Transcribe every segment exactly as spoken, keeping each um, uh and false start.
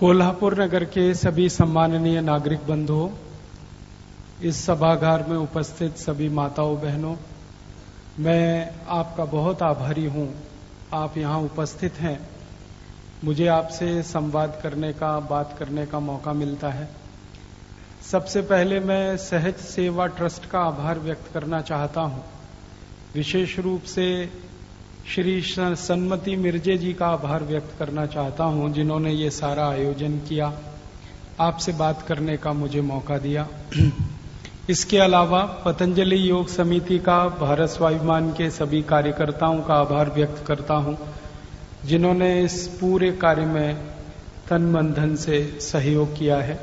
कोल्हापुर नगर के सभी सम्माननीय नागरिक बंधुओं, इस सभागार में उपस्थित सभी माताओं बहनों, मैं आपका बहुत आभारी हूं। आप यहां उपस्थित हैं, मुझे आपसे संवाद करने का, बात करने का मौका मिलता है। सबसे पहले मैं सहज सेवा ट्रस्ट का आभार व्यक्त करना चाहता हूं। विशेष रूप से श्री सन्मति मिर्जे जी का आभार व्यक्त करना चाहता हूं, जिन्होंने ये सारा आयोजन किया, आपसे बात करने का मुझे मौका दिया। इसके अलावा पतंजलि योग समिति का, भारत स्वाभिमान के सभी कार्यकर्ताओं का आभार व्यक्त करता हूं, जिन्होंने इस पूरे कार्य में तन मन धन से सहयोग किया है।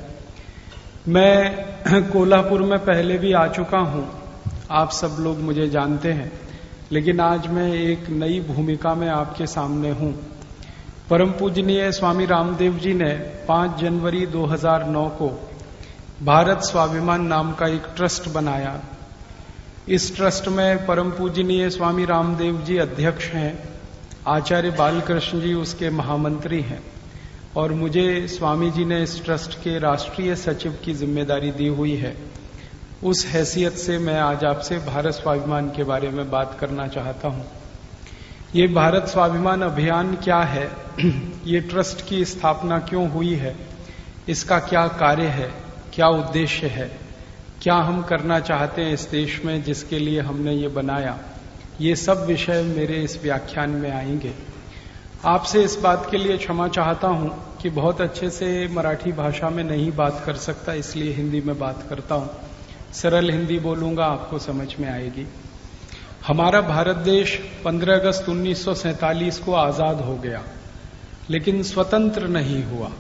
मैं कोल्हापुर में पहले भी आ चुका हूं, आप सब लोग मुझे जानते हैं, लेकिन आज मैं एक नई भूमिका में आपके सामने हूं। परम पूजनीय स्वामी रामदेव जी ने पांच जनवरी दो हज़ार नौ को भारत स्वाभिमान नाम का एक ट्रस्ट बनाया। इस ट्रस्ट में परम पूजनीय स्वामी रामदेव जी अध्यक्ष हैं, आचार्य बालकृष्ण जी उसके महामंत्री हैं, और मुझे स्वामी जी ने इस ट्रस्ट के राष्ट्रीय सचिव की जिम्मेदारी दी हुई है। उस हैसियत से मैं आज आपसे भारत स्वाभिमान के बारे में बात करना चाहता हूं। ये भारत स्वाभिमान अभियान क्या है, ये ट्रस्ट की स्थापना क्यों हुई है, इसका क्या कार्य है, क्या उद्देश्य है, क्या हम करना चाहते हैं इस देश में जिसके लिए हमने ये बनाया, ये सब विषय मेरे इस व्याख्यान में आएंगे। आपसे इस बात के लिए क्षमा चाहता हूं कि बहुत अच्छे से मराठी भाषा में नहीं बात कर सकता, इसलिए हिंदी में बात करता हूं। सरल हिंदी बोलूंगा, आपको समझ में आएगी। हमारा भारत देश पंद्रह अगस्त उन्नीस सौ सैंतालीस को आजाद हो गया, लेकिन स्वतंत्र नहीं हुआ।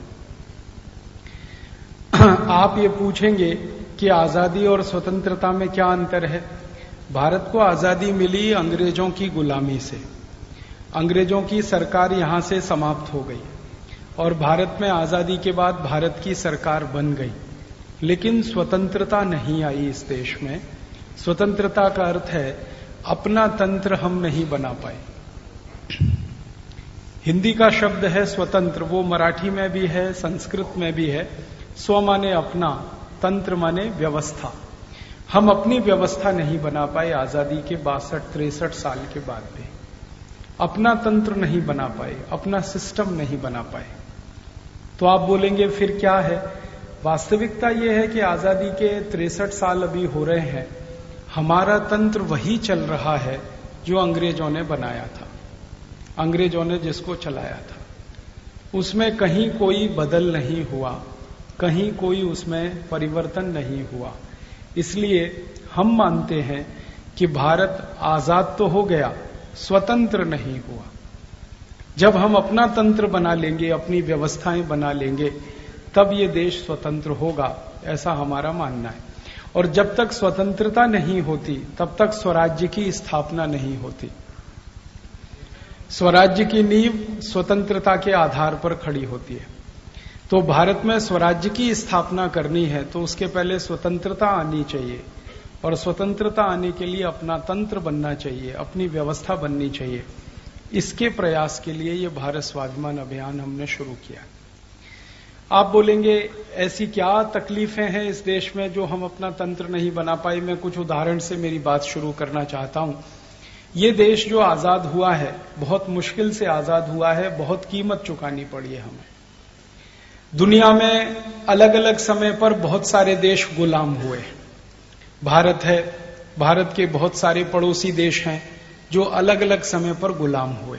आप ये पूछेंगे कि आजादी और स्वतंत्रता में क्या अंतर है। भारत को आजादी मिली अंग्रेजों की गुलामी से, अंग्रेजों की सरकार यहां से समाप्त हो गई और भारत में आजादी के बाद भारत की सरकार बन गई, लेकिन स्वतंत्रता नहीं आई इस देश में। स्वतंत्रता का अर्थ है अपना तंत्र हम नहीं बना पाए। हिंदी का शब्द है स्वतंत्र, वो मराठी में भी है, संस्कृत में भी है। स्व माने अपना, तंत्र माने व्यवस्था। हम अपनी व्यवस्था नहीं बना पाए आजादी के बासठ तिरसठ साल के बाद भी। अपना तंत्र नहीं बना पाए, अपना सिस्टम नहीं बना पाए। तो आप बोलेंगे फिर क्या है? वास्तविकता यह है कि आजादी के तिरसठ साल अभी हो रहे हैं, हमारा तंत्र वही चल रहा है जो अंग्रेजों ने बनाया था, अंग्रेजों ने जिसको चलाया था। उसमें कहीं कोई बदल नहीं हुआ, कहीं कोई उसमें परिवर्तन नहीं हुआ। इसलिए हम मानते हैं कि भारत आजाद तो हो गया, स्वतंत्र नहीं हुआ। जब हम अपना तंत्र बना लेंगे, अपनी व्यवस्थाएं बना लेंगे, तब ये देश स्वतंत्र होगा, ऐसा हमारा मानना है। और जब तक स्वतंत्रता नहीं होती, तब तक स्वराज्य की स्थापना नहीं होती। स्वराज्य की नींव स्वतंत्रता के आधार पर खड़ी होती है। तो भारत में स्वराज्य की स्थापना करनी है तो उसके पहले स्वतंत्रता आनी चाहिए, और स्वतंत्रता आने के लिए अपना तंत्र बनना चाहिए, अपनी व्यवस्था बननी चाहिए। इसके प्रयास के लिए ये भारत स्वाभिमान अभियान हमने शुरू किया। आप बोलेंगे ऐसी क्या तकलीफें हैं इस देश में जो हम अपना तंत्र नहीं बना पाए। मैं कुछ उदाहरण से मेरी बात शुरू करना चाहता हूं। ये देश जो आजाद हुआ है, बहुत मुश्किल से आजाद हुआ है, बहुत कीमत चुकानी पड़ी है हमें। दुनिया में अलग अलग समय पर बहुत सारे देश गुलाम हुए। भारत है, भारत के बहुत सारे पड़ोसी देश हैं जो अलग अलग समय पर गुलाम हुए।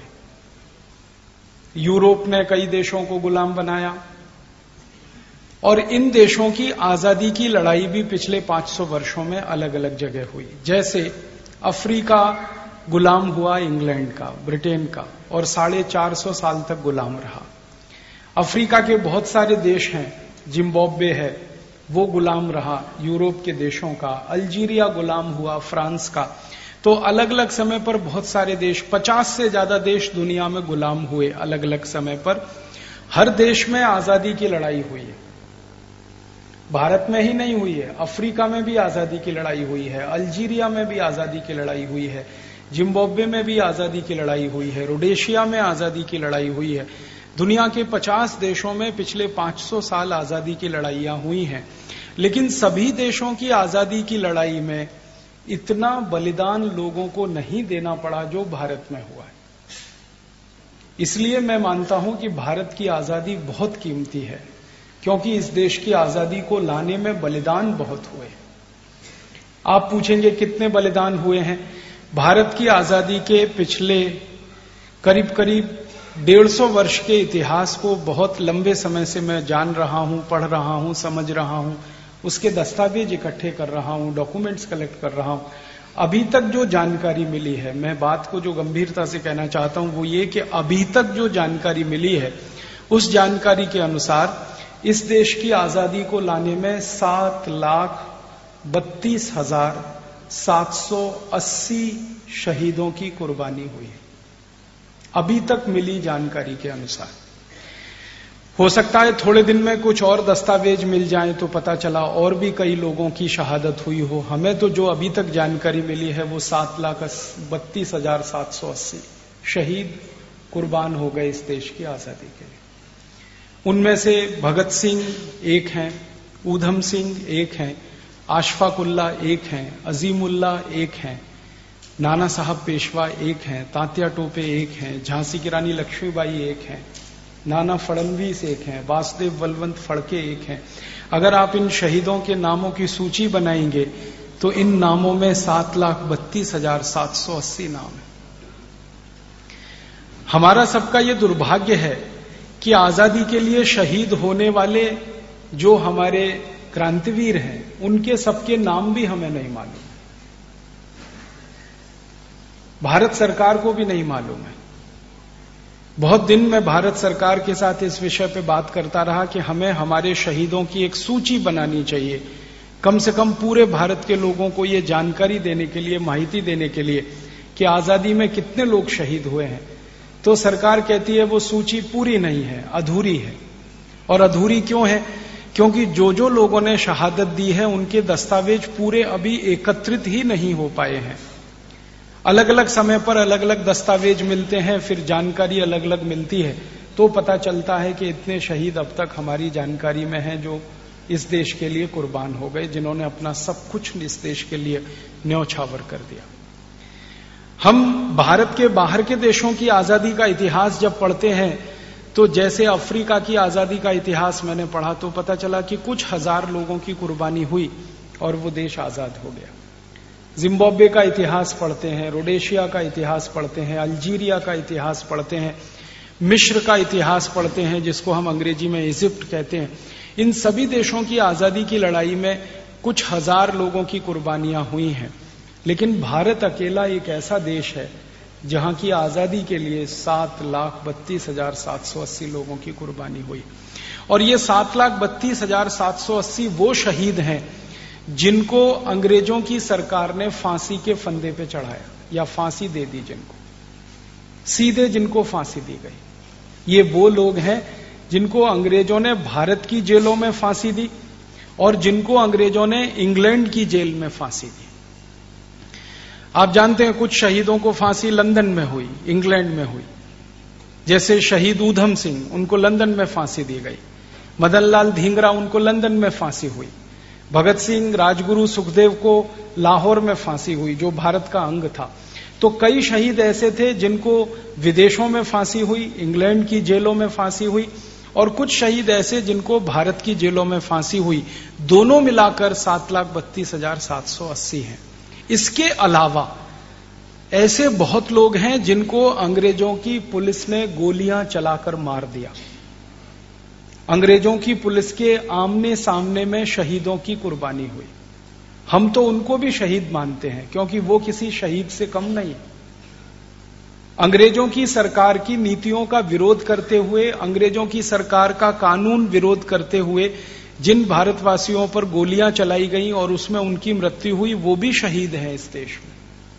यूरोप ने कई देशों को गुलाम बनाया, और इन देशों की आजादी की लड़ाई भी पिछले पांच सौ वर्षों में अलग अलग जगह हुई। जैसे अफ्रीका गुलाम हुआ इंग्लैंड का, ब्रिटेन का, और साढ़े चार सौ साल तक गुलाम रहा। अफ्रीका के बहुत सारे देश हैं, जिम्बाब्वे है, वो गुलाम रहा यूरोप के देशों का। अल्जीरिया गुलाम हुआ फ्रांस का। तो अलग अलग समय पर बहुत सारे देश, पचास से ज्यादा देश दुनिया में गुलाम हुए अलग अलग समय पर। हर देश में आजादी की लड़ाई हुई है। भारत में ही नहीं हुई है, अफ्रीका में भी आजादी की लड़ाई हुई है, अल्जीरिया में भी आजादी की लड़ाई हुई है, जिम्बाब्वे में भी आजादी की लड़ाई हुई है, रोडेशिया में आजादी की लड़ाई हुई है। दुनिया के पचास देशों में पिछले पाँच सौ साल आजादी की लड़ाइयां हुई हैं, लेकिन सभी देशों की आजादी की लड़ाई में इतना बलिदान लोगों को नहीं देना पड़ा जो भारत में हुआ है। इसलिए मैं मानता हूं कि भारत की आजादी बहुत कीमती है, क्योंकि इस देश की आजादी को लाने में बलिदान बहुत हुए। आप पूछेंगे कितने बलिदान हुए हैं? भारत की आजादी के पिछले करीब करीब डेढ़ सौ वर्ष के इतिहास को बहुत लंबे समय से मैं जान रहा हूं, पढ़ रहा हूं, समझ रहा हूं, उसके दस्तावेज इकट्ठे कर रहा हूं, डॉक्यूमेंट्स कलेक्ट कर रहा हूं। अभी तक जो जानकारी मिली है, मैं बात को जो गंभीरता से कहना चाहता हूं वो ये कि अभी तक जो जानकारी मिली है, उस जानकारी के अनुसार इस देश की आजादी को लाने में सात लाख बत्तीस हजार सात सौ अस्सी शहीदों की कुर्बानी हुई है, अभी तक मिली जानकारी के अनुसार। हो सकता है थोड़े दिन में कुछ और दस्तावेज मिल जाएं तो पता चला और भी कई लोगों की शहादत हुई हो। हमें तो जो अभी तक जानकारी मिली है वो सात लाख बत्तीस हजार सात सौ अस्सी शहीद कुर्बान हो गए इस देश की आजादी के लिए। उनमें से भगत सिंह एक हैं, ऊधम सिंह एक हैं, अशफाक उल्लाह एक हैं, अजीमुल्लाह एक हैं, नाना साहब पेशवा एक हैं, तात्या टोपे एक हैं, झांसी की रानी लक्ष्मीबाई एक हैं, नाना फडणवीस एक हैं, वासुदेव बलवंत फड़के एक हैं। अगर आप इन शहीदों के नामों की सूची बनाएंगे तो इन नामों में सात लाख बत्तीस हजार सात सौ अस्सी नाम है। हमारा सबका ये दुर्भाग्य है कि आजादी के लिए शहीद होने वाले जो हमारे क्रांतिवीर हैं, उनके सबके नाम भी हमें नहीं मालूम, भारत सरकार को भी नहीं मालूम है। बहुत दिन मैं भारत सरकार के साथ इस विषय पे बात करता रहा कि हमें हमारे शहीदों की एक सूची बनानी चाहिए, कम से कम पूरे भारत के लोगों को ये जानकारी देने के लिए, माहिती देने के लिए कि आजादी में कितने लोग शहीद हुए हैं। तो सरकार कहती है वो सूची पूरी नहीं है, अधूरी है। और अधूरी क्यों है? क्योंकि जो जो लोगों ने शहादत दी है उनके दस्तावेज पूरे अभी एकत्रित ही नहीं हो पाए हैं। अलग अलग समय पर अलग अलग दस्तावेज मिलते हैं, फिर जानकारी अलग अलग मिलती है, तो पता चलता है कि इतने शहीद अब तक हमारी जानकारी में हैं जो इस देश के लिए कुर्बान हो गए, जिन्होंने अपना सब कुछ इस देश के लिए न्यौछावर कर दिया। हम भारत के बाहर के देशों की आजादी का इतिहास जब पढ़ते हैं तो जैसे अफ्रीका की आजादी का इतिहास मैंने पढ़ा तो पता चला कि कुछ हजार लोगों की कुर्बानी हुई और वो देश आजाद हो गया। जिम्बाब्वे का इतिहास पढ़ते हैं, रोडेशिया का इतिहास पढ़ते हैं, अल्जीरिया का इतिहास पढ़ते हैं, मिस्र का इतिहास पढ़ते हैं, जिसको हम अंग्रेजी में इजिप्ट कहते हैं। इन सभी देशों की आजादी की लड़ाई में कुछ हजार लोगों की कुर्बानियां हुई हैं, लेकिन भारत अकेला एक ऐसा देश है जहां की आजादी के लिए सात लाख बत्तीस हजार सात सौ अस्सी लोगों की कुर्बानी हुई। और ये सात लाख बत्तीस हजार सात सौ अस्सी वो शहीद हैं जिनको अंग्रेजों की सरकार ने फांसी के फंदे पे चढ़ाया या फांसी दे दी, जिनको सीधे जिनको फांसी दी गई। ये वो लोग हैं जिनको अंग्रेजों ने भारत की जेलों में फांसी दी और जिनको अंग्रेजों ने इंग्लैंड की जेल में फांसी दी। आप जानते हैं कुछ शहीदों को फांसी लंदन में हुई, इंग्लैंड में हुई। जैसे शहीद ऊधम सिंह, उनको लंदन में फांसी दी गई। मदन लाल धिंगरा, उनको लंदन में फांसी हुई। भगत सिंह, राजगुरु, सुखदेव को लाहौर में फांसी हुई, जो भारत का अंग था। तो कई शहीद ऐसे थे जिनको विदेशों में फांसी हुई, इंग्लैंड की जेलों में फांसी हुई, और कुछ शहीद ऐसे जिनको भारत की जेलों में फांसी हुई। दोनों मिलाकर सात लाख बत्तीस हजार सात सौ अस्सी हैं। इसके अलावा ऐसे बहुत लोग हैं जिनको अंग्रेजों की पुलिस ने गोलियां चलाकर मार दिया। अंग्रेजों की पुलिस के आमने सामने में शहीदों की कुर्बानी हुई। हम तो उनको भी शहीद मानते हैं क्योंकि वो किसी शहीद से कम नहीं। अंग्रेजों की सरकार की नीतियों का विरोध करते हुए, अंग्रेजों की सरकार का कानून विरोध करते हुए जिन भारतवासियों पर गोलियां चलाई गईं और उसमें उनकी मृत्यु हुई, वो भी शहीद हैं इस देश में।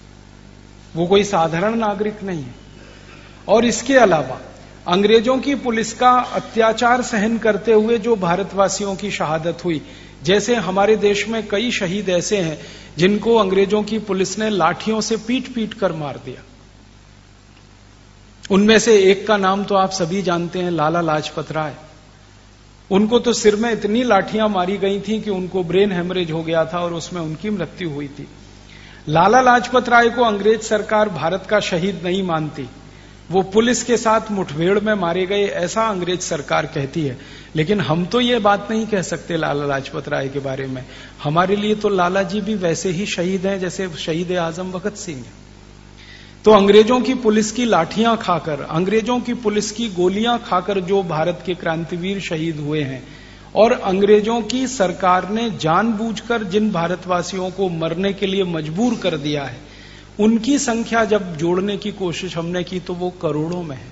वो कोई साधारण नागरिक नहीं है। और इसके अलावा अंग्रेजों की पुलिस का अत्याचार सहन करते हुए जो भारतवासियों की शहादत हुई, जैसे हमारे देश में कई शहीद ऐसे हैं जिनको अंग्रेजों की पुलिस ने लाठियों से पीट पीट कर मार दिया। उनमें से एक का नाम तो आप सभी जानते हैं, लाला लाजपत राय। उनको तो सिर में इतनी लाठियां मारी गई थी कि उनको ब्रेन हेमरेज हो गया था और उसमें उनकी मृत्यु हुई थी। लाला लाजपत राय को अंग्रेज सरकार भारत का शहीद नहीं मानती, वो पुलिस के साथ मुठभेड़ में मारे गए ऐसा अंग्रेज सरकार कहती है। लेकिन हम तो ये बात नहीं कह सकते लाला लाजपत राय के बारे में। हमारे लिए तो लाला जी भी वैसे ही शहीद हैं जैसे शहीद आजम भगत सिंह है। तो अंग्रेजों की पुलिस की लाठियां खाकर, अंग्रेजों की पुलिस की गोलियां खाकर जो भारत के क्रांतिवीर शहीद हुए हैं, और अंग्रेजों की सरकार ने जानबूझकर जिन भारतवासियों को मरने के लिए मजबूर कर दिया है, उनकी संख्या जब जोड़ने की कोशिश हमने की तो वो करोड़ों में है।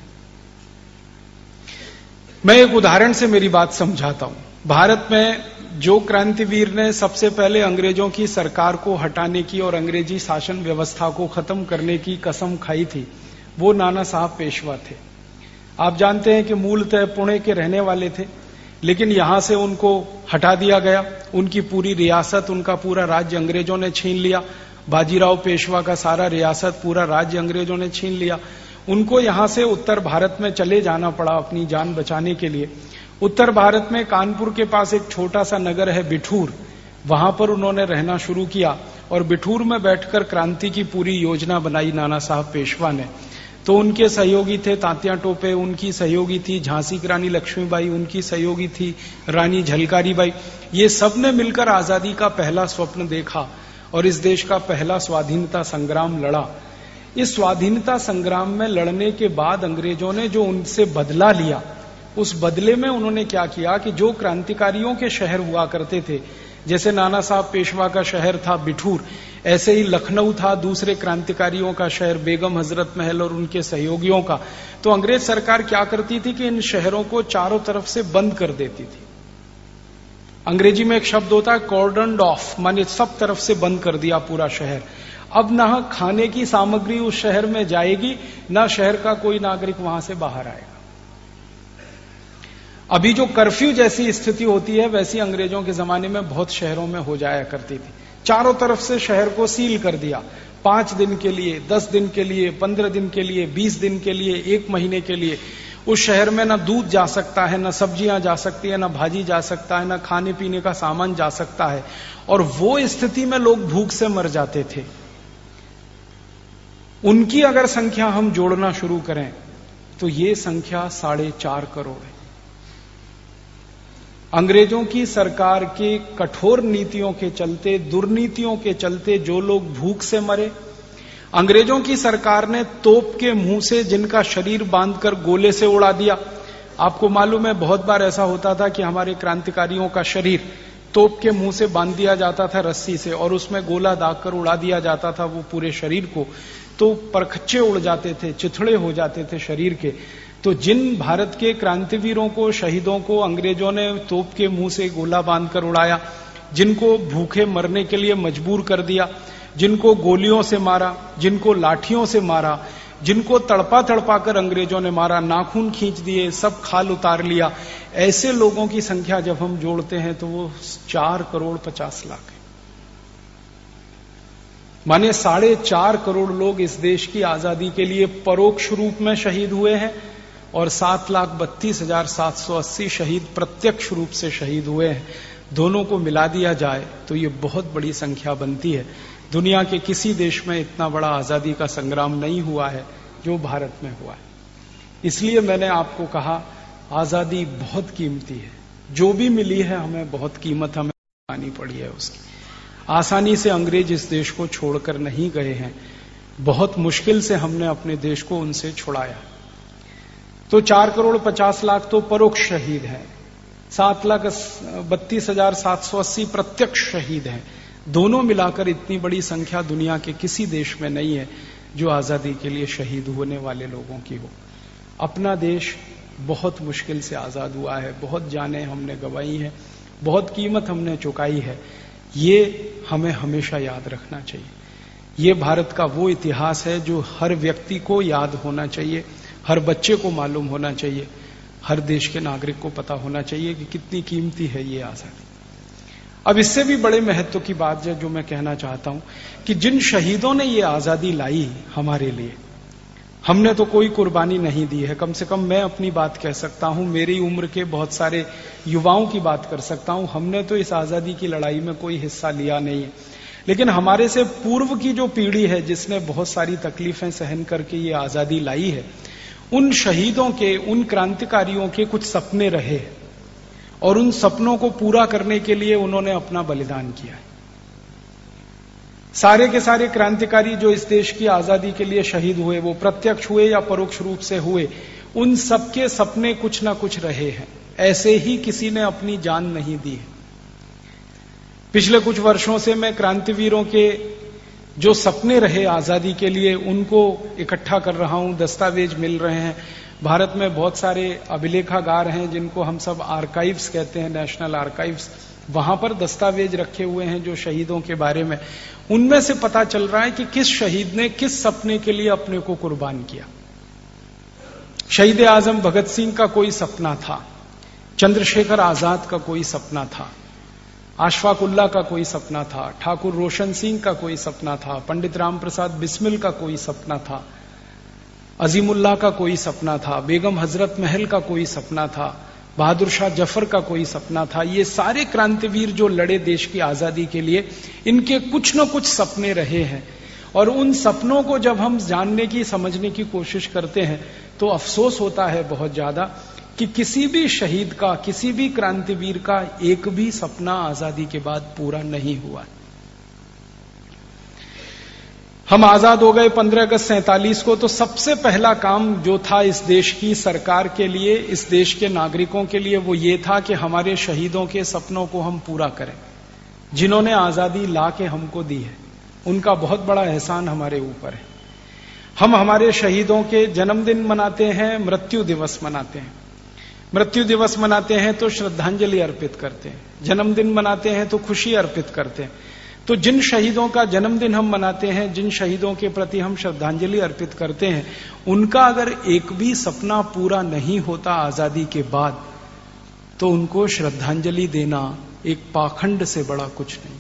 मैं एक उदाहरण से मेरी बात समझाता हूं। भारत में जो क्रांतिवीर ने सबसे पहले अंग्रेजों की सरकार को हटाने की और अंग्रेजी शासन व्यवस्था को खत्म करने की कसम खाई थी, वो नाना साहब पेशवा थे। आप जानते हैं कि मूलतः पुणे के रहने वाले थे, लेकिन यहां से उनको हटा दिया गया। उनकी पूरी रियासत, उनका पूरा राज्य अंग्रेजों ने छीन लिया। बाजीराव पेशवा का सारा रियासत, पूरा राज्य अंग्रेजों ने छीन लिया। उनको यहां से उत्तर भारत में चले जाना पड़ा अपनी जान बचाने के लिए। उत्तर भारत में कानपुर के पास एक छोटा सा नगर है बिठूर, वहां पर उन्होंने रहना शुरू किया और बिठूर में बैठकर क्रांति की पूरी योजना बनाई नाना साहब पेशवा ने। तो उनके सहयोगी थे तात्या टोपे, उनकी सहयोगी थी झांसी की रानी लक्ष्मीबाई, उनकी सहयोगी थी रानी झलकारी बाई। ये सब ने मिलकर आजादी का पहला स्वप्न देखा और इस देश का पहला स्वाधीनता संग्राम लड़ा। इस स्वाधीनता संग्राम में लड़ने के बाद अंग्रेजों ने जो उनसे बदला लिया, उस बदले में उन्होंने क्या किया कि जो क्रांतिकारियों के शहर हुआ करते थे, जैसे नाना साहब पेशवा का शहर था बिठूर, ऐसे ही लखनऊ था दूसरे क्रांतिकारियों का शहर, बेगम हजरत महल और उनके सहयोगियों का। तो अंग्रेज सरकार क्या करती थी कि इन शहरों को चारों तरफ से बंद कर देती थी। अंग्रेजी में एक शब्द होता है कॉर्डन्ड ऑफ, माने सब तरफ से बंद कर दिया पूरा शहर। अब ना खाने की सामग्री उस शहर में जाएगी, ना शहर का कोई नागरिक वहां से बाहर आएगा। अभी जो कर्फ्यू जैसी स्थिति होती है, वैसी अंग्रेजों के जमाने में बहुत शहरों में हो जाया करती थी। चारों तरफ से शहर को सील कर दिया, पांच दिन के लिए, दस दिन के लिए, पंद्रह दिन के लिए, बीस दिन के लिए, एक महीने के लिए। उस शहर में ना दूध जा सकता है, ना सब्जियां जा सकती है, ना भाजी जा सकता है, ना खाने पीने का सामान जा सकता है। और वो स्थिति में लोग भूख से मर जाते थे। उनकी अगर संख्या हम जोड़ना शुरू करें तो ये संख्या साढ़े चार करोड़ है। अंग्रेजों की सरकार के कठोर नीतियों के चलते, दुर्नीतियों के चलते जो लोग भूख से मरे, अंग्रेजों की सरकार ने तोप के मुंह से जिनका शरीर बांधकर गोले से उड़ा दिया। आपको मालूम है बहुत बार ऐसा होता था कि हमारे क्रांतिकारियों का शरीर तोप के मुंह से बांध दिया जाता था रस्सी से, और उसमें गोला दागकर उड़ा दिया जाता था वो पूरे शरीर को। तो परखच्चे उड़ जाते थे, चिथड़े हो जाते थे शरीर के। तो जिन भारत के क्रांतिवीरों को, शहीदों को अंग्रेजों ने तोप के मुंह से गोला बांधकर उड़ाया, जिनको भूखे मरने के लिए मजबूर कर दिया, जिनको गोलियों से मारा, जिनको लाठियों से मारा, जिनको तड़पा तड़पा कर अंग्रेजों ने मारा, नाखून खींच दिए, सब खाल उतार लिया, ऐसे लोगों की संख्या जब हम जोड़ते हैं तो वो चार करोड़ पचास लाख है। माने साढ़े चार करोड़ लोग इस देश की आजादी के लिए परोक्ष रूप में शहीद हुए हैं और सात लाख बत्तीस हजार सात सौ अस्सी शहीद प्रत्यक्ष रूप से शहीद हुए हैं। दोनों को मिला दिया जाए तो ये बहुत बड़ी संख्या बनती है। दुनिया के किसी देश में इतना बड़ा आजादी का संग्राम नहीं हुआ है जो भारत में हुआ है। इसलिए मैंने आपको कहा आजादी बहुत कीमती है, जो भी मिली है हमें बहुत कीमत हमें पानी पड़ी है उसकी। आसानी से अंग्रेज इस देश को छोड़कर नहीं गए हैं, बहुत मुश्किल से हमने अपने देश को उनसे छुड़ाया। तो चार करोड़ पचास लाख तो परोक्ष शहीद हैं, सात लाख बत्तीस हजार सात सौ अस्सी प्रत्यक्ष शहीद हैं। दोनों मिलाकर इतनी बड़ी संख्या दुनिया के किसी देश में नहीं है जो आजादी के लिए शहीद होने वाले लोगों की हो। अपना देश बहुत मुश्किल से आजाद हुआ है, बहुत जानें हमने गंवाई है, बहुत कीमत हमने चुकाई है। ये हमें हमेशा याद रखना चाहिए। ये भारत का वो इतिहास है जो हर व्यक्ति को याद होना चाहिए, हर बच्चे को मालूम होना चाहिए, हर देश के नागरिक को पता होना चाहिए कि कितनी कीमती है ये आजादी। अब इससे भी बड़े महत्व की बात है जो मैं कहना चाहता हूं कि जिन शहीदों ने ये आजादी लाई हमारे लिए, हमने तो कोई कुर्बानी नहीं दी है। कम से कम मैं अपनी बात कह सकता हूं, मेरी उम्र के बहुत सारे युवाओं की बात कर सकता हूं। हमने तो इस आजादी की लड़ाई में कोई हिस्सा लिया नहीं है, लेकिन हमारे से पूर्व की जो पीढ़ी है जिसने बहुत सारी तकलीफें सहन करके ये आजादी लाई है, उन शहीदों के, उन क्रांतिकारियों के कुछ सपने रहे और उन सपनों को पूरा करने के लिए उन्होंने अपना बलिदान किया है। सारे के सारे क्रांतिकारी जो इस देश की आजादी के लिए शहीद हुए, वो प्रत्यक्ष हुए या परोक्ष रूप से हुए, उन सबके सपने कुछ ना कुछ रहे हैं। ऐसे ही किसी ने अपनी जान नहीं दी है। पिछले कुछ वर्षों से मैं क्रांतिवीरों के जो सपने रहे आजादी के लिए, उनको इकट्ठा कर रहा हूं। दस्तावेज मिल रहे हैं। भारत में बहुत सारे अभिलेखागार हैं जिनको हम सब आर्काइव्स कहते हैं, नेशनल आर्काइव्स। वहां पर दस्तावेज रखे हुए हैं जो शहीदों के बारे में। उनमें से पता चल रहा है कि किस शहीद ने किस सपने के लिए अपने को कुर्बान किया। शहीद आजम भगत सिंह का कोई सपना था, चंद्रशेखर आजाद का कोई सपना था, अशफाक उल्लाह का कोई सपना था, ठाकुर रोशन सिंह का कोई सपना था, पंडित राम प्रसाद बिस्मिल का कोई सपना था, अजीमुल्लाह का कोई सपना था, बेगम हजरत महल का कोई सपना था, बहादुर शाह जफर का कोई सपना था। ये सारे क्रांतिवीर जो लड़े देश की आजादी के लिए, इनके कुछ न कुछ सपने रहे हैं। और उन सपनों को जब हम जानने की, समझने की कोशिश करते हैं तो अफसोस होता है बहुत ज्यादा कि किसी भी शहीद का, किसी भी क्रांतिवीर का एक भी सपना आजादी के बाद पूरा नहीं हुआ। हम आजाद हो गए पंद्रह अगस्त सैंतालीस को, तो सबसे पहला काम जो था इस देश की सरकार के लिए, इस देश के नागरिकों के लिए, वो ये था कि हमारे शहीदों के सपनों को हम पूरा करें। जिन्होंने आजादी ला के हमको दी है, उनका बहुत बड़ा एहसान हमारे ऊपर है। हम हमारे शहीदों के जन्मदिन मनाते हैं, मृत्यु दिवस मनाते हैं। मृत्यु दिवस मनाते हैं तो श्रद्धांजलि अर्पित करते हैं, जन्मदिन मनाते हैं तो खुशी अर्पित करते हैं। तो जिन शहीदों का जन्मदिन हम मनाते हैं, जिन शहीदों के प्रति हम श्रद्धांजलि अर्पित करते हैं, उनका अगर एक भी सपना पूरा नहीं होता आजादी के बाद, तो उनको श्रद्धांजलि देना एक पाखंड से बड़ा कुछ नहीं।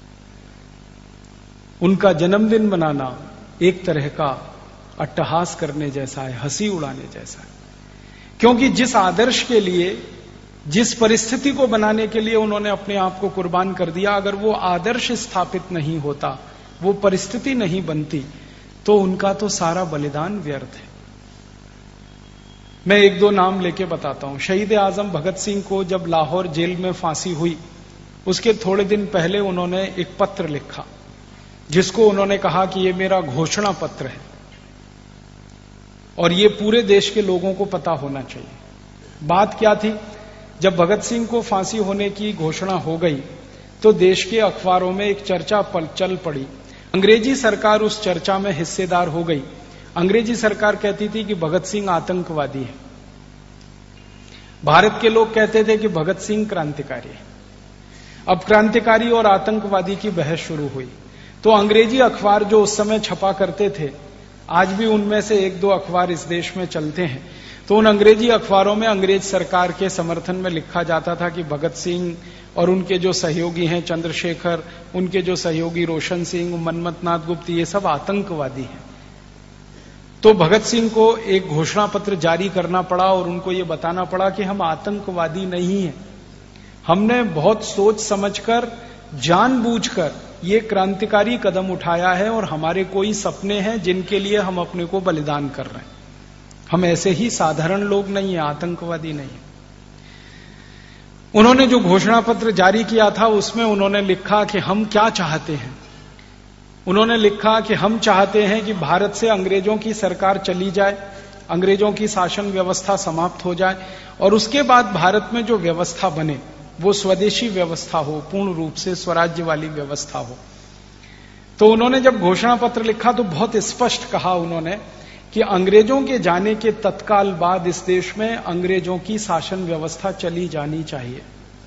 उनका जन्मदिन मनाना एक तरह का अट्टहास करने जैसा है, हंसी उड़ाने जैसा है। क्योंकि जिस आदर्श के लिए, जिस परिस्थिति को बनाने के लिए उन्होंने अपने आप को कुर्बान कर दिया, अगर वो आदर्श स्थापित नहीं होता, वो परिस्थिति नहीं बनती, तो उनका तो सारा बलिदान व्यर्थ है। मैं एक दो नाम लेके बताता हूं। शहीद आजम भगत सिंह को जब लाहौर जेल में फांसी हुई, उसके थोड़े दिन पहले उन्होंने एक पत्र लिखा, जिसको उन्होंने कहा कि ये मेरा घोषणा पत्र है और ये पूरे देश के लोगों को पता होना चाहिए। बात क्या थी? जब भगत सिंह को फांसी होने की घोषणा हो गई, तो देश के अखबारों में एक चर्चा चल पड़ी। अंग्रेजी सरकार उस चर्चा में हिस्सेदार हो गई। अंग्रेजी सरकार कहती थी कि भगत सिंह आतंकवादी है, भारत के लोग कहते थे कि भगत सिंह क्रांतिकारी है। अब क्रांतिकारी और आतंकवादी की बहस शुरू हुई। तो अंग्रेजी अखबार जो उस समय छपा करते थे, आज भी उनमें से एक दो अखबार इस देश में चलते हैं, तो उन अंग्रेजी अखबारों में अंग्रेज सरकार के समर्थन में लिखा जाता था कि भगत सिंह और उनके जो सहयोगी हैं चंद्रशेखर, उनके जो सहयोगी रोशन सिंह, मनमथनाथ गुप्त, ये सब आतंकवादी हैं। तो भगत सिंह को एक घोषणा पत्र जारी करना पड़ा और उनको ये बताना पड़ा कि हम आतंकवादी नहीं हैं। हमने बहुत सोच समझकर, जानबूझकर ये क्रांतिकारी कदम उठाया है और हमारे कोई सपने हैं जिनके लिए हम अपने को बलिदान कर रहे हैं। हम ऐसे ही साधारण लोग नहीं है, आतंकवादी नहीं। उन्होंने जो घोषणा पत्र जारी किया था, उसमें उन्होंने लिखा कि हम क्या चाहते हैं। उन्होंने लिखा कि हम चाहते हैं कि भारत से अंग्रेजों की सरकार चली जाए, अंग्रेजों की शासन व्यवस्था समाप्त हो जाए और उसके बाद भारत में जो व्यवस्था बने वो स्वदेशी व्यवस्था हो, पूर्ण रूप से स्वराज्य वाली व्यवस्था हो। तो उन्होंने जब घोषणा पत्र लिखा तो बहुत स्पष्ट कहा उन्होंने कि अंग्रेजों के जाने के तत्काल बाद इस देश में अंग्रेजों की शासन व्यवस्था चली जानी चाहिए।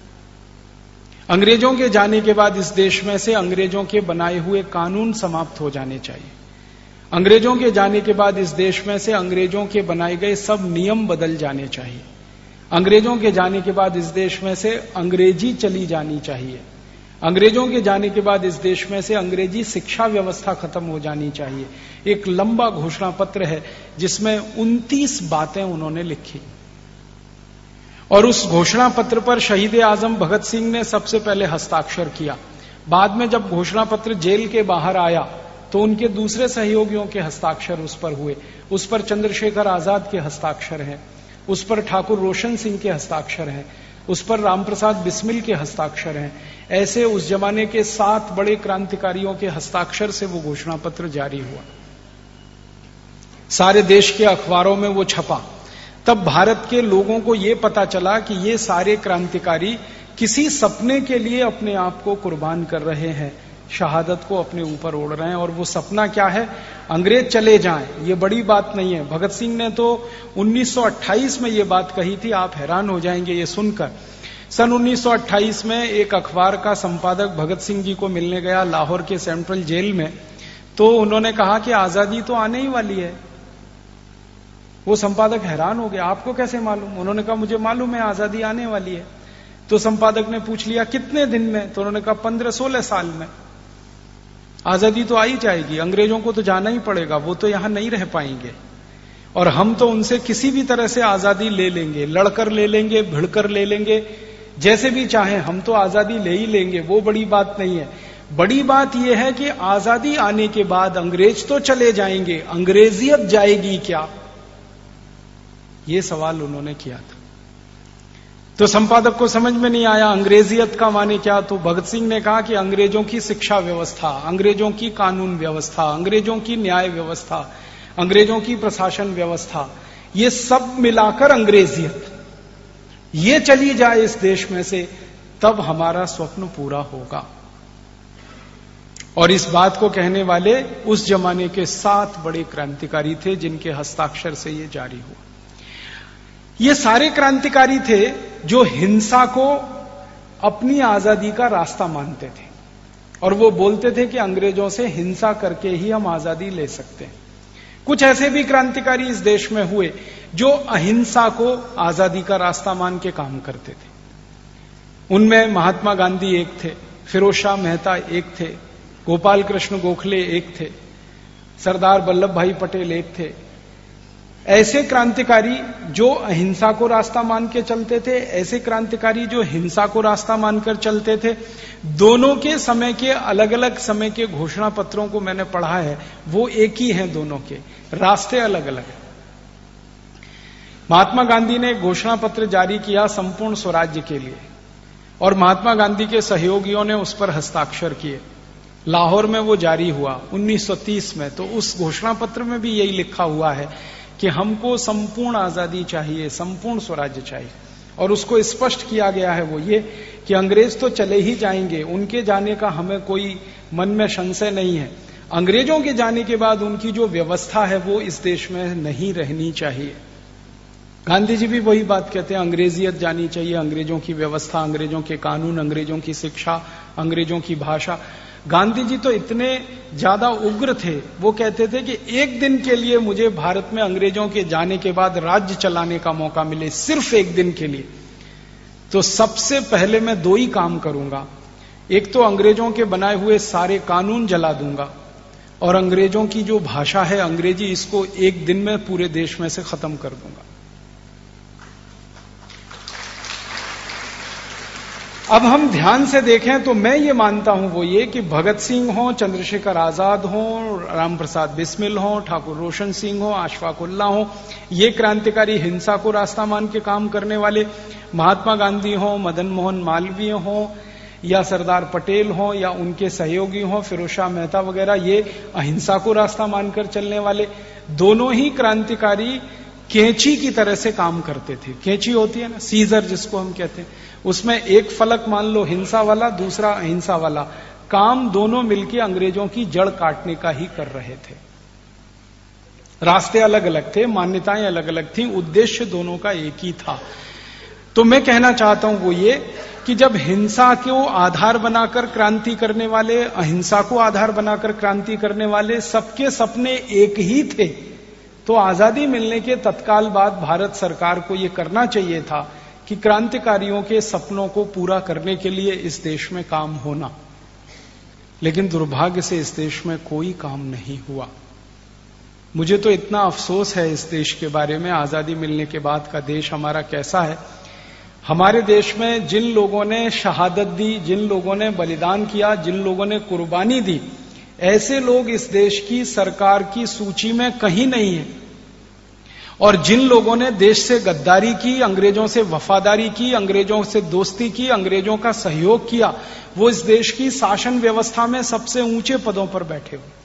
अंग्रेजों के जाने के बाद इस देश में से अंग्रेजों के बनाए हुए कानून समाप्त हो जाने चाहिए। अंग्रेजों के जाने के बाद इस देश में से अंग्रेजों के बनाए गए सब नियम बदल जाने चाहिए। अंग्रेजों के जाने के बाद इस देश में से अंग्रेजी चली जानी चाहिए। अंग्रेजों के जाने के बाद इस देश में से अंग्रेजी शिक्षा व्यवस्था खत्म हो जानी चाहिए। एक लंबा घोषणा पत्र है जिसमें उनतीस बातें उन्होंने लिखी और उस घोषणा पत्र पर शहीद आजम भगत सिंह ने सबसे पहले हस्ताक्षर किया। बाद में जब घोषणा पत्र जेल के बाहर आया तो उनके दूसरे सहयोगियों के हस्ताक्षर उस पर हुए। उस पर चंद्रशेखर आजाद के हस्ताक्षर हैं, उस पर ठाकुर रोशन सिंह के हस्ताक्षर हैं, उस पर रामप्रसाद बिस्मिल के हस्ताक्षर हैं। ऐसे उस जमाने के सात बड़े क्रांतिकारियों के हस्ताक्षर से वो घोषणा पत्र जारी हुआ। सारे देश के अखबारों में वो छपा। तब भारत के लोगों को ये पता चला कि ये सारे क्रांतिकारी किसी सपने के लिए अपने आप को कुर्बान कर रहे हैं, शहादत को अपने ऊपर ओढ़ रहे हैं। और वो सपना क्या है? अंग्रेज चले जाएं। ये बड़ी बात नहीं है। भगत सिंह ने तो उन्नीस सौ अट्ठाईस में ये बात कही थी, आप हैरान हो जाएंगे ये सुनकर। सन उन्नीस सौ अट्ठाईस में एक अखबार का संपादक भगत सिंह जी को मिलने गया लाहौर के सेंट्रल जेल में, तो उन्होंने कहा कि आजादी तो आने ही वाली है। वो संपादक हैरान हो गया, आपको कैसे मालूम? उन्होंने कहा मुझे मालूम है आजादी आने वाली है। तो संपादक ने पूछ लिया कितने दिन में? तो उन्होंने कहा पंद्रह सोलह साल में आजादी तो आ ही जाएगी। अंग्रेजों को तो जाना ही पड़ेगा, वो तो यहां नहीं रह पाएंगे और हम तो उनसे किसी भी तरह से आजादी ले लेंगे, लड़कर ले लेंगे, भिड़कर ले लेंगे, जैसे भी चाहें हम तो आजादी ले ही लेंगे। वो बड़ी बात नहीं है। बड़ी बात यह है कि आजादी आने के बाद अंग्रेज तो चले जाएंगे, अंग्रेजियत जाएगी क्या? ये सवाल उन्होंने किया था। तो संपादक को समझ में नहीं आया अंग्रेजियत का माने क्या। तो भगत सिंह ने कहा कि अंग्रेजों की शिक्षा व्यवस्था, अंग्रेजों की कानून व्यवस्था, अंग्रेजों की न्याय व्यवस्था, अंग्रेजों की प्रशासन व्यवस्था, ये सब मिलाकर अंग्रेजियत ये चली जाए इस देश में से, तब हमारा स्वप्न पूरा होगा। और इस बात को कहने वाले उस जमाने के सात बड़े क्रांतिकारी थे जिनके हस्ताक्षर से ये जारी हुआ। ये सारे क्रांतिकारी थे जो हिंसा को अपनी आजादी का रास्ता मानते थे और वो बोलते थे कि अंग्रेजों से हिंसा करके ही हम आजादी ले सकते हैं। कुछ ऐसे भी क्रांतिकारी इस देश में हुए जो अहिंसा को आजादी का रास्ता मान के काम करते थे। उनमें महात्मा गांधी एक थे, फिरोज शाह मेहता एक थे, गोपाल कृष्ण गोखले एक थे, सरदार वल्लभ भाई पटेल एक थे। ऐसे क्रांतिकारी जो अहिंसा को रास्ता मान के चलते थे, ऐसे क्रांतिकारी जो हिंसा को रास्ता मानकर चलते थे। दोनों के समय के अलग अलग समय के घोषणा पत्रों को मैंने पढ़ा है, वो एक ही हैं, दोनों के रास्ते अलग अलग हैं। महात्मा गांधी ने एक घोषणा पत्र जारी किया संपूर्ण स्वराज्य के लिए और महात्मा गांधी के सहयोगियों ने उस पर हस्ताक्षर किए। लाहौर में वो जारी हुआ उन्नीस सौ तीस में। तो उस घोषणा पत्र में भी यही लिखा हुआ है कि हमको संपूर्ण आजादी चाहिए, संपूर्ण स्वराज्य चाहिए। और उसको स्पष्ट किया गया है वो ये कि अंग्रेज तो चले ही जाएंगे, उनके जाने का हमें कोई मन में संशय नहीं है। अंग्रेजों के जाने के बाद उनकी जो व्यवस्था है वो इस देश में नहीं रहनी चाहिए। गांधी जी भी वही बात कहते हैं, अंग्रेजियत जानी चाहिए, अंग्रेजों की व्यवस्था, अंग्रेजों के कानून, अंग्रेजों की शिक्षा, अंग्रेजों की भाषा। गांधी जी तो इतने ज्यादा उग्र थे, वो कहते थे कि एक दिन के लिए मुझे भारत में अंग्रेजों के जाने के बाद राज्य चलाने का मौका मिले, सिर्फ एक दिन के लिए, तो सबसे पहले मैं दो ही काम करूंगा। एक तो अंग्रेजों के बनाए हुए सारे कानून जला दूंगा और अंग्रेजों की जो भाषा है अंग्रेजी, इसको एक दिन में पूरे देश में से खत्म कर दूंगा। अब हम ध्यान से देखें तो मैं ये मानता हूं वो ये कि भगत सिंह हो, चंद्रशेखर आजाद हो, रामप्रसाद बिस्मिल हो, ठाकुर रोशन सिंह हो, अशफाक उल्लाह हो, ये क्रांतिकारी हिंसा को रास्ता मान के काम करने वाले, महात्मा गांधी हो, मदन मोहन मालवीय हो या सरदार पटेल हो या उनके सहयोगी हो फिरोज शाह मेहता वगैरह, ये अहिंसा को रास्ता मानकर चलने वाले, दोनों ही क्रांतिकारी कैंची की तरह से काम करते थे। कैंची होती है ना, सीजर जिसको हम कहते हैं, उसमें एक फलक मान लो हिंसा वाला, दूसरा अहिंसा वाला, काम दोनों मिलकर अंग्रेजों की जड़ काटने का ही कर रहे थे। रास्ते अलग अलग थे, मान्यताएं अलग अलग थीं, उद्देश्य दोनों का एक ही था। तो मैं कहना चाहता हूं वो ये कि जब हिंसा को आधार बनाकर क्रांति करने वाले, अहिंसा को आधार बनाकर क्रांति करने वाले, सबके सपने एक ही थे, तो आजादी मिलने के तत्काल बाद भारत सरकार को यह करना चाहिए था कि क्रांतिकारियों के सपनों को पूरा करने के लिए इस देश में काम होना, लेकिन दुर्भाग्य से इस देश में कोई काम नहीं हुआ। मुझे तो इतना अफसोस है इस देश के बारे में, आजादी मिलने के बाद का देश हमारा कैसा है। हमारे देश में जिन लोगों ने शहादत दी, जिन लोगों ने बलिदान किया, जिन लोगों ने कुर्बानी दी, ऐसे लोग इस देश की सरकार की सूची में कहीं नहीं है। और जिन लोगों ने देश से गद्दारी की, अंग्रेजों से वफादारी की, अंग्रेजों से दोस्ती की, अंग्रेजों का सहयोग किया, वो इस देश की शासन व्यवस्था में सबसे ऊंचे पदों पर बैठे हुए।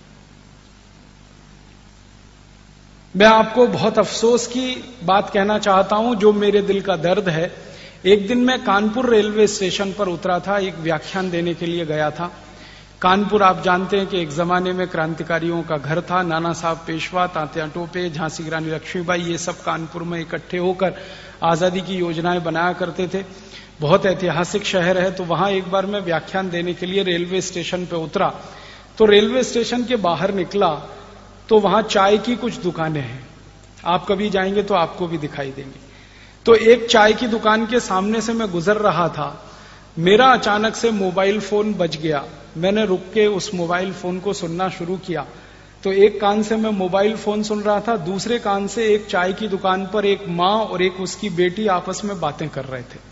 मैं आपको बहुत अफसोस की बात कहना चाहता हूं, जो मेरे दिल का दर्द है। एक दिन मैं कानपुर रेलवे स्टेशन पर उतरा था, एक व्याख्यान देने के लिए गया था। कानपुर आप जानते हैं कि एक जमाने में क्रांतिकारियों का घर था। नाना साहब पेशवा, तात्या टोपे, झांसी की रानी लक्ष्मीबाई, ये सब कानपुर में इकट्ठे होकर आजादी की योजनाएं बनाया करते थे। बहुत ऐतिहासिक शहर है। तो वहां एक बार मैं व्याख्यान देने के लिए रेलवे स्टेशन पे उतरा, तो रेलवे स्टेशन के बाहर निकला तो वहां चाय की कुछ दुकानें हैं। आप कभी जाएंगे तो आपको भी दिखाई देंगे। तो एक चाय की दुकान के सामने से मैं गुजर रहा था, मेरा अचानक से मोबाइल फोन बज गया। मैंने रुक के उस मोबाइल फोन को सुनना शुरू किया। तो एक कान से मैं मोबाइल फोन सुन रहा था, दूसरे कान से एक चाय की दुकान पर एक माँ और एक उसकी बेटी आपस में बातें कर रहे थे।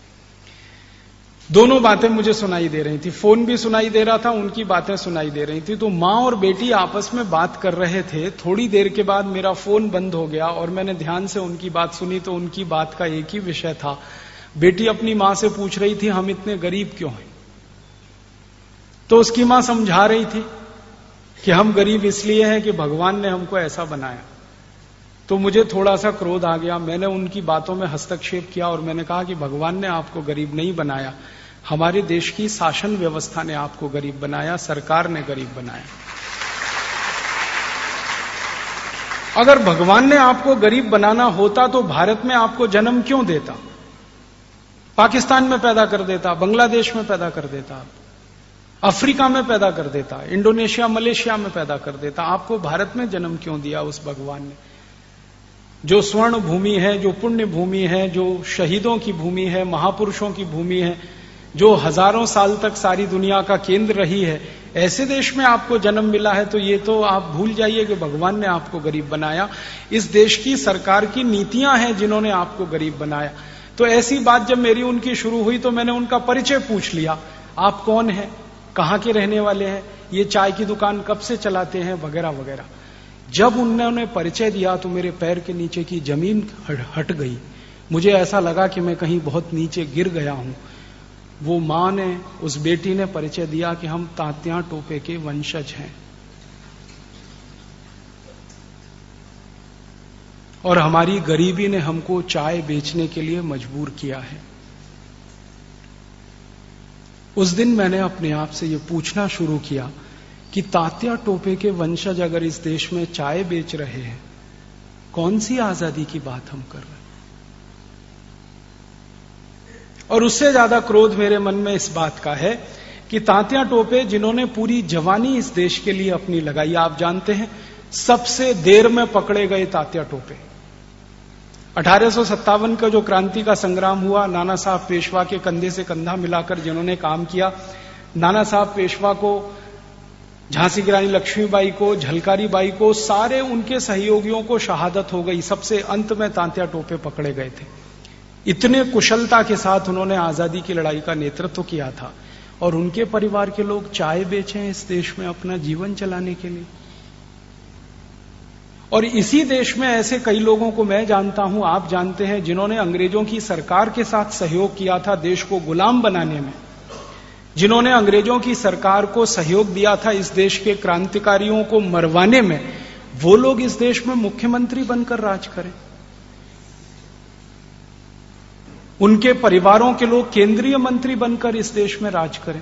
दोनों बातें मुझे सुनाई दे रही थी, फोन भी सुनाई दे रहा था, उनकी बातें सुनाई दे रही थी। तो माँ और बेटी आपस में बात कर रहे थे। थोड़ी देर के बाद मेरा फोन बंद हो गया और मैंने ध्यान से उनकी बात सुनी तो उनकी बात का एक ही विषय था। बेटी अपनी माँ से पूछ रही थी, हम इतने गरीब क्यों हैं? तो उसकी माँ समझा रही थी कि हम गरीब इसलिए हैं कि भगवान ने हमको ऐसा बनाया। तो मुझे थोड़ा सा क्रोध आ गया। मैंने उनकी बातों में हस्तक्षेप किया और मैंने कहा कि भगवान ने आपको गरीब नहीं बनाया, हमारे देश की शासन व्यवस्था ने आपको गरीब बनाया, सरकार ने गरीब बनाया। अगर भगवान ने आपको गरीब बनाना होता तो भारत में आपको जन्म क्यों देता? पाकिस्तान में पैदा कर देता, बांग्लादेश में पैदा कर देता, अफ्रीका में पैदा कर देता, इंडोनेशिया मलेशिया में पैदा कर देता। आपको भारत में जन्म क्यों दिया उस भगवान ने? जो स्वर्ण भूमि है, जो पुण्य भूमि है, जो शहीदों की भूमि है, महापुरुषों की भूमि है, जो हजारों साल तक सारी दुनिया का केंद्र रही है, ऐसे देश में आपको जन्म मिला है। तो ये तो आप भूल जाइए कि भगवान ने आपको गरीब बनाया। इस देश की सरकार की नीतियां हैं जिन्होंने आपको गरीब बनाया। तो ऐसी बात जब मेरी उनकी शुरू हुई तो मैंने उनका परिचय पूछ लिया, आप कौन हैं, कहां के रहने वाले हैं, ये चाय की दुकान कब से चलाते हैं, वगैरह वगैरह। जब उन्होंने परिचय दिया तो मेरे पैर के नीचे की जमीन हट गई। मुझे ऐसा लगा कि मैं कहीं बहुत नीचे गिर गया हूं। वो मां ने, उस बेटी ने परिचय दिया कि हम तात्या टोपे के वंशज हैं और हमारी गरीबी ने हमको चाय बेचने के लिए मजबूर किया है। उस दिन मैंने अपने आप से ये पूछना शुरू किया कि तात्या टोपे के वंशज अगर इस देश में चाय बेच रहे हैं, कौन सी आजादी की बात हम कर रहे हैं? और उससे ज्यादा क्रोध मेरे मन में इस बात का है कि तात्या टोपे जिन्होंने पूरी जवानी इस देश के लिए अपनी लगाई, आप जानते हैं सबसे देर में पकड़े गए तात्या टोपे। अठारह सौ सत्तावन का जो क्रांति का संग्राम हुआ, नाना साहब पेशवा के कंधे से कंधा मिलाकर जिन्होंने काम किया, नाना साहब पेशवा को, झांसी की रानी लक्ष्मीबाई को, झलकारी बाई को, सारे उनके सहयोगियों को शहादत हो गई। सबसे अंत में तात्या टोपे पकड़े गए थे। इतने कुशलता के साथ उन्होंने आजादी की लड़ाई का नेतृत्व किया था और उनके परिवार के लोग चाय बेचे इस देश में अपना जीवन चलाने के लिए। और इसी देश में ऐसे कई लोगों को मैं जानता हूं, आप जानते हैं, जिन्होंने अंग्रेजों की सरकार के साथ सहयोग किया था देश को गुलाम बनाने में, जिन्होंने अंग्रेजों की सरकार को सहयोग दिया था इस देश के क्रांतिकारियों को मरवाने में, वो लोग इस देश में मुख्यमंत्री बनकर राज करें। उनके परिवारों के लोग केंद्रीय मंत्री बनकर इस देश में राज करें।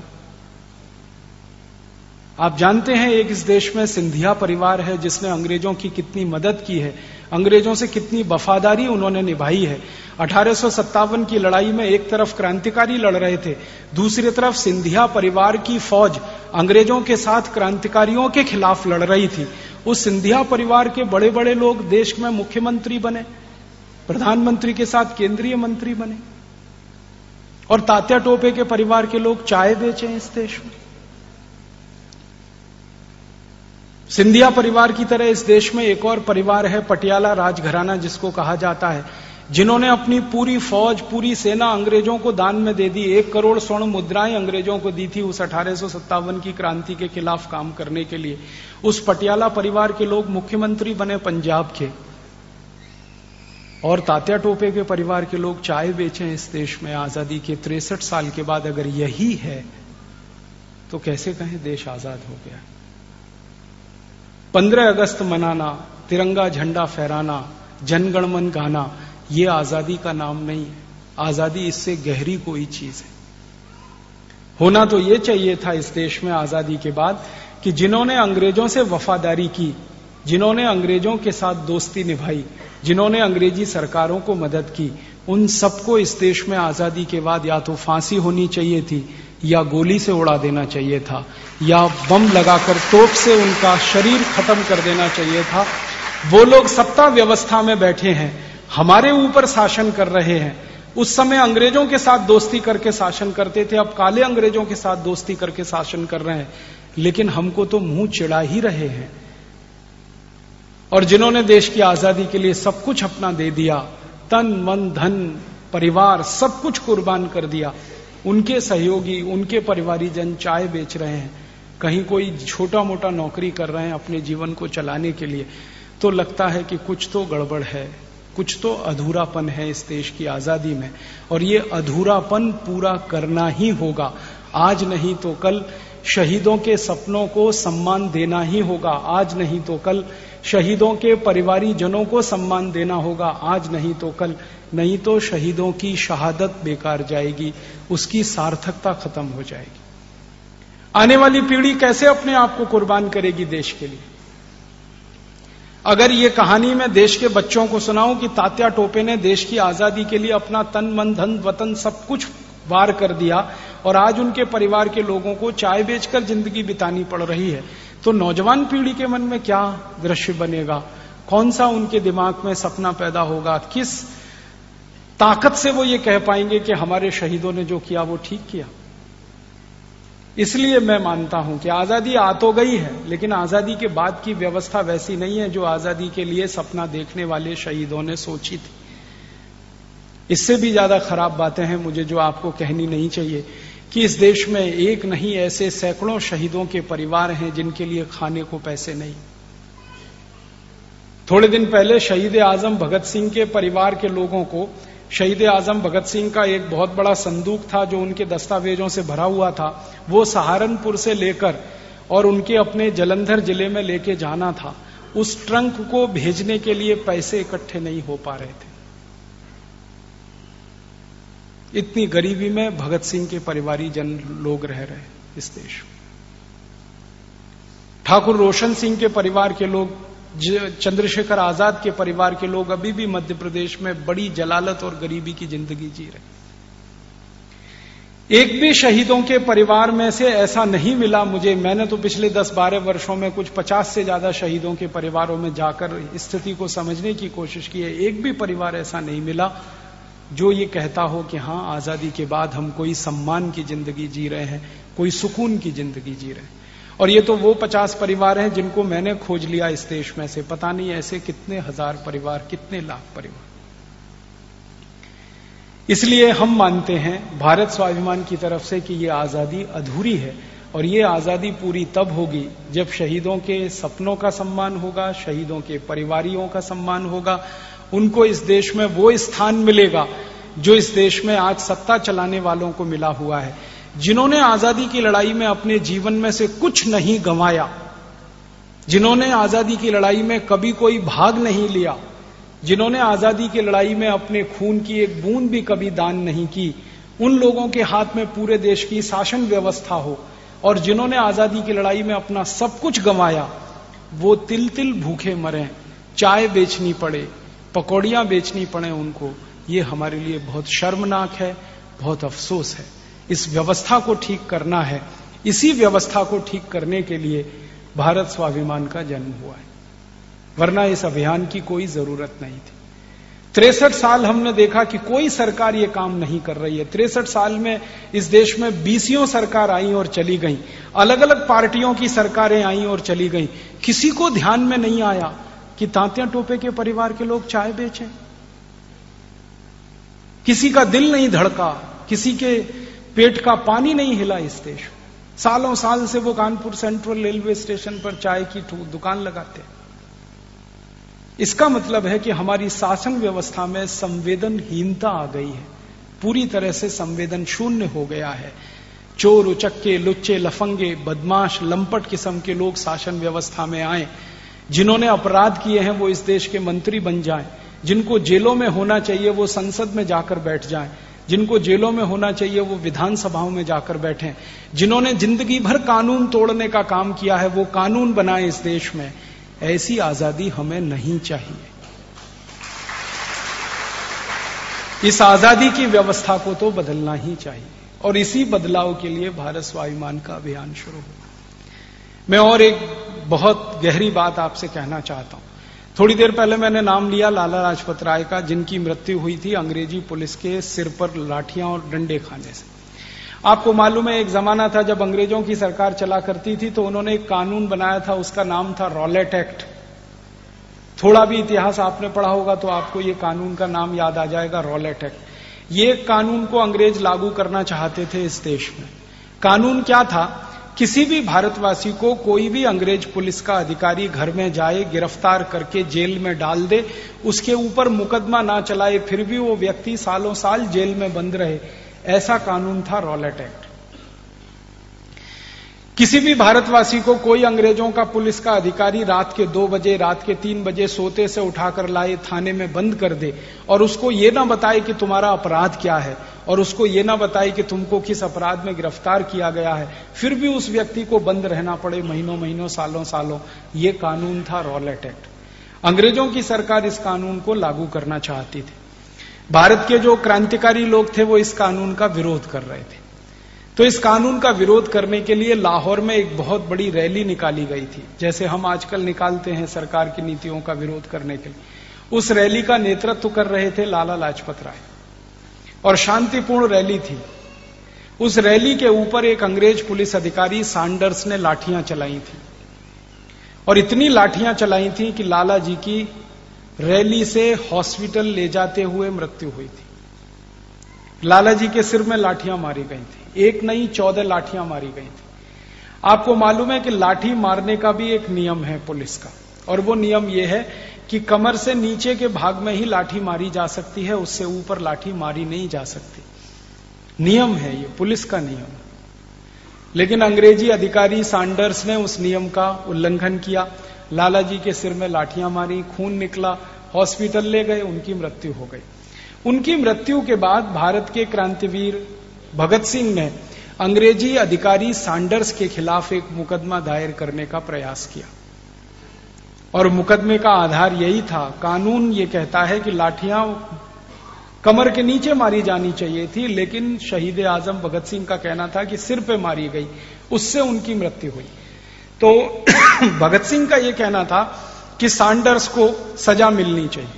आप जानते हैं एक इस देश में सिंधिया परिवार है जिसने अंग्रेजों की कितनी मदद की है, अंग्रेजों से कितनी वफादारी उन्होंने निभाई है। अठारह सौ सत्तावन की लड़ाई में एक तरफ क्रांतिकारी लड़ रहे थे, दूसरी तरफ सिंधिया परिवार की फौज अंग्रेजों के साथ क्रांतिकारियों के खिलाफ लड़ रही थी। उस सिंधिया परिवार के बड़े बड़े लोग देश में मुख्यमंत्री बने, प्रधानमंत्री के साथ केंद्रीय मंत्री बने, और तात्या टोपे के परिवार के लोग चाय बेचें इस देश में। सिंधिया परिवार की तरह इस देश में एक और परिवार है, पटियाला राजघराना जिसको कहा जाता है, जिन्होंने अपनी पूरी फौज, पूरी सेना अंग्रेजों को दान में दे दी। एक करोड़ स्वर्ण मुद्राएं अंग्रेजों को दी थी उस अठारह सौ सत्तावन की क्रांति के खिलाफ काम करने के लिए। उस पटियाला परिवार के लोग मुख्यमंत्री बने पंजाब के, और तात्या टोपे के परिवार के लोग चाय बेचें इस देश में आजादी के तिरसठ साल के बाद। अगर यही है तो कैसे कहें देश आजाद हो गया। पंद्रह अगस्त मनाना, तिरंगा झंडा फहराना, जनगणमन गाना, ये आजादी का नाम नहीं है। आजादी इससे गहरी कोई चीज है। होना तो ये चाहिए था इस देश में आजादी के बाद कि जिन्होंने अंग्रेजों से वफादारी की, जिन्होंने अंग्रेजों के साथ दोस्ती निभाई, जिन्होंने अंग्रेजी सरकारों को मदद की, उन सबको इस देश में आजादी के बाद या तो फांसी होनी चाहिए थी, या गोली से उड़ा देना चाहिए था, या बम लगाकर तोप से उनका शरीर खत्म कर देना चाहिए था। वो लोग सत्ता व्यवस्था में बैठे हैं, हमारे ऊपर शासन कर रहे हैं। उस समय अंग्रेजों के साथ दोस्ती करके शासन करते थे, अब काले अंग्रेजों के साथ दोस्ती करके शासन कर रहे हैं, लेकिन हमको तो मुंह चिढ़ा ही रहे हैं। और जिन्होंने देश की आजादी के लिए सब कुछ अपना दे दिया, तन मन धन परिवार सब कुछ कुर्बान कर दिया, उनके सहयोगी, उनके परिवारीजन चाय बेच रहे हैं, कहीं कोई छोटा मोटा नौकरी कर रहे हैं अपने जीवन को चलाने के लिए, तो लगता है कि कुछ तो गड़बड़ है, कुछ तो अधूरापन है इस देश की आजादी में। और ये अधूरापन पूरा करना ही होगा। आज नहीं तो कल शहीदों के सपनों को सम्मान देना ही होगा। आज नहीं तो कल शहीदों के परिवारी जनों को सम्मान देना होगा। आज नहीं तो कल, नहीं तो शहीदों की शहादत बेकार जाएगी, उसकी सार्थकता खत्म हो जाएगी। आने वाली पीढ़ी कैसे अपने आप को कुर्बान करेगी देश के लिए? अगर ये कहानी मैं देश के बच्चों को सुनाऊं कि तात्या टोपे ने देश की आजादी के लिए अपना तन मन धन वतन सब कुछ वार कर दिया, और आज उनके परिवार के लोगों को चाय बेचकर जिंदगी बितानी पड़ रही है, तो नौजवान पीढ़ी के मन में क्या दृश्य बनेगा? कौन सा उनके दिमाग में सपना पैदा होगा? किस ताकत से वो ये कह पाएंगे कि हमारे शहीदों ने जो किया वो ठीक किया? इसलिए मैं मानता हूं कि आजादी आ तो गई है, लेकिन आजादी के बाद की व्यवस्था वैसी नहीं है जो आजादी के लिए सपना देखने वाले शहीदों ने सोची थी। इससे भी ज्यादा खराब बातें हैं मुझे जो आपको कहनी नहीं चाहिए कि इस देश में एक नहीं ऐसे सैकड़ों शहीदों के परिवार हैं जिनके लिए खाने को पैसे नहीं। थोड़े दिन पहले शहीद आजम भगत सिंह के परिवार के लोगों को, शहीद आजम भगत सिंह का एक बहुत बड़ा संदूक था जो उनके दस्तावेजों से भरा हुआ था, वो सहारनपुर से लेकर और उनके अपने जलंधर जिले में लेके जाना था। उस ट्रंक को भेजने के लिए पैसे इकट्ठे नहीं हो पा रहे थे। इतनी गरीबी में भगत सिंह के परिवारी जन लोग रह रहे इस देश में। ठाकुर रोशन सिंह के परिवार के लोग, चंद्रशेखर आजाद के परिवार के लोग अभी भी मध्य प्रदेश में बड़ी जलालत और गरीबी की जिंदगी जी रहे। एक भी शहीदों के परिवार में से ऐसा नहीं मिला मुझे, मैंने तो पिछले दस बारह वर्षों में कुछ पचास से ज्यादा शहीदों के परिवारों में जाकर स्थिति को समझने की कोशिश की है। एक भी परिवार ऐसा नहीं मिला जो ये कहता हो कि हां, आजादी के बाद हम कोई सम्मान की जिंदगी जी रहे हैं, कोई सुकून की जिंदगी जी रहे हैं। और ये तो वो पचास परिवार हैं जिनको मैंने खोज लिया इस देश में से, पता नहीं ऐसे कितने हजार परिवार, कितने लाख परिवार। इसलिए हम मानते हैं भारत स्वाभिमान की तरफ से कि ये आजादी अधूरी है, और ये आजादी पूरी तब होगी जब शहीदों के सपनों का सम्मान होगा, शहीदों के परिवारियों का सम्मान होगा, उनको इस देश में वो स्थान मिलेगा जो इस देश में आज सत्ता चलाने वालों को मिला हुआ है, जिन्होंने आजादी की लड़ाई में अपने जीवन में से कुछ नहीं गंवाया, जिन्होंने आजादी की लड़ाई में कभी कोई भाग नहीं लिया, जिन्होंने आजादी की लड़ाई में अपने खून की एक बूंद भी कभी दान नहीं की, उन लोगों के हाथ में पूरे देश की शासन व्यवस्था हो, और जिन्होंने आजादी की लड़ाई में अपना सब कुछ गंवाया, वो तिल तिल भूखे मरे, चाय बेचनी पड़े, पकौड़ियां बेचनी पड़े उनको, ये हमारे लिए बहुत शर्मनाक है, बहुत अफसोस है। इस व्यवस्था को ठीक करना है। इसी व्यवस्था को ठीक करने के लिए भारत स्वाभिमान का जन्म हुआ है, वरना इस अभियान की कोई जरूरत नहीं थी। तिरसठ साल हमने देखा कि कोई सरकार ये काम नहीं कर रही है। तिरसठ साल में इस देश में बीसियों सरकार आई और चली गई, अलग अलग पार्टियों की सरकारें आई और चली गई। किसी को ध्यान में नहीं आया कि तांत्या टोपे के परिवार के लोग चाय बेचें। किसी का दिल नहीं धड़का, किसी के पेट का पानी नहीं हिला इस देश में। सालों साल से वो कानपुर सेंट्रल रेलवे स्टेशन पर चाय की दुकान लगाते हैं। इसका मतलब है कि हमारी शासन व्यवस्था में संवेदनहीनता आ गई है, पूरी तरह से संवेदन शून्य हो गया है। चोर उचक्के, लुच्चे, लफंगे, बदमाश, लंपट किस्म के लोग शासन व्यवस्था में आए। जिन्होंने अपराध किए हैं वो इस देश के मंत्री बन जाएं, जिनको जेलों में होना चाहिए वो संसद में जाकर बैठ जाएं, जिनको जेलों में होना चाहिए वो विधानसभाओं में जाकर बैठें। जिन्होंने जिंदगी भर कानून तोड़ने का काम किया है वो कानून बनाए इस देश में। ऐसी आजादी हमें नहीं चाहिए। इस आजादी की व्यवस्था को तो बदलना ही चाहिए और इसी बदलाव के लिए भारत स्वाभिमान का अभियान शुरू हुआ। मैं और एक बहुत गहरी बात आपसे कहना चाहता हूं। थोड़ी देर पहले मैंने नाम लिया लाला लाजपत राय का, जिनकी मृत्यु हुई थी अंग्रेजी पुलिस के सिर पर लाठियां और डंडे खाने से। आपको मालूम है एक जमाना था जब अंग्रेजों की सरकार चला करती थी तो उन्होंने एक कानून बनाया था, उसका नाम था रॉलेट एक्ट। थोड़ा भी इतिहास आपने पढ़ा होगा तो आपको ये कानून का नाम याद आ जाएगा, रॉलेट एक्ट। ये कानून को अंग्रेज लागू करना चाहते थे इस देश में। कानून क्या था? किसी भी भारतवासी को कोई भी अंग्रेज पुलिस का अधिकारी घर में जाए, गिरफ्तार करके जेल में डाल दे, उसके ऊपर मुकदमा ना चलाए, फिर भी वो व्यक्ति सालों साल जेल में बंद रहे, ऐसा कानून था रॉलेट एक्ट। किसी भी भारतवासी को कोई अंग्रेजों का पुलिस का अधिकारी रात के दो बजे, रात के तीन बजे सोते से उठाकर लाए, थाने में बंद कर दे और उसको ये ना बताए कि तुम्हारा अपराध क्या है और उसको ये ना बताए कि तुमको किस अपराध में गिरफ्तार किया गया है, फिर भी उस व्यक्ति को बंद रहना पड़े महीनों महीनों, सालों सालों, ये कानून था रॉलेट एक्ट। अंग्रेजों की सरकार इस कानून को लागू करना चाहती थी। भारत के जो क्रांतिकारी लोग थे वो इस कानून का विरोध कर रहे थे। तो इस कानून का विरोध करने के लिए लाहौर में एक बहुत बड़ी रैली निकाली गई थी, जैसे हम आजकल निकालते हैं सरकार की नीतियों का विरोध करने के लिए। उस रैली का नेतृत्व कर रहे थे लाला लाजपत राय और शांतिपूर्ण रैली थी। उस रैली के ऊपर एक अंग्रेज पुलिस अधिकारी सैंडर्स ने लाठियां चलाई थी और इतनी लाठियां चलाई थी कि लाला जी की रैली से हॉस्पिटल ले जाते हुए मृत्यु हुई थी। लाला जी के सिर में लाठियां मारी गई थी, एक नहीं चौदह लाठियां मारी गई थी। आपको मालूम है कि लाठी मारने का भी एक नियम है पुलिस का, और वो नियम ये है कि कमर से नीचे के भाग में ही लाठी मारी जा सकती है, उससे ऊपर लाठी मारी नहीं जा सकती। नियम है ये, पुलिस का नियम। लेकिन अंग्रेजी अधिकारी सैंडर्स ने उस नियम का उल्लंघन किया, लाला जी के सिर में लाठियां मारी, खून निकला, हॉस्पिटल ले गए, उनकी मृत्यु हो गई। उनकी मृत्यु के बाद भारत के क्रांतिवीर भगत सिंह ने अंग्रेजी अधिकारी सैंडर्स के खिलाफ एक मुकदमा दायर करने का प्रयास किया और मुकदमे का आधार यही था, कानून ये कहता है कि लाठियां कमर के नीचे मारी जानी चाहिए थी, लेकिन शहीद आजम भगत सिंह का कहना था कि सिर पे मारी गई, उससे उनकी मृत्यु हुई। तो भगत सिंह का यह कहना था कि सैंडर्स को सजा मिलनी चाहिए।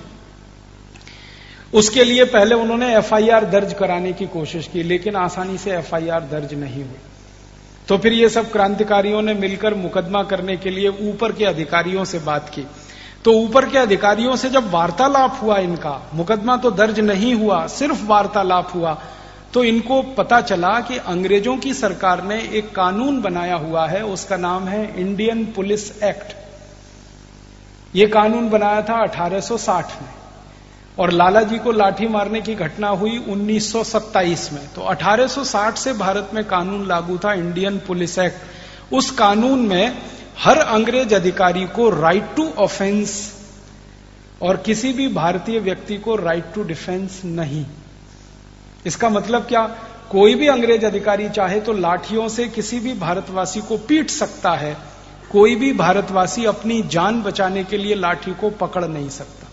उसके लिए पहले उन्होंने एफ आई आर दर्ज कराने की कोशिश की, लेकिन आसानी से एफ आई आर दर्ज नहीं हुई। तो फिर ये सब क्रांतिकारियों ने मिलकर मुकदमा करने के लिए ऊपर के अधिकारियों से बात की। तो ऊपर के अधिकारियों से जब वार्तालाप हुआ, इनका मुकदमा तो दर्ज नहीं हुआ, सिर्फ वार्तालाप हुआ, तो इनको पता चला कि अंग्रेजों की सरकार ने एक कानून बनाया हुआ है, उसका नाम है इंडियन पुलिस एक्ट। ये कानून बनाया था अठारह सौ साठ में और लाला जी को लाठी मारने की घटना हुई उन्नीस सौ सत्ताईस में। तो अठारह सौ साठ से भारत में कानून लागू था, इंडियन पुलिस एक्ट। उस कानून में हर अंग्रेज अधिकारी को राइट टू ऑफेंस और किसी भी भारतीय व्यक्ति को राइट टू डिफेंस नहीं। इसका मतलब क्या? कोई भी अंग्रेज अधिकारी चाहे तो लाठियों से किसी भी भारतवासी को पीट सकता है, कोई भी भारतवासी अपनी जान बचाने के लिए लाठी को पकड़ नहीं सकता।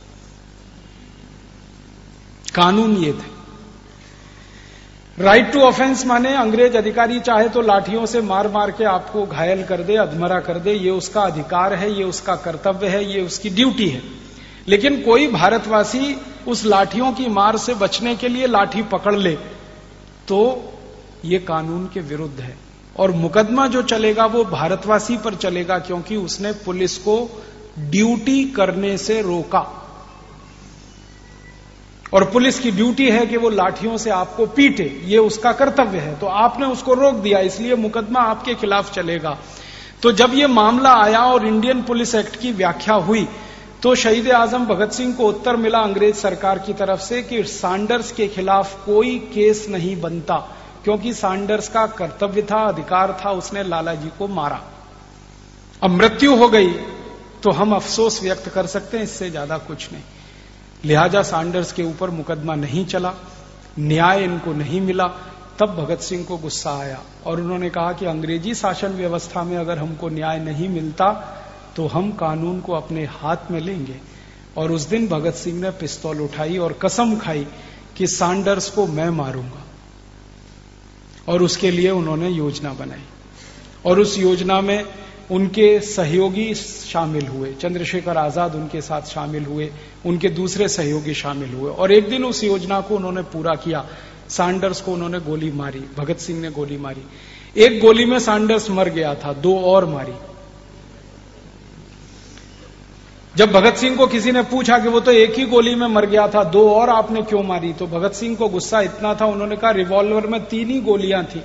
कानून ये थे। राइट टू ऑफेंस माने अंग्रेज अधिकारी चाहे तो लाठियों से मार मार के आपको घायल कर दे, अधमरा कर दे, ये उसका अधिकार है, ये उसका कर्तव्य है, ये उसकी ड्यूटी है। लेकिन कोई भारतवासी उस लाठियों की मार से बचने के लिए लाठी पकड़ ले तो ये कानून के विरुद्ध है। और मुकदमा जो चलेगा वो भारतवासी पर चलेगा, क्योंकि उसने पुलिस को ड्यूटी करने से रोका। और पुलिस की ड्यूटी है कि वो लाठियों से आपको पीटे, ये उसका कर्तव्य है। तो आपने उसको रोक दिया, इसलिए मुकदमा आपके खिलाफ चलेगा। तो जब ये मामला आया और इंडियन पुलिस एक्ट की व्याख्या हुई तो शहीद आजम भगत सिंह को उत्तर मिला अंग्रेज सरकार की तरफ से कि सैंडर्स के खिलाफ कोई केस नहीं बनता, क्योंकि सैंडर्स का कर्तव्य था, अधिकार था, उसने लाला जी को मारा। अब मृत्यु हो गई तो हम अफसोस व्यक्त कर सकते हैं, इससे ज्यादा कुछ नहीं। लिहाजा सैंडर्स के ऊपर मुकदमा नहीं चला, न्याय इनको नहीं मिला। तब भगत सिंह को गुस्सा आया और उन्होंने कहा कि अंग्रेजी शासन व्यवस्था में अगर हमको न्याय नहीं मिलता तो हम कानून को अपने हाथ में लेंगे। और उस दिन भगत सिंह ने पिस्तौल उठाई और कसम खाई कि सैंडर्स को मैं मारूंगा। और उसके लिए उन्होंने योजना बनाई और उस योजना में उनके सहयोगी शामिल हुए, चंद्रशेखर आजाद उनके साथ शामिल हुए, उनके दूसरे सहयोगी शामिल हुए। और एक दिन उस योजना को उन्होंने पूरा किया। सैंडर्स को उन्होंने गोली मारी, भगत सिंह ने गोली मारी। एक गोली में सैंडर्स मर गया था, दो और मारी। जब भगत सिंह को किसी ने पूछा कि वो तो एक ही गोली में मर गया था, दो और आपने क्यों मारी, तो भगत सिंह को गुस्सा इतना था, उन्होंने कहा रिवॉल्वर में तीन ही गोलियां थी,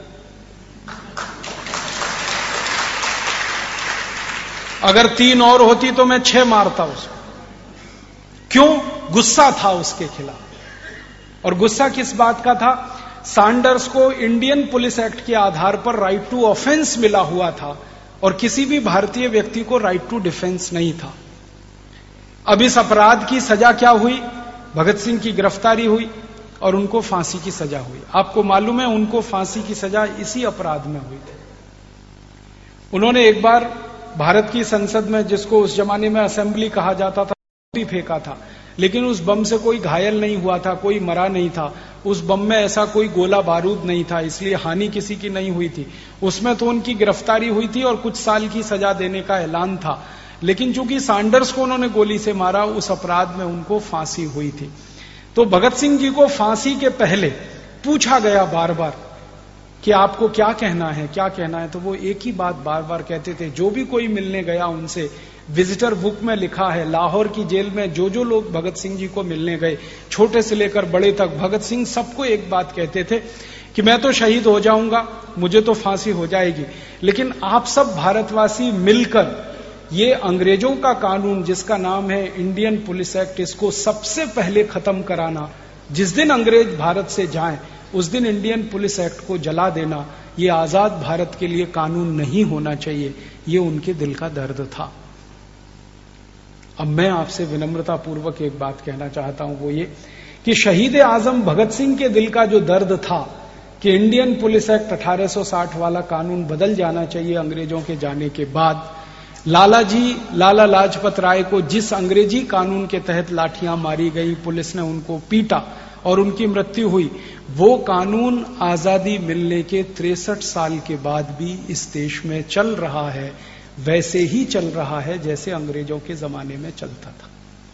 अगर तीन और होती तो मैं छह मारता उसको। क्यों? गुस्सा था उसके खिलाफ। और गुस्सा किस बात का था? सैंडर्स को इंडियन पुलिस एक्ट के आधार पर राइट टू ऑफेंस मिला हुआ था और किसी भी भारतीय व्यक्ति को राइट टू डिफेंस नहीं था। अब इस अपराध की सजा क्या हुई? भगत सिंह की गिरफ्तारी हुई और उनको फांसी की सजा हुई। आपको मालूम है उनको फांसी की सजा इसी अपराध में हुई थी। उन्होंने एक बार भारत की संसद में, जिसको उस जमाने में असेंबली कहा जाता था, भी फेंका था, लेकिन उस बम से कोई घायल नहीं हुआ था, कोई मरा नहीं था। उस बम में ऐसा कोई गोला बारूद नहीं था, इसलिए हानि किसी की नहीं हुई थी। उसमें तो उनकी गिरफ्तारी हुई थी और कुछ साल की सजा देने का ऐलान था, लेकिन चूंकि सैंडर्स को उन्होंने गोली से मारा, उस अपराध में उनको फांसी हुई थी। तो भगत सिंह जी को फांसी के पहले पूछा गया बार बार कि आपको क्या कहना है, क्या कहना है, तो वो एक ही बात बार बार कहते थे। जो भी कोई मिलने गया उनसे, विजिटर बुक में लिखा है, लाहौर की जेल में जो जो लोग भगत सिंह जी को मिलने गए, छोटे से लेकर बड़े तक, भगत सिंह सबको एक बात कहते थे कि मैं तो शहीद हो जाऊंगा, मुझे तो फांसी हो जाएगी, लेकिन आप सब भारतवासी मिलकर ये अंग्रेजों का कानून जिसका नाम है इंडियन पुलिस एक्ट, इसको सबसे पहले खत्म कराना। जिस दिन अंग्रेज भारत से जाएं उस दिन इंडियन पुलिस एक्ट को जला देना, ये आजाद भारत के लिए कानून नहीं होना चाहिए। ये उनके दिल का दर्द था। अब मैं आपसे विनम्रता पूर्वक एक बात कहना चाहता हूं, वो ये कि शहीद आजम भगत सिंह के दिल का जो दर्द था कि इंडियन पुलिस एक्ट अठारह सौ साठ वाला कानून बदल जाना चाहिए अंग्रेजों के जाने के बाद, लाला जी लाला लाजपत राय को जिस अंग्रेजी कानून के तहत लाठियां मारी गई, पुलिस ने उनको पीटा और उनकी मृत्यु हुई, वो कानून आजादी मिलने के तिरसठ साल के बाद भी इस देश में चल रहा है, वैसे ही चल रहा है जैसे अंग्रेजों के जमाने में चलता था।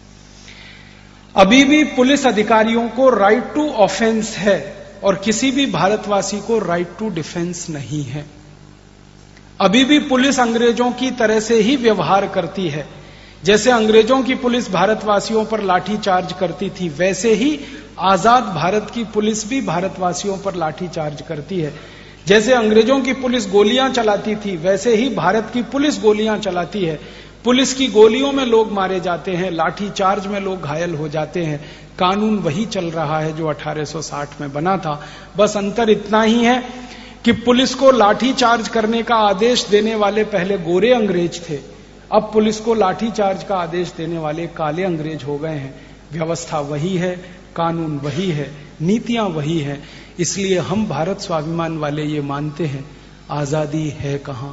अभी भी पुलिस अधिकारियों को राइट टू ऑफेंस है और किसी भी भारतवासी को राइट टू डिफेंस नहीं है। अभी भी पुलिस अंग्रेजों की तरह से ही व्यवहार करती है। जैसे अंग्रेजों की पुलिस भारतवासियों पर लाठी चार्ज करती थी, वैसे ही आजाद भारत की पुलिस भी भारतवासियों पर लाठी चार्ज करती है। जैसे अंग्रेजों की पुलिस गोलियां चलाती थी, वैसे ही भारत की पुलिस गोलियां चलाती है। पुलिस की गोलियों में लोग मारे जाते हैं, लाठी चार्ज में लोग घायल हो जाते हैं। कानून वही चल रहा है जो अठारह सौ साठ में बना था। बस अंतर इतना ही है कि पुलिस को लाठी चार्ज करने का आदेश देने वाले पहले गोरे अंग्रेज थे, अब पुलिस को लाठी चार्ज का आदेश देने वाले काले अंग्रेज हो गए हैं। व्यवस्था वही है, कानून वही है, नीतियां वही है। इसलिए हम भारत स्वाभिमान वाले ये मानते हैं, आजादी है कहां?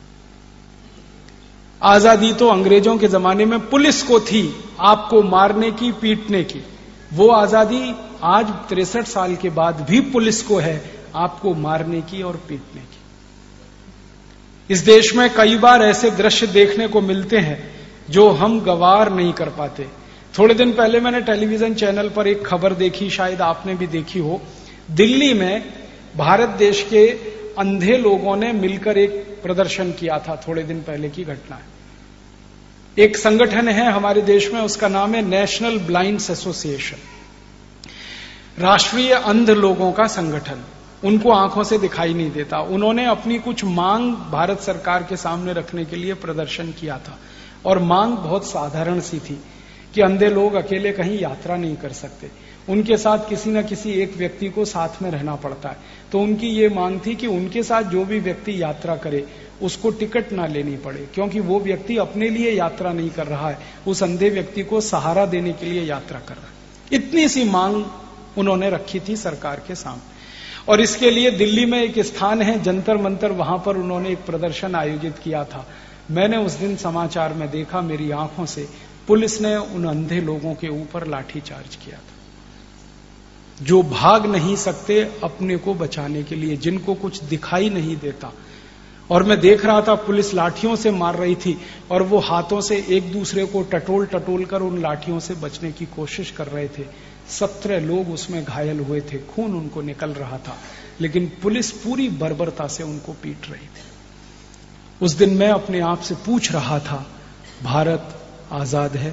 आजादी तो अंग्रेजों के जमाने में पुलिस को थी, आपको मारने की, पीटने की। वो आजादी आज तिरसठ साल के बाद भी पुलिस को है, आपको मारने की और पीटने की। इस देश में कई बार ऐसे दृश्य देखने को मिलते हैं जो हम गवार नहीं कर पाते। थोड़े दिन पहले मैंने टेलीविजन चैनल पर एक खबर देखी, शायद आपने भी देखी हो। दिल्ली में भारत देश के अंधे लोगों ने मिलकर एक प्रदर्शन किया था, थोड़े दिन पहले की घटना है। एक संगठन है हमारे देश में, उसका नाम है नेशनल ब्लाइंड्स एसोसिएशन, राष्ट्रीय अंध लोगों का संगठन। उनको आंखों से दिखाई नहीं देता। उन्होंने अपनी कुछ मांग भारत सरकार के सामने रखने के लिए प्रदर्शन किया था, और मांग बहुत साधारण सी थी कि अंधे लोग अकेले कहीं यात्रा नहीं कर सकते, उनके साथ किसी न किसी एक व्यक्ति को साथ में रहना पड़ता है। तो उनकी ये मांग थी कि उनके साथ जो भी व्यक्ति यात्रा करे उसको टिकट ना लेनी पड़े, क्योंकि वो व्यक्ति अपने लिए यात्रा नहीं कर रहा है, उस अंधे व्यक्ति को सहारा देने के लिए यात्रा कर रहा है। इतनी सी मांग उन्होंने रखी थी सरकार के सामने, और इसके लिए दिल्ली में एक स्थान है जंतर मंतर, वहां पर उन्होंने एक प्रदर्शन आयोजित किया था। मैंने उस दिन समाचार में देखा मेरी आंखों से, पुलिस ने उन अंधे लोगों के ऊपर लाठीचार्ज किया था, जो भाग नहीं सकते अपने को बचाने के लिए, जिनको कुछ दिखाई नहीं देता। और मैं देख रहा था पुलिस लाठियों से मार रही थी, और वो हाथों से एक दूसरे को टटोल टटोल कर उन लाठियों से बचने की कोशिश कर रहे थे। सत्रह लोग उसमें घायल हुए थे, खून उनको निकल रहा था, लेकिन पुलिस पूरी बर्बरता से उनको पीट रही थी। उस दिन मैं अपने आप से पूछ रहा था, भारत आजाद है,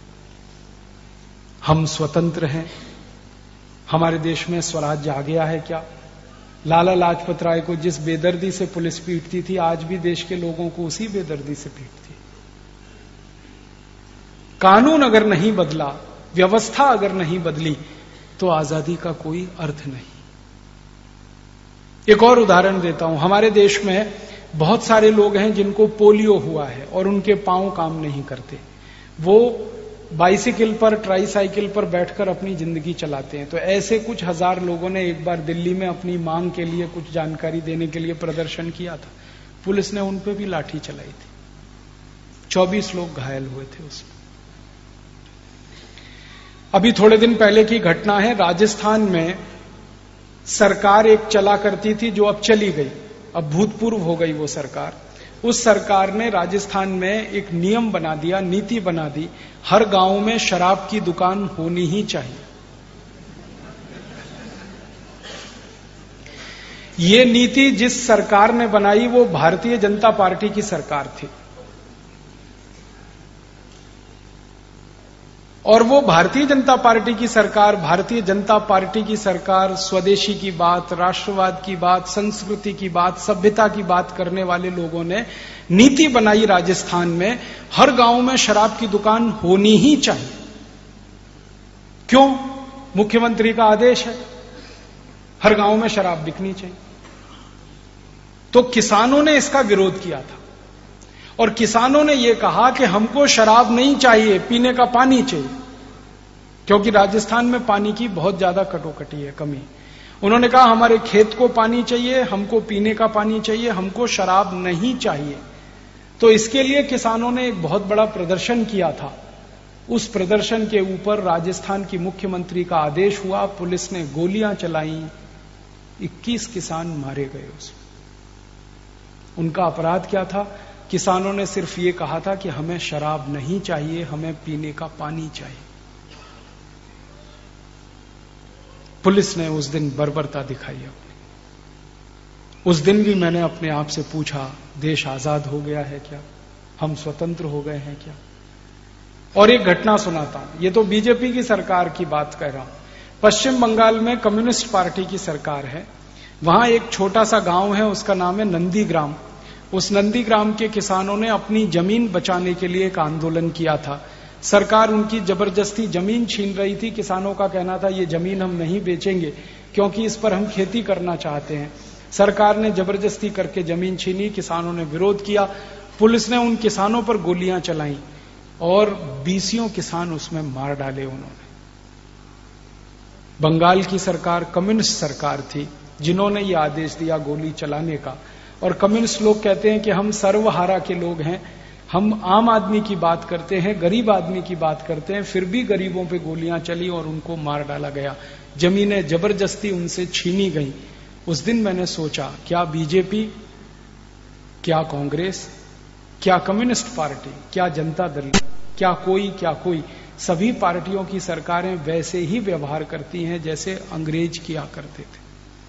हम स्वतंत्र हैं, हमारे देश में स्वराज्य आ गया है क्या? लाला लाजपत राय को जिस बेदर्दी से पुलिस पीटती थी, आज भी देश के लोगों को उसी बेदर्दी से पीटती। कानून अगर नहीं बदला, व्यवस्था अगर नहीं बदली, तो आजादी का कोई अर्थ नहीं। एक और उदाहरण देता हूं। हमारे देश में बहुत सारे लोग हैं जिनको पोलियो हुआ है और उनके पांव काम नहीं करते। वो बाइसिकल पर, ट्राईसाइकिल पर बैठकर अपनी जिंदगी चलाते हैं। तो ऐसे कुछ हजार लोगों ने एक बार दिल्ली में अपनी मांग के लिए कुछ जानकारी देने के लिए प्रदर्शन किया था। पुलिस ने उन पे भी लाठी चलाई थी, चौबीस लोग घायल हुए थे उसमें। अभी थोड़े दिन पहले की घटना है, राजस्थान में सरकार एक चला करती थी जो अब चली गई, अब भूतपूर्व हो गई वो सरकार। उस सरकार ने राजस्थान में एक नियम बना दिया, नीति बना दी, हर गांव में शराब की दुकान होनी ही चाहिए। ये नीति जिस सरकार ने बनाई वो भारतीय जनता पार्टी की सरकार थी, और वो भारतीय जनता पार्टी की सरकार, भारतीय जनता पार्टी की सरकार स्वदेशी की बात, राष्ट्रवाद की बात, संस्कृति की बात, सभ्यता की बात करने वाले लोगों ने नीति बनाई राजस्थान में, हर गांव में शराब की दुकान होनी ही चाहिए। क्यों? मुख्यमंत्री का आदेश है, हर गांव में शराब बिकनी चाहिए। तो किसानों ने इसका विरोध किया था, और किसानों ने यह कहा कि हमको शराब नहीं चाहिए, पीने का पानी चाहिए, क्योंकि राजस्थान में पानी की बहुत ज्यादा कटोकटी है, कमी। उन्होंने कहा हमारे खेत को पानी चाहिए, हमको पीने का पानी चाहिए, हमको शराब नहीं चाहिए। तो इसके लिए किसानों ने एक बहुत बड़ा प्रदर्शन किया था। उस प्रदर्शन के ऊपर राजस्थान की मुख्यमंत्री का आदेश हुआ, पुलिस ने गोलियां चलाई, इक्कीस किसान मारे गए उसमें। उनका अपराध क्या था? किसानों ने सिर्फ ये कहा था कि हमें शराब नहीं चाहिए, हमें पीने का पानी चाहिए। पुलिस ने उस दिन बर्बरता दिखाई अपनी। उस दिन भी मैंने अपने आप से पूछा, देश आजाद हो गया है क्या? हम स्वतंत्र हो गए हैं क्या? और एक घटना सुनाता हूं, ये तो बीजेपी की सरकार की बात कह रहा हूं। पश्चिम बंगाल में कम्युनिस्ट पार्टी की सरकार है। वहां एक छोटा सा गांव है, उसका नाम है नंदीग्राम। उस नंदीग्राम के किसानों ने अपनी जमीन बचाने के लिए एक आंदोलन किया था। सरकार उनकी जबरदस्ती जमीन छीन रही थी। किसानों का कहना था ये जमीन हम नहीं बेचेंगे, क्योंकि इस पर हम खेती करना चाहते हैं। सरकार ने जबरदस्ती करके जमीन छीनी, किसानों ने विरोध किया, पुलिस ने उन किसानों पर गोलियां चलाई और बीसियों किसान उसमें मार डाले उन्होंने। बंगाल की सरकार कम्युनिस्ट सरकार थी जिन्होंने ये आदेश दिया गोली चलाने का। और कम्युनिस्ट लोग कहते हैं कि हम सर्वहारा के लोग हैं, हम आम आदमी की बात करते हैं, गरीब आदमी की बात करते हैं, फिर भी गरीबों पे गोलियां चली और उनको मार डाला गया, जमीनें जबरदस्ती उनसे छीनी गई। उस दिन मैंने सोचा, क्या बीजेपी, क्या कांग्रेस, क्या कम्युनिस्ट पार्टी, क्या जनता दल, क्या कोई क्या कोई सभी पार्टियों की सरकारें वैसे ही व्यवहार करती हैं जैसे अंग्रेज किया करते थे।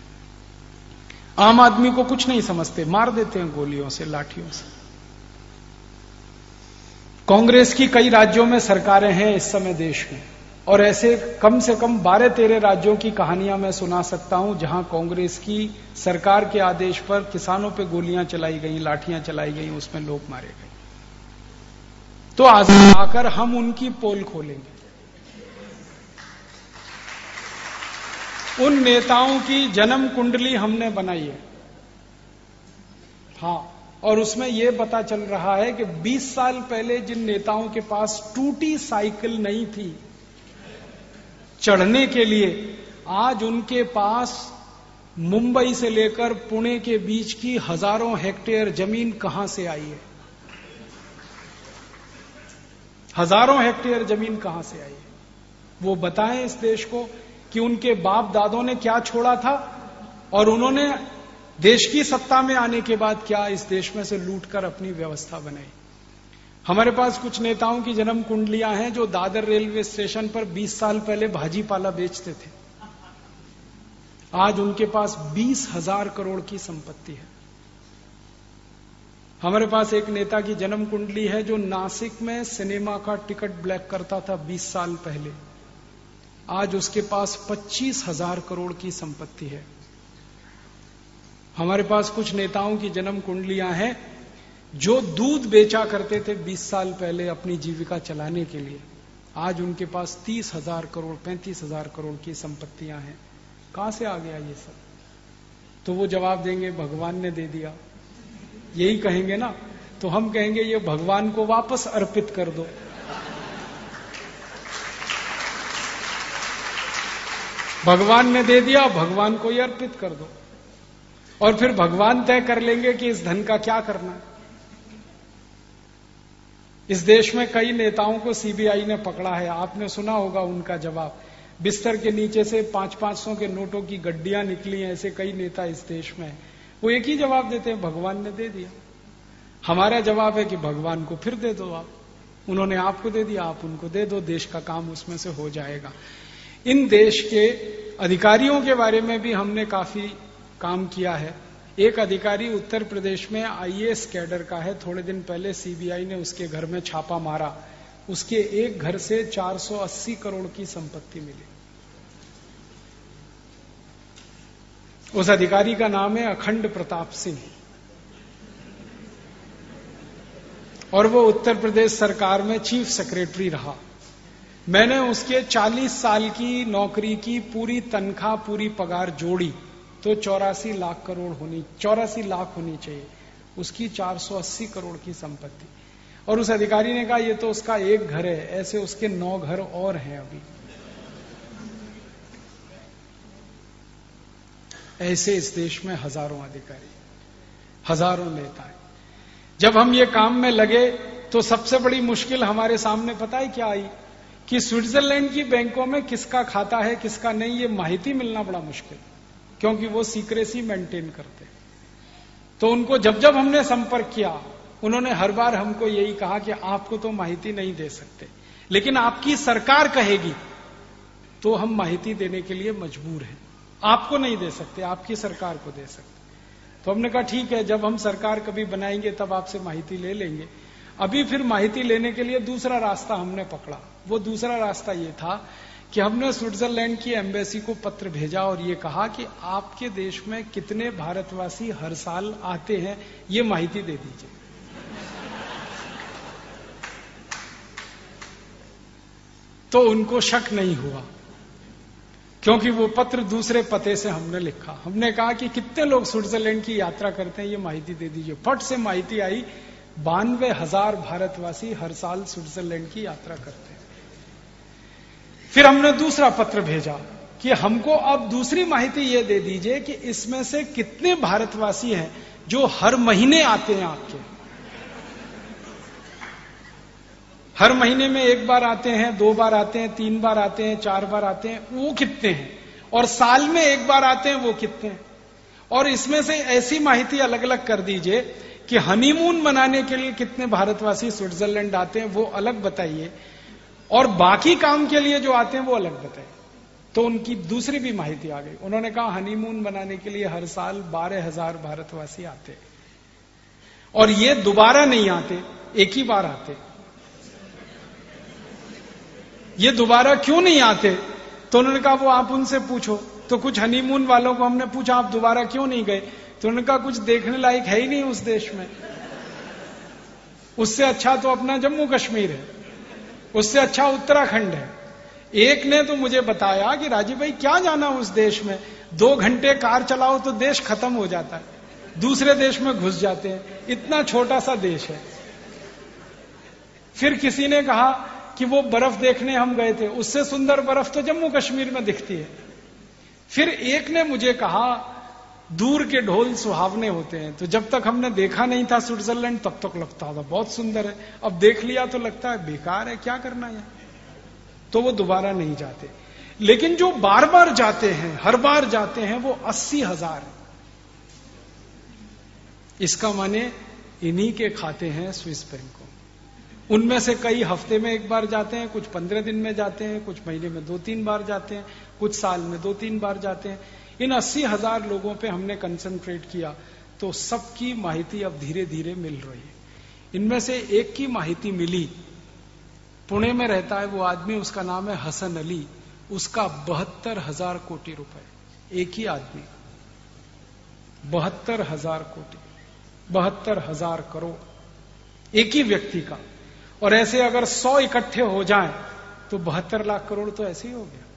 आम आदमी को कुछ नहीं समझते, मार देते हैं गोलियों से, लाठियों से। कांग्रेस की कई राज्यों में सरकारें हैं इस समय देश में, और ऐसे कम से कम बारह तेरह राज्यों की कहानियां मैं सुना सकता हूं जहां कांग्रेस की सरकार के आदेश पर किसानों पे गोलियां चलाई गई, लाठियां चलाई गई, उसमें लोग मारे गए। तो आज आकर हम उनकी पोल खोलेंगे, उन नेताओं की जन्म कुंडली हमने बनाई है। हाँ, और उसमें यह पता चल रहा है कि बीस साल पहले जिन नेताओं के पास टूटी साइकिल नहीं थी चढ़ने के लिए, आज उनके पास मुंबई से लेकर पुणे के बीच की हजारों हेक्टेयर जमीन कहां से आई है? हजारों हेक्टेयर जमीन कहां से आई है? वो बताएं इस देश को कि उनके बाप दादों ने क्या छोड़ा था और उन्होंने देश की सत्ता में आने के बाद क्या इस देश में से लूटकर अपनी व्यवस्था बनाई। हमारे पास कुछ नेताओं की जन्म कुंडलियां हैं जो दादर रेलवे स्टेशन पर बीस साल पहले भाजी पाला बेचते थे। आज उनके पास बीस हजार करोड़ की संपत्ति है। हमारे पास एक नेता की जन्म कुंडली है जो नासिक में सिनेमा का टिकट ब्लैक करता था बीस साल पहले। आज उसके पास पच्चीस हजार करोड़ की संपत्ति है। हमारे पास कुछ नेताओं की जन्म कुंडलियां हैं जो दूध बेचा करते थे बीस साल पहले अपनी जीविका चलाने के लिए। आज उनके पास तीस हजार करोड़, पैंतीस हजार करोड़ की संपत्तियां हैं। कहां से आ गया ये सब? तो वो जवाब देंगे भगवान ने दे दिया। यही कहेंगे ना, तो हम कहेंगे ये भगवान को वापस अर्पित कर दो। भगवान ने दे दिया, भगवान को ही अर्पित कर दो, और फिर भगवान तय कर लेंगे कि इस धन का क्या करना है। इस देश में कई नेताओं को सीबीआई ने पकड़ा है, आपने सुना होगा उनका जवाब। बिस्तर के नीचे से पांच पांच सौ के नोटों की गड्डियां निकली हैं, ऐसे कई नेता इस देश में। वो एक ही जवाब देते हैं, भगवान ने दे दिया। हमारा जवाब है कि भगवान को फिर दे दो आप। उन्होंने आपको दे दिया, आप उनको दे दो, देश का काम उसमें से हो जाएगा। इन देश के अधिकारियों के बारे में भी हमने काफी काम किया है। एक अधिकारी उत्तर प्रदेश में आईएएस कैडर का है। थोड़े दिन पहले सीबीआई ने उसके घर में छापा मारा, उसके एक घर से चार सौ अस्सी करोड़ की संपत्ति मिली। उस अधिकारी का नाम है अखंड प्रताप सिंह, और वो उत्तर प्रदेश सरकार में चीफ सेक्रेटरी रहा। मैंने उसके चालीस साल की नौकरी की पूरी तनख्वाह, पूरी पगार जोड़ी तो चौरासी लाख करोड़ होनी चौरासी लाख होनी चाहिए। उसकी चार सौ अस्सी करोड़ की संपत्ति। और उस अधिकारी ने कहा ये तो उसका एक घर है, ऐसे उसके नौ घर और हैं अभी। ऐसे इस देश में हजारों अधिकारी, हजारों नेता हैं। जब हम ये काम में लगे तो सबसे बड़ी मुश्किल हमारे सामने पता है क्या आई? कि स्विट्जरलैंड की बैंकों में किसका खाता है किसका नहीं, ये माहिती मिलना बड़ा मुश्किल, क्योंकि वो सीक्रेसी मेंटेन करते। तो उनको जब जब हमने संपर्क किया, उन्होंने हर बार हमको यही कहा कि आपको तो माहिती नहीं दे सकते, लेकिन आपकी सरकार कहेगी तो हम माहिती देने के लिए मजबूर हैं। आपको नहीं दे सकते, आपकी सरकार को दे सकते। तो हमने कहा ठीक है, जब हम सरकार कभी बनाएंगे तब आपसे माहिती ले लेंगे। अभी फिर माहिती लेने के लिए दूसरा रास्ता हमने पकड़ा। वो दूसरा रास्ता ये था कि हमने स्विट्जरलैंड की एम्बेसी को पत्र भेजा और ये कहा कि आपके देश में कितने भारतवासी हर साल आते हैं, ये माहिती दे दीजिए। तो उनको शक नहीं हुआ, क्योंकि वो पत्र दूसरे पते से हमने लिखा। हमने कहा कि कितने लोग स्विट्जरलैंड की यात्रा करते हैं, ये माहिती दे दीजिए। फट से माहिती आई, बानवे हजार भारतवासी हर साल स्विट्जरलैंड की यात्रा करते हैं। फिर हमने दूसरा पत्र भेजा कि हमको अब दूसरी माहिती ये दे दीजिए कि इसमें से कितने भारतवासी हैं जो हर महीने आते हैं आपके। हर महीने में एक बार आते हैं, दो बार आते हैं, तीन बार आते हैं, चार बार आते हैं, वो कितने हैं? और साल में एक बार आते हैं, वो कितने हैं? और इसमें से ऐसी माहिती अलग अलग कर दीजिए कि हनीमून मनाने के लिए कितने भारतवासी स्विट्जरलैंड आते हैं, वो अलग बताइए। और बाकी काम के लिए जो आते हैं वो अलग बताए। तो उनकी दूसरी भी माहिती आ गई। उन्होंने कहा हनीमून बनाने के लिए हर साल बारह हजार भारतवासी आते और ये दोबारा नहीं आते, एक ही बार आते। ये दोबारा क्यों नहीं आते? तो उन्होंने कहा वो आप उनसे पूछो। तो कुछ हनीमून वालों को हमने पूछा आप दोबारा क्यों नहीं गए? तो उन्होंने कहा कुछ देखने लायक है ही नहीं उस देश में, उससे अच्छा तो अपना जम्मू कश्मीर है, उससे अच्छा उत्तराखंड है। एक ने तो मुझे बताया कि राजीव भाई क्या जाना उस देश में, दो घंटे कार चलाओ तो देश खत्म हो जाता है, दूसरे देश में घुस जाते हैं, इतना छोटा सा देश है। फिर किसी ने कहा कि वो बर्फ देखने हम गए थे, उससे सुंदर बर्फ तो जम्मू कश्मीर में दिखती है। फिर एक ने मुझे कहा दूर के ढोल सुहावने होते हैं, तो जब तक हमने देखा नहीं था स्विट्जरलैंड तब तक लगता था बहुत सुंदर है, अब देख लिया तो लगता है बेकार है, क्या करना है। तो वो दोबारा नहीं जाते। लेकिन जो बार बार जाते हैं, हर बार जाते हैं, वो अस्सी हजार। इसका माने इन्हीं के खाते हैं स्विस बैंकों। उनमें से कई हफ्ते में एक बार जाते हैं, कुछ पंद्रह दिन में जाते हैं, कुछ महीने में दो तीन बार जाते हैं, कुछ साल में दो तीन बार जाते हैं। इन अस्सी हजार लोगों पे हमने कंसंट्रेट किया तो सबकी माहिती अब धीरे धीरे मिल रही है। इनमें से एक की माहिती मिली, पुणे में रहता है वो आदमी, उसका नाम है हसन अली। उसका बहत्तर हजार कोटि रुपए, एक ही आदमी, बहत्तर हजार कोटि, बहत्तर हजार करोड़ एक ही व्यक्ति का। और ऐसे अगर सौ इकट्ठे हो जाएं तो बहत्तर लाख करोड़ तो ऐसे ही हो गया।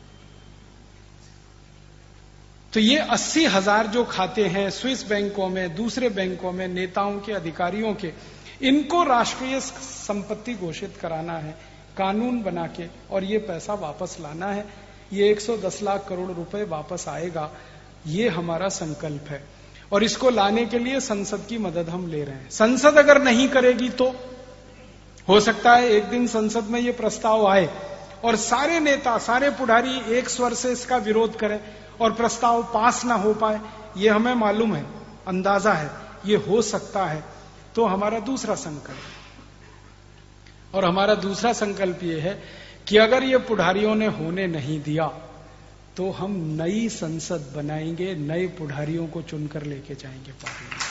तो ये अस्सी हजार जो खाते हैं स्विस बैंकों में, दूसरे बैंकों में, नेताओं के, अधिकारियों के, इनको राष्ट्रीय संपत्ति घोषित कराना है कानून बना के, और ये पैसा वापस लाना है। ये एक सौ दस लाख करोड़ रुपए वापस आएगा, ये हमारा संकल्प है। और इसको लाने के लिए संसद की मदद हम ले रहे हैं। संसद अगर नहीं करेगी तो हो सकता है एक दिन संसद में ये प्रस्ताव आए और सारे नेता, सारे पुढ़ारी एक स्वर से इसका विरोध करें और प्रस्ताव पास ना हो पाए। ये हमें मालूम है, अंदाजा है, ये हो सकता है। तो हमारा दूसरा संकल्प, और हमारा दूसरा संकल्प ये है कि अगर ये पुढ़ारियों ने होने नहीं दिया तो हम नई संसद बनाएंगे, नए पुढ़ारियों को चुनकर लेके जाएंगे पार्लियामेंट।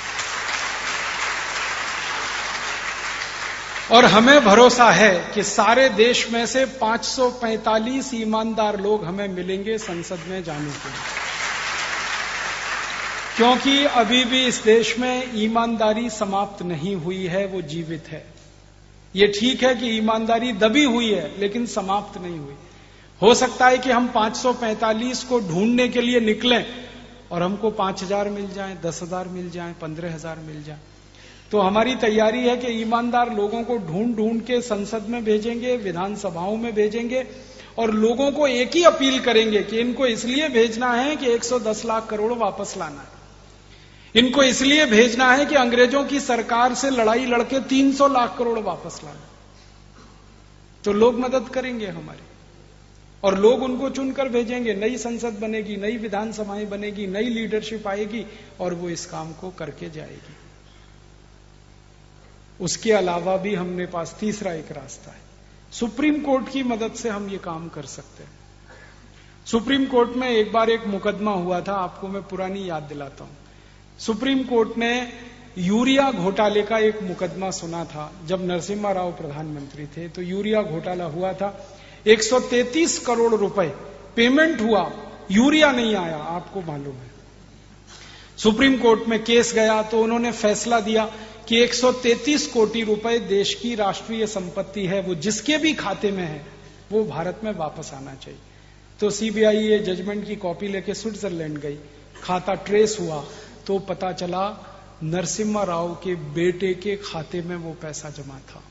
और हमें भरोसा है कि सारे देश में से पांच सौ पैंतालीस ईमानदार लोग हमें मिलेंगे संसद में जाने के लिए, क्योंकि अभी भी इस देश में ईमानदारी समाप्त नहीं हुई है, वो जीवित है। ये ठीक है कि ईमानदारी दबी हुई है लेकिन समाप्त नहीं हुई। हो सकता है कि हम पांच सौ पैंतालीस को ढूंढने के लिए निकलें और हमको पांच हजार मिल जाए, दस हजार मिल जाए, पंद्रह हजार मिल जाए। तो हमारी तैयारी है कि ईमानदार लोगों को ढूंढ ढूंढ के संसद में भेजेंगे, विधानसभाओं में भेजेंगे, और लोगों को एक ही अपील करेंगे कि इनको इसलिए भेजना है कि एक सौ दस लाख करोड़ वापस लाना है, इनको इसलिए भेजना है कि अंग्रेजों की सरकार से लड़ाई लड़के तीन सौ लाख करोड़ वापस लाना। तो लोग मदद करेंगे हमारी, और लोग उनको चुनकर भेजेंगे। नई संसद बनेगी, नई विधानसभाएं बनेगी, नई लीडरशिप आएगी और वो इस काम को करके जाएगी। उसके अलावा भी हमने पास तीसरा एक रास्ता है। सुप्रीम कोर्ट की मदद से हम ये काम कर सकते हैं। सुप्रीम कोर्ट में एक बार एक मुकदमा हुआ था, आपको मैं पुरानी याद दिलाता हूं। सुप्रीम कोर्ट ने यूरिया घोटाले का एक मुकदमा सुना था जब नरसिम्हा राव प्रधानमंत्री थे। तो यूरिया घोटाला हुआ था, एक सौ तैंतीस करोड़ रुपए पेमेंट हुआ, यूरिया नहीं आया, आपको मालूम है। सुप्रीम कोर्ट में केस गया तो उन्होंने फैसला दिया कि एक सौ तैंतीस कोटि रुपए देश की राष्ट्रीय संपत्ति है, वो जिसके भी खाते में है वो भारत में वापस आना चाहिए। तो सीबीआई ये जजमेंट की कॉपी लेके स्विट्जरलैंड गई, खाता ट्रेस हुआ तो पता चला नरसिम्हा राव के बेटे के खाते में वो पैसा जमा था।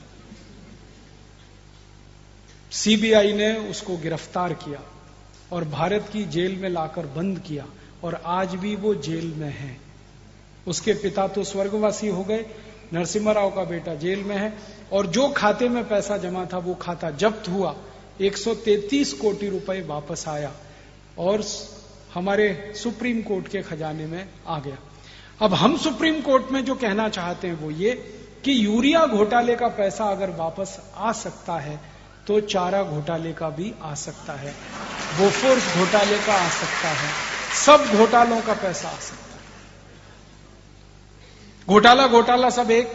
सीबीआई ने उसको गिरफ्तार किया और भारत की जेल में लाकर बंद किया, और आज भी वो जेल में है। उसके पिता तो स्वर्गवासी हो गए, नरसिम्हा राव का बेटा जेल में है, और जो खाते में पैसा जमा था वो खाता जब्त हुआ, एक सौ तैंतीस कोटि रुपए वापस आया और हमारे सुप्रीम कोर्ट के खजाने में आ गया। अब हम सुप्रीम कोर्ट में जो कहना चाहते हैं वो ये कि यूरिया घोटाले का पैसा अगर वापस आ सकता है तो चारा घोटाले का भी आ सकता है, बोफोर्स घोटाले का आ सकता है, सब घोटालों का पैसा आ सकता है। घोटाला घोटाला सब एक,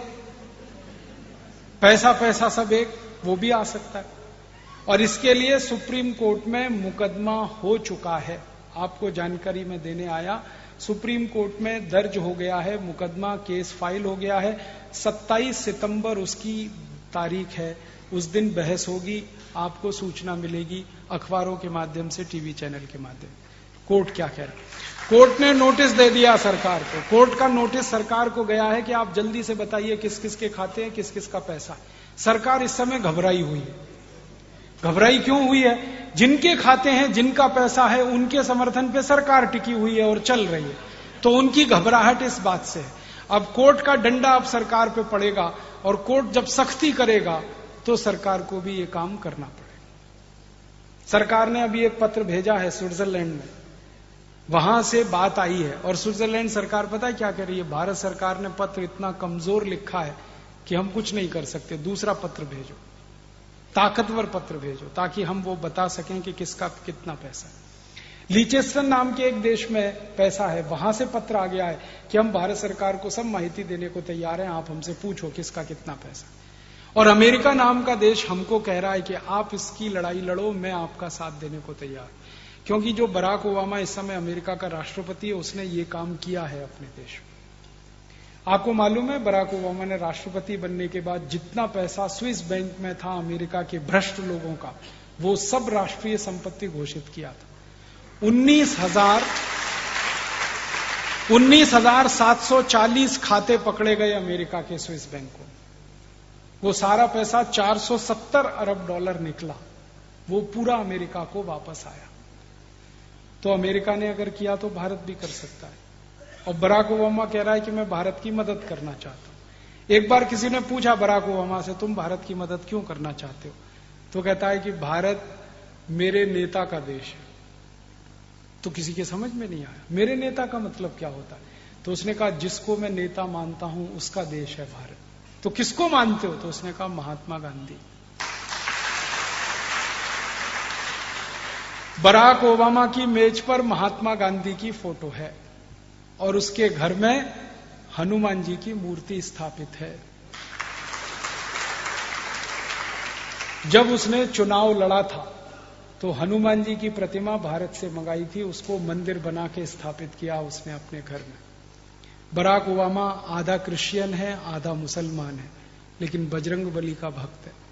पैसा पैसा सब एक, वो भी आ सकता है। और इसके लिए सुप्रीम कोर्ट में मुकदमा हो चुका है, आपको जानकारी में देने आया। सुप्रीम कोर्ट में दर्ज हो गया है मुकदमा, केस फाइल हो गया है। सत्ताईस सितंबर उसकी तारीख है, उस दिन बहस होगी, आपको सूचना मिलेगी अखबारों के माध्यम से, टीवी चैनल के माध्यम। कोर्ट क्या कह रहा है? कोर्ट ने नोटिस दे दिया सरकार को। कोर्ट का नोटिस सरकार को गया है कि आप जल्दी से बताइए किस किस के खाते हैं, किस किस का पैसा है। सरकार इस समय घबराई हुई है। घबराई क्यों हुई है? जिनके खाते हैं, जिनका पैसा है, उनके समर्थन पे सरकार टिकी हुई है और चल रही है, तो उनकी घबराहट इस बात से है। अब कोर्ट का डंडा अब सरकार पे पड़ेगा, और कोर्ट जब सख्ती करेगा तो सरकार को भी ये काम करना पड़ेगा। सरकार ने अभी एक पत्र भेजा है स्विट्जरलैंड में, वहां से बात आई है, और स्विट्जरलैंड सरकार पता है क्या कर रही है? भारत सरकार ने पत्र इतना कमजोर लिखा है कि हम कुछ नहीं कर सकते, दूसरा पत्र भेजो, ताकतवर पत्र भेजो, ताकि हम वो बता सकें कि किसका कितना पैसा है। लीचेस्टन नाम के एक देश में पैसा है, वहां से पत्र आ गया है कि हम भारत सरकार को सब माहिती देने को तैयार हैं, आप हमसे पूछो किसका कितना पैसा। और अमेरिका नाम का देश हमको कह रहा है कि आप इसकी लड़ाई लड़ो, मैं आपका साथ देने को तैयार। क्योंकि जो बराक ओबामा इस समय अमेरिका का राष्ट्रपति है, उसने ये काम किया है अपने देश में। आपको मालूम है, बराक ओबामा ने राष्ट्रपति बनने के बाद जितना पैसा स्विस बैंक में था अमेरिका के भ्रष्ट लोगों का, वो सब राष्ट्रीय संपत्ति घोषित किया था। उन्नीस हजार उन्नीस हजार सात सौ चालीस खाते पकड़े गए अमेरिका के स्विस बैंक को। वो सारा पैसा चार सौ सत्तर अरब डॉलर निकला, वो पूरा अमेरिका को वापस आया। तो अमेरिका ने अगर किया तो भारत भी कर सकता है। और बराक ओबामा कह रहा है कि मैं भारत की मदद करना चाहता हूं। एक बार किसी ने पूछा बराक ओबामा से, तुम भारत की मदद क्यों करना चाहते हो? तो कहता है कि भारत मेरे नेता का देश है। तो किसी के समझ में नहीं आया मेरे नेता का मतलब क्या होता है। तो उसने कहा जिसको मैं नेता मानता हूं उसका देश है भारत। तो किसको मानते हो? तो उसने कहा महात्मा गांधी। बराक ओबामा की मेज पर महात्मा गांधी की फोटो है, और उसके घर में हनुमान जी की मूर्ति स्थापित है। जब उसने चुनाव लड़ा था तो हनुमान जी की प्रतिमा भारत से मंगाई थी, उसको मंदिर बना के स्थापित किया उसने अपने घर में। बराक ओबामा आधा क्रिश्चियन है, आधा मुसलमान है, लेकिन बजरंगबली का भक्त है।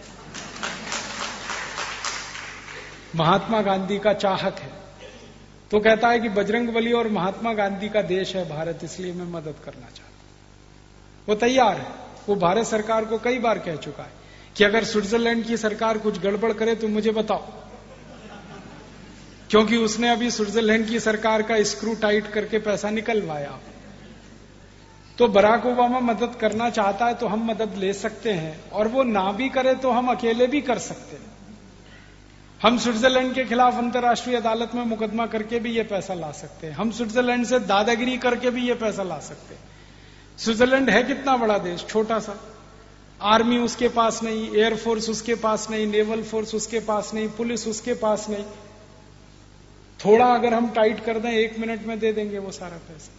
महात्मा गांधी का चाहक है। तो कहता है कि बजरंगबली और महात्मा गांधी का देश है भारत, इसलिए मैं मदद करना चाहता हूं। वो तैयार है। वो भारत सरकार को कई बार कह चुका है कि अगर स्विट्जरलैंड की सरकार कुछ गड़बड़ करे तो मुझे बताओ, क्योंकि उसने अभी स्विट्जरलैंड की सरकार का स्क्रू टाइट करके पैसा निकलवाया। तो बराक ओबामा मदद करना चाहता है तो हम मदद ले सकते हैं, और वो ना भी करे तो हम अकेले भी कर सकते हैं। हम स्विट्जरलैंड के खिलाफ अंतर्राष्ट्रीय अदालत में मुकदमा करके भी ये पैसा ला सकते हैं। हम स्विट्जरलैंड से दादागिरी करके भी ये पैसा ला सकते हैं। स्विट्जरलैंड है कितना बड़ा देश, छोटा सा। आर्मी उसके पास नहीं, एयरफोर्स उसके पास नहीं, नेवल फोर्स उसके पास नहीं, पुलिस उसके पास नहीं। थोड़ा अगर हम टाइट कर दें, एक मिनट में दे देंगे वो सारा पैसा।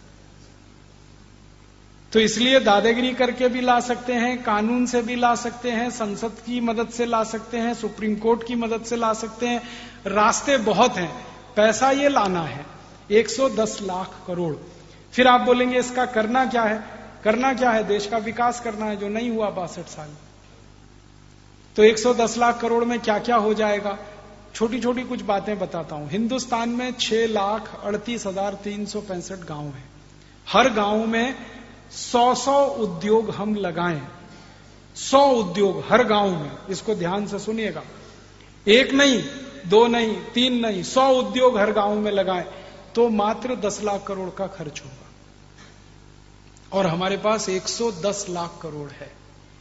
तो इसलिए दादागिरी करके भी ला सकते हैं, कानून से भी ला सकते हैं, संसद की मदद से ला सकते हैं, सुप्रीम कोर्ट की मदद से ला सकते हैं। रास्ते बहुत हैं, पैसा ये लाना है एक सौ दस लाख करोड़। फिर आप बोलेंगे इसका करना क्या है? करना क्या है? देश का विकास करना है, जो नहीं हुआ बासठ साल। तो एक सौ दस लाख करोड़ में क्या क्या हो जाएगा? छोटी छोटी कुछ बातें बताता हूं। हिंदुस्तान में छह लाख अड़तीस हजार तीन सौ पैंसठ गांव हैं। हर गांव में सौ सौ उद्योग हम लगाएं। सौ उद्योग हर गांव में, इसको ध्यान से सुनिएगा। एक नहीं, दो नहीं, तीन नहीं, सौ उद्योग हर गांव में लगाएं तो मात्र दस लाख करोड़ का खर्च होगा। और हमारे पास एक सौ दस लाख करोड़ है।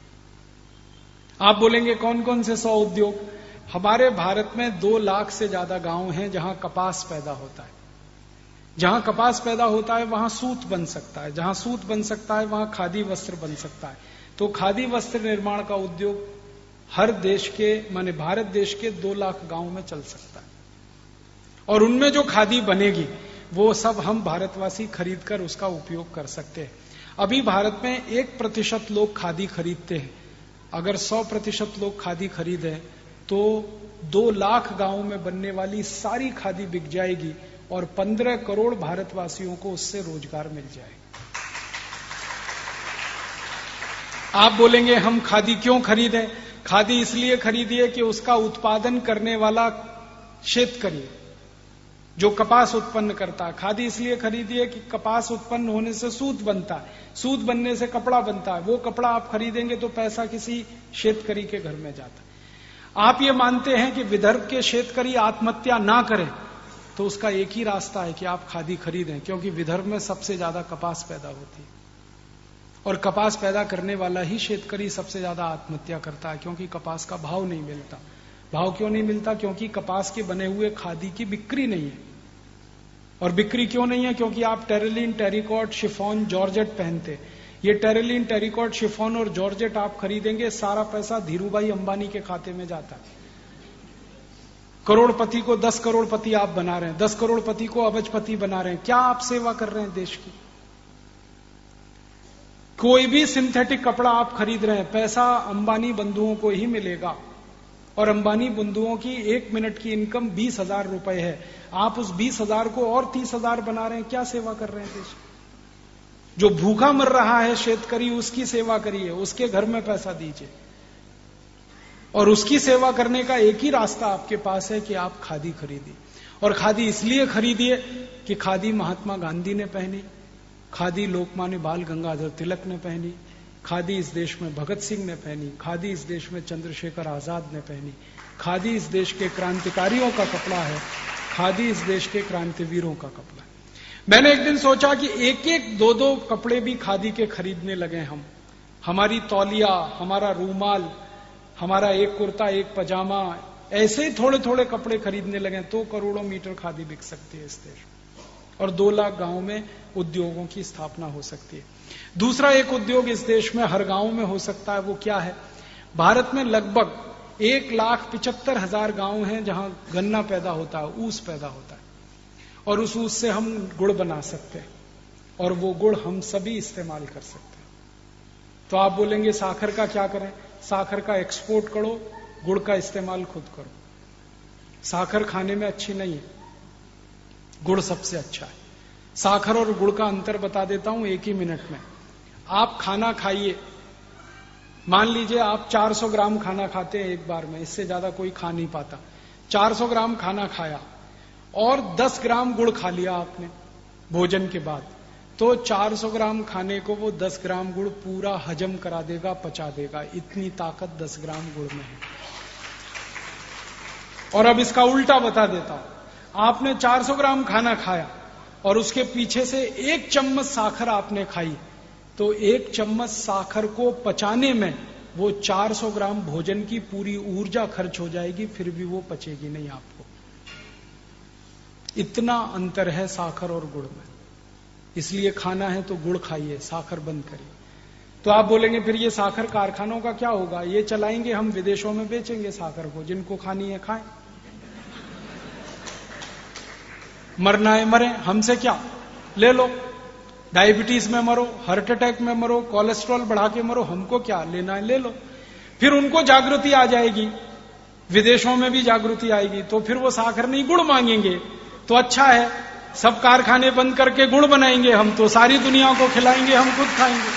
आप बोलेंगे कौन कौन से सौ उद्योग? हमारे भारत में दो लाख से ज्यादा गांव हैं जहां कपास पैदा होता है। जहां कपास पैदा होता है वहां सूत बन सकता है, जहां सूत बन सकता है वहां खादी वस्त्र बन सकता है। तो खादी वस्त्र निर्माण का उद्योग हर देश के माने भारत देश के दो लाख गांव में चल सकता है। और उनमें जो खादी बनेगी वो सब हम भारतवासी खरीद कर उसका उपयोग कर सकते हैं। अभी भारत में एक प्रतिशत लोग खादी खरीदते हैं। अगर सौ प्रतिशत लोग खादी खरीदे तो दो लाख गांवों में बनने वाली सारी खादी बिक जाएगी और पंद्रह करोड़ भारतवासियों को उससे रोजगार मिल जाएगा। आप बोलेंगे हम खादी क्यों खरीदें? खादी इसलिए खरीदिए कि उसका उत्पादन करने वाला शेतकरी जो कपास उत्पन्न करता है, खादी इसलिए खरीदिए कि कपास उत्पन्न होने से सूत बनता है, सूत बनने से कपड़ा बनता है, वो कपड़ा आप खरीदेंगे तो पैसा किसी शेतकरी के घर में जाता है। आप ये मानते हैं कि विदर्भ के शेतकरी आत्महत्या ना करें तो उसका एक ही रास्ता है कि आप खादी खरीदें, क्योंकि विदर्भ में सबसे ज्यादा कपास पैदा होती है और कपास पैदा करने वाला ही शेतकरी सबसे ज्यादा आत्महत्या करता है, क्योंकि कपास का भाव नहीं मिलता। भाव क्यों नहीं मिलता? क्योंकि कपास के बने हुए खादी की बिक्री नहीं है। और बिक्री क्यों नहीं है? क्योंकि आप टेरिलीन, टेरिकॉट, शिफॉन, जॉर्जेट पहनते। ये टेरिलीन, टेरिकॉट, शिफॉन और जॉर्जेट आप खरीदेंगे, सारा पैसा धीरूभाई अंबानी के खाते में जाता है। करोड़पति को दस करोड़पति आप बना रहे हैं, दस करोड़पति को अबजपति बना रहे हैं। क्या आप सेवा कर रहे हैं देश की? कोई भी सिंथेटिक कपड़ा आप खरीद रहे हैं, पैसा अंबानी बंधुओं को ही मिलेगा। और अंबानी बंधुओं की एक मिनट की इनकम बीस हजार रुपए है। आप उस बीस हजार को और तीस हजार बना रहे हैं। क्या सेवा कर रहे हैं देश? जो भूखा मर रहा है शेतकरी, उसकी सेवा करिए, उसके घर में पैसा दीजिए। और उसकी सेवा करने का एक ही रास्ता आपके पास है कि आप खादी खरीदिए। और खादी इसलिए खरीदिए कि खादी महात्मा गांधी ने पहनी, खादी लोकमान्य बाल गंगाधर तिलक ने पहनी, खादी इस देश में भगत सिंह ने पहनी, खादी इस देश में चंद्रशेखर आजाद ने पहनी, खादी इस देश के क्रांतिकारियों का कपड़ा है, खादी इस देश के क्रांतिवीरों का कपड़ा है। मैंने एक दिन सोचा कि एक एक दो दो कपड़े भी खादी के खरीदने लगे हम। हमारी तौलिया, हमारा रूमाल, हमारा एक कुर्ता, एक पजामा, ऐसे ही थोड़े थोड़े कपड़े खरीदने लगे तो करोड़ों मीटर खादी बिक सकती है इस देश में और दो लाख गांवों में उद्योगों की स्थापना हो सकती है। दूसरा एक उद्योग इस देश में हर गांव में हो सकता है। वो क्या है? भारत में लगभग एक लाख पिचहत्तर हजार गांव हैं जहां गन्ना पैदा होता है, ऊस पैदा होता है और उस ऊस से हम गुड़ बना सकते हैं और वो गुड़ हम सभी इस्तेमाल कर सकते हैं। तो आप बोलेंगे साखर का क्या करें? साखर का एक्सपोर्ट करो, गुड़ का इस्तेमाल खुद करो। साखर खाने में अच्छी नहीं है, गुड़ सबसे अच्छा है। साखर और गुड़ का अंतर बता देता हूं एक ही मिनट में। आप खाना खाइए, मान लीजिए आप चार सौ ग्राम खाना खाते हैं एक बार में, इससे ज्यादा कोई खा नहीं पाता। चार सौ ग्राम खाना खाया और दस ग्राम गुड़ खा लिया आपने भोजन के बाद, तो चार सौ ग्राम खाने को वो दस ग्राम गुड़ पूरा हजम करा देगा, पचा देगा। इतनी ताकत दस ग्राम गुड़ में है। और अब इसका उल्टा बता देता हूं। आपने चार सौ ग्राम खाना खाया और उसके पीछे से एक चम्मच साखर आपने खाई, तो एक चम्मच साखर को पचाने में वो चार सौ ग्राम भोजन की पूरी ऊर्जा खर्च हो जाएगी, फिर भी वो पचेगी नहीं आपको। इतना अंतर है साखर और गुड़ में। इसलिए खाना है तो गुड़ खाइए, साखर बंद करिए। तो आप बोलेंगे फिर ये साखर कारखानों का क्या होगा? ये चलाएंगे हम, विदेशों में बेचेंगे साखर को, जिनको खानी है खाएं, मरना है मरे, हमसे क्या, ले लो। डायबिटीज में मरो, हार्ट अटैक में मरो, कोलेस्ट्रॉल बढ़ा के मरो, हमको क्या, लेना है ले लो। फिर उनको जागृति आ जाएगी, विदेशों में भी जागृति आएगी, तो फिर वो साखर नहीं गुड़ मांगेंगे। तो अच्छा है, सब कारखाने बंद करके गुड़ बनाएंगे हम, तो सारी दुनिया को खिलाएंगे, हम खुद खाएंगे।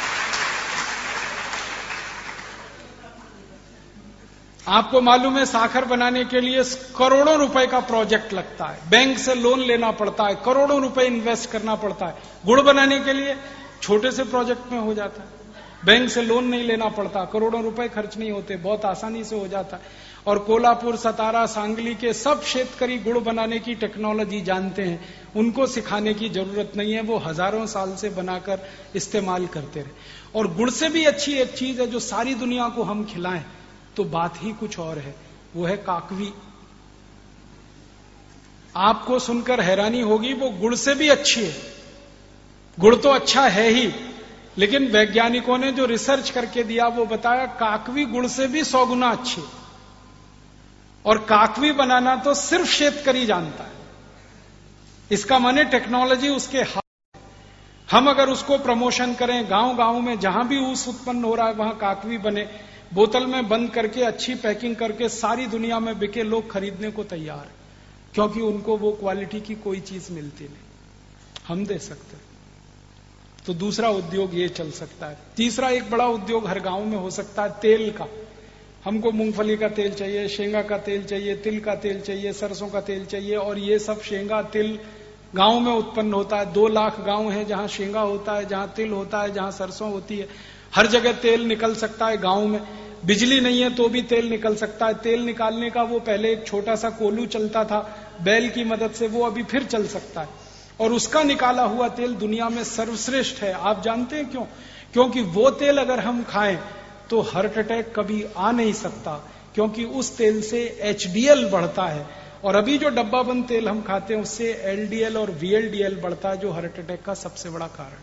आपको मालूम है साखर बनाने के लिए करोड़ों रुपए का प्रोजेक्ट लगता है, बैंक से लोन लेना पड़ता है, करोड़ों रुपए इन्वेस्ट करना पड़ता है। गुड़ बनाने के लिए छोटे से प्रोजेक्ट में हो जाता है, बैंक से लोन नहीं लेना पड़ता, करोड़ों रुपए खर्च नहीं होते, बहुत आसानी से हो जाता है। और कोल्हापुर, सतारा, सांगली के सब शेतकरी गुड़ बनाने की टेक्नोलॉजी जानते हैं, उनको सिखाने की जरूरत नहीं है, वो हजारों साल से बनाकर इस्तेमाल करते रहे। और गुड़ से भी अच्छी एक चीज है जो सारी दुनिया को हम खिलाएं तो बात ही कुछ और है, वो है काकवी। आपको सुनकर हैरानी होगी, वो गुड़ से भी अच्छी है। गुड़ तो अच्छा है ही, लेकिन वैज्ञानिकों ने जो रिसर्च करके दिया वो बताया काकवी गुड़ से भी सौ गुना अच्छी, और काकवी बनाना तो सिर्फ शेतकरी जानता है। इसका माने टेक्नोलॉजी उसके हाथ। हम अगर उसको प्रमोशन करें, गांव गांव में जहां भी ऊस उत्पन्न हो रहा है वहां काकवी बने, बोतल में बंद करके अच्छी पैकिंग करके सारी दुनिया में बिके, लोग खरीदने को तैयार है, क्योंकि उनको वो क्वालिटी की कोई चीज मिलती नहीं, हम दे सकते हैं। तो दूसरा उद्योग ये चल सकता है। तीसरा एक बड़ा उद्योग हर गांव में हो सकता है तेल का। हमको मूंगफली का तेल चाहिए, शेंगा का तेल चाहिए, तिल का तेल चाहिए, सरसों का तेल चाहिए, और ये सब शेंगा तिल गांव में उत्पन्न होता है। दो लाख गांव हैं जहां शेंगा होता है, जहां तिल होता है, जहां सरसों होती है। हर जगह तेल निकल सकता है गांव में। बिजली नहीं है तो भी तेल निकल सकता है। तेल निकालने का वो पहले एक छोटा सा कोलू चलता था बैल की मदद से, वो अभी फिर चल सकता है, और उसका निकाला हुआ तेल दुनिया में सर्वश्रेष्ठ है। आप जानते हैं क्यों? क्योंकि वो तेल अगर हम खाएं तो हार्ट अटैक कभी आ नहीं सकता, क्योंकि उस तेल से एचडीएल बढ़ता है, और अभी जो डब्बा बंद तेल हम खाते हैं उससे एलडीएल और वीएलडीएल बढ़ता है, जो हार्ट अटैक का सबसे बड़ा कारण।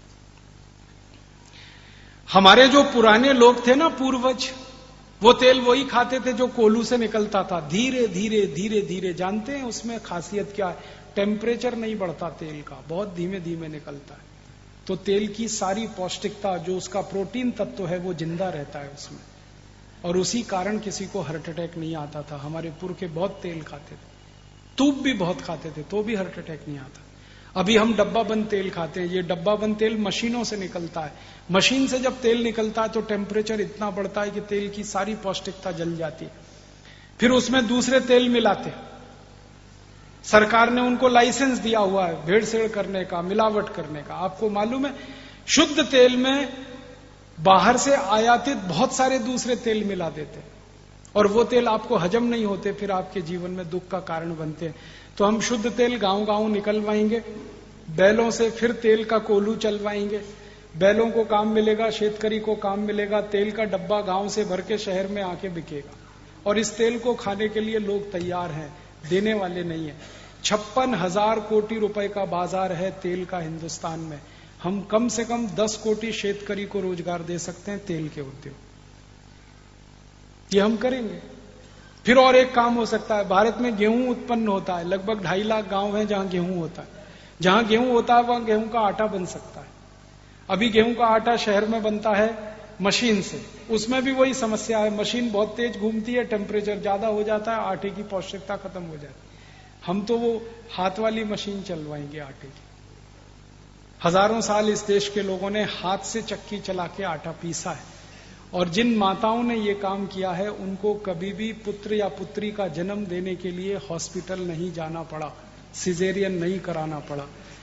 हमारे जो पुराने लोग थे ना, पूर्वज, वो तेल वही खाते थे जो कोलू से निकलता था। धीरे धीरे धीरे धीरे, जानते हैं उसमें खासियत क्या है? टेम्परेचर नहीं बढ़ता तेल का, बहुत धीमे धीमे निकलता है। तो तेल की सारी पौष्टिकता, जो उसका प्रोटीन तत्व है, वो जिंदा रहता है उसमें, और उसी कारण किसी को हार्ट अटैक नहीं आता था। हमारे पुरखे बहुत तेल खाते थे, तूप भी बहुत खाते थे, तो भी हार्ट अटैक नहीं आता। अभी हम डब्बा बंद तेल खाते हैं। ये डब्बा बंद तेल मशीनों से निकलता है। मशीन से जब तेल निकलता है तो टेम्परेचर इतना बढ़ता है कि तेल की सारी पौष्टिकता जल जाती है। फिर उसमें दूसरे तेल मिलाते हैं। सरकार ने उनको लाइसेंस दिया हुआ है भेड़सेड़ करने का, मिलावट करने का। आपको मालूम है, शुद्ध तेल में बाहर से आयातित बहुत सारे दूसरे तेल मिला देते हैं, और वो तेल आपको हजम नहीं होते, फिर आपके जीवन में दुख का कारण बनते हैं। तो हम शुद्ध तेल गांव गांव निकलवाएंगे बैलों से, फिर तेल का कोलू चलवाएंगे। बैलों को काम मिलेगा, शेतकरी को काम मिलेगा, तेल का डब्बा गांव से भर के शहर में आके बिकेगा, और इस तेल को खाने के लिए लोग तैयार हैं, देने वाले नहीं है। छप्पन हजार कोटि रुपए का बाजार है तेल का हिंदुस्तान में। हम कम से कम दस कोटि शेतकरी को रोजगार दे सकते हैं तेल के उद्योग, ये हम करेंगे। फिर और एक काम हो सकता है, भारत में गेहूं उत्पन्न होता है, लगभग ढाई लाख गांव हैं जहां गेहूं होता है। जहां गेहूं होता है वहां गेहूं का आटा बन सकता है। अभी गेहूं का आटा शहर में बनता है मशीन से, उसमें भी वही समस्या है, मशीन बहुत तेज घूमती है, टेम्परेचर ज्यादा हो जाता है, आटे की पौष्टिकता खत्म हो जाती है। हम तो वो हाथ वाली मशीन चलवाएंगे आटे की। हजारों साल इस देश के लोगों ने हाथ से चक्की चला के आटा पीसा है, और जिन माताओं ने ये काम किया है उनको कभी भी पुत्र या पुत्री का जन्म देने के लिए हॉस्पिटल नहीं जाना पड़ा, सिजेरियन नहीं कराना पड़ा।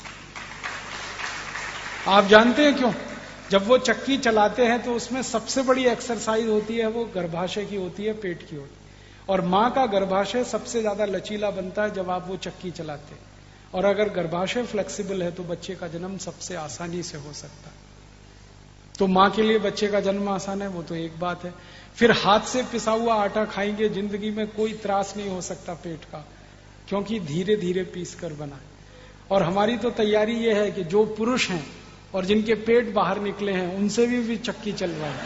आप जानते हैं क्यों? जब वो चक्की चलाते हैं तो उसमें सबसे बड़ी एक्सरसाइज होती है, वो गर्भाशय की होती है, पेट की होती है, और मां का गर्भाशय सबसे ज्यादा लचीला बनता है जब आप वो चक्की चलाते हैं, और अगर गर्भाशय फ्लेक्सिबल है तो बच्चे का जन्म सबसे आसानी से हो सकता है। तो मां के लिए बच्चे का जन्म आसान है, वो तो एक बात है। फिर हाथ से पिसा हुआ आटा खाएंगे, जिंदगी में कोई त्रास नहीं हो सकता पेट का, क्योंकि धीरे धीरे पीस कर बना। और हमारी तो तैयारी ये है कि जो पुरुष हैं और जिनके पेट बाहर निकले हैं उनसे भी, भी चक्की चलवाएं।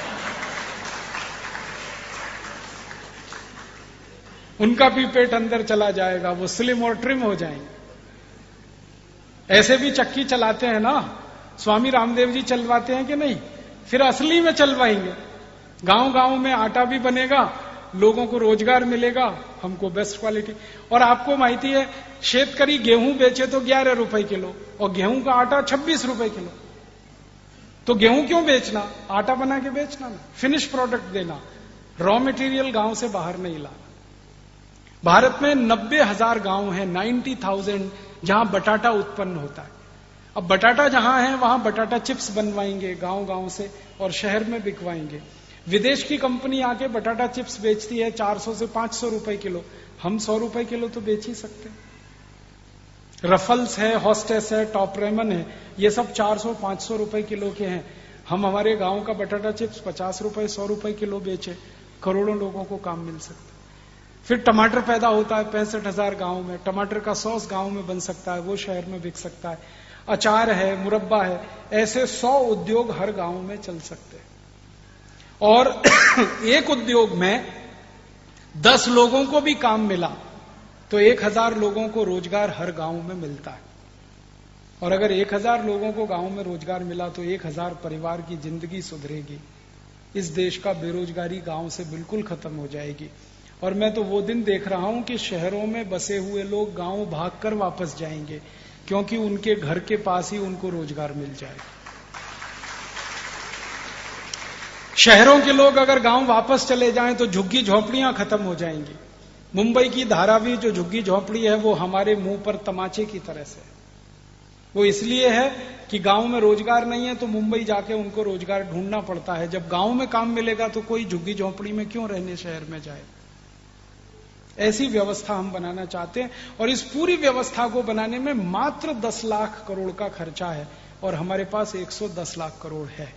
उनका भी पेट अंदर चला जाएगा, वो स्लिम और ट्रिम हो जाएंगे। ऐसे भी चक्की चलाते हैं ना, स्वामी रामदेव जी चलवाते हैं कि नहीं? फिर असली में चलवाएंगे। गांव गांव में आटा भी बनेगा, लोगों को रोजगार मिलेगा, हमको बेस्ट क्वालिटी। और आपको माहिती है, शेतकरी गेहूं बेचे तो ग्यारह रुपए किलो, और गेहूं का आटा छब्बीस रुपए किलो। तो गेहूं क्यों बेचना? आटा बना के बेचना ना, फिनिश प्रोडक्ट देना, रॉ मटेरियल गांव से बाहर नहीं लाना। भारत में नब्बे हजार गांव हैं, नाइन्टी थाउजेंड, जहां बटाटा उत्पन्न होता है। अब बटाटा जहां है वहां बटाटा चिप्स बनवाएंगे गांव गांव से, और शहर में बिकवाएंगे। विदेश की कंपनी आके बटाटा चिप्स बेचती है चार सौ से पांच सौ रुपए किलो, हम सौ रुपए किलो तो बेच ही सकते हैं। रफल्स है, हॉस्टेस है, टॉप रेमन है, ये सब चार सौ पांच सौ रुपए किलो के हैं। हम हमारे गांव का बटाटा चिप्स पचास रुपए सौ रुपए किलो बेचे, करोड़ों लोगों को काम मिल सकता है। फिर टमाटर पैदा होता है पैंसठ हजार गांव में, टमाटर का सॉस गांव में बन सकता है, वो शहर में बिक सकता है। अचार है, मुरब्बा है, ऐसे सौ उद्योग हर गांव में चल सकते हैं। और एक उद्योग में दस लोगों को भी काम मिला तो एक हजार लोगों को रोजगार हर गांव में मिलता है। और अगर एक हजार लोगों को गांव में रोजगार मिला तो एक हजार परिवार की जिंदगी सुधरेगी। इस देश का बेरोजगारी गांव से बिल्कुल खत्म हो जाएगी। और मैं तो वो दिन देख रहा हूं कि शहरों में बसे हुए लोग गांव भागकर वापस जाएंगे, क्योंकि उनके घर के पास ही उनको रोजगार मिल जाएगा। शहरों के लोग अगर गांव वापस चले जाएं तो झुग्गी झोपड़ियां खत्म हो जाएंगी। मुंबई की धारावी जो झुग्गी झोपड़ी है वो हमारे मुंह पर तमाचे की तरह से, वो इसलिए है कि गांव में रोजगार नहीं है तो मुंबई जाके उनको रोजगार ढूंढना पड़ता है। जब गांव में काम मिलेगा तो कोई झुग्गी झोपड़ी में क्यों रहने शहर में जाए। ऐसी व्यवस्था हम बनाना चाहते हैं और इस पूरी व्यवस्था को बनाने में मात्र दस लाख करोड़ का खर्चा है और हमारे पास एक सौ दस लाख करोड़ है।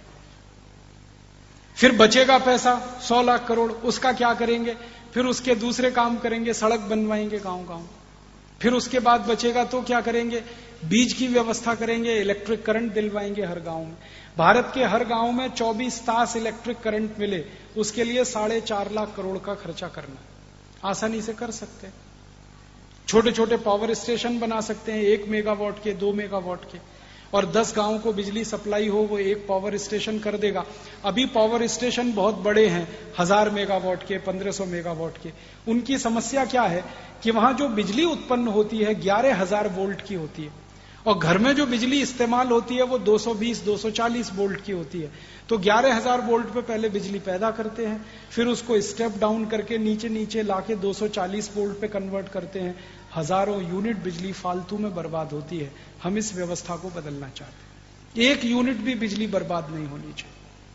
फिर बचेगा पैसा सौ लाख करोड़, उसका क्या करेंगे? फिर उसके दूसरे काम करेंगे, सड़क बनवाएंगे गांव गांव। फिर उसके बाद बचेगा तो क्या करेंगे? बीज की व्यवस्था करेंगे, इलेक्ट्रिक करंट दिलवाएंगे हर गांव में। भारत के हर गांव में चौबीस तास इलेक्ट्रिक करंट मिले, उसके लिए साढ़े चार लाख करोड़ का खर्चा करना आसानी से कर सकते हैं। छोटे छोटे पावर स्टेशन बना सकते हैं, एक मेगावाट के, दो मेगावाट के, और दस गांव को बिजली सप्लाई हो वो एक पावर स्टेशन कर देगा। अभी पावर स्टेशन बहुत बड़े हैं, हजार मेगावाट के, पंद्रह सौ मेगावाट के। उनकी समस्या क्या है कि वहां जो बिजली उत्पन्न होती है ग्यारह हजार वोल्ट की होती है और घर में जो बिजली इस्तेमाल होती है वो दो सौ बीस दो सौ चालीस वोल्ट की होती है। तो ग्यारह हजार वोल्ट पे पहले बिजली पैदा करते हैं, फिर उसको स्टेप डाउन करके नीचे नीचे लाके दो सौ चालीस वोल्ट पे कन्वर्ट करते हैं। हजारों यूनिट बिजली फालतू में बर्बाद होती है। हम इस व्यवस्था को बदलना चाहते हैं। एक यूनिट भी बिजली बर्बाद नहीं होनी चाहिए।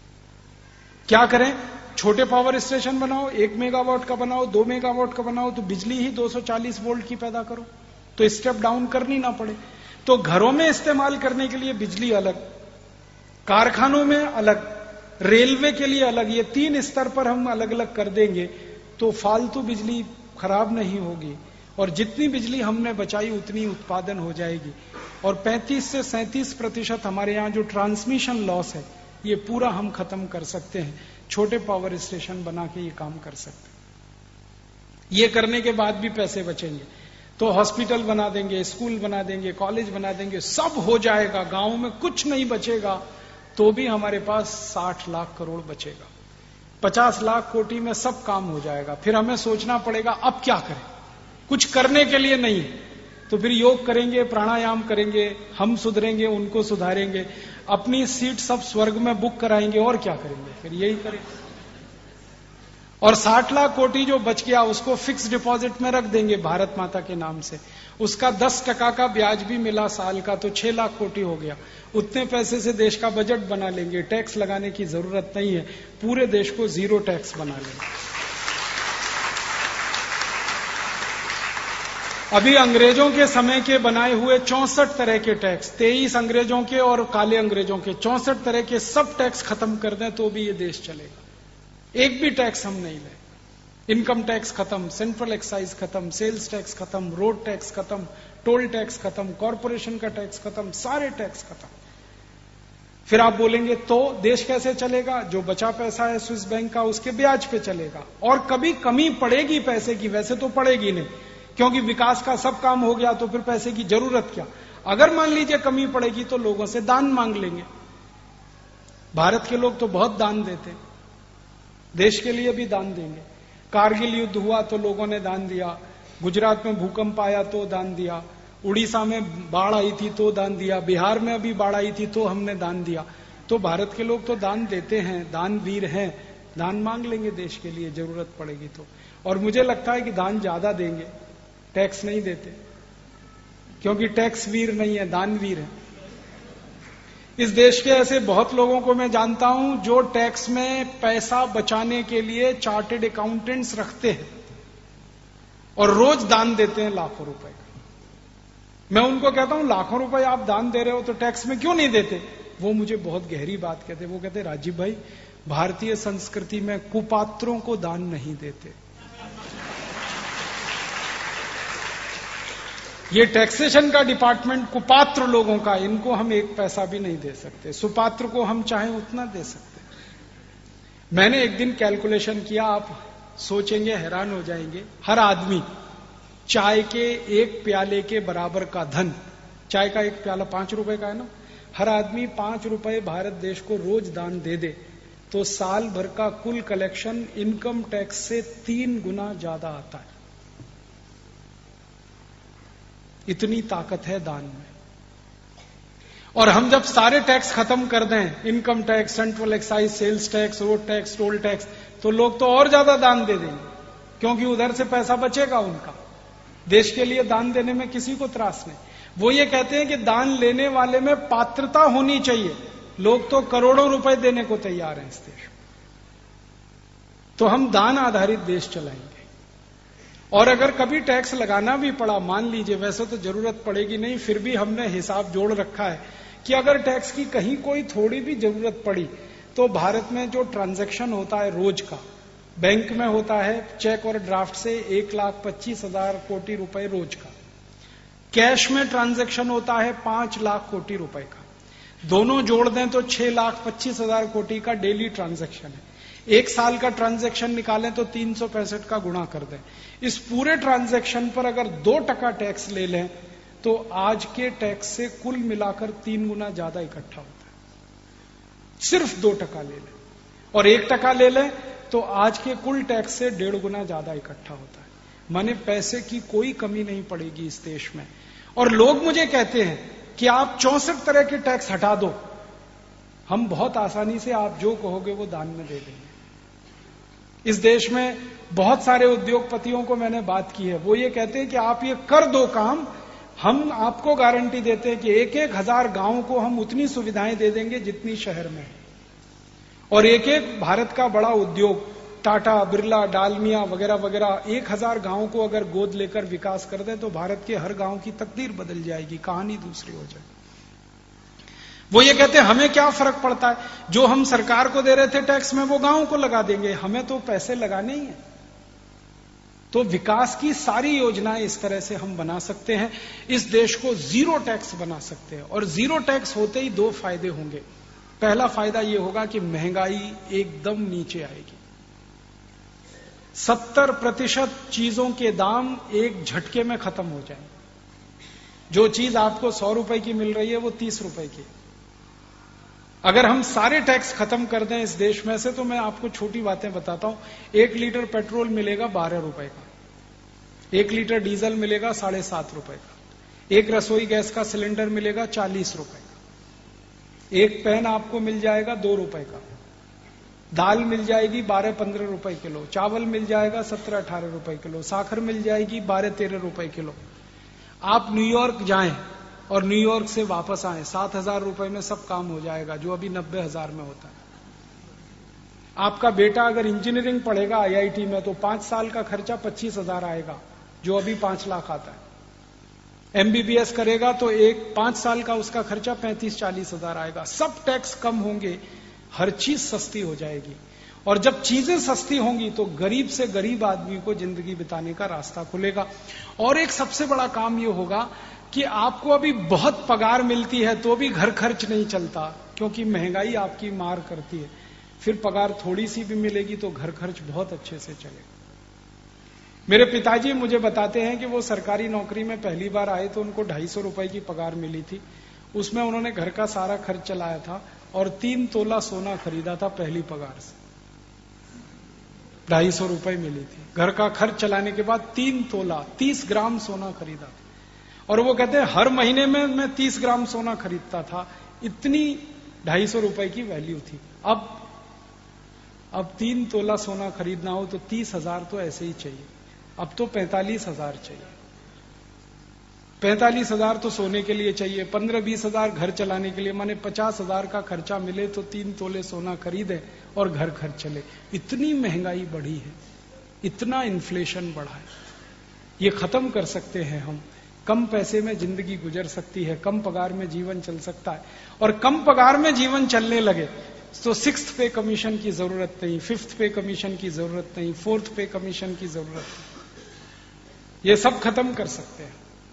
क्या करें? छोटे पावर स्टेशन बनाओ, एक मेगावाट का बनाओ, दो मेगावाट का बनाओ, तो बिजली ही दो सौ चालीस वोल्ट की पैदा करो, तो स्टेप डाउन करनी ना पड़े। तो घरों में इस्तेमाल करने के लिए बिजली अलग, कारखानों में अलग, रेलवे के लिए अलग, ये तीन स्तर पर हम अलग अलग कर देंगे तो फालतू बिजली खराब नहीं होगी और जितनी बिजली हमने बचाई उतनी उत्पादन हो जाएगी। और पैंतीस से सैंतीस प्रतिशत हमारे यहाँ जो ट्रांसमिशन लॉस है ये पूरा हम खत्म कर सकते हैं। छोटे पावर स्टेशन बना के ये काम कर सकते हैं। ये करने के बाद भी पैसे बचेंगे तो हॉस्पिटल बना देंगे, स्कूल बना देंगे, कॉलेज बना देंगे, सब हो जाएगा, गांव में कुछ नहीं बचेगा तो भी हमारे पास साठ लाख करोड़ बचेगा। पचास लाख कोटी में सब काम हो जाएगा। फिर हमें सोचना पड़ेगा अब क्या करें, कुछ करने के लिए नहीं, तो फिर योग करेंगे, प्राणायाम करेंगे, हम सुधरेंगे, उनको सुधारेंगे, अपनी सीट सब स्वर्ग में बुक कराएंगे और क्या करेंगे, फिर यही करेंगे। और साठ लाख कोटी जो बच गया उसको फिक्स डिपॉजिट में रख देंगे भारत माता के नाम से, उसका दस टका का ब्याज भी मिला साल का तो छह लाख कोटी हो गया। उतने पैसे से देश का बजट बना लेंगे, टैक्स लगाने की जरूरत नहीं है, पूरे देश को जीरो टैक्स बना लेंगे। अभी अंग्रेजों के समय के बनाए हुए चौसठ तरह के टैक्स, तेईस अंग्रेजों के और काले अंग्रेजों के चौसठ तरह के सब टैक्स खत्म कर दें तो भी ये देश चलेगा। एक भी टैक्स हम नहीं ले। इनकम टैक्स खत्म, सेंट्रल एक्साइज खत्म, सेल्स टैक्स खत्म, रोड टैक्स खत्म, टोल टैक्स खत्म, कॉरपोरेशन का टैक्स खत्म, सारे टैक्स खत्म। फिर आप बोलेंगे तो देश कैसे चलेगा? जो बचा पैसा है स्विस बैंक का उसके ब्याज पे चलेगा और कभी कमी पड़ेगी पैसे की, वैसे तो पड़ेगी नहीं क्योंकि विकास का सब काम हो गया तो फिर पैसे की जरूरत क्या। अगर मान लीजिए कमी पड़ेगी तो लोगों से दान मांग लेंगे। भारत के लोग तो बहुत दान देते, देश के लिए भी दान देंगे। कारगिल युद्ध हुआ तो लोगों ने दान दिया, गुजरात में भूकंप आया तो दान दिया, उड़ीसा में बाढ़ आई थी तो दान दिया, बिहार में अभी बाढ़ आई थी तो हमने दान दिया। तो भारत के लोग तो दान देते हैं, दानवीर हैं, दान मांग लेंगे देश के लिए जरूरत पड़ेगी तो। और मुझे लगता है कि दान ज्यादा देंगे, टैक्स नहीं देते क्योंकि टैक्स वीर नहीं है, दानवीर है। इस देश के ऐसे बहुत लोगों को मैं जानता हूं जो टैक्स में पैसा बचाने के लिए चार्टेड अकाउंटेंट्स रखते हैं और रोज दान देते हैं लाखों रुपए का। मैं उनको कहता हूं लाखों रुपए आप दान दे रहे हो तो टैक्स में क्यों नहीं देते? वो मुझे बहुत गहरी बात कहते, वो कहते राजीव भाई भारतीय संस्कृति में कुपात्रों को दान नहीं देते। ये टैक्सेशन का डिपार्टमेंट कुपात्र लोगों का, इनको हम एक पैसा भी नहीं दे सकते, सुपात्र को हम चाहें उतना दे सकते। मैंने एक दिन कैलकुलेशन किया, आप सोचेंगे, हैरान हो जाएंगे। हर आदमी चाय के एक प्याले के बराबर का धन, चाय का एक प्याला पांच रुपए का है ना, हर आदमी पांच रुपए भारत देश को रोज दान दे दे तो साल भर का कुल कलेक्शन इनकम टैक्स से तीन गुना ज्यादा आता है। इतनी ताकत है दान में। और हम जब सारे टैक्स खत्म कर दें, income tax, central excise, sales tax, road tax, toll tax, तो लोग तो और ज्यादा दान दे देंगे, क्योंकि उधर से पैसा बचेगा उनका। देश के लिए दान देने में किसी को त्रास नहीं। वो ये कहते हैं कि दान लेने वाले में पात्रता होनी चाहिए। लोग तो करोड़ों रुपए देने को तैयार हैं इस देश में। तो हम दान आधारित देश चलाएंगे। और अगर कभी टैक्स लगाना भी पड़ा, मान लीजिए, वैसे तो जरूरत पड़ेगी नहीं, फिर भी हमने हिसाब जोड़ रखा है कि अगर टैक्स की कहीं कोई थोड़ी भी जरूरत पड़ी तो भारत में जो ट्रांजैक्शन होता है रोज का, बैंक में होता है चेक और ड्राफ्ट से एक लाख पच्चीस हजार कोटि रुपए रोज का, कैश में ट्रांजैक्शन होता है पांच लाख कोटि रुपए का। दोनों जोड़ दें तो छह लाख पच्चीस हजार कोटि का डेली ट्रांजैक्शन है। एक साल का ट्रांजैक्शन निकालें तो तीन सौ पैंसठ का गुणा कर दें। इस पूरे ट्रांजैक्शन पर अगर दो टका टैक्स ले लें तो आज के टैक्स से कुल मिलाकर तीन गुना ज्यादा इकट्ठा होता है। सिर्फ दो टका ले लें, और एक टका ले लें तो आज के कुल टैक्स से डेढ़ गुना ज्यादा इकट्ठा होता है। माने पैसे की कोई कमी नहीं पड़ेगी इस देश में। और लोग मुझे कहते हैं कि आप चौसठ तरह के टैक्स हटा दो, हम बहुत आसानी से आप जो कहोगे वो दान में दे देंगे। इस देश में बहुत सारे उद्योगपतियों को मैंने बात की है, वो ये कहते हैं कि आप ये कर दो काम, हम आपको गारंटी देते हैं कि एक एक हजार गांव को हम उतनी सुविधाएं दे देंगे जितनी शहर में। और एक एक भारत का बड़ा उद्योग, टाटा, बिरला, डालमिया वगैरह वगैरह, एक हजार गांव को अगर गोद लेकर विकास कर दे तो भारत के हर गांव की तकदीर बदल जाएगी, कहानी दूसरी हो जाएगी। वो ये कहते हैं हमें क्या फर्क पड़ता है, जो हम सरकार को दे रहे थे टैक्स में वो गांव को लगा देंगे, हमें तो पैसे लगाने ही है। तो विकास की सारी योजनाएं इस तरह से हम बना सकते हैं। इस देश को जीरो टैक्स बना सकते हैं। और जीरो टैक्स होते ही दो फायदे होंगे। पहला फायदा यह होगा कि महंगाई एकदम नीचे आएगी। सत्तर प्रतिशत चीजों के दाम एक झटके में खत्म हो जाएंगे। जो चीज आपको सौ रुपए की मिल रही है वो तीस रुपए की। अगर हम सारे टैक्स खत्म कर दें इस देश में से, तो मैं आपको छोटी बातें बताता हूं। एक लीटर पेट्रोल मिलेगा बारह रुपए का, एक लीटर डीजल मिलेगा साढ़े सात रुपए का, एक रसोई गैस का सिलेंडर मिलेगा चालीस रुपए का, एक पेन आपको मिल जाएगा दो रुपए का, दाल मिल जाएगी बारह पंद्रह रुपए किलो, चावल मिल जाएगा सत्रह अठारह रुपए किलो, साखर मिल जाएगी बारह तेरह रुपए किलो। आप न्यूयॉर्क जाएं और न्यूयॉर्क से वापस आए, सात हजार रुपए में सब काम हो जाएगा, जो अभी नब्बे हजार में होता है। आपका बेटा अगर इंजीनियरिंग पढ़ेगा आईआईटी में तो पांच साल का खर्चा पच्चीस हजार आएगा, जो अभी पांच लाख आता है। एमबीबीएस करेगा तो एक पांच साल का उसका खर्चा पैंतीस चालीस हजार आएगा। सब टैक्स कम होंगे, हर चीज सस्ती हो जाएगी। और जब चीजें सस्ती होंगी तो गरीब से गरीब आदमी को जिंदगी बिताने का रास्ता खुलेगा। और एक सबसे बड़ा काम यह होगा कि आपको अभी बहुत पगार मिलती है तो भी घर खर्च नहीं चलता, क्योंकि महंगाई आपकी मार करती है। फिर पगार थोड़ी सी भी मिलेगी तो घर खर्च बहुत अच्छे से चलेगा। मेरे पिताजी मुझे बताते हैं कि वो सरकारी नौकरी में पहली बार आए तो उनको ढाई सौ रुपए की पगार मिली थी। उसमें उन्होंने घर का सारा खर्च चलाया था और तीन तोला सोना खरीदा था पहली पगार से। ढाई सौ रुपए मिली थी, घर का खर्च चलाने के बाद तीन तोला तीस ग्राम सोना खरीदा था। और वो कहते हैं हर महीने में मैं तीस ग्राम सोना खरीदता था, इतनी ढाई सौ रुपए की वैल्यू थी। अब अब तीन तोला सोना खरीदना हो तो तीस हजार तो ऐसे ही चाहिए, अब तो पैंतालीस हजार चाहिए। पैंतालीस हजार तो सोने के लिए चाहिए, पंद्रह बीस हजार घर चलाने के लिए, माने पचास हजार का खर्चा मिले तो तीन तोले सोना खरीदे और घर खर्च चले। इतनी महंगाई बढ़ी है, इतना इन्फ्लेशन बढ़ा है। ये खत्म कर सकते हैं हम। कम पैसे में जिंदगी गुजर सकती है, कम पगार में जीवन चल सकता है। और कम पगार में जीवन चलने लगे तो सिक्स्थ पे कमीशन की जरूरत नहीं, फिफ्थ पे कमीशन की जरूरत नहीं, फोर्थ पे कमीशन की जरूरत नहीं। ये सब खत्म कर सकते हैं।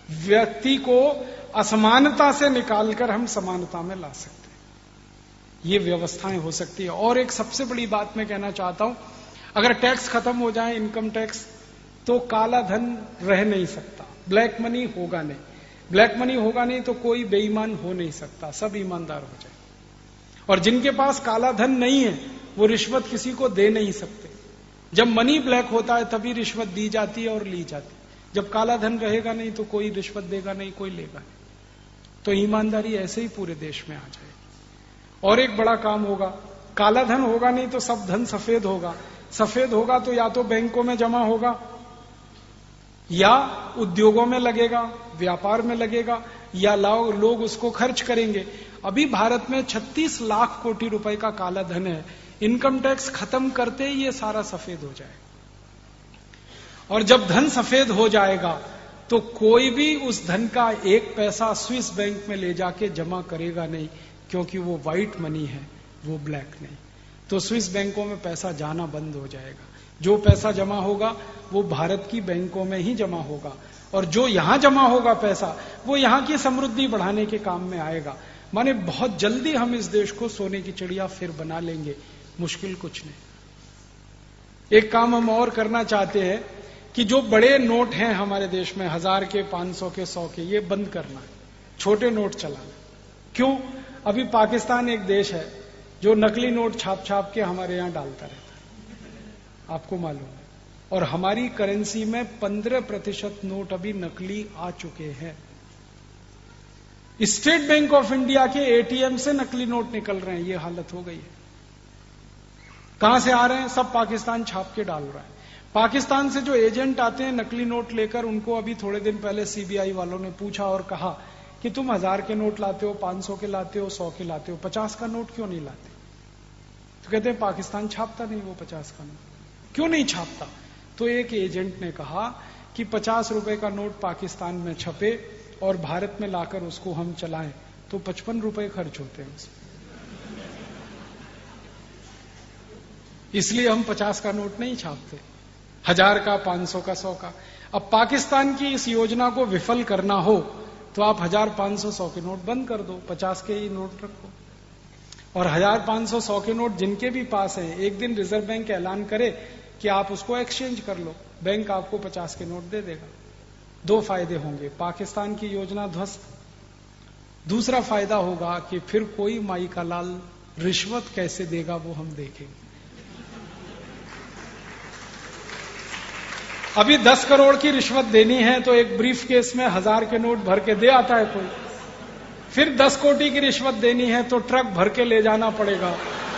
व्यक्ति को असमानता से निकालकर हम समानता में ला सकते हैं। ये व्यवस्थाएं हो सकती है। और एक सबसे बड़ी बात मैं कहना चाहता हूं, अगर टैक्स खत्म हो जाए, इनकम टैक्स, तो काला धन रह नहीं सकता, ब्लैक मनी होगा नहीं। ब्लैक मनी होगा नहीं तो कोई बेईमान हो नहीं सकता, सब ईमानदार हो जाए। और जिनके पास काला धन नहीं है वो रिश्वत किसी को दे नहीं सकते। जब मनी ब्लैक होता है तभी रिश्वत दी जाती है और ली जाती है। जब काला धन रहेगा नहीं तो कोई रिश्वत देगा नहीं, कोई लेगा नहीं। तो ईमानदारी ऐसे ही पूरे देश में आ जाएगी। और एक बड़ा काम होगा, काला धन होगा नहीं तो सब धन सफेद होगा। सफेद होगा तो या तो बैंकों में जमा होगा, या उद्योगों में लगेगा, व्यापार में लगेगा, या लोग उसको खर्च करेंगे। अभी भारत में छत्तीस लाख कोटि रुपए का काला धन है। इनकम टैक्स खत्म करते ही ये सारा सफेद हो जाएगा। और जब धन सफेद हो जाएगा तो कोई भी उस धन का एक पैसा स्विस बैंक में ले जाके जमा करेगा नहीं, क्योंकि वो व्हाइट मनी है, वो ब्लैक नहीं। तो स्विस बैंकों में पैसा जाना बंद हो जाएगा। जो पैसा जमा होगा वो भारत की बैंकों में ही जमा होगा, और जो यहां जमा होगा पैसा, वो यहां की समृद्धि बढ़ाने के काम में आएगा। माने बहुत जल्दी हम इस देश को सोने की चिड़िया फिर बना लेंगे, मुश्किल कुछ नहीं। एक काम हम और करना चाहते हैं कि जो बड़े नोट हैं हमारे देश में, हजार के, पांच सौ के, सौ के, ये बंद करना है, छोटे नोट चलाना। क्यों? अभी पाकिस्तान एक देश है जो नकली नोट छाप छाप के हमारे यहां डालता रहता है, आपको मालूम है। और हमारी करेंसी में पंद्रह प्रतिशत नोट अभी नकली आ चुके हैं। स्टेट बैंक ऑफ इंडिया के एटीएम से नकली नोट निकल रहे हैं, ये हालत हो गई है। कहां से आ रहे हैं? सब पाकिस्तान छाप के डाल रहा है। पाकिस्तान से जो एजेंट आते हैं नकली नोट लेकर, उनको अभी थोड़े दिन पहले सीबीआई वालों ने पूछा और कहा कि तुम हजार के नोट लाते हो, पांच सौ के लाते हो, सौ के लाते हो, पचास का नोट क्यों नहीं लाते? तो कहते हैं पाकिस्तान छापता नहीं वो पचास का नोट। क्यों नहीं छापता? तो एक एजेंट ने कहा कि पचास रुपए का नोट पाकिस्तान में छपे और भारत में लाकर उसको हम चलाएं तो पचपन रुपए खर्च होते हैं उसमें, इसलिए हम पचास का नोट नहीं छापते, हजार का, पांच सौ का, सौ का। अब पाकिस्तान की इस योजना को विफल करना हो तो आप हजार, पांच सौ, सौ के नोट बंद कर दो, पचास के ही नोट रखो। और हजार, पांच सौ, सौ के नोट जिनके भी पास हैं, एक दिन रिजर्व बैंक ऐलान करे कि आप उसको एक्सचेंज कर लो, बैंक आपको पचास के नोट दे देगा। दो फायदे होंगे, पाकिस्तान की योजना ध्वस्त। दूसरा फायदा होगा कि फिर कोई माई का लाल रिश्वत कैसे देगा वो हम देखेंगे। अभी दस करोड़ की रिश्वत देनी है तो एक ब्रीफ केस में हजार के नोट भर के दे आता है कोई। फिर दस कोटी की रिश्वत देनी है तो ट्रक भर के ले जाना पड़ेगा।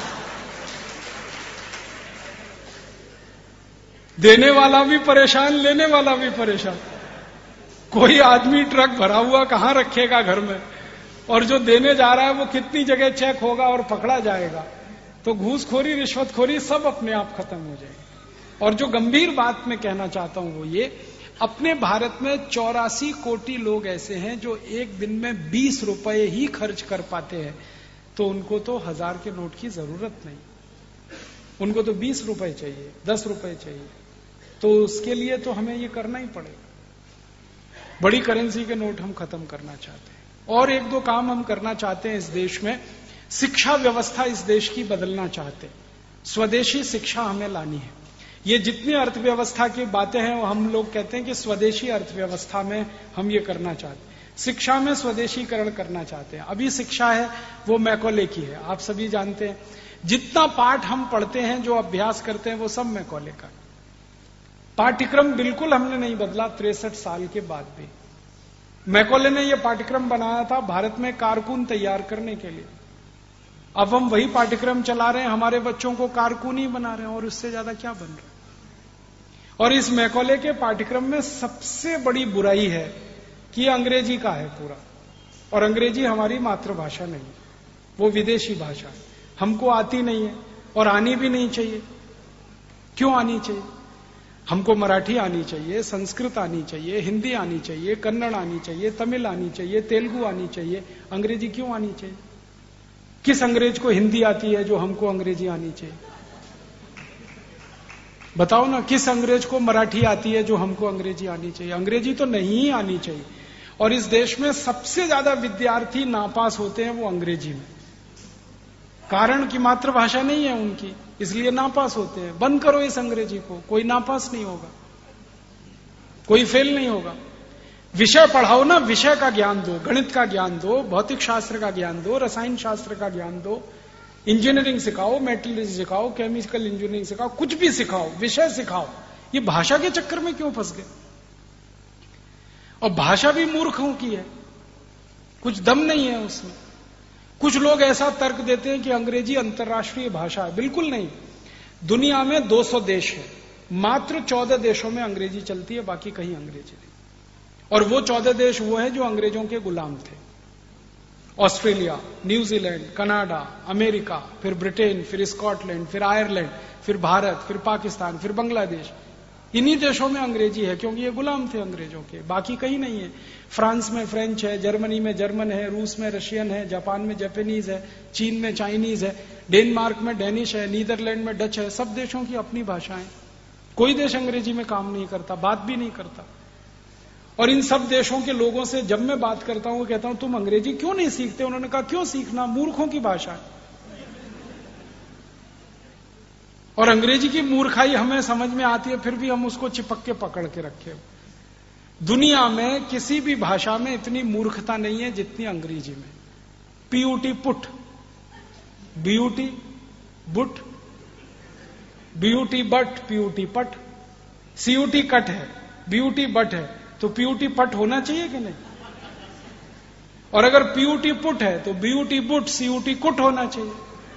देने वाला भी परेशान, लेने वाला भी परेशान। कोई आदमी ट्रक भरा हुआ कहां रखेगा घर में, और जो देने जा रहा है वो कितनी जगह चेक होगा और पकड़ा जाएगा। तो घूसखोरी, रिश्वतखोरी सब अपने आप खत्म हो जाएगी। और जो गंभीर बात मैं कहना चाहता हूं वो ये, अपने भारत में चौरासी कोटि लोग ऐसे हैं जो एक दिन में बीस रुपए ही खर्च कर पाते हैं, तो उनको तो हजार के नोट की जरूरत नहीं, उनको तो बीस रुपए चाहिए, दस रुपए चाहिए। तो उसके लिए तो हमें ये करना ही पड़ेगा। बड़ी करेंसी के नोट हम खत्म करना चाहते हैं। और एक दो काम हम करना चाहते हैं इस देश में। शिक्षा व्यवस्था इस देश की बदलना चाहते हैं, स्वदेशी शिक्षा हमें लानी है। ये जितनी अर्थव्यवस्था की बातें हैं वो हम लोग कहते हैं कि स्वदेशी अर्थव्यवस्था में हम ये करना चाहते हैं। शिक्षा में स्वदेशीकरण करना चाहते हैं। अभी शिक्षा है वो मैकॉले की है, आप सभी जानते हैं। जितना पाठ हम पढ़ते हैं, जो अभ्यास करते हैं, वो सब मैकॉले का। पाठ्यक्रम बिल्कुल हमने नहीं बदला तिरसठ साल के बाद भी। मैकॉले ने यह पाठ्यक्रम बनाया था भारत में कारकुन तैयार करने के लिए। अब हम वही पाठ्यक्रम चला रहे हैं, हमारे बच्चों को कारकुन ही बना रहे हैं, और इससे ज्यादा क्या बन रहा है। और इस मैकॉले के पाठ्यक्रम में सबसे बड़ी बुराई है कि अंग्रेजी का है पूरा, और अंग्रेजी हमारी मातृभाषा नहीं, वो विदेशी भाषा है, हमको आती नहीं है और आनी भी नहीं चाहिए। क्यों आनी चाहिए? हमको मराठी आनी चाहिए, संस्कृत आनी चाहिए, हिंदी आनी चाहिए, कन्नड़ आनी चाहिए, तमिल आनी चाहिए, तेलुगु आनी चाहिए। अंग्रेजी क्यों आनी चाहिए? किस अंग्रेज को हिंदी आती है जो हमको अंग्रेजी आनी चाहिए? बताओ ना, किस अंग्रेज को मराठी आती है जो हमको अंग्रेजी आनी चाहिए? अंग्रेजी तो नहीं आनी चाहिए। और इस देश में सबसे ज्यादा विद्यार्थी नापास होते हैं वो अंग्रेजी में। कारण की मातृभाषा नहीं है उनकी, इसलिए नापास होते हैं। बंद करो इस अंग्रेजी को, कोई नापास नहीं होगा, कोई फेल नहीं होगा। विषय पढ़ाओ ना, विषय का ज्ञान दो, गणित का ज्ञान दो, भौतिक शास्त्र का ज्ञान दो, रसायन शास्त्र का ज्ञान दो, इंजीनियरिंग सिखाओ, मेटलर्जी सिखाओ, केमिकल इंजीनियरिंग सिखाओ, कुछ भी सिखाओ, विषय सिखाओ। ये भाषा के चक्कर में क्यों फंस गए? और भाषा भी मूर्खों की है, कुछ दम नहीं है उसमें। कुछ लोग ऐसा तर्क देते हैं कि अंग्रेजी अंतर्राष्ट्रीय भाषा है। बिल्कुल नहीं। दुनिया में दो सौ देश है, मात्र चौदह देशों में अंग्रेजी चलती है, बाकी कहीं अंग्रेजी नहीं। और वो चौदह देश वो है जो अंग्रेजों के गुलाम थे। ऑस्ट्रेलिया, न्यूजीलैंड, कनाडा, अमेरिका, फिर ब्रिटेन, फिर स्कॉटलैंड, फिर आयरलैंड, फिर भारत, फिर पाकिस्तान, फिर बांग्लादेश। इन्हीं देशों में अंग्रेजी है क्योंकि ये गुलाम थे अंग्रेजों के, बाकी कहीं नहीं है। फ्रांस में फ्रेंच है, जर्मनी में जर्मन है, रूस में रशियन है, जापान में जापानीज है, चीन में चाइनीज है, डेनमार्क में डेनिश है, नीदरलैंड में डच है। सब देशों की अपनी भाषाएं। कोई देश अंग्रेजी में काम नहीं करता, बात भी नहीं करता। और इन सब देशों के लोगों से जब मैं बात करता हूं, कहता हूं तुम अंग्रेजी क्यों नहीं सीखते? उन्होंने कहा क्यों सीखना, मूर्खों की भाषा है। और अंग्रेजी की मूर्खाई हमें समझ में आती है, फिर भी हम उसको चिपक के पकड़ के रखे। दुनिया में किसी भी भाषा में इतनी मूर्खता नहीं है जितनी अंग्रेजी में। P U T put, B U T but, B U T but, P U T put, C U T cut है, बीयूटी बट है, तो पीयूटी पट होना चाहिए कि नहीं? और अगर पीयूटी पुट है तो बीयूटी बुट, सीयूटी कुट होना चाहिए।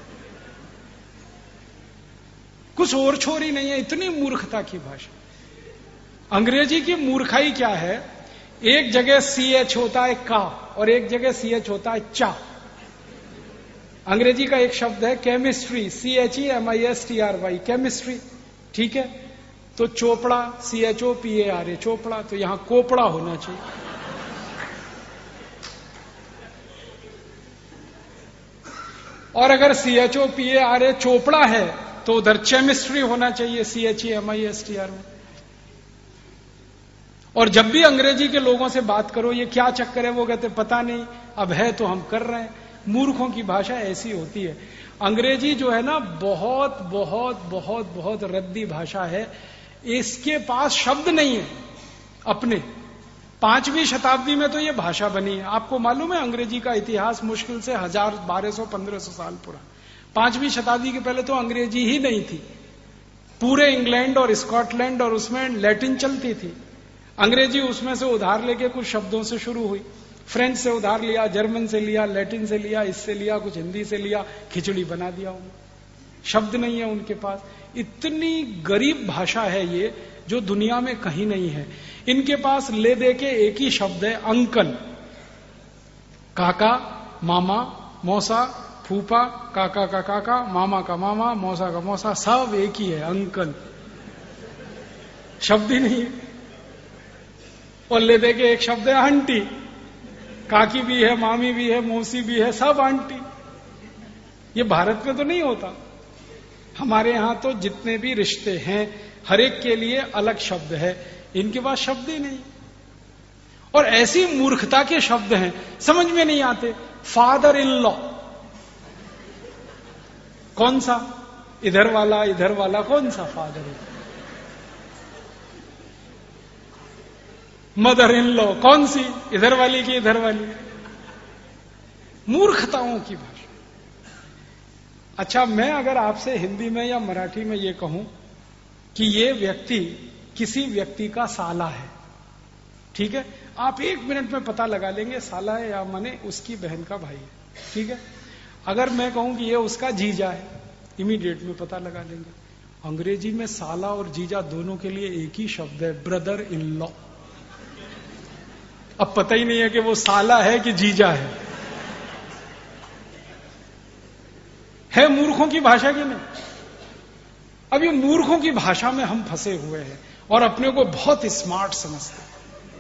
कुछ और छोरी नहीं है, इतनी मूर्खता की भाषा। अंग्रेजी की मूर्खाई क्या है? एक जगह सी एच होता है का, और एक जगह सी एच होता है चा। अंग्रेजी का एक शब्द है chemistry, C H E M I S T R Y, chemistry, ठीक है? तो Chopra, C H O P A R A, Chopra, तो यहां कोपड़ा होना चाहिए। और अगर C H O P A R A Chopra है तो उधर केमिस्ट्री होना चाहिए, C H E M I S T R में। और जब भी अंग्रेजी के लोगों से बात करो ये क्या चक्कर है, वो कहते पता नहीं, अब है तो हम कर रहे हैं। मूर्खों की भाषा ऐसी होती है। अंग्रेजी जो है ना, बहुत बहुत बहुत बहुत रद्दी भाषा है। इसके पास शब्द नहीं है अपने। पांचवी शताब्दी में तो ये भाषा बनी है। आपको मालूम है अंग्रेजी का इतिहास मुश्किल से हजार बारह सौ पंद्रह सौ साल पुराना। पांचवी शताब्दी के पहले तो अंग्रेजी ही नहीं थी। पूरे इंग्लैंड और स्कॉटलैंड और उसमें लैटिन चलती थी। अंग्रेजी उसमें से उधार लेके कुछ शब्दों से शुरू हुई। फ्रेंच से उधार लिया, जर्मन से लिया, लैटिन से लिया, इससे लिया, कुछ हिंदी से लिया, खिचड़ी बना दिया उन्होंने। शब्द नहीं है उनके पास। इतनी गरीब भाषा है ये, जो दुनिया में कहीं नहीं है। इनके पास ले दे के एक ही शब्द है, अंकल। काका, मामा, मौसा, फूफा, काका का काका, मामा का मामा, मौसा का मौसा, सब एक ही है, अंकल। शब्द ही नहीं है। और ले दे के एक शब्द है आंटी। काकी भी है, मामी भी है, मौसी भी है, सब आंटी। ये भारत में तो नहीं होता। हमारे यहां तो जितने भी रिश्ते हैं हर एक के लिए अलग शब्द है। इनके पास शब्द ही नहीं। और ऐसी मूर्खता के शब्द हैं समझ में नहीं आते। फादर इन लॉ, कौन सा? इधर वाला, इधर वाला, कौन सा father in? Mother in law, कौन सी? इधर वाली की इधर वाली? मूर्खताओं की भाषा। अच्छा, मैं अगर आपसे हिंदी में या मराठी में ये कहूं कि ये व्यक्ति किसी व्यक्ति का साला है, ठीक है? आप एक मिनट में पता लगा लेंगे साला है या माने उसकी बहन का भाई है, ठीक है? अगर मैं कहूं कि ये उसका जीजा है, इमीडिएट में पता लगा लेंगे। अंग्रेजी में साला और जीजा दोनों के लिए एक ही शब्द है, ब्रदर इन लॉ। अब पता ही नहीं है कि वो साला है कि जीजा है। है मूर्खों की भाषा की नहीं? अब ये मूर्खों की भाषा में हम फंसे हुए हैं और अपने को बहुत स्मार्ट समझते हैं।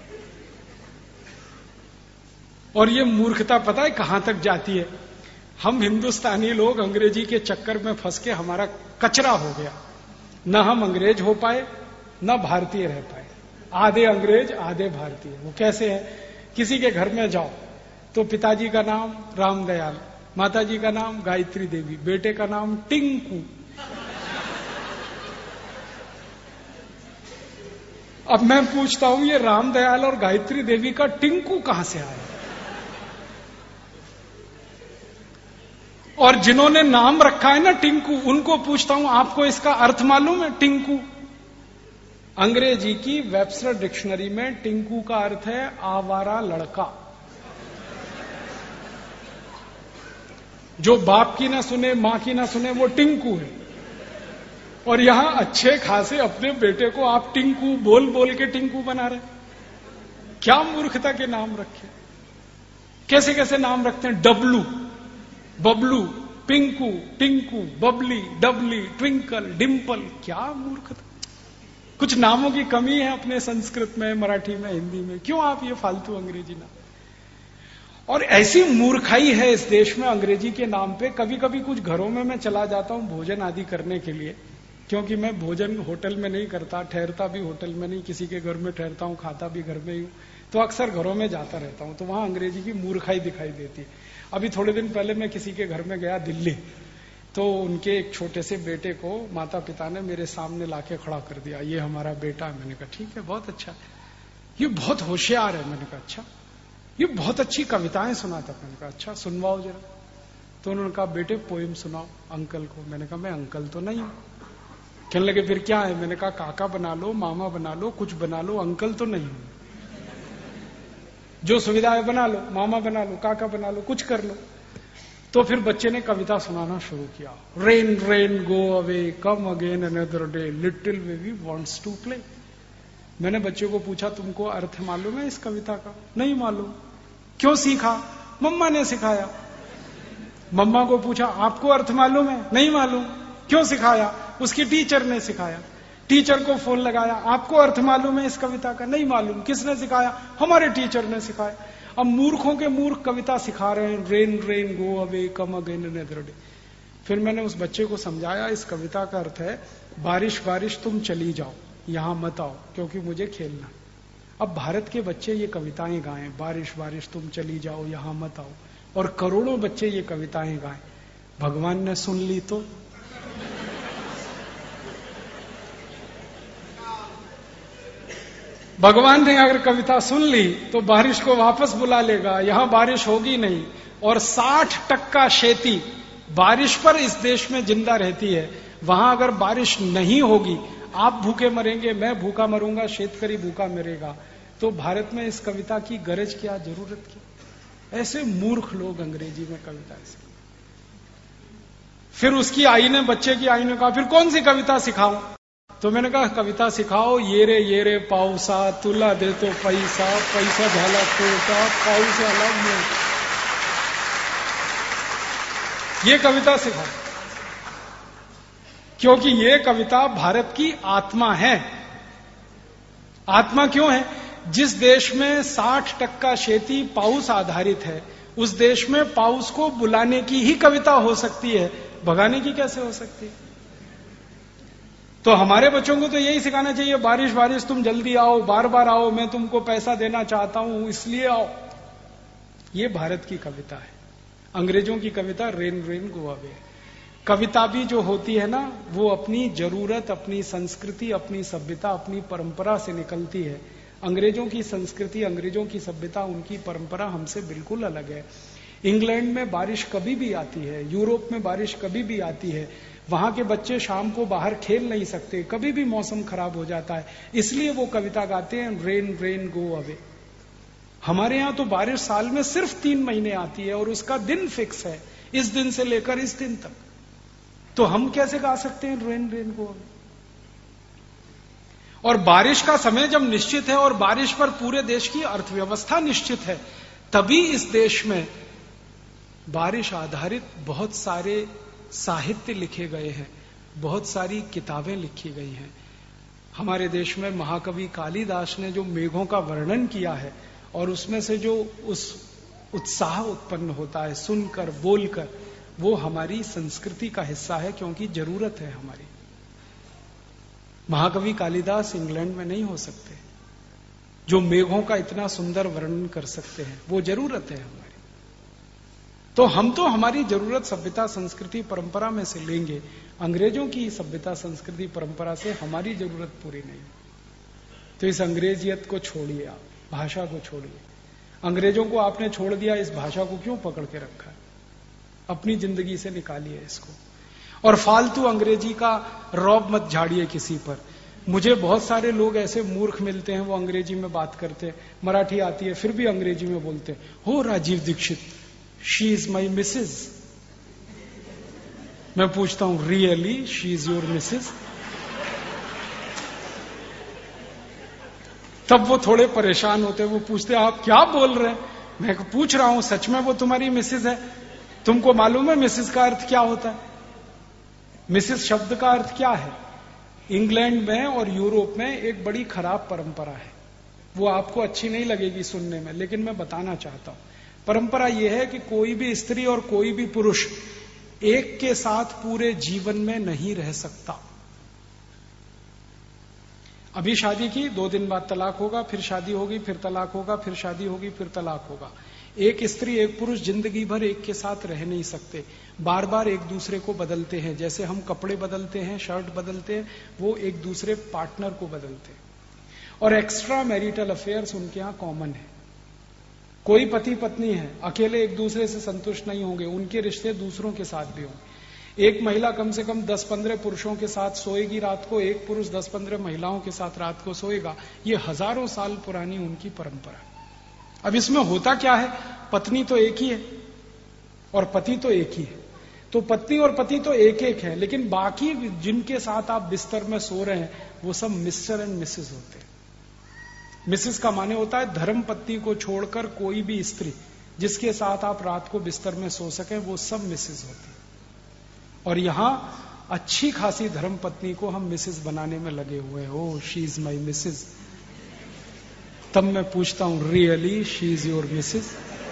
और ये मूर्खता पता है कहां तक जाती है? हम हिंदुस्तानी लोग अंग्रेजी के चक्कर में फंस के हमारा कचरा हो गया। न हम अंग्रेज हो पाए, न भारतीय रह पाए। आधे अंग्रेज आधे भारतीय। वो कैसे है किसी के घर में जाओ तो पिताजी का नाम रामदयाल, माताजी का नाम गायत्री देवी, बेटे का नाम टिंकू। अब मैं पूछता हूं ये रामदयाल और गायत्री देवी का टिंकू कहां से आया? और जिन्होंने नाम रखा है ना टिंकू, उनको पूछता हूं आपको इसका अर्थ मालूम है? टिंकू अंग्रेजी की वेबस्टर डिक्शनरी में टिंकू का अर्थ है आवारा लड़का, जो बाप की ना सुने मां की ना सुने वो टिंकू है। और यहां अच्छे खासे अपने बेटे को आप टिंकू बोल बोल के टिंकू बना रहे। क्या मूर्खता के नाम रखे, कैसे कैसे नाम रखते हैं। डब्लू, बबलू, पिंकू, टिंकू, बबली, डबली, ट्विंकल, डिंपल, क्या मूर्खता। कुछ नामों की कमी है अपने संस्कृत में, मराठी में, हिंदी में, क्यों आप ये फालतू अंग्रेजी नाम। और ऐसी मूर्खाई है इस देश में अंग्रेजी के नाम पे। कभी कभी कुछ घरों में मैं चला जाता हूं भोजन आदि करने के लिए, क्योंकि मैं भोजन होटल में नहीं करता, ठहरता भी होटल में नहीं, किसी के घर में ठहरता हूं, खाता भी घर में ही हूं, तो अक्सर घरों में जाता रहता हूं, तो वहां अंग्रेजी की मूर्खाई दिखाई देती है। अभी थोड़े दिन पहले मैं किसी के घर में गया दिल्ली, तो उनके एक छोटे से बेटे को माता पिता ने मेरे सामने लाके खड़ा कर दिया, ये हमारा बेटा है। मैंने कहा ठीक है, बहुत अच्छा, ये बहुत होशियार है। मैंने कहा अच्छा, ये बहुत अच्छी कविताएं सुनाता। मैंने कहा अच्छा सुनवाओ जरा। तो उन्होंने कहा बेटे पोएम सुनाओ अंकल को। मैंने कहा मैं अंकल तो नहीं हूं। कहने लगे फिर क्या है? मैंने कहा काका बना लो, मामा बना लो, कुछ बना लो, अंकल तो नहीं हूं। जो सुविधा है बना लो, मामा बना लो, काका बना लो, कुछ कर लो। तो फिर बच्चे ने कविता सुनाना शुरू किया। Rain rain go away come again another day little baby wants to play. मैंने बच्चे को पूछा तुमको अर्थ मालूम है इस कविता का? नहीं मालूम। क्यों सीखा? मम्मा ने सिखाया। मम्मा को पूछा आपको अर्थ मालूम है? नहीं मालूम। क्यों सिखाया? उसकी टीचर ने सिखाया। टीचर को फोन लगाया, आपको अर्थ मालूम है इस कविता का? नहीं मालूम। किसने सिखाया? हमारे टीचर ने सिखाया। अब मूर्खों के मूर्ख कविता सिखा रहे हैं, rain rain go away come again another day. फिर मैंने उस बच्चे को समझाया इस कविता का अर्थ है बारिश बारिश तुम चली जाओ, यहां मत आओ क्योंकि मुझे खेलना। अब भारत के बच्चे ये कविताएं गाएं, बारिश बारिश तुम चली जाओ यहां मत आओ, और करोड़ों बच्चे ये कविताएं गाएं, भगवान ने सुन ली तो? भगवान ने अगर कविता सुन ली तो बारिश को वापस बुला लेगा, यहां बारिश होगी नहीं। और साठ टक्का खेती बारिश पर इस देश में जिंदा रहती है। वहां अगर बारिश नहीं होगी, आप भूखे मरेंगे, मैं भूखा मरूंगा, शेतकरी भूखा मरेगा, तो भारत में इस कविता की गरज क्या, जरूरत क्या? ऐसे मूर्ख लोग अंग्रेजी में कविता ऐसे। फिर उसकी आई ने, बच्चे की आई ने कहा फिर कौन सी कविता सिखाऊं? तो मैंने कहा कविता सिखाओ ये रे ये रे पाऊसा तुला दे तो पैसा, पैसा झाला तोटा पाऊस आला मोठ, ये कविता सिखाओ। क्योंकि ये कविता भारत की आत्मा है। आत्मा क्यों है? जिस देश में साठ टक्का खेती पाउस आधारित है, उस देश में पाउस को बुलाने की ही कविता हो सकती है, भगाने की कैसे हो सकती है? तो हमारे बच्चों को तो यही सिखाना चाहिए, बारिश बारिश तुम जल्दी आओ, बार बार आओ, मैं तुमको पैसा देना चाहता हूं इसलिए आओ। ये भारत की कविता है। अंग्रेजों की कविता रेन रेन गो अवे। कविता भी जो होती है ना, वो अपनी जरूरत, अपनी संस्कृति, अपनी सभ्यता, अपनी परंपरा से निकलती है। अंग्रेजों की संस्कृति, अंग्रेजों की सभ्यता, उनकी परंपरा हमसे बिल्कुल अलग है। इंग्लैंड में बारिश कभी भी आती है, यूरोप में बारिश कभी भी आती है। वहां के बच्चे शाम को बाहर खेल नहीं सकते, कभी भी मौसम खराब हो जाता है, इसलिए वो कविता गाते हैं रेन रेन गो अवे। हमारे यहां तो बारिश साल में सिर्फ तीन महीने आती है और उसका दिन फिक्स है, इस दिन से लेकर इस दिन तक। तो हम कैसे गा सकते हैं रेन रेन गो अवे? और बारिश का समय जब निश्चित है और बारिश पर पूरे देश की अर्थव्यवस्था निश्चित है, तभी इस देश में बारिश आधारित बहुत सारे साहित्य लिखे गए हैं, बहुत सारी किताबें लिखी गई हैं। हमारे देश में महाकवि कालिदास ने जो मेघों का वर्णन किया है, और उसमें से जो उस उत्साह उत्पन्न होता है सुनकर, बोलकर, वो हमारी संस्कृति का हिस्सा है, क्योंकि जरूरत है हमारी। महाकवि कालिदास इंग्लैंड में नहीं हो सकते, जो मेघों का इतना सुंदर वर्णन कर सकते हैं। वो जरूरत है हमारी। तो हम तो हमारी जरूरत सभ्यता संस्कृति परंपरा में से लेंगे, अंग्रेजों की सभ्यता संस्कृति परंपरा से हमारी जरूरत पूरी नहीं। तो इस अंग्रेजियत को छोड़िए, आप भाषा को छोड़िए। अंग्रेजों को आपने छोड़ दिया, इस भाषा को क्यों पकड़ के रखा है? अपनी जिंदगी से निकालिए इसको। और फालतू अंग्रेजी का रौब मत झाड़िए किसी पर। मुझे बहुत सारे लोग ऐसे मूर्ख मिलते हैं, वो अंग्रेजी में बात करते हैं, मराठी आती है फिर भी अंग्रेजी में बोलते हैं, हो Rajiv Dixit, she is my Mrs. मैं पूछता हूं, really she is your Mrs? तब वो थोड़े परेशान होते हैं, वो पूछते हैं आप क्या बोल रहे हैं? मैं पूछ रहा हूं सच में वो तुम्हारी मिसेज है? तुमको मालूम है मिसेज का अर्थ क्या होता है? मिसेज शब्द का अर्थ क्या है? इंग्लैंड में और यूरोप में एक बड़ी खराब परंपरा है, वो आपको अच्छी नहीं लगेगी सुनने में, लेकिन मैं बताना चाहता हूं। परंपरा यह है कि कोई भी स्त्री और कोई भी पुरुष एक के साथ पूरे जीवन में नहीं रह सकता। अभी शादी की, दो दिन बाद तलाक होगा, फिर शादी होगी, फिर तलाक होगा, फिर शादी होगी, फिर तलाक होगा। एक स्त्री एक पुरुष जिंदगी भर एक के साथ रह नहीं सकते, बार बार एक दूसरे को बदलते हैं। जैसे हम कपड़े बदलते हैं, शर्ट बदलते हैं, वो एक दूसरे पार्टनर को बदलते हैं। और एक्स्ट्रा मैरिटल अफेयर्स उनके यहां कॉमन है। कोई पति पत्नी है, अकेले एक दूसरे से संतुष्ट नहीं होंगे, उनके रिश्ते दूसरों के साथ भी होंगे। एक महिला कम से कम दस पंद्रह पुरुषों के साथ सोएगी रात को, एक पुरुष दस पंद्रह महिलाओं के साथ रात को सोएगा। ये हजारों साल पुरानी उनकी परंपरा है। अब इसमें होता क्या है, पत्नी तो एक ही है और पति तो एक ही है। तो पत्नी और पति तो एक एक है, लेकिन बाकी जिनके साथ आप बिस्तर में सो रहे हैं वो सब मिस्टर एंड मिसेस होते हैं। मिसेस का माने होता है धर्म पत्नी को छोड़कर कोई भी स्त्री जिसके साथ आप रात को बिस्तर में सो सकें, वो सब मिसेस होती है। और यहां अच्छी खासी धर्म पत्नी को हम मिसेस बनाने में लगे हुए हैं। Oh she is my Mrs. तब मैं पूछता हूं, really she is your Mrs?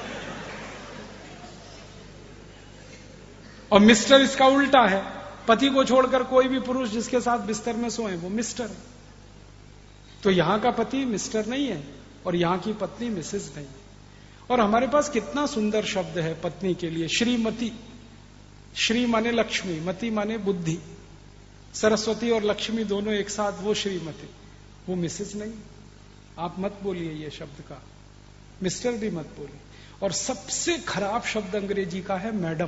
और मिस्टर इसका उल्टा है, पति को छोड़कर कोई भी पुरुष जिसके साथ बिस्तर में सोए वो मिस्टर है। तो यहां का पति मिस्टर नहीं है और यहां की पत्नी मिसेस नहीं है। और हमारे पास कितना सुंदर शब्द है पत्नी के लिए, श्रीमती। श्री माने लक्ष्मी, मति माने बुद्धि। सरस्वती और लक्ष्मी दोनों एक साथ, वो श्रीमती, वो मिसेस नहीं। आप मत बोलिए ये शब्द का, मिस्टर भी मत बोलिए। और सबसे खराब शब्द अंग्रेजी का है मैडम।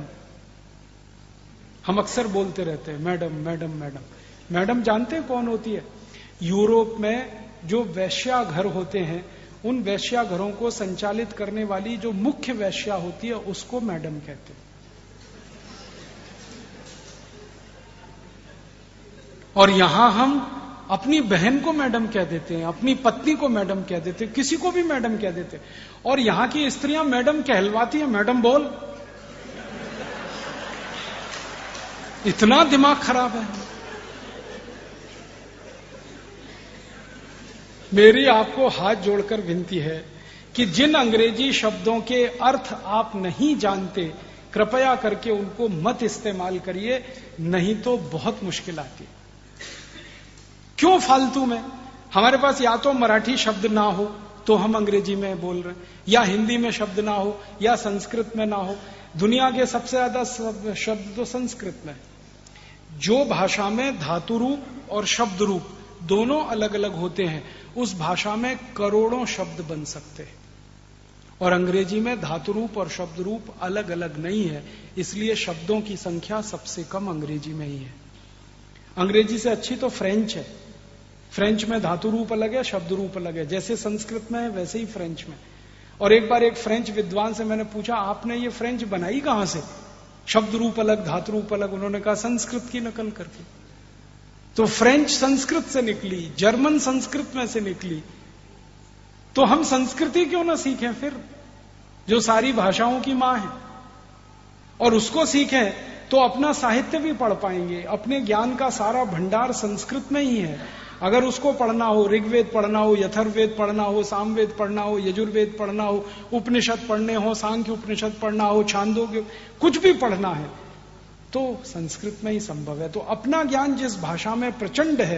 हम अक्सर बोलते रहते हैं मैडम मैडम मैडम। मैडम जानते हैं कौन होती है? यूरोप में जो वैश्या घर होते हैं, उन वैश्या घरों को संचालित करने वाली जो मुख्य वैश्या होती है उसको मैडम कहते हैं। और यहां हम अपनी बहन को मैडम कह देते हैं, अपनी पत्नी को मैडम कह देते हैं, किसी को भी मैडम कह देते हैं। और यहां की स्त्रियां मैडम कहलवाती हैं, मैडम बोल। इतना दिमाग खराब है। मेरी आपको हाथ जोड़कर विनती है कि जिन अंग्रेजी शब्दों के अर्थ आप नहीं जानते, कृपया करके उनको मत इस्तेमाल करिए, नहीं तो बहुत मुश्किल आती है। क्यों फालतू में? हमारे पास या तो मराठी शब्द ना हो तो हम अंग्रेजी में बोल रहे हैं, या हिंदी में शब्द ना हो, या संस्कृत में ना हो। दुनिया के सबसे ज्यादा शब्द तो संस्कृत में। जो भाषा में धातु रूप और शब्द रूप दोनों अलग अलग होते हैं, उस भाषा में करोड़ों शब्द बन सकते हैं। और अंग्रेजी में धातु रूप और शब्द रूप अलग अलग नहीं है, इसलिए शब्दों की संख्या सबसे कम अंग्रेजी में ही है। अंग्रेजी से अच्छी तो फ्रेंच है। फ्रेंच में धातु रूप अलग है, शब्द रूप अलग है। जैसे संस्कृत में है वैसे ही फ्रेंच में। और एक बार एक फ्रेंच विद्वान से मैंने पूछा, आपने ये फ्रेंच बनाई कहां से? शब्द रूप अलग, धातु रूप अलग। उन्होंने कहा संस्कृत की नकल करके। तो फ्रेंच संस्कृत से निकली, जर्मन संस्कृत में से निकली। तो हम संस्कृति क्यों ना सीखें फिर, जो सारी भाषाओं की मां है? और उसको सीखें तो अपना साहित्य भी पढ़ पाएंगे। अपने ज्ञान का सारा भंडार संस्कृत में ही है। अगर उसको पढ़ना हो, ऋग्वेद पढ़ना हो, यथर्ववेद पढ़ना हो, सामवेद पढ़ना हो, यजुर्वेद पढ़ना हो, उपनिषद पढ़ने हो, सांख्य उपनिषद पढ़ना हो, छांदोग्य, कुछ भी पढ़ना है तो संस्कृत में ही संभव है। तो अपना ज्ञान जिस भाषा में प्रचंड है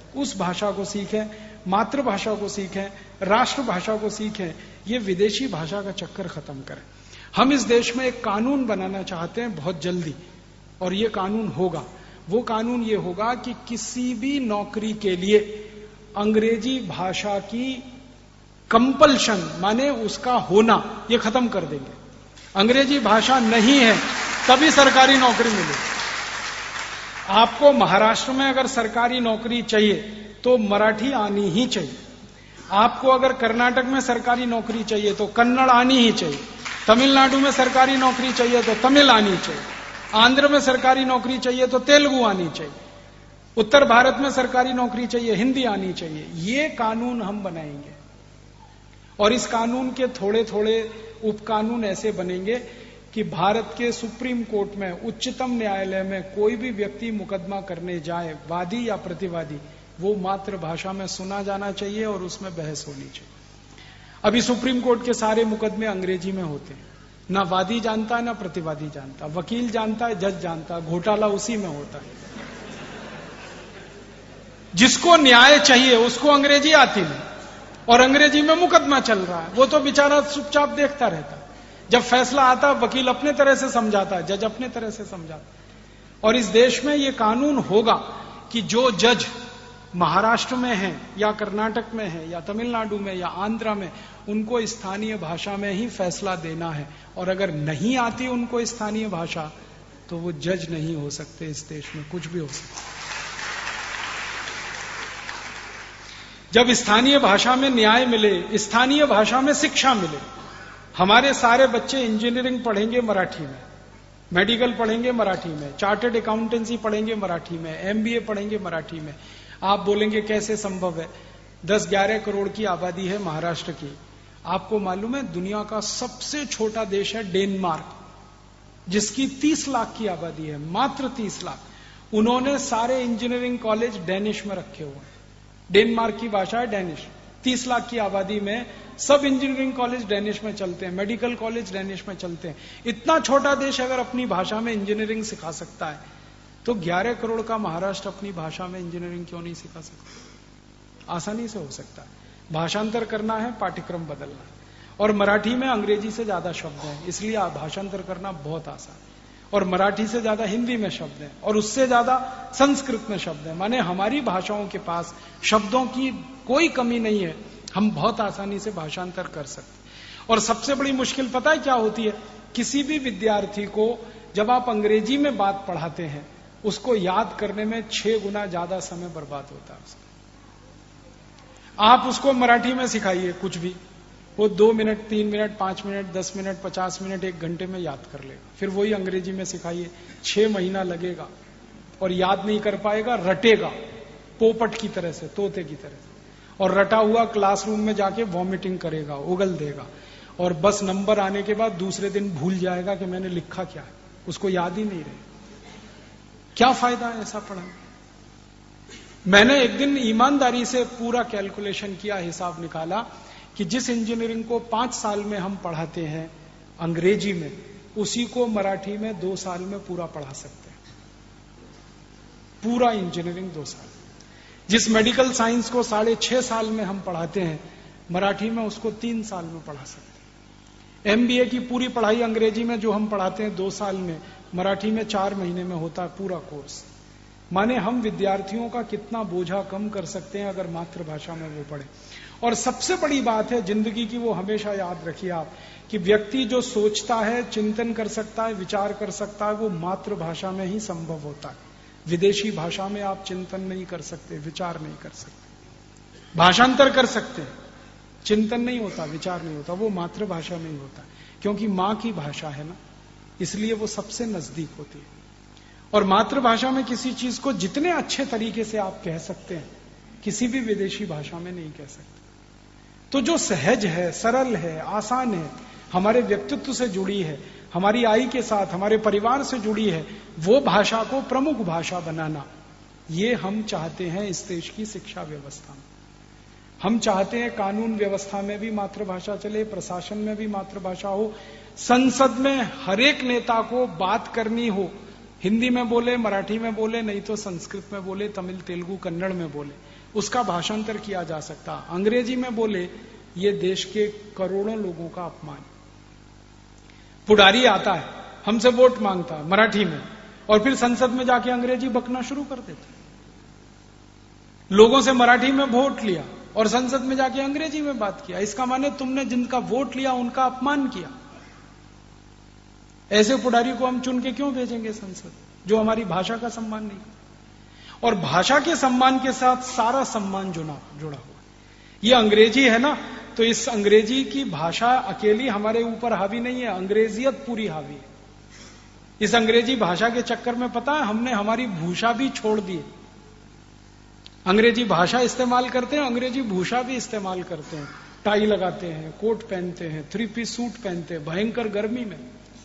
उस भाषा को सीखें, मातृभाषा को सीखें, राष्ट्रभाषा को सीखें, ये विदेशी भाषा का चक्कर खत्म करें। हम इस देश में एक कानून बनाना चाहते हैं बहुत जल्दी, और ये कानून होगा। वो कानून ये होगा कि किसी भी नौकरी के लिए अंग्रेजी भाषा की कंपल्शन, माने उसका होना, ये खत्म कर देंगे। अंग्रेजी भाषा नहीं है तभी सरकारी नौकरी मिलेगी। आपको महाराष्ट्र में अगर सरकारी नौकरी चाहिए तो मराठी आनी ही चाहिए। आपको अगर कर्नाटक में सरकारी नौकरी चाहिए तो कन्नड़ आनी ही चाहिए। तमिलनाडु में सरकारी नौकरी चाहिए तो तमिल आनी चाहिए। आंध्र में सरकारी नौकरी चाहिए तो तेलुगु आनी चाहिए। उत्तर भारत में सरकारी नौकरी चाहिए, हिंदी आनी चाहिए। ये कानून हम बनाएंगे, और इस कानून के थोड़े थोड़े उपकानून ऐसे बनेंगे कि भारत के सुप्रीम कोर्ट में, उच्चतम न्यायालय में कोई भी व्यक्ति मुकदमा करने जाए, वादी या प्रतिवादी, वो मातृभाषा में सुना जाना चाहिए और उसमें बहस होनी चाहिए। अभी सुप्रीम कोर्ट के सारे मुकदमे अंग्रेजी में होते हैं, ना वादी जानता है ना प्रतिवादी जानता, वकील जानता है, जज जानता है, घोटाला उसी में होता है। जिसको न्याय चाहिए उसको अंग्रेजी आती नहीं, और अंग्रेजी में मुकदमा चल रहा है, वो तो बेचारा चुपचाप देखता रहता है। जब फैसला आता, वकील अपने तरह से समझाता, जज अपने तरह से समझाता। और इस देश में ये कानून होगा कि जो जज महाराष्ट्र में है या कर्नाटक में है या तमिलनाडु में या आंध्र में, उनको स्थानीय भाषा में ही फैसला देना है, और अगर नहीं आती उनको स्थानीय भाषा तो वो जज नहीं हो सकते। इस देश में कुछ भी हो सकता। जब स्थानीय भाषा में न्याय मिले, स्थानीय भाषा में शिक्षा मिले, हमारे सारे बच्चे इंजीनियरिंग पढ़ेंगे मराठी में, मेडिकल पढ़ेंगे मराठी में, चार्टर्ड अकाउंटेंसी पढ़ेंगे मराठी में, एमबीए पढ़ेंगे मराठी में। आप बोलेंगे कैसे संभव है? दस ग्यारह करोड़ की आबादी है महाराष्ट्र की। आपको मालूम है दुनिया का सबसे छोटा देश है डेनमार्क, जिसकी तीस लाख की आबादी है, मात्र तीस लाख। उन्होंने सारे इंजीनियरिंग कॉलेज डेनिश में रखे हुए हैं। डेनमार्क की भाषा है डेनिश। तीस लाख की आबादी में सब इंजीनियरिंग कॉलेज डेनिश में चलते हैं, मेडिकल कॉलेज डेनिश में चलते हैं। इतना छोटा देश अगर अपनी भाषा में इंजीनियरिंग सिखा सकता है, तो ग्यारह करोड़ का महाराष्ट्र अपनी भाषा में इंजीनियरिंग क्यों नहीं सिखा सकता? आसानी से हो सकता है। भाषांतर करना है, पाठ्यक्रम बदलना है। और मराठी में अंग्रेजी से ज्यादा शब्द हैं, इसलिए आप भाषांतर करना बहुत आसान है। और मराठी से ज्यादा हिंदी में शब्द हैं, और उससे ज्यादा संस्कृत में शब्द हैं। माने हमारी भाषाओं के पास शब्दों की कोई कमी नहीं है, हम बहुत आसानी से भाषांतर कर सकते। और सबसे बड़ी मुश्किल पता है क्या होती है? किसी भी विद्यार्थी को जब आप अंग्रेजी में बात पढ़ाते हैं, उसको याद करने में छह गुना ज्यादा समय बर्बाद होता है उसका। आप उसको मराठी में सिखाइए कुछ भी, वो दो मिनट, तीन मिनट, पांच मिनट, दस मिनट, पचास मिनट, एक घंटे में याद कर लेगा। फिर वही अंग्रेजी में सिखाइए, छह महीना लगेगा और याद नहीं कर पाएगा, रटेगा पोपट की तरह से, तोते की तरह से। और रटा हुआ क्लासरूम में जाके वॉमिटिंग करेगा, उगल देगा, और बस नंबर आने के बाद दूसरे दिन भूल जाएगा कि मैंने लिखा क्या है, उसको याद ही नहीं रहे। क्या फायदा है ऐसा पढ़ाने? मैंने एक दिन ईमानदारी से पूरा कैलकुलेशन किया, हिसाब निकाला कि जिस इंजीनियरिंग को पांच साल में हम पढ़ाते हैं अंग्रेजी में, उसी को मराठी में दो साल में पूरा पढ़ा सकते हैं। पूरा इंजीनियरिंग दो साल। जिस मेडिकल साइंस को साढ़े छह साल में हम पढ़ाते हैं, मराठी में उसको तीन साल में पढ़ा सकते हैं। एमबीए की पूरी पढ़ाई अंग्रेजी में जो हम पढ़ाते हैं दो साल में, मराठी में चार महीने में होता है पूरा कोर्स। माने हम विद्यार्थियों का कितना बोझा कम कर सकते हैं अगर मातृभाषा में वो पढ़े। और सबसे बड़ी बात है जिंदगी की, वो हमेशा याद रखिए आप, कि व्यक्ति जो सोचता है, चिंतन कर सकता है, विचार कर सकता है, वो मातृभाषा में ही संभव होता है। विदेशी भाषा में आप चिंतन नहीं कर सकते, विचार नहीं कर सकते। भाषांतर कर सकते हैं, चिंतन नहीं होता, विचार नहीं होता, वो मातृभाषा में ही होता है। क्योंकि मां की भाषा है ना, इसलिए वो सबसे नजदीक होती है। और मातृभाषा में किसी चीज को जितने अच्छे तरीके से आप कह सकते हैं, किसी भी विदेशी भाषा में नहीं कह सकते। तो जो सहज है, सरल है, आसान है, हमारे व्यक्तित्व से जुड़ी है, हमारी आई के साथ, हमारे परिवार से जुड़ी है, वो भाषा को प्रमुख भाषा बनाना, ये हम चाहते हैं इस देश की शिक्षा व्यवस्था में। हम चाहते हैं कानून व्यवस्था में भी मातृभाषा चले, प्रशासन में भी मातृभाषा हो, संसद में हर एक नेता को बात करनी हो, हिंदी में बोले, मराठी में बोले, नहीं तो संस्कृत में बोले, तमिल, तेलुगु, कन्नड़ में बोले, उसका भाषांतर किया जा सकता। अंग्रेजी में बोले ये देश के करोड़ों लोगों का अपमान। पुडारी आता है, हमसे वोट मांगता है मराठी में, और फिर संसद में जाके अंग्रेजी बकना शुरू कर देता। लोगों से मराठी में वोट लिया और संसद में जाके अंग्रेजी में बात किया। इसका माने तुमने जिनका वोट लिया उनका अपमान किया। ऐसे पुडारी को हम चुन के क्यों भेजेंगे संसद, जो हमारी भाषा का सम्मान नहीं करता। और भाषा के सम्मान के साथ सारा सम्मान जुड़ा जुड़ा हुआ। ये अंग्रेजी है ना, तो इस अंग्रेजी की भाषा अकेली हमारे ऊपर हावी नहीं है, अंग्रेजियत पूरी हावी है। इस अंग्रेजी भाषा के चक्कर में पता है हमने हमारी भूषा भी छोड़ दी। अंग्रेजी भाषा इस्तेमाल करते हैं, अंग्रेजी भूषा भी इस्तेमाल करते हैं। टाई लगाते हैं, कोट पहनते हैं, थ्री पीस सूट पहनते हैं, भयंकर गर्मी में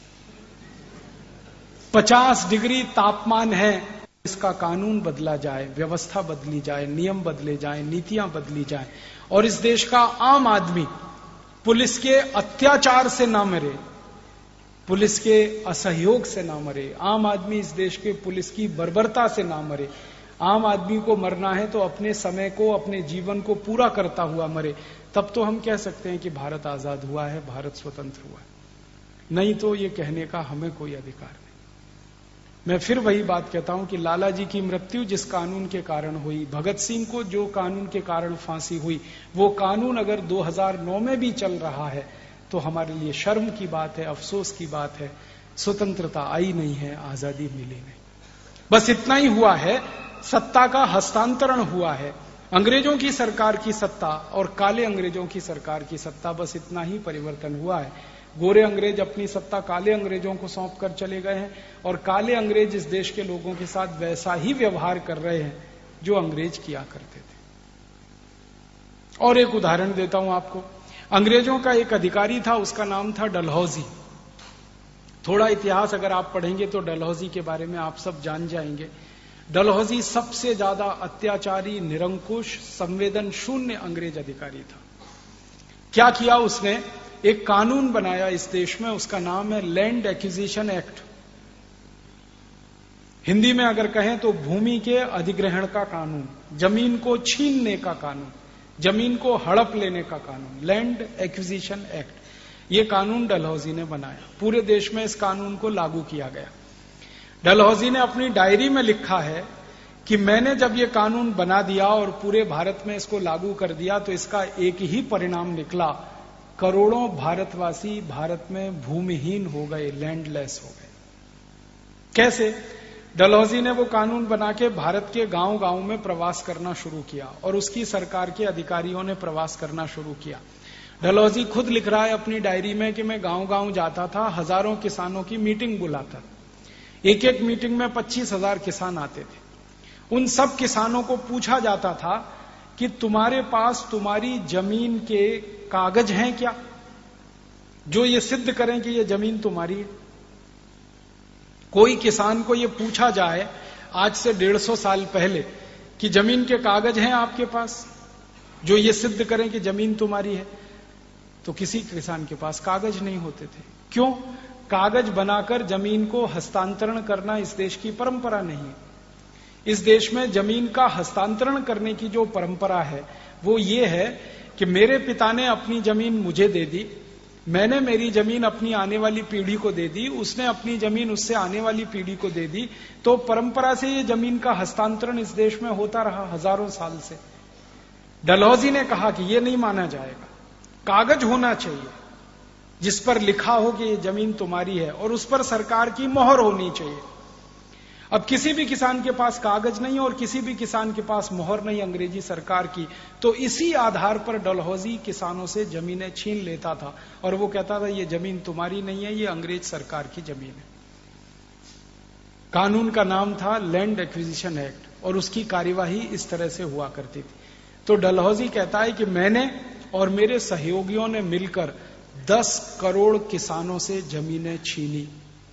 पचास डिग्री तापमान है। इसका कानून बदला जाए, व्यवस्था बदली जाए, नियम बदले जाए, नीतियां बदली जाए, और इस देश का आम आदमी पुलिस के अत्याचार से ना मरे, पुलिस के असहयोग से ना मरे, आम आदमी इस देश के पुलिस की बर्बरता से ना मरे। आम आदमी को मरना है तो अपने समय को, अपने जीवन को पूरा करता हुआ मरे, तब तो हम कह सकते हैं कि भारत आजाद हुआ है, भारत स्वतंत्र हुआ है। नहीं तो ये कहने का हमें कोई अधिकार नहीं। मैं फिर वही बात कहता हूं कि लाला जी की मृत्यु जिस कानून के कारण हुई, भगत सिंह को जो कानून के कारण फांसी हुई, वो कानून अगर दो हज़ार नौ में भी चल रहा है तो हमारे लिए शर्म की बात है, अफसोस की बात है। स्वतंत्रता आई नहीं है, आजादी मिली नहीं। बस इतना ही हुआ है, सत्ता का हस्तांतरण हुआ है। अंग्रेजों की सरकार की सत्ता और काले अंग्रेजों की सरकार की सत्ता, बस इतना ही परिवर्तन हुआ है। गोरे अंग्रेज अपनी सत्ता काले अंग्रेजों को सौंप कर चले गए हैं, और काले अंग्रेज इस देश के लोगों के साथ वैसा ही व्यवहार कर रहे हैं जो अंग्रेज किया करते थे। और एक उदाहरण देता हूं आपको। अंग्रेजों का एक अधिकारी था, उसका नाम था डलहौजी। थोड़ा इतिहास अगर आप पढ़ेंगे तो डलहौजी के बारे में आप सब जान जाएंगे। डलहौजी सबसे ज्यादा अत्याचारी, निरंकुश, संवेदन शून्य अंग्रेज अधिकारी था। क्या किया उसने? एक कानून बनाया इस देश में, उसका नाम है लैंड एक्विजिशन एक्ट। हिंदी में अगर कहें तो भूमि के अधिग्रहण का कानून, जमीन को छीनने का कानून, जमीन को हड़प लेने का कानून, लैंड एक्विजिशन एक्ट। ये कानून डलहौजी ने बनाया। पूरे देश में इस कानून को लागू किया गया। डलहौजी ने अपनी डायरी में लिखा है कि मैंने जब ये कानून बना दिया और पूरे भारत में इसको लागू कर दिया तो इसका एक ही परिणाम निकला, करोड़ों भारतवासी भारत में भूमिहीन हो गए, लैंडलेस हो गए। कैसे? डलहौजी ने वो कानून बना के भारत के गांव गांव में प्रवास करना शुरू किया, और उसकी सरकार के अधिकारियों ने प्रवास करना शुरू किया। डलहौजी खुद लिख रहा है अपनी डायरी में कि मैं गांव गांव जाता था, हजारों किसानों की मीटिंग बुलाता। एक एक मीटिंग में पच्चीस हजार किसान आते थे। उन सब किसानों को पूछा जाता था कि तुम्हारे पास तुम्हारी जमीन के कागज हैं क्या, जो ये सिद्ध करें कि ये जमीन तुम्हारी है। कोई किसान को ये पूछा जाए आज से डेढ़ सौ साल पहले कि जमीन के कागज हैं आपके पास जो ये सिद्ध करें कि जमीन तुम्हारी है, तो किसी किसान के पास कागज नहीं होते थे। क्यों? कागज बनाकर जमीन को हस्तांतरण करना इस देश की परंपरा नहीं है। इस देश में जमीन का हस्तांतरण करने की जो परंपरा है वो ये है कि मेरे पिता ने अपनी जमीन मुझे दे दी, मैंने मेरी जमीन अपनी आने वाली पीढ़ी को दे दी, उसने अपनी जमीन उससे आने वाली पीढ़ी को दे दी। तो परंपरा से ये जमीन का हस्तांतरण इस देश में होता रहा हजारों साल से। डलहौजी ने कहा कि ये नहीं माना जाएगा, कागज होना चाहिए जिस पर लिखा हो कि ये जमीन तुम्हारी है, और उस पर सरकार की मोहर होनी चाहिए। अब किसी भी किसान के पास कागज नहीं और किसी भी किसान के पास मोहर नहीं अंग्रेजी सरकार की, तो इसी आधार पर डलहौजी किसानों से जमीनें छीन लेता था और वो कहता था ये जमीन तुम्हारी नहीं है, ये अंग्रेज सरकार की जमीन है। कानून का नाम था लैंड एक्विजिशन एक्ट, और उसकी कार्यवाही इस तरह से हुआ करती थी। तो डलहौजी कहता है कि मैंने और मेरे सहयोगियों ने मिलकर दस करोड़ किसानों से जमीनें छीनी।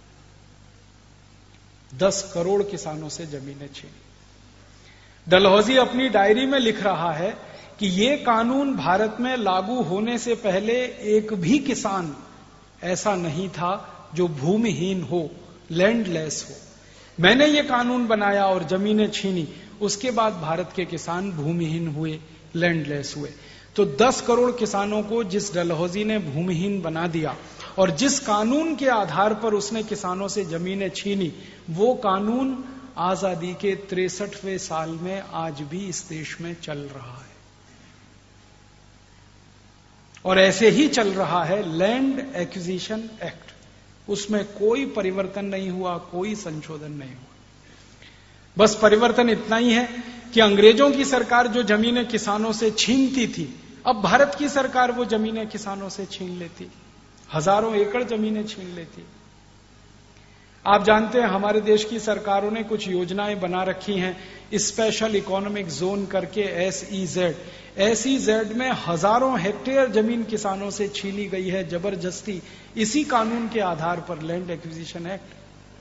दस करोड़ किसानों से जमीनें छीनी। डलहौजी अपनी डायरी में लिख रहा है कि ये कानून भारत में लागू होने से पहले एक भी किसान ऐसा नहीं था जो भूमिहीन हो, लैंडलेस हो। मैंने ये कानून बनाया और जमीनें छीनी, उसके बाद भारत के किसान भूमिहीन हुए, लैंडलेस हुए। तो दस करोड़ किसानों को जिस डलहौजी ने भूमिहीन बना दिया और जिस कानून के आधार पर उसने किसानों से जमीनें छीनी, वो कानून आजादी के तिरसठवें साल में आज भी इस देश में चल रहा है। और ऐसे ही चल रहा है लैंड एक्विजिशन एक्ट, उसमें कोई परिवर्तन नहीं हुआ, कोई संशोधन नहीं हुआ। बस परिवर्तन इतना ही है कि अंग्रेजों की सरकार जो जमीनें किसानों से छीनती थी, अब भारत की सरकार वो जमीनें किसानों से छीन लेती, हजारों एकड़ जमीनें छीन लेती। आप जानते हैं हमारे देश की सरकारों ने कुछ योजनाएं बना रखी हैं, स्पेशल इकोनॉमिक जोन करके S E Z. S E Z में हजारों हेक्टेयर जमीन किसानों से छीनी गई है जबरदस्ती, इसी कानून के आधार पर, लैंड एक्विजिशन एक्ट।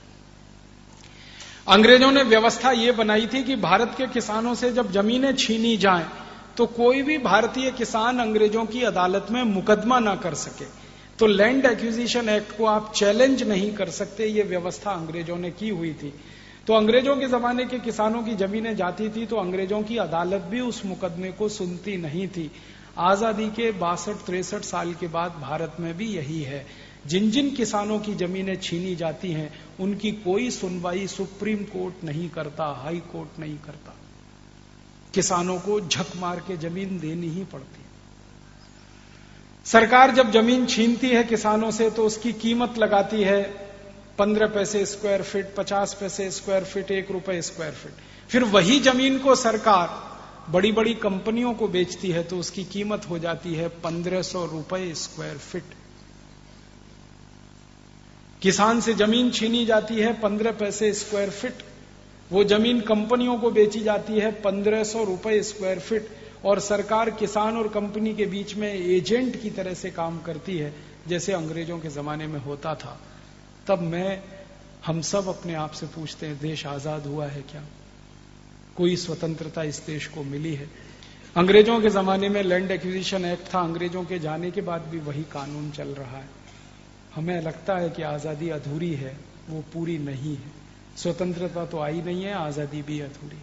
अंग्रेजों ने व्यवस्था ये बनाई थी कि भारत के किसानों से जब जमीनें छीनी जाएं तो कोई भी भारतीय किसान अंग्रेजों की अदालत में मुकदमा ना कर सके। तो लैंड एक्विजिशन एक्ट को आप चैलेंज नहीं कर सकते, ये व्यवस्था अंग्रेजों ने की हुई थी। तो अंग्रेजों के जमाने के किसानों की जमीनें जाती थी तो अंग्रेजों की अदालत भी उस मुकदमे को सुनती नहीं थी। आजादी के बासठ तिरसठ साल के बाद भारत में भी यही है। जिन जिन किसानों की जमीनें छीनी जाती हैं उनकी कोई सुनवाई सुप्रीम कोर्ट नहीं करता, हाई कोर्ट नहीं करता। किसानों को झक मार के जमीन देनी ही पड़ती है। सरकार जब जमीन छीनती है किसानों से तो उसकी कीमत लगाती है पंद्रह पैसे स्क्वायर फीट, पचास पैसे स्क्वायर फीट, एक रुपए स्क्वायर फीट। फिर वही जमीन को सरकार बड़ी बड़ी कंपनियों को बेचती है तो उसकी कीमत हो जाती है पंद्रह सौ रुपए स्क्वायर फीट। किसान से जमीन छीनी जाती है पंद्रह पैसे स्क्वायर फीट, वो जमीन कंपनियों को बेची जाती है पंद्रह सौ रुपए स्क्वायर फीट, और सरकार किसान और कंपनी के बीच में एजेंट की तरह से काम करती है, जैसे अंग्रेजों के जमाने में होता था। तब मैं हम सब अपने आप से पूछते हैं, देश आजाद हुआ है क्या? कोई स्वतंत्रता इस देश को मिली है? अंग्रेजों के जमाने में लैंड एक्विजिशन एक्ट था, अंग्रेजों के जाने के बाद भी वही कानून चल रहा है। हमें लगता है कि आजादी अधूरी है, वो पूरी नहीं है। स्वतंत्रता तो आई नहीं है, आजादी भी अधूरी।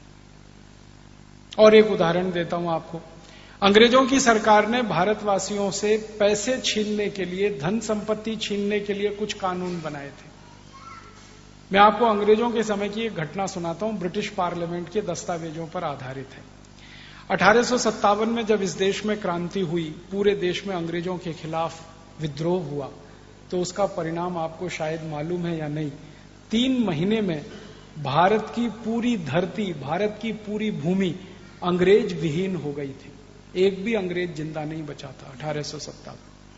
और एक उदाहरण देता हूं आपको। अंग्रेजों की सरकार ने भारतवासियों से पैसे छीनने के लिए, धन संपत्ति छीनने के लिए कुछ कानून बनाए थे। मैं आपको अंग्रेजों के समय की एक घटना सुनाता हूं, ब्रिटिश पार्लियामेंट के दस्तावेजों पर आधारित है। अठारह सौ सत्तावन में जब इस देश में क्रांति हुई, पूरे देश में अंग्रेजों के खिलाफ विद्रोह हुआ, तो उसका परिणाम आपको शायद मालूम है या नहीं। तीन महीने में भारत की पूरी धरती, भारत की पूरी भूमि अंग्रेज विहीन हो गई थी। एक भी अंग्रेज जिंदा नहीं बचा था। अठारह सौ सत्तावन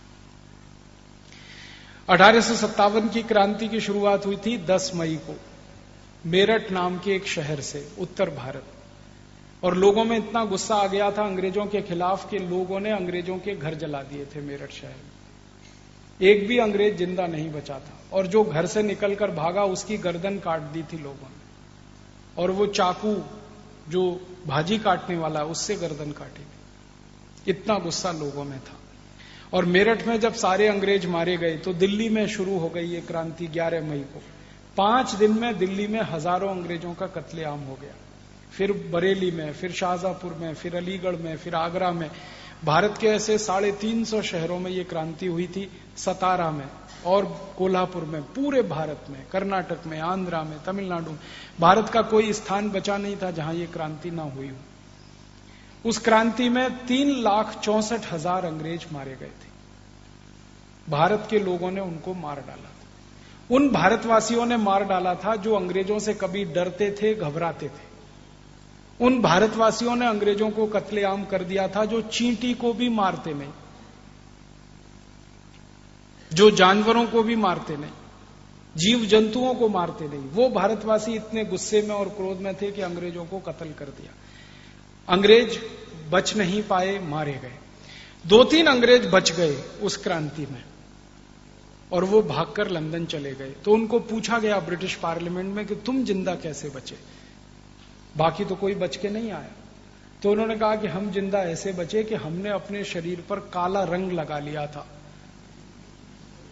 अठारह सौ सत्तावन की क्रांति की शुरुआत हुई थी दस मई को मेरठ नाम के एक शहर से, उत्तर भारत। और लोगों में इतना गुस्सा आ गया था अंग्रेजों के खिलाफ कि लोगों ने अंग्रेजों के घर जला दिए थे मेरठ शहर में। एक भी अंग्रेज जिंदा नहीं बचा था, और जो घर से निकलकर भागा उसकी गर्दन काट दी थी लोगों ने, और वो चाकू जो भाजी काटने वाला उससे गर्दन काटी थी। इतना गुस्सा लोगों में था। और मेरठ में जब सारे अंग्रेज मारे गए तो दिल्ली में शुरू हो गई ये क्रांति ग्यारह मई को। पांच दिन में दिल्ली में हजारों अंग्रेजों का कत्लेआम हो गया। फिर बरेली में, फिर शाहजहांपुर में, फिर अलीगढ़ में, फिर आगरा में, भारत के ऐसे साढ़े तीन सौ शहरों में ये क्रांति हुई थी। सतारा में और कोल्हापुर में, पूरे भारत में, कर्नाटक में, आंध्रा में, तमिलनाडु में, भारत का कोई स्थान बचा नहीं था जहां ये क्रांति ना हुई हो। उस क्रांति में तीन लाख चौसठ हजार अंग्रेज मारे गए थे। भारत के लोगों ने उनको मार डाला था। उन भारतवासियों ने मार डाला था जो अंग्रेजों से कभी डरते थे, घबराते थे। उन भारतवासियों ने अंग्रेजों को कत्लेआम कर दिया था जो चींटी को भी मारते नहीं, जो जानवरों को भी मारते नहीं, जीव जंतुओं को मारते नहीं। वो भारतवासी इतने गुस्से में और क्रोध में थे कि अंग्रेजों को कत्ल कर दिया। अंग्रेज बच नहीं पाए, मारे गए। दो तीन अंग्रेज बच गए उस क्रांति में, और वो भागकर लंदन चले गए। तो उनको पूछा गया ब्रिटिश पार्लियामेंट में कि तुम जिंदा कैसे बचे, बाकी तो कोई बच के नहीं आया। तो उन्होंने कहा कि हम जिंदा ऐसे बचे कि हमने अपने शरीर पर काला रंग लगा लिया था,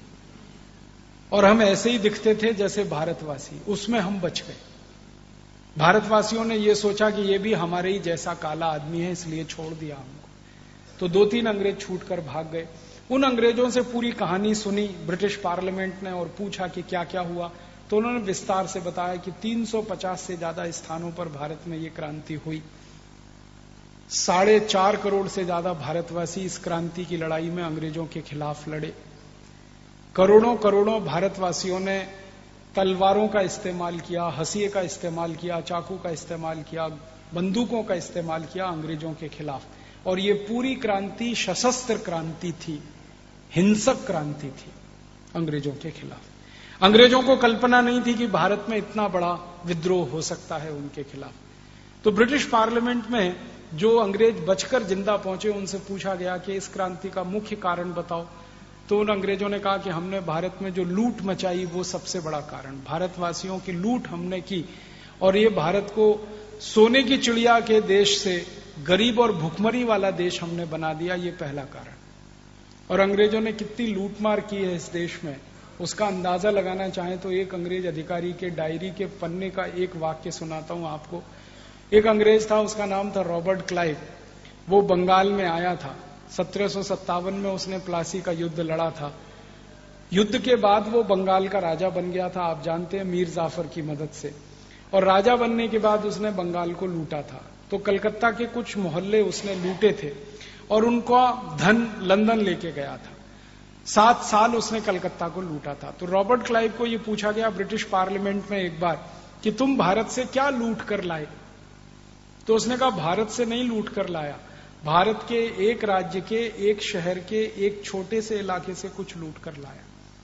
और हम ऐसे ही दिखते थे जैसे भारतवासी, उसमें हम बच गए। भारतवासियों ने ये सोचा कि ये भी हमारे ही जैसा काला आदमी है, इसलिए छोड़ दिया हमको। तो दो तीन अंग्रेज छूटकर भाग गए। उन अंग्रेजों से पूरी कहानी सुनी ब्रिटिश पार्लियामेंट ने और पूछा कि क्या क्या हुआ। तो उन्होंने विस्तार से बताया कि तीन सौ पचास से ज्यादा स्थानों पर भारत में ये क्रांति हुई। साढ़े चार करोड़ से ज्यादा भारतवासी इस क्रांति की लड़ाई में अंग्रेजों के खिलाफ लड़े। करोड़ों करोड़ों भारतवासियों ने तलवारों का इस्तेमाल किया, हंसिए का इस्तेमाल किया, चाकू का इस्तेमाल किया, बंदूकों का इस्तेमाल किया अंग्रेजों के खिलाफ। और ये पूरी क्रांति सशस्त्र क्रांति थी, हिंसक क्रांति थी अंग्रेजों के खिलाफ। अंग्रेजों को कल्पना नहीं थी कि भारत में इतना बड़ा विद्रोह हो सकता है उनके खिलाफ। तो ब्रिटिश पार्लियामेंट में जो अंग्रेज बचकर जिंदा पहुंचे, उनसे पूछा गया कि इस क्रांति का मुख्य कारण बताओ। तो उन अंग्रेजों ने कहा कि हमने भारत में जो लूट मचाई वो सबसे बड़ा कारण, भारतवासियों की लूट हमने की और ये भारत को सोने की चिड़िया के देश से गरीब और भुखमरी वाला देश हमने बना दिया, ये पहला कारण। और अंग्रेजों ने कितनी लूटमार की है इस देश में, उसका अंदाजा लगाना चाहें तो एक अंग्रेज अधिकारी के डायरी के पन्ने का एक वाक्य सुनाता हूं आपको। एक अंग्रेज था, उसका नाम था रॉबर्ट क्लाइव। वो बंगाल में आया था, सत्रह सौ सत्तावन में उसने प्लासी का युद्ध लड़ा था। युद्ध के बाद वो बंगाल का राजा बन गया था, आप जानते हैं, मीर जाफर की मदद से। और राजा बनने के बाद उसने बंगाल को लूटा था। तो कलकत्ता के कुछ मोहल्ले उसने लूटे थे और उनका धन लंदन लेके गया था। सात साल उसने कलकत्ता को लूटा था। तो रॉबर्ट क्लाइव को यह पूछा गया ब्रिटिश पार्लियामेंट में एक बार कि तुम भारत से क्या लूट कर लाए। तो उसने कहा भारत से नहीं लूट कर लाया, भारत के एक राज्य के, एक शहर के, एक छोटे से इलाके से कुछ लूट कर लाया।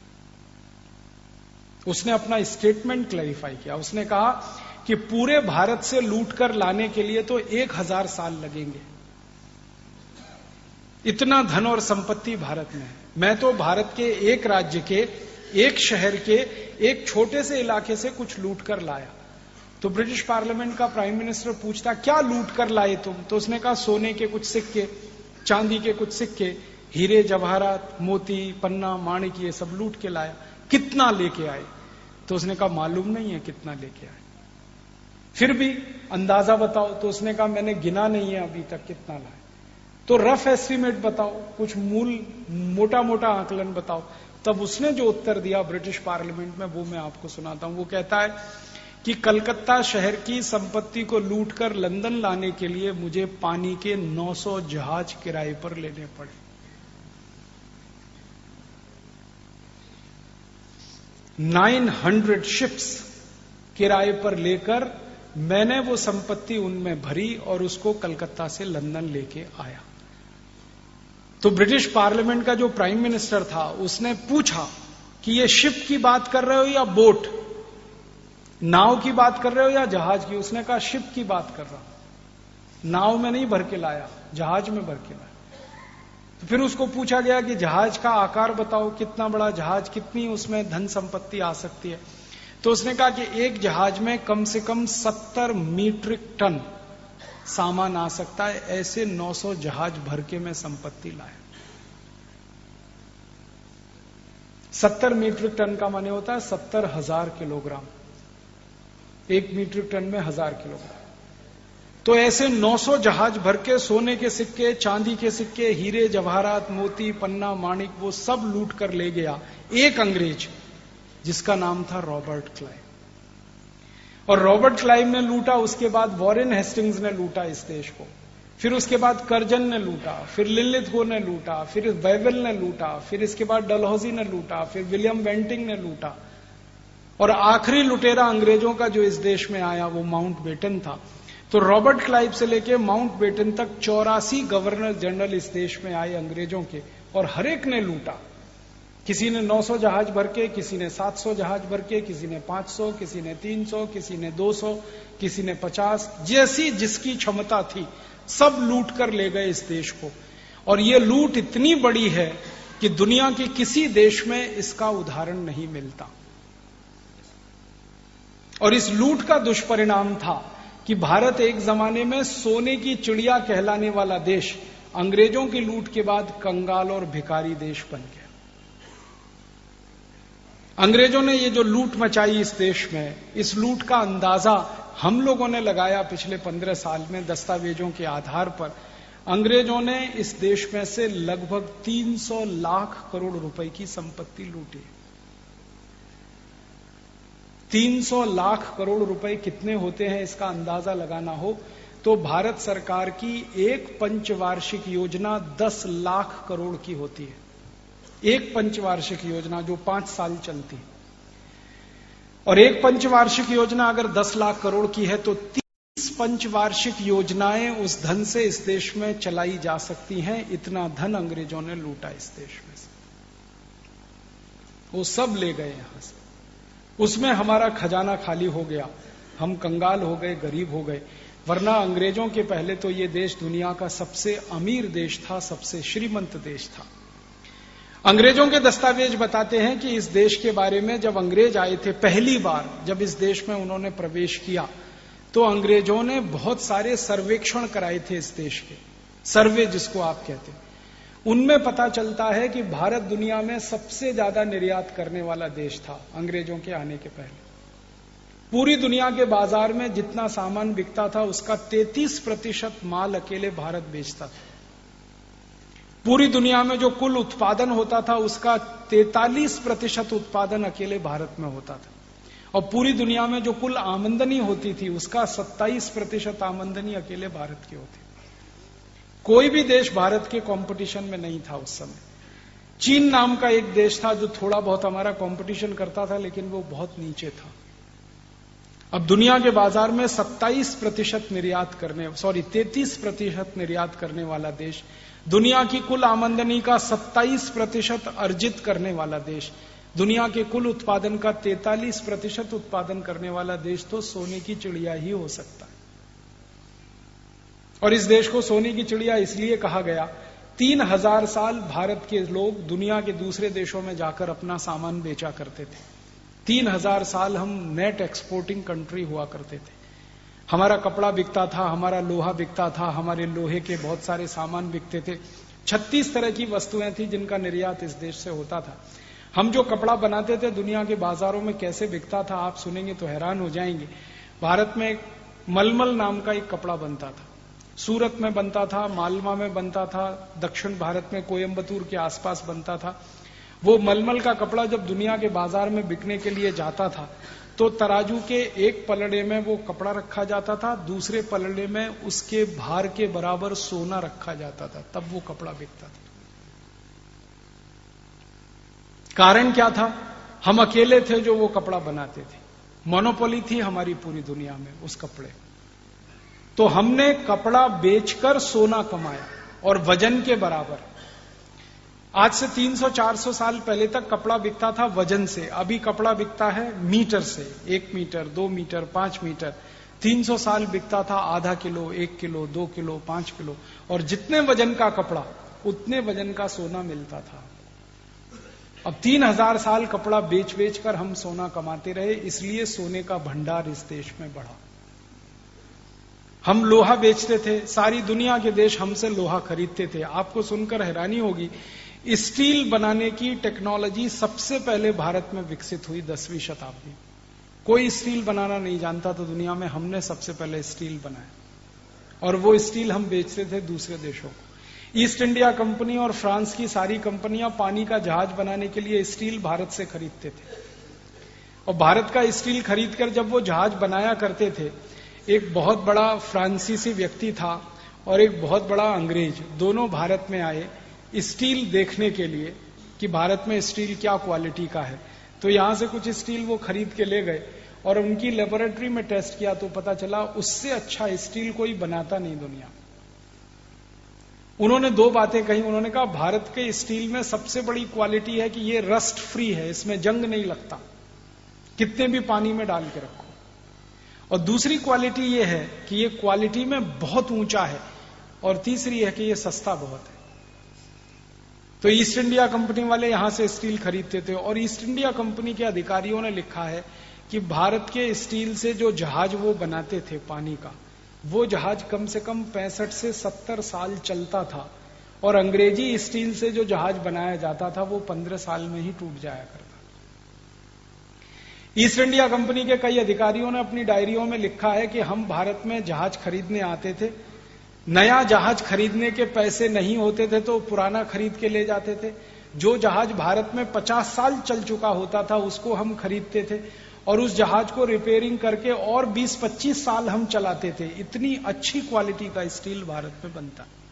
उसने अपना स्टेटमेंट क्लैरिफाई किया। उसने कहा कि पूरे भारत से लूट कर लाने के लिए तो एक हजार साल लगेंगे, इतना धन और संपत्ति भारत में है। मैं तो भारत के एक राज्य के, एक शहर के, एक छोटे से इलाके से कुछ लूट कर लाया। तो ब्रिटिश पार्लियामेंट का प्राइम मिनिस्टर पूछता क्या लूट कर लाए तुम। तो उसने कहा सोने के कुछ सिक्के, चांदी के कुछ सिक्के, हीरे जवाहरात, मोती, पन्ना, माणिक, ये सब लूट के लाया। कितना लेके आए। तो उसने कहा मालूम नहीं है कितना लेके आए, फिर भी अंदाजा बताओ। तो उसने कहा मैंने गिना नहीं है अभी तक कितना लाए। तो रफ एस्टिमेट बताओ, कुछ मूल मोटा मोटा आकलन बताओ। तब उसने जो उत्तर दिया ब्रिटिश पार्लियामेंट में वो मैं आपको सुनाता हूं। वो कहता है कि कलकत्ता शहर की संपत्ति को लूटकर लंदन लाने के लिए मुझे पानी के नौ सौ जहाज किराए पर लेने पड़े। नौ सौ शिप्स किराए पर लेकर मैंने वो संपत्ति उनमें भरी और उसको कलकत्ता से लंदन लेके आया। तो ब्रिटिश पार्लियामेंट का जो प्राइम मिनिस्टर था उसने पूछा कि ये शिप की बात कर रहे हो या बोट, नाव की बात कर रहे हो या जहाज की। उसने कहा शिप की बात कर रहा हूं, नाव में नहीं भर के लाया, जहाज में भर के लाया। तो फिर उसको पूछा गया कि जहाज का आकार बताओ, कितना बड़ा जहाज, कितनी उसमें धन संपत्ति आ सकती है। तो उसने कहा कि एक जहाज में कम से कम सत्तर मीट्रिक टन सामान आ सकता है। ऐसे नौ सौ जहाज भर के मैं संपत्ति लाया। सत्तर मीट्रिक टन का माने होता है सत्तर हजार किलोग्राम। एक मीट्रिक टन में हजार किलोग्राम। तो ऐसे नौ सौ जहाज भर के सोने के सिक्के, चांदी के सिक्के, हीरे जवाहरात, मोती, पन्ना, माणिक, वो सब लूट कर ले गया एक अंग्रेज जिसका नाम था रॉबर्ट क्लाइव। और रॉबर्ट क्लाइव ने लूटा, उसके बाद वॉरेन हेस्टिंग्स ने लूटा इस देश को, फिर उसके बाद कर्जन ने लूटा, फिर लिलिथगो ने लूटा, फिर वेवेल ने लूटा, फिर इसके बाद डलहौजी ने लूटा, फिर विलियम वेंटिंग ने लूटा, और आखिरी लुटेरा अंग्रेजों का जो इस देश में आया वो माउंटबेटन था। तो रॉबर्ट क्लाइव से लेके माउंटबेटन तक चौरासी गवर्नर जनरल इस देश में आए अंग्रेजों के, और हर एक ने लूटा। किसी ने नौ सौ जहाज भर के, किसी ने सात सौ जहाज भर के, किसी ने पांच सौ, किसी ने तीन सौ, किसी ने दो सौ, किसी ने पचास, जैसी जिसकी क्षमता थी सब लूट कर ले गए इस देश को। और ये लूट इतनी बड़ी है कि दुनिया के किसी देश में इसका उदाहरण नहीं मिलता। और इस लूट का दुष्परिणाम था कि भारत एक जमाने में सोने की चिड़िया कहलाने वाला देश अंग्रेजों की लूट के बाद कंगाल और भिखारी देश बन गया। अंग्रेजों ने ये जो लूट मचाई इस देश में, इस लूट का अंदाजा हम लोगों ने लगाया पिछले पंद्रह साल में दस्तावेजों के आधार पर। अंग्रेजों ने इस देश में से लगभग तीन सौ लाख करोड़ रुपए की संपत्ति लूटी। तीन सौ लाख करोड़ रुपए कितने होते हैं इसका अंदाजा लगाना हो तो भारत सरकार की एक पंचवार्षिक योजना दस लाख करोड़ की होती है। एक पंचवार्षिक योजना जो पांच साल चलती है, और एक पंचवार्षिक योजना अगर दस लाख करोड़ की है तो तीस पंचवार्षिक योजनाएं उस धन से इस देश में चलाई जा सकती हैं। इतना धन अंग्रेजों ने लूटा इस देश में से, वो सब ले गए यहां से। उसमें हमारा खजाना खाली हो गया, हम कंगाल हो गए, गरीब हो गए। वरना अंग्रेजों के पहले तो ये देश दुनिया का सबसे अमीर देश था, सबसे श्रीमंत देश था। अंग्रेजों के दस्तावेज बताते हैं कि इस देश के बारे में जब अंग्रेज आए थे पहली बार, जब इस देश में उन्होंने प्रवेश किया तो अंग्रेजों ने बहुत सारे सर्वेक्षण कराए थे इस देश के, सर्वे जिसको आप कहते हैं। उनमें पता चलता है कि भारत दुनिया में सबसे ज्यादा निर्यात करने वाला देश था अंग्रेजों के आने के पहले। पूरी दुनिया के बाजार में जितना सामान बिकता था उसका तैंतीस प्रतिशत माल अकेले भारत बेचता था। पूरी दुनिया में जो कुल उत्पादन होता था उसका तैंतालीस प्रतिशत उत्पादन अकेले भारत में होता था, और पूरी दुनिया में जो कुल आमदनी होती थी उसका सत्ताईस प्रतिशत आमदनी अकेले भारत की होती। कोई भी देश भारत के कंपटीशन में नहीं था उस समय। चीन नाम का एक देश था जो थोड़ा बहुत हमारा कंपटीशन करता था, लेकिन वो बहुत नीचे था। अब दुनिया के बाजार में सत्ताईस प्रतिशत निर्यात करने सॉरी तैंतीस प्रतिशत निर्यात करने वाला देश, दुनिया की कुल आमदनी का सत्ताईस प्रतिशत अर्जित करने वाला देश, दुनिया के कुल उत्पादन का तैंतालीस प्रतिशत उत्पादन करने वाला देश तो सोने की चिड़िया ही हो सकता है। और इस देश को सोने की चिड़िया इसलिए कहा गया, तीन हजार साल भारत के लोग दुनिया के दूसरे देशों में जाकर अपना सामान बेचा करते थे। तीन हजार साल हम नेट एक्सपोर्टिंग कंट्री हुआ करते थे। हमारा कपड़ा बिकता था, हमारा लोहा बिकता था, हमारे लोहे के बहुत सारे सामान बिकते थे। छत्तीस तरह की वस्तुएं थी जिनका निर्यात इस देश से होता था। हम जो कपड़ा बनाते थे दुनिया के बाजारों में कैसे बिकता था आप सुनेंगे तो हैरान हो जाएंगे। भारत में मलमल नाम का एक कपड़ा बनता था, सूरत में बनता था, मालवा में बनता था, दक्षिण भारत में कोयम्बतूर के आसपास बनता था। वो मलमल का कपड़ा जब दुनिया के बाजार में बिकने के लिए जाता था तो तराजू के एक पलड़े में वो कपड़ा रखा जाता था, दूसरे पलड़े में उसके भार के बराबर सोना रखा जाता था, तब वो कपड़ा बिकता था। कारण क्या था? हम अकेले थे जो वो कपड़ा बनाते थे, मोनोपोली थी हमारी पूरी दुनिया में उस कपड़े। तो हमने कपड़ा बेचकर सोना कमाया और वजन के बराबर। आज से तीन सौ चार सौ साल पहले तक कपड़ा बिकता था वजन से, अभी कपड़ा बिकता है मीटर से, एक मीटर, दो मीटर, पांच मीटर। तीन सौ साल बिकता था आधा किलो, एक किलो, दो किलो, पांच किलो, और जितने वजन का कपड़ा उतने वजन का सोना मिलता था। अब तीन हजार साल कपड़ा बेच बेच कर हम सोना कमाते रहे, इसलिए सोने का भंडार इस देश में बढ़ा। हम लोहा बेचते थे, सारी दुनिया के देश हमसे लोहा खरीदते थे। आपको सुनकर हैरानी होगी, स्टील बनाने की टेक्नोलॉजी सबसे पहले भारत में विकसित हुई दसवीं शताब्दी। कोई स्टील बनाना नहीं जानता तो दुनिया में हमने सबसे पहले स्टील बनाया, और वो स्टील हम बेचते थे दूसरे देशों को। ईस्ट इंडिया कंपनी और फ्रांस की सारी कंपनियां पानी का जहाज बनाने के लिए स्टील भारत से खरीदते थे, और भारत का स्टील खरीदकर जब वो जहाज बनाया करते थे, एक बहुत बड़ा फ्रांसीसी व्यक्ति था और एक बहुत बड़ा अंग्रेज, दोनों भारत में आए स्टील देखने के लिए कि भारत में स्टील क्या क्वालिटी का है। तो यहां से कुछ स्टील वो खरीद के ले गए और उनकी लेबोरेटरी में टेस्ट किया तो पता चला उससे अच्छा स्टील कोई बनाता नहीं दुनिया। उन्होंने दो बातें कही। उन्होंने कहा भारत के स्टील में सबसे बड़ी क्वालिटी है कि ये रस्ट फ्री है, इसमें जंग नहीं लगता, कितने भी पानी में डाल के रखो। और दूसरी क्वालिटी ये है कि ये क्वालिटी में बहुत ऊंचा है, और तीसरी है कि ये सस्ता बहुत है। तो ईस्ट इंडिया कंपनी वाले यहां से स्टील खरीदते थे, और ईस्ट इंडिया कंपनी के अधिकारियों ने लिखा है कि भारत के स्टील से जो जहाज वो बनाते थे पानी का, वो जहाज कम से कम पैंसठ से सत्तर साल चलता था, और अंग्रेजी स्टील से जो जहाज बनाया जाता था वो पंद्रह साल में ही टूट जाया करता। ईस्ट इंडिया कंपनी के कई अधिकारियों ने अपनी डायरियों में लिखा है कि हम भारत में जहाज खरीदने आते थे, नया जहाज खरीदने के पैसे नहीं होते थे तो पुराना खरीद के ले जाते थे। जो जहाज भारत में पचास साल चल चुका होता था उसको हम खरीदते थे और उस जहाज को रिपेयरिंग करके और बीस पच्चीस साल हम चलाते थे। इतनी अच्छी क्वालिटी का स्टील भारत में बनता है।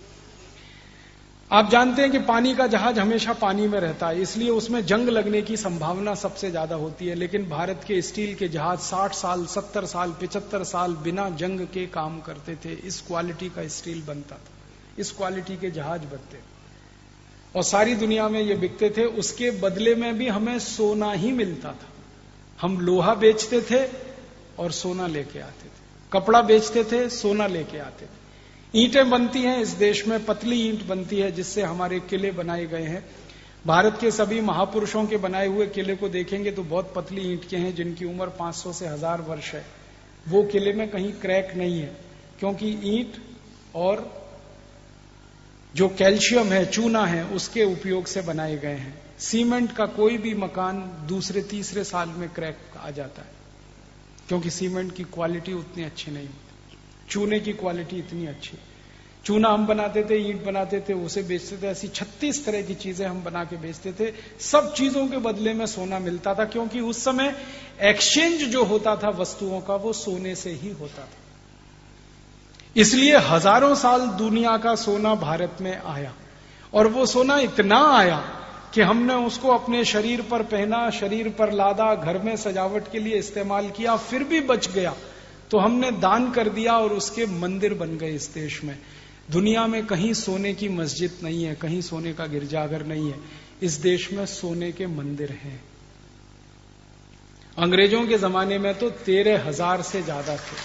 आप जानते हैं कि पानी का जहाज हमेशा पानी में रहता है, इसलिए उसमें जंग लगने की संभावना सबसे ज्यादा होती है। लेकिन भारत के स्टील के जहाज साठ साल, सत्तर साल, पचहत्तर साल बिना जंग के काम करते थे। इस क्वालिटी का स्टील बनता था, इस क्वालिटी के जहाज बनते और सारी दुनिया में ये बिकते थे। उसके बदले में भी हमें सोना ही मिलता था। हम लोहा बेचते थे और सोना लेके आते थे, कपड़ा बेचते थे, सोना लेके आते थे। ईंटें बनती हैं इस देश में, पतली ईंट बनती है जिससे हमारे किले बनाए गए हैं। भारत के सभी महापुरुषों के बनाए हुए किले को देखेंगे तो बहुत पतली ईंट के हैं, जिनकी उम्र पांच सौ से हजार वर्ष है। वो किले में कहीं क्रैक नहीं है, क्योंकि ईंट और जो कैल्शियम है, चूना है, उसके उपयोग से बनाए गए हैं। सीमेंट का कोई भी मकान दूसरे तीसरे साल में क्रैक आ जाता है, क्योंकि सीमेंट की क्वालिटी उतनी अच्छी नहीं होती, चूने की क्वालिटी इतनी अच्छी। चूना हम बनाते थे, ईंट बनाते थे, उसे बेचते थे। ऐसी छत्तीस तरह की चीजें हम बना के बेचते थे। सब चीजों के बदले में सोना मिलता था, क्योंकि उस समय एक्सचेंज जो होता था वस्तुओं का, वो सोने से ही होता था। इसलिए हजारों साल दुनिया का सोना भारत में आया और वो सोना इतना आया कि हमने उसको अपने शरीर पर पहना, शरीर पर लादा, घर में सजावट के लिए इस्तेमाल किया, फिर भी बच गया तो हमने दान कर दिया और उसके मंदिर बन गए इस देश में। दुनिया में कहीं सोने की मस्जिद नहीं है, कहीं सोने का गिरजाघर नहीं है, इस देश में सोने के मंदिर हैं। अंग्रेजों के जमाने में तो तेरह हजार से ज्यादा थे।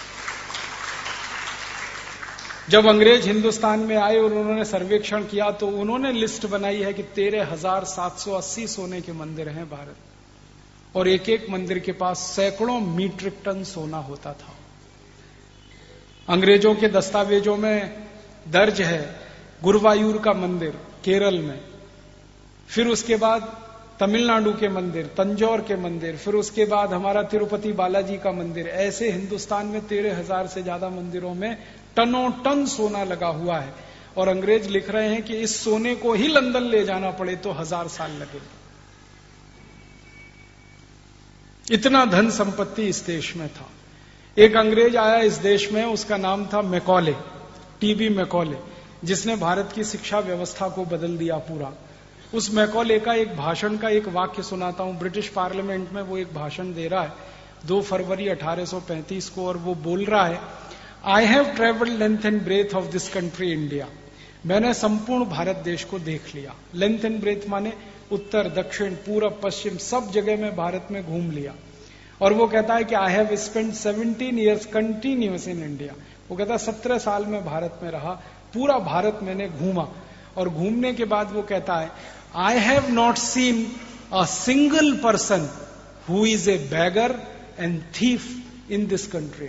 जब अंग्रेज हिंदुस्तान में आए और उन्होंने सर्वेक्षण किया तो उन्होंने लिस्ट बनाई है कि तेरह हजार सात सौ अस्सी सोने के मंदिर हैं भारत, और एक एक मंदिर के पास सैकड़ों मीट्रिक टन सोना होता था। अंग्रेजों के दस्तावेजों में दर्ज है गुरुवायूर का मंदिर केरल में, फिर उसके बाद तमिलनाडु के मंदिर, तंजौर के मंदिर, फिर उसके बाद हमारा तिरुपति बालाजी का मंदिर। ऐसे हिंदुस्तान में तेरह हजार से ज्यादा मंदिरों में टनों टन सोना लगा हुआ है, और अंग्रेज लिख रहे हैं कि इस सोने को ही लंदन ले जाना पड़े तो हजार साल लगेगा। इतना धन संपत्ति इस देश में था। एक अंग्रेज आया इस देश में, उसका नाम था मैकॉले, टीबी मैकॉले, जिसने भारत की शिक्षा व्यवस्था को बदल दिया पूरा। उस मैकॉले का एक भाषण का एक वाक्य सुनाता हूं। ब्रिटिश पार्लियामेंट में वो एक भाषण दे रहा है दो फरवरी अठारह सौ पैंतीस को, और वो बोल रहा है, I have travelled length and breadth of this country India. मैंने संपूर्ण भारत देश को देख लिया। लेंथ एंड ब्रेथ माने उत्तर, दक्षिण, पूरब, पश्चिम, सब जगह में भारत में घूम लिया। और वो कहता है कि I have spend seventeen years continuous in India. वो कहता है सत्रह साल में भारत में रहा, पूरा भारत मैंने घूमा। और घूमने के बाद वो कहता है, I have not seen a single person who is a beggar and thief in this country.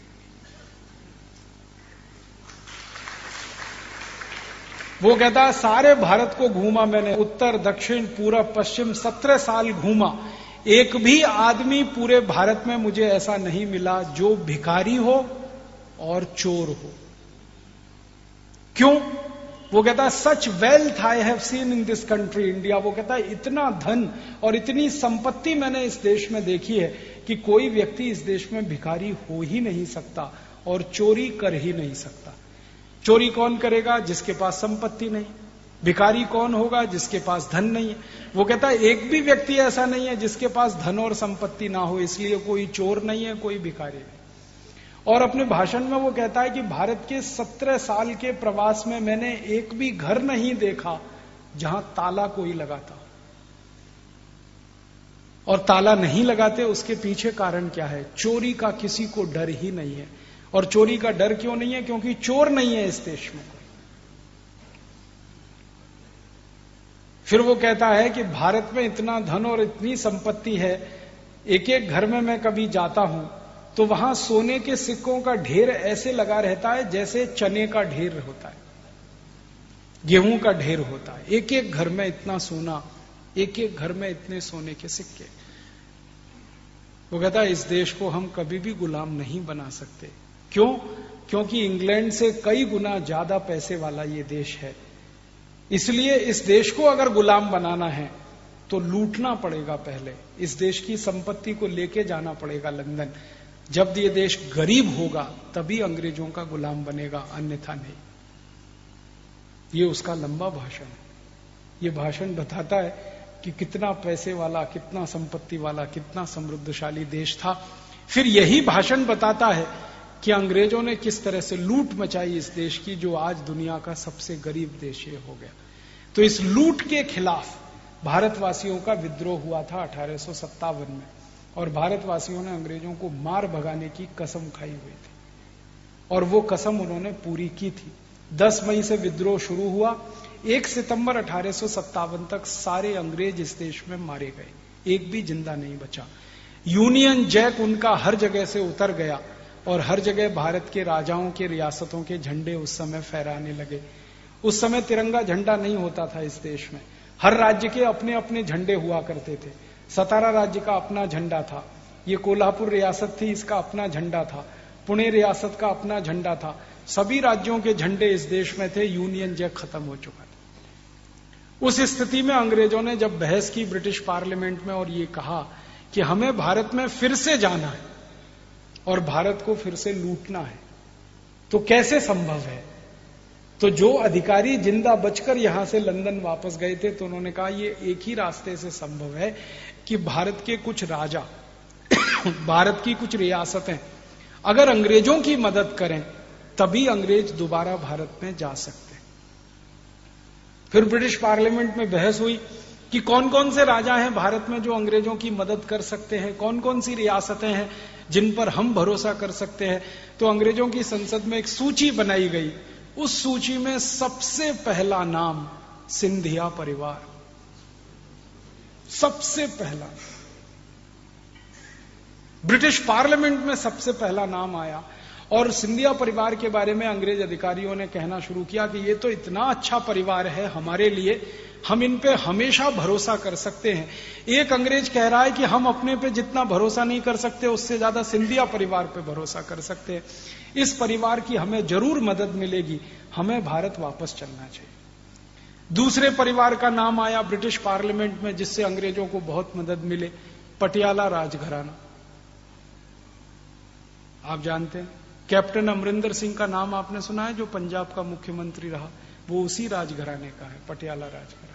वो कहता है सारे भारत को घूमा मैंने, उत्तर, दक्षिण, पूरब, पश्चिम, सत्रह साल घूमा। एक भी आदमी पूरे भारत में मुझे ऐसा नहीं मिला जो भिखारी हो और चोर हो। क्यों? वो कहता है such wealth I have seen in this country India. वो कहता है इतना धन और इतनी संपत्ति मैंने इस देश में देखी है कि कोई व्यक्ति इस देश में भिखारी हो ही नहीं सकता और चोरी कर ही नहीं सकता। चोरी कौन करेगा? जिसके पास संपत्ति नहीं। भिखारी कौन होगा? जिसके पास धन नहीं है। वो कहता है एक भी व्यक्ति ऐसा नहीं है जिसके पास धन और संपत्ति ना हो, इसलिए कोई चोर नहीं है, कोई भिखारी नहीं। और अपने भाषण में वो कहता है कि भारत के सत्रह साल के प्रवास में मैंने एक भी घर नहीं देखा जहां ताला कोई लगाता। और ताला नहीं लगाते उसके पीछे कारण क्या है? चोरी का किसी को डर ही नहीं है। और चोरी का डर क्यों नहीं है? क्योंकि चोर नहीं है इस देश में। फिर वो कहता है कि भारत में इतना धन और इतनी संपत्ति है, एक एक घर में मैं कभी जाता हूं तो वहां सोने के सिक्कों का ढेर ऐसे लगा रहता है जैसे चने का ढेर होता है, गेहूं का ढेर होता है। एक एक घर में इतना सोना, एक एक घर में इतने सोने के सिक्के। वो कहता है इस देश को हम कभी भी गुलाम नहीं बना सकते। क्यों? क्योंकि इंग्लैंड से कई गुना ज्यादा पैसे वाला ये देश है। इसलिए इस देश को अगर गुलाम बनाना है तो लूटना पड़ेगा। पहले इस देश की संपत्ति को लेके जाना पड़ेगा लंदन। जब ये देश गरीब होगा तभी अंग्रेजों का गुलाम बनेगा, अन्यथा नहीं। ये उसका लंबा भाषण है। ये भाषण बताता है कि कितना पैसे वाला, कितना संपत्ति वाला, कितना समृद्धशाली देश था। फिर यही भाषण बताता है कि अंग्रेजों ने किस तरह से लूट मचाई इस देश की, जो आज दुनिया का सबसे गरीब देश ये हो गया। तो इस लूट के खिलाफ भारतवासियों का विद्रोह हुआ था अठारह सौ सत्तावन में, और भारतवासियों ने अंग्रेजों को मार भगाने की कसम खाई हुई थी, और वो कसम उन्होंने पूरी की थी। दस मई से विद्रोह शुरू हुआ। एक सितंबर अठारह सौ सत्तावन तक सारे अंग्रेज इस देश में मारे गए, एक भी जिंदा नहीं बचा। यूनियन जैक उनका हर जगह से उतर गया, और हर जगह भारत के राजाओं के, रियासतों के झंडे उस समय फहराने लगे। उस समय तिरंगा झंडा नहीं होता था इस देश में। हर राज्य के अपने अपने झंडे हुआ करते थे। सतारा राज्य का अपना झंडा था, ये कोल्हापुर रियासत थी, इसका अपना झंडा था, पुणे रियासत का अपना झंडा था। सभी राज्यों के झंडे इस देश में थे। यूनियन जैक खत्म हो चुका था। उस स्थिति में अंग्रेजों ने जब बहस की ब्रिटिश पार्लियामेंट में और ये कहा कि हमें भारत में फिर से जाना है और भारत को फिर से लूटना है, तो कैसे संभव है? तो जो अधिकारी जिंदा बचकर यहां से लंदन वापस गए थे, तो उन्होंने कहा ये एक ही रास्ते से संभव है कि भारत के कुछ राजा भारत की कुछ रियासतें अगर अंग्रेजों की मदद करें तभी अंग्रेज दोबारा भारत में जा सकते हैं। फिर ब्रिटिश पार्लियामेंट में बहस हुई कि कौन कौन से राजा हैं भारत में जो अंग्रेजों की मदद कर सकते हैं, कौन कौन सी रियासतें हैं जिन पर हम भरोसा कर सकते हैं। तो अंग्रेजों की संसद में एक सूची बनाई गई। उस सूची में सबसे पहला नाम सिंधिया परिवार, सबसे पहला ब्रिटिश पार्लियामेंट में सबसे पहला नाम आया। और सिंधिया परिवार के बारे में अंग्रेज अधिकारियों ने कहना शुरू किया कि ये तो इतना अच्छा परिवार है हमारे लिए, हम इन पे हमेशा भरोसा कर सकते हैं। एक अंग्रेज कह रहा है कि हम अपने पे जितना भरोसा नहीं कर सकते उससे ज्यादा सिंधिया परिवार पे भरोसा कर सकते हैं। इस परिवार की हमें जरूर मदद मिलेगी, हमें भारत वापस चलना चाहिए। दूसरे परिवार का नाम आया ब्रिटिश पार्लियामेंट में जिससे अंग्रेजों को बहुत मदद मिले, पटियाला राजघराना। आप जानते हैं कैप्टन अमरिंदर सिंह का नाम आपने सुना है, जो पंजाब का मुख्यमंत्री रहा, वो उसी राजघराने का है, पटियाला राजघराना।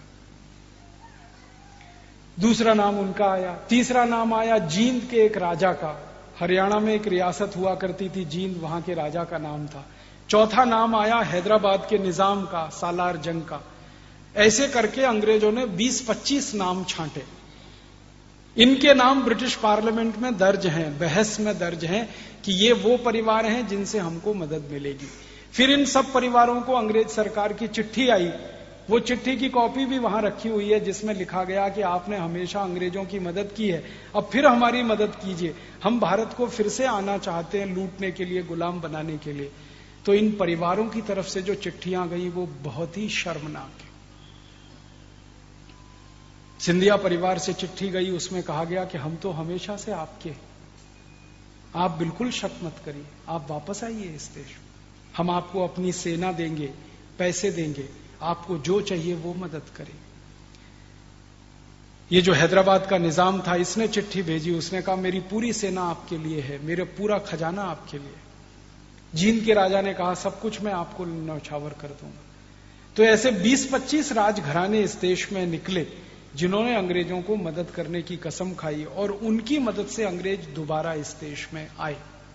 दूसरा नाम उनका आया। तीसरा नाम आया जींद के एक राजा का, हरियाणा में एक रियासत हुआ करती थी जींद, वहां के राजा का नाम था। चौथा नाम आया हैदराबाद के निजाम का, सालार जंग का। ऐसे करके अंग्रेजों ने बीस पच्चीस नाम छांटे। इनके नाम ब्रिटिश पार्लियामेंट में दर्ज हैं, बहस में दर्ज हैं कि ये वो परिवार हैं जिनसे हमको मदद मिलेगी। फिर इन सब परिवारों को अंग्रेज सरकार की चिट्ठी आई। वो चिट्ठी की कॉपी भी वहां रखी हुई है जिसमें लिखा गया कि आपने हमेशा अंग्रेजों की मदद की है, अब फिर हमारी मदद कीजिए, हम भारत को फिर से आना चाहते हैं लूटने के लिए, गुलाम बनाने के लिए। तो इन परिवारों की तरफ से जो चिट्ठियां गई वो बहुत ही शर्मनाक है। सिंधिया परिवार से चिट्ठी गई, उसमें कहा गया कि हम तो हमेशा से आपके, आप बिल्कुल शक मत करिए, आप वापस आइए इस देश में, हम आपको अपनी सेना देंगे, पैसे देंगे, आपको जो चाहिए वो मदद करें। ये जो हैदराबाद का निजाम था, इसने चिट्ठी भेजी, उसने कहा मेरी पूरी सेना आपके लिए है, मेरा पूरा खजाना आपके लिए। जींद के राजा ने कहा सब कुछ मैं आपको न्यौछावर कर दूंगा। तो ऐसे बीस पच्चीस राजघराने इस देश में निकले जिन्होंने अंग्रेजों को मदद करने की कसम खाई, और उनकी मदद से अंग्रेज दोबारा इस देश में आए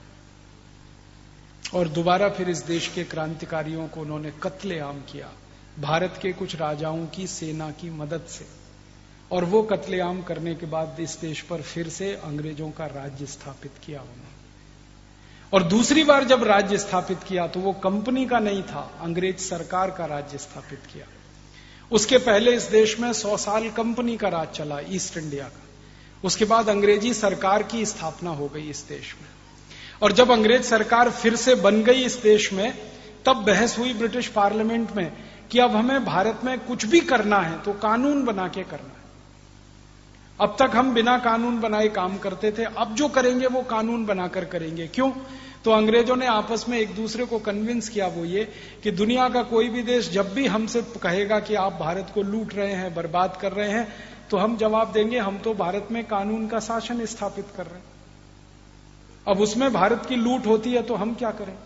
और दोबारा फिर इस देश के क्रांतिकारियों को उन्होंने कत्लेआम किया भारत के कुछ राजाओं की सेना की मदद से। और वो कत्लेआम करने के बाद इस देश पर फिर से अंग्रेजों का राज्य स्थापित किया उन्होंने। और दूसरी बार जब राज्य स्थापित किया तो वो कंपनी का नहीं था, अंग्रेज सरकार का राज्य स्थापित किया। उसके पहले इस देश में सौ साल कंपनी का राज चला, ईस्ट इंडिया का। उसके बाद अंग्रेजी सरकार की स्थापना हो गई इस देश में। और जब अंग्रेज सरकार फिर से बन गई इस देश में, तब बहस हुई ब्रिटिश पार्लियामेंट में कि अब हमें भारत में कुछ भी करना है तो कानून बना के करना है। अब तक हम बिना कानून बनाए काम करते थे, अब जो करेंगे वो कानून बनाकर करेंगे। क्यों? तो अंग्रेजों ने आपस में एक दूसरे को कन्विंस किया, वो ये कि दुनिया का कोई भी देश जब भी हमसे कहेगा कि आप भारत को लूट रहे हैं, बर्बाद कर रहे हैं, तो हम जवाब देंगे हम तो भारत में कानून का शासन स्थापित कर रहे हैं। अब उसमें भारत की लूट होती है तो हम क्या करें?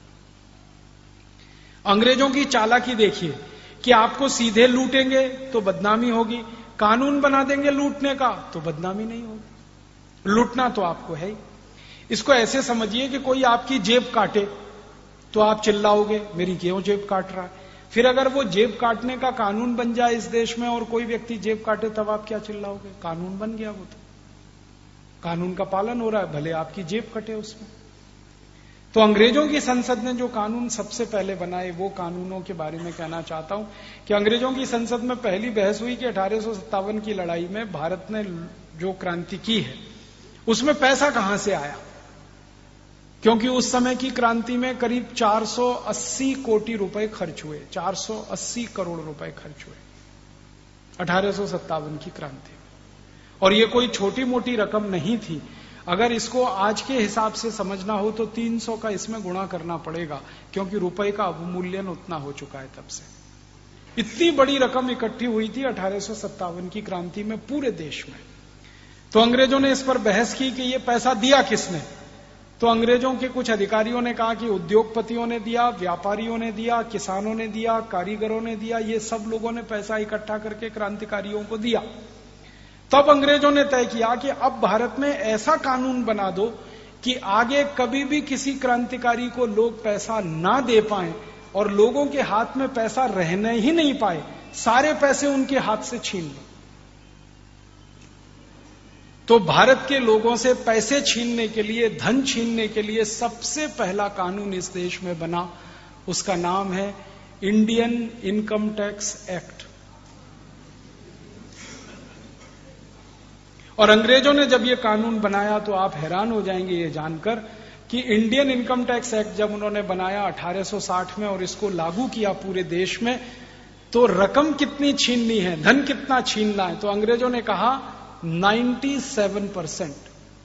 अंग्रेजों की चालाकी देखिए कि आपको सीधे लूटेंगे तो बदनामी होगी, कानून बना देंगे लूटने का तो बदनामी नहीं होगी। लूटना तो आपको है ही। इसको ऐसे समझिए कि कोई आपकी जेब काटे तो आप चिल्लाओगे मेरी क्यों जेब काट रहा है। फिर अगर वो जेब काटने का कानून बन जाए इस देश में और कोई व्यक्ति जेब काटे तब आप क्या चिल्लाओगे? कानून बन गया, वो तो कानून का पालन हो रहा है, भले आपकी जेब कटे उसमें। तो अंग्रेजों की संसद ने जो कानून सबसे पहले बनाए वो कानूनों के बारे में कहना चाहता हूं कि अंग्रेजों की संसद में पहली बहस हुई कि अठारह सौ सत्तावन की लड़ाई में भारत ने जो क्रांति की है उसमें पैसा कहां से आया, क्योंकि उस समय की क्रांति में करीब चार सौ अस्सी कोटि रुपए खर्च हुए, चार सौ अस्सी करोड़ रुपए खर्च हुए अठारह सौ सत्तावन की क्रांति में। और ये कोई छोटी मोटी रकम नहीं थी। अगर इसको आज के हिसाब से समझना हो तो तीन सौ का इसमें गुणा करना पड़ेगा, क्योंकि रुपए का अवमूल्यन उतना हो चुका है तब से। इतनी बड़ी रकम इकट्ठी हुई थी अठारह सौ सत्तावन की क्रांति में पूरे देश में। तो अंग्रेजों ने इस पर बहस की कि ये पैसा दिया किसने। तो अंग्रेजों के कुछ अधिकारियों ने कहा कि उद्योगपतियों ने दिया, व्यापारियों ने दिया, किसानों ने दिया, कारीगरों ने दिया, ये सब लोगों ने पैसा इकट्ठा करके क्रांतिकारियों को दिया। तब अंग्रेजों ने तय किया कि अब भारत में ऐसा कानून बना दो कि आगे कभी भी किसी क्रांतिकारी को लोग पैसा ना दे पाए और लोगों के हाथ में पैसा रहने ही नहीं पाए, सारे पैसे उनके हाथ से छीन लो। तो भारत के लोगों से पैसे छीनने के लिए, धन छीनने के लिए सबसे पहला कानून इस देश में बना, उसका नाम है इंडियन इनकम टैक्स एक्ट। और अंग्रेजों ने जब ये कानून बनाया तो आप हैरान हो जाएंगे ये जानकर कि इंडियन इनकम टैक्स एक्ट जब उन्होंने बनाया अठारह सौ साठ में और इसको लागू किया पूरे देश में, तो रकम कितनी छीननी है, धन कितना छीनना है, तो अंग्रेजों ने कहा सत्तानवे परसेंट।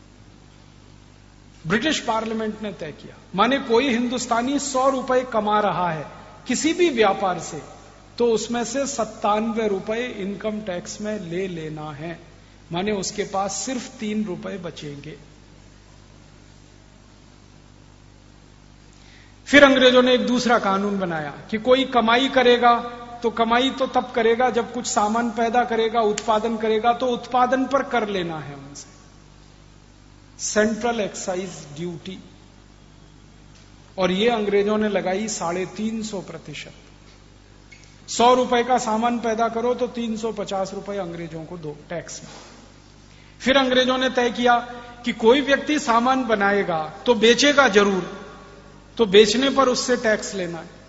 ब्रिटिश पार्लियामेंट ने तय किया, माने कोई हिंदुस्तानी सौ रुपए कमा रहा है किसी भी व्यापार से, तो उसमें से सत्तानवे रुपए इनकम टैक्स में ले लेना है, माने उसके पास सिर्फ तीन रुपए बचेंगे। फिर अंग्रेजों ने एक दूसरा कानून बनाया कि कोई कमाई करेगा तो कमाई तो तब करेगा जब कुछ सामान पैदा करेगा, उत्पादन करेगा, तो उत्पादन पर कर लेना है उनसे, सेंट्रल एक्साइज ड्यूटी। और ये अंग्रेजों ने लगाई साढ़े तीन सौ प्रतिशत। सौ रुपए का सामान पैदा करो तो तीन सौ पचास रुपए अंग्रेजों को दो टैक्स में। फिर अंग्रेजों ने तय किया कि कोई व्यक्ति सामान बनाएगा तो बेचेगा जरूर, तो बेचने पर उससे टैक्स लेना है।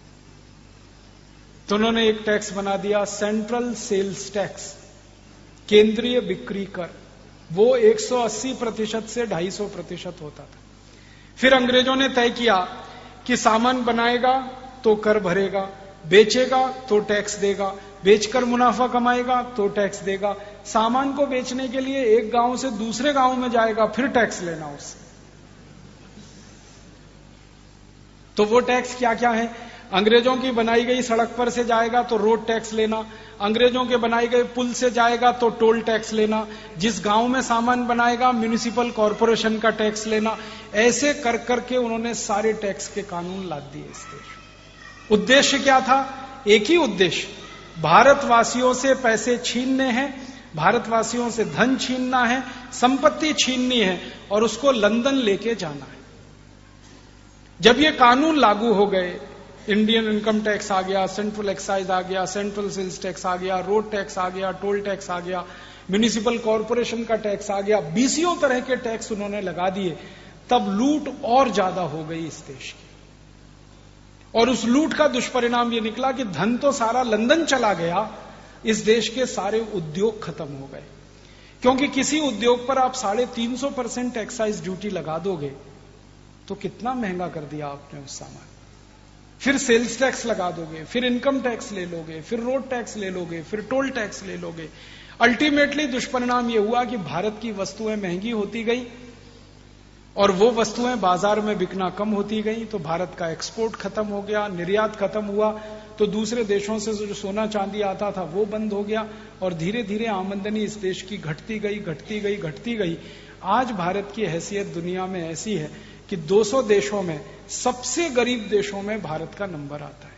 तो उन्होंने एक टैक्स बना दिया सेंट्रल सेल्स टैक्स, केंद्रीय बिक्री कर। वो एक सौ अस्सी प्रतिशत से दो सौ पचास प्रतिशत होता था। फिर अंग्रेजों ने तय किया कि सामान बनाएगा तो कर भरेगा, बेचेगा तो टैक्स देगा, बेचकर मुनाफा कमाएगा तो टैक्स देगा, सामान को बेचने के लिए एक गांव से दूसरे गांव में जाएगा फिर टैक्स लेना उससे। तो वो टैक्स क्या क्या है? अंग्रेजों की बनाई गई सड़क पर से जाएगा तो रोड टैक्स लेना, अंग्रेजों के बनाए गए पुल से जाएगा तो टोल टैक्स लेना, जिस गांव में सामान बनाएगा म्युनिसिपल कॉरपोरेशन का टैक्स लेना। ऐसे कर करके उन्होंने सारे टैक्स के कानून लाद दिए इस देश में। उद्देश्य क्या था? एक ही उद्देश्य, भारतवासियों से पैसे छीनने हैं, भारतवासियों से धन छीनना है, संपत्ति छीननी है और उसको लंदन लेके जाना है। जब ये कानून लागू हो गए, इंडियन इनकम टैक्स आ गया, सेंट्रल एक्साइज आ गया, सेंट्रल सेल्स टैक्स आ गया, रोड टैक्स आ गया, टोल टैक्स आ गया, म्युनिसिपल कॉरपोरेशन का टैक्स आ गया, बीसियों तरह के टैक्स उन्होंने लगा दिए। तब लूट और ज्यादा हो गई इस देश की। और उस लूट का दुष्परिणाम यह निकला कि धन तो सारा लंदन चला गया, इस देश के सारे उद्योग खत्म हो गए। क्योंकि किसी उद्योग पर आप साढ़े तीन सौ परसेंट एक्साइज ड्यूटी लगा दोगे तो कितना महंगा कर दिया आपने उस सामान। फिर सेल्स टैक्स लगा दोगे, फिर इनकम टैक्स ले लोगे, फिर रोड टैक्स ले लोगे, फिर टोल टैक्स ले लोगे। अल्टीमेटली दुष्परिणाम यह हुआ कि भारत की वस्तुएं महंगी होती गई और वो वस्तुएं बाजार में बिकना कम होती गई, तो भारत का एक्सपोर्ट खत्म हो गया, निर्यात खत्म हुआ, तो दूसरे देशों से जो सोना चांदी आता था वो बंद हो गया और धीरे धीरे आमदनी इस देश की घटती गई घटती गई घटती गई। आज भारत की हैसियत दुनिया में ऐसी है कि दो सौ देशों में सबसे गरीब देशों में भारत का नंबर आता है।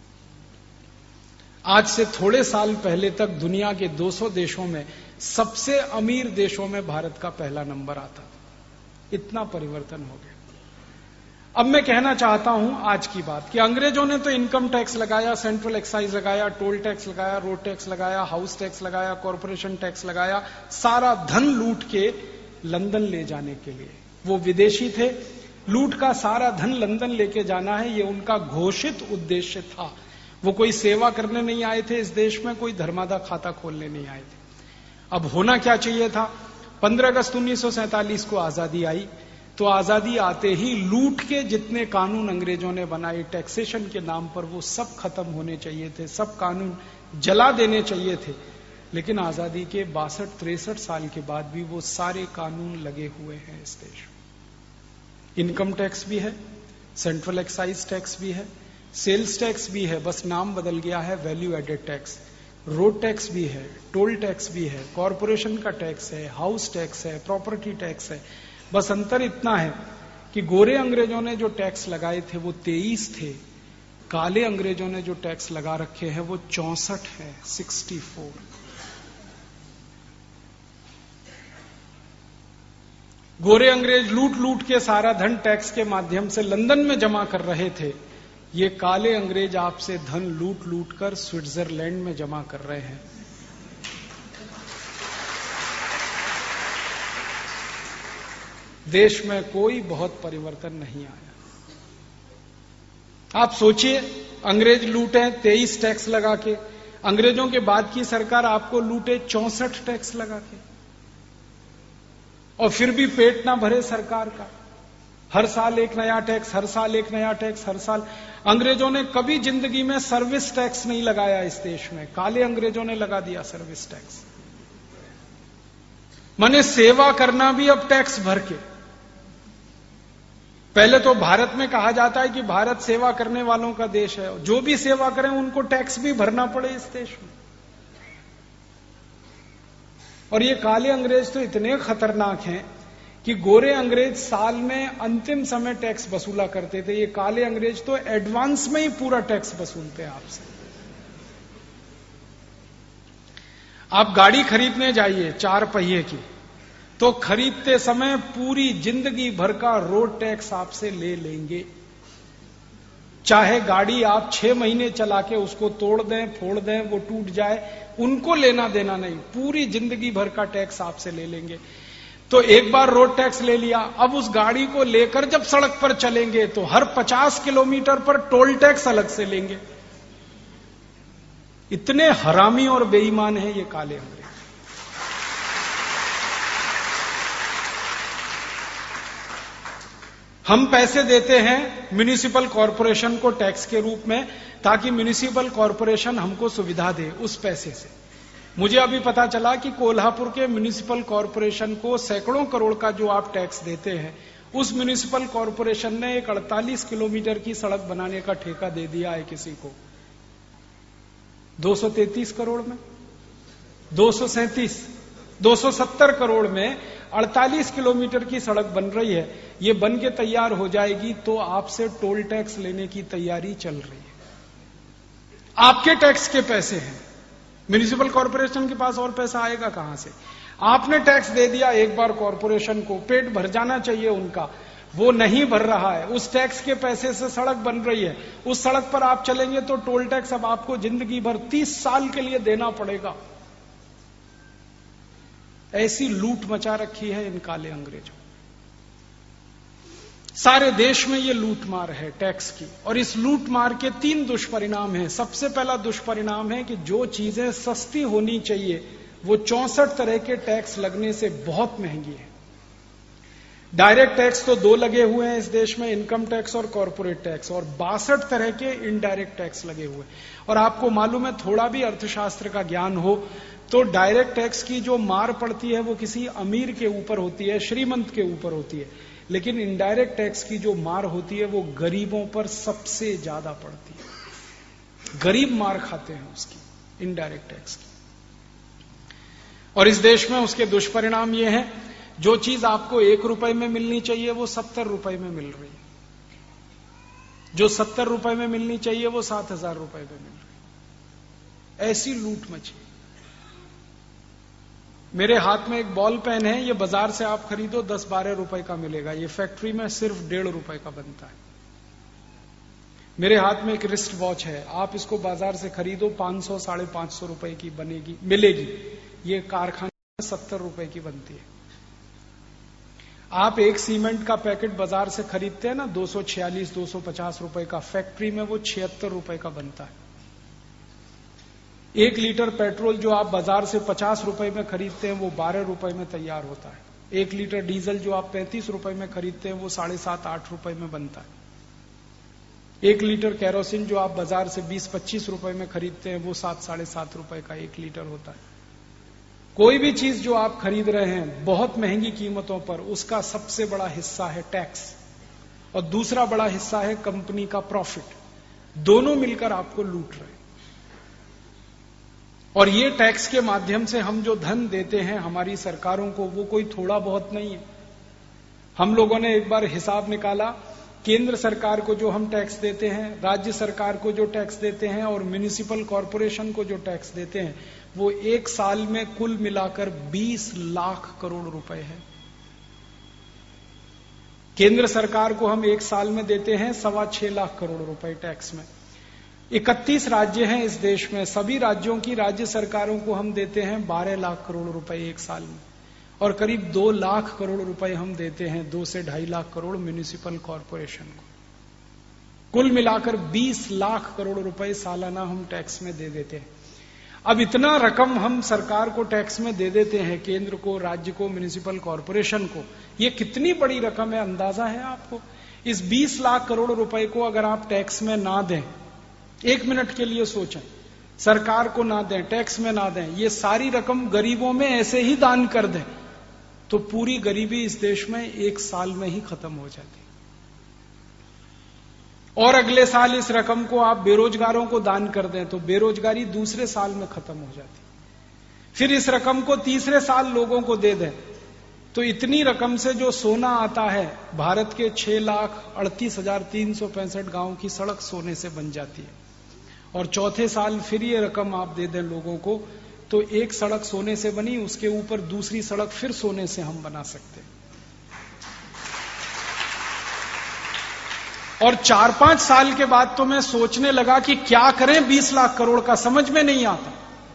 आज से थोड़े साल पहले तक दुनिया के दो सौ देशों में सबसे अमीर देशों में भारत का पहला नंबर आता था। इतना परिवर्तन हो गया। अब मैं कहना चाहता हूं आज की बात कि अंग्रेजों ने तो इनकम टैक्स लगाया, सेंट्रल एक्साइज लगाया, टोल टैक्स लगाया, रोड टैक्स लगाया, हाउस टैक्स लगाया, कॉरपोरेशन टैक्स लगाया, सारा धन लूट के लंदन ले जाने के लिए। वो विदेशी थे, लूट का सारा धन लंदन लेके जाना है, ये उनका घोषित उद्देश्य था। वो कोई सेवा करने नहीं आए थे इस देश में, कोई धर्मादा खाता खोलने नहीं आए थे। अब होना क्या चाहिए था? पंद्रह अगस्त उन्नीस सौ सैंतालीस को आजादी आई, तो आजादी आते ही लूट के जितने कानून अंग्रेजों ने बनाए टैक्सेशन के नाम पर, वो सब खत्म होने चाहिए थे, सब कानून जला देने चाहिए थे। लेकिन आजादी के बासठ तिरसठ साल के बाद भी वो सारे कानून लगे हुए हैं इस देश में। इनकम टैक्स भी है, सेंट्रल एक्साइज टैक्स भी है, सेल्स टैक्स भी है, बस नाम बदल गया है value added tax. Road tax भी है, टोल टैक्स भी है, कॉरपोरेशन का टैक्स है, हाउस टैक्स है, प्रॉपर्टी टैक्स है। बस अंतर इतना है कि गोरे अंग्रेजों ने जो टैक्स लगाए थे वो तेईस थे, काले अंग्रेजों ने जो टैक्स लगा रखे हैं वो चौसठ है, सिक्सटी फोर। गोरे अंग्रेज लूट लूट के सारा धन टैक्स के माध्यम से लंदन में जमा कर रहे थे, ये काले अंग्रेज आपसे धन लूट लूट कर स्विट्जरलैंड में जमा कर रहे हैं। देश में कोई बहुत परिवर्तन नहीं आया। आप सोचिए, अंग्रेज लूटे तेईस टैक्स लगा के, अंग्रेजों के बाद की सरकार आपको लूटे चौसठ टैक्स लगा के, और फिर भी पेट ना भरे सरकार का। हर साल एक नया टैक्स, हर साल एक नया टैक्स, हर साल। अंग्रेजों ने कभी जिंदगी में सर्विस टैक्स नहीं लगाया इस देश में, काले अंग्रेजों ने लगा दिया सर्विस टैक्स। माने सेवा करना भी अब टैक्स भर के। पहले तो भारत में कहा जाता है कि भारत सेवा करने वालों का देश है, जो भी सेवा करें उनको टैक्स भी भरना पड़े इस देश में। और ये काले अंग्रेज तो इतने खतरनाक हैं कि गोरे अंग्रेज साल में अंतिम समय टैक्स वसूला करते थे, ये काले अंग्रेज तो एडवांस में ही पूरा टैक्स वसूलते हैं आपसे। आप गाड़ी खरीदने जाइए चार पहिए की, तो खरीदते समय पूरी जिंदगी भर का रोड टैक्स आपसे ले लेंगे। चाहे गाड़ी आप छह महीने चला के उसको तोड़ दें, फोड़ दें, वो टूट जाए, उनको लेना देना नहीं, पूरी जिंदगी भर का टैक्स आपसे ले लेंगे। तो एक बार रोड टैक्स ले लिया, अब उस गाड़ी को लेकर जब सड़क पर चलेंगे तो हर पचास किलोमीटर पर टोल टैक्स अलग से लेंगे। इतने हरामी और बेईमान हैं ये काले अंग्रेज। हम पैसे देते हैं म्युनिसिपल कॉरपोरेशन को टैक्स के रूप में, ताकि म्युनिसिपल कॉरपोरेशन हमको सुविधा दे उस पैसे से। मुझे अभी पता चला कि कोल्हापुर के म्युनिसिपल कॉरपोरेशन को सैकड़ों करोड़ का जो आप टैक्स देते हैं, उस म्युनिसिपल कॉरपोरेशन ने एक अड़तालीस किलोमीटर की सड़क बनाने का ठेका दे दिया है किसी को, दो सौ तैंतीस करोड़ में, दो सौ सैंतीस दो सौ सत्तर करोड़ में अड़तालीस किलोमीटर की सड़क बन रही है। ये बन के तैयार हो जाएगी तो आपसे टोल टैक्स लेने की तैयारी चल रही है। आपके टैक्स के पैसे हैं, म्युनिसिपल कॉरपोरेशन के पास और पैसा आएगा कहां से? आपने टैक्स दे दिया एक बार कॉरपोरेशन को, पेट भर जाना चाहिए उनका, वो नहीं भर रहा है। उस टैक्स के पैसे से सड़क बन रही है, उस सड़क पर आप चलेंगे तो टोल टैक्स अब आपको जिंदगी भर तीस साल के लिए देना पड़ेगा। ऐसी लूट मचा रखी है इन काले अंग्रेजों। सारे देश में ये लूट मार है टैक्स की, और इस लूट मार के तीन दुष्परिणाम हैं। सबसे पहला दुष्परिणाम है कि जो चीजें सस्ती होनी चाहिए वो चौसठ तरह के टैक्स लगने से बहुत महंगी है। डायरेक्ट टैक्स तो दो लगे हुए हैं इस देश में, इनकम टैक्स और कॉर्पोरेट टैक्स, और बासठ तरह के इनडायरेक्ट टैक्स लगे हुए हैं। और आपको मालूम है, थोड़ा भी अर्थशास्त्र का ज्ञान हो तो डायरेक्ट टैक्स की जो मार पड़ती है वो किसी अमीर के ऊपर होती है, श्रीमंत के ऊपर होती है, लेकिन इनडायरेक्ट टैक्स की जो मार होती है वो गरीबों पर सबसे ज्यादा पड़ती है। गरीब मार खाते हैं उसकी, इनडायरेक्ट टैक्स की। और इस देश में उसके दुष्परिणाम ये हैं, जो चीज आपको एक रुपए में मिलनी चाहिए वो सत्तर रुपए में मिल रही है, जो सत्तर रुपए में मिलनी चाहिए वो सात हजार रुपए में मिल रही है। ऐसी लूट मची। मेरे हाथ में एक बॉल पेन है, ये बाजार से आप खरीदो दस बारह रुपए का मिलेगा, ये फैक्ट्री में सिर्फ डेढ़ रुपए का बनता है। मेरे हाथ में एक रिस्ट वॉच है, आप इसको बाजार से खरीदो पांच सौ साढ़े पांच सौ रुपए की बनेगी मिलेगी, ये कारखाने में सत्तर रुपए की बनती है। आप एक सीमेंट का पैकेट बाजार से खरीदते हैं ना दो सौ छियालीस दो सौ पचास रुपए का, फैक्ट्री में वो छिहत्तर रुपए का बनता है। एक लीटर पेट्रोल जो आप बाजार से पचास रुपए में खरीदते हैं वो बारह रुपए में तैयार होता है। एक लीटर डीजल जो आप पैंतीस रुपए में खरीदते हैं वो साढ़े सात आठ रुपए में बनता है। एक लीटर केरोसिन जो आप बाजार से बीस पच्चीस रुपए में खरीदते हैं वो सात साढ़े सात रुपए का एक लीटर होता है। कोई भी चीज जो आप खरीद रहे हैं बहुत महंगी कीमतों पर, उसका सबसे बड़ा हिस्सा है टैक्स और दूसरा बड़ा हिस्सा है कंपनी का प्रॉफिट। दोनों मिलकर आपको लूट रहे हैं। और ये टैक्स के माध्यम से हम जो धन देते हैं हमारी सरकारों को, वो कोई थोड़ा बहुत नहीं है। हम लोगों ने एक बार हिसाब निकाला, केंद्र सरकार को जो हम टैक्स देते हैं, राज्य सरकार को जो टैक्स देते हैं और म्युनिसिपल कॉरपोरेशन को जो टैक्स देते हैं, वो एक साल में कुल मिलाकर बीस लाख करोड़ रुपए है। केंद्र सरकार को हम एक साल में देते हैं सवा छह लाख करोड़ रुपए टैक्स में। इकतीस राज्य हैं इस देश में, सभी राज्यों की राज्य सरकारों को हम देते हैं बारह लाख करोड़ रुपए एक साल में, और करीब दो लाख करोड़ रुपए हम देते हैं, दो से ढाई लाख करोड़ म्युनिसिपल कॉरपोरेशन को। कुल मिलाकर बीस लाख करोड़ रुपए सालाना हम टैक्स में दे देते हैं। अब इतना रकम हम सरकार को टैक्स में दे देते हैं, केंद्र को, राज्य को, म्युनिसिपल कॉरपोरेशन को। ये कितनी बड़ी रकम है, अंदाजा है आपको? इस बीस लाख करोड़ रुपए को अगर आप टैक्स में ना दें, एक मिनट के लिए सोचें, सरकार को ना दें, टैक्स में ना दें, ये सारी रकम गरीबों में ऐसे ही दान कर दें, तो पूरी गरीबी इस देश में एक साल में ही खत्म हो जाती। और अगले साल इस रकम को आप बेरोजगारों को दान कर दें तो बेरोजगारी दूसरे साल में खत्म हो जाती। फिर इस रकम को तीसरे साल लोगों को दे दें तो इतनी रकम से जो सोना आता है, भारत के छह लाख अड़तीस हजार तीन सौ पैंसठ गांव की सड़क सोने से बन जाती है। और चौथे साल फिर ये रकम आप दे दें लोगों को, तो एक सड़क सोने से बनी, उसके ऊपर दूसरी सड़क फिर सोने से हम बना सकते हैं। और चार पांच साल के बाद तो मैं सोचने लगा कि क्या करें बीस लाख करोड़ का, समझ में नहीं आता।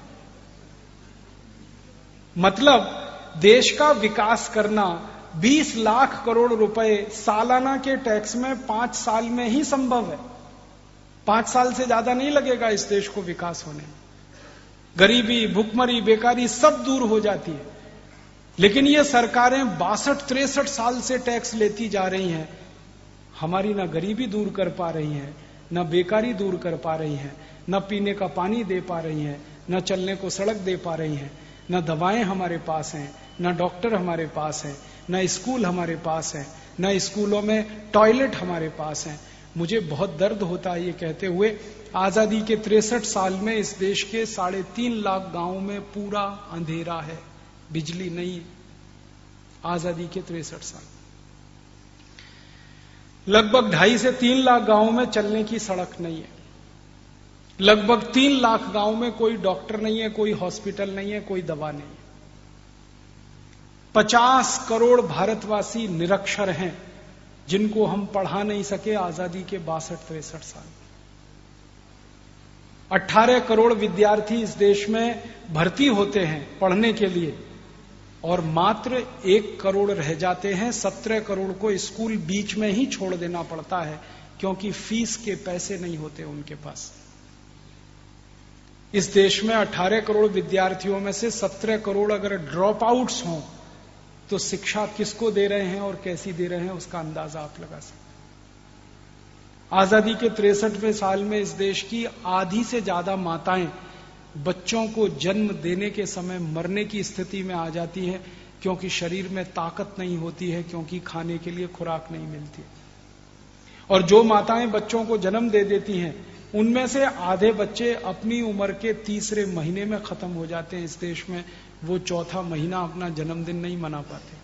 मतलब देश का विकास करना बीस लाख करोड़ रुपए सालाना के टैक्स में पांच साल में ही संभव है। पांच साल से ज्यादा नहीं लगेगा इस देश को विकास होने। गरीबी, भुखमरी, बेकारी सब दूर हो जाती है। लेकिन ये सरकारें बासठ तिरसठ साल से टैक्स लेती जा रही हैं, हमारी ना गरीबी दूर कर पा रही हैं, ना बेकारी दूर कर पा रही हैं, ना पीने का पानी दे पा रही हैं, ना चलने को सड़क दे पा रही हैं, ना दवाएं हमारे पास हैं, ना डॉक्टर हमारे पास हैं, ना स्कूल हमारे पास है, ना स्कूलों में टॉयलेट हमारे पास हैं। मुझे बहुत दर्द होता है ये कहते हुए, आजादी के तिरसठ साल में इस देश के साढ़े तीन लाख गांवों में पूरा अंधेरा है, बिजली नहीं है। आजादी के तिरसठ साल, लगभग ढाई से तीन लाख गांवों में चलने की सड़क नहीं है। लगभग तीन लाख गांव में कोई डॉक्टर नहीं है, कोई हॉस्पिटल नहीं है, कोई दवा नहीं है। पचास करोड़ भारतवासी निरक्षर हैं जिनको हम पढ़ा नहीं सके आजादी के बासठ तिरसठ साल। अठारह करोड़ विद्यार्थी इस देश में भर्ती होते हैं पढ़ने के लिए और मात्र एक करोड़ रह जाते हैं। सत्रह करोड़ को स्कूल बीच में ही छोड़ देना पड़ता है क्योंकि फीस के पैसे नहीं होते उनके पास। इस देश में अठारह करोड़ विद्यार्थियों में से सत्रह करोड़ अगर ड्रॉप आउट्स हों तो शिक्षा किसको दे रहे हैं और कैसी दे रहे हैं उसका अंदाजा आप लगा सकते हैं। आजादी के तिरसठवें साल में इस देश की आधी से ज्यादा माताएं बच्चों को जन्म देने के समय मरने की स्थिति में आ जाती है, क्योंकि शरीर में ताकत नहीं होती है, क्योंकि खाने के लिए खुराक नहीं मिलती। और जो माताएं बच्चों को जन्म दे देती हैं, उनमें से आधे बच्चे अपनी उम्र के तीसरे महीने में खत्म हो जाते हैं। इस देश में वो चौथा महीना अपना जन्मदिन नहीं मना पाते।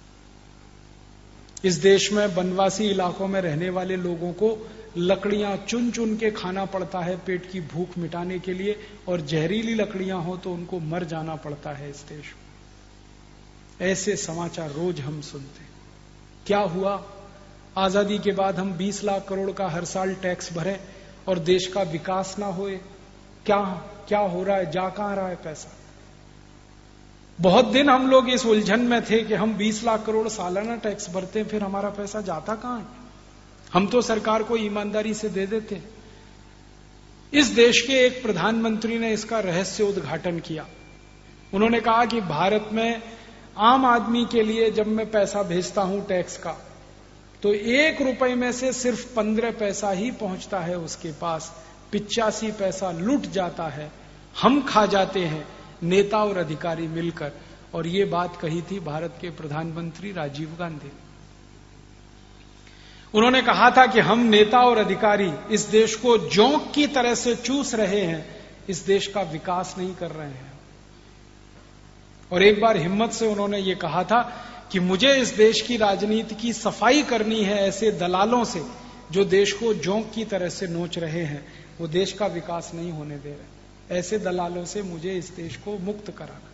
इस देश में वनवासी इलाकों में रहने वाले लोगों को लकड़ियां चुन चुन के खाना पड़ता है पेट की भूख मिटाने के लिए, और जहरीली लकड़ियां हो तो उनको मर जाना पड़ता है इस देश में। ऐसे समाचार रोज हम सुनते हैं। क्या हुआ? आजादी के बाद हम बीस लाख करोड़ का हर साल टैक्स भरें और देश का विकास ना होए। क्या क्या हो रहा है? जा कहां रहा है पैसा? बहुत दिन हम लोग इस उलझन में थे कि हम बीस लाख करोड़ सालाना टैक्स भरते हैं, फिर हमारा पैसा जाता कहां है? हम तो सरकार को ईमानदारी से दे देते। इस देश के एक प्रधानमंत्री ने इसका रहस्य उद्घाटन किया। उन्होंने कहा कि भारत में आम आदमी के लिए जब मैं पैसा भेजता हूं टैक्स का, तो एक रुपए में से सिर्फ पंद्रह पैसा ही पहुंचता है उसके पास, पिचासी पैसा लुट जाता है, हम खा जाते हैं, नेता और अधिकारी मिलकर। और ये बात कही थी भारत के प्रधानमंत्री राजीव गांधी। उन्होंने कहा था कि हम नेता और अधिकारी इस देश को जोंक की तरह से चूस रहे हैं, इस देश का विकास नहीं कर रहे हैं। और एक बार हिम्मत से उन्होंने ये कहा था कि मुझे इस देश की राजनीति की सफाई करनी है ऐसे दलालों से जो देश को जोंक की तरह से नोच रहे हैं, वो देश का विकास नहीं होने दे रहे। ऐसे दलालों से मुझे इस देश को मुक्त कराना।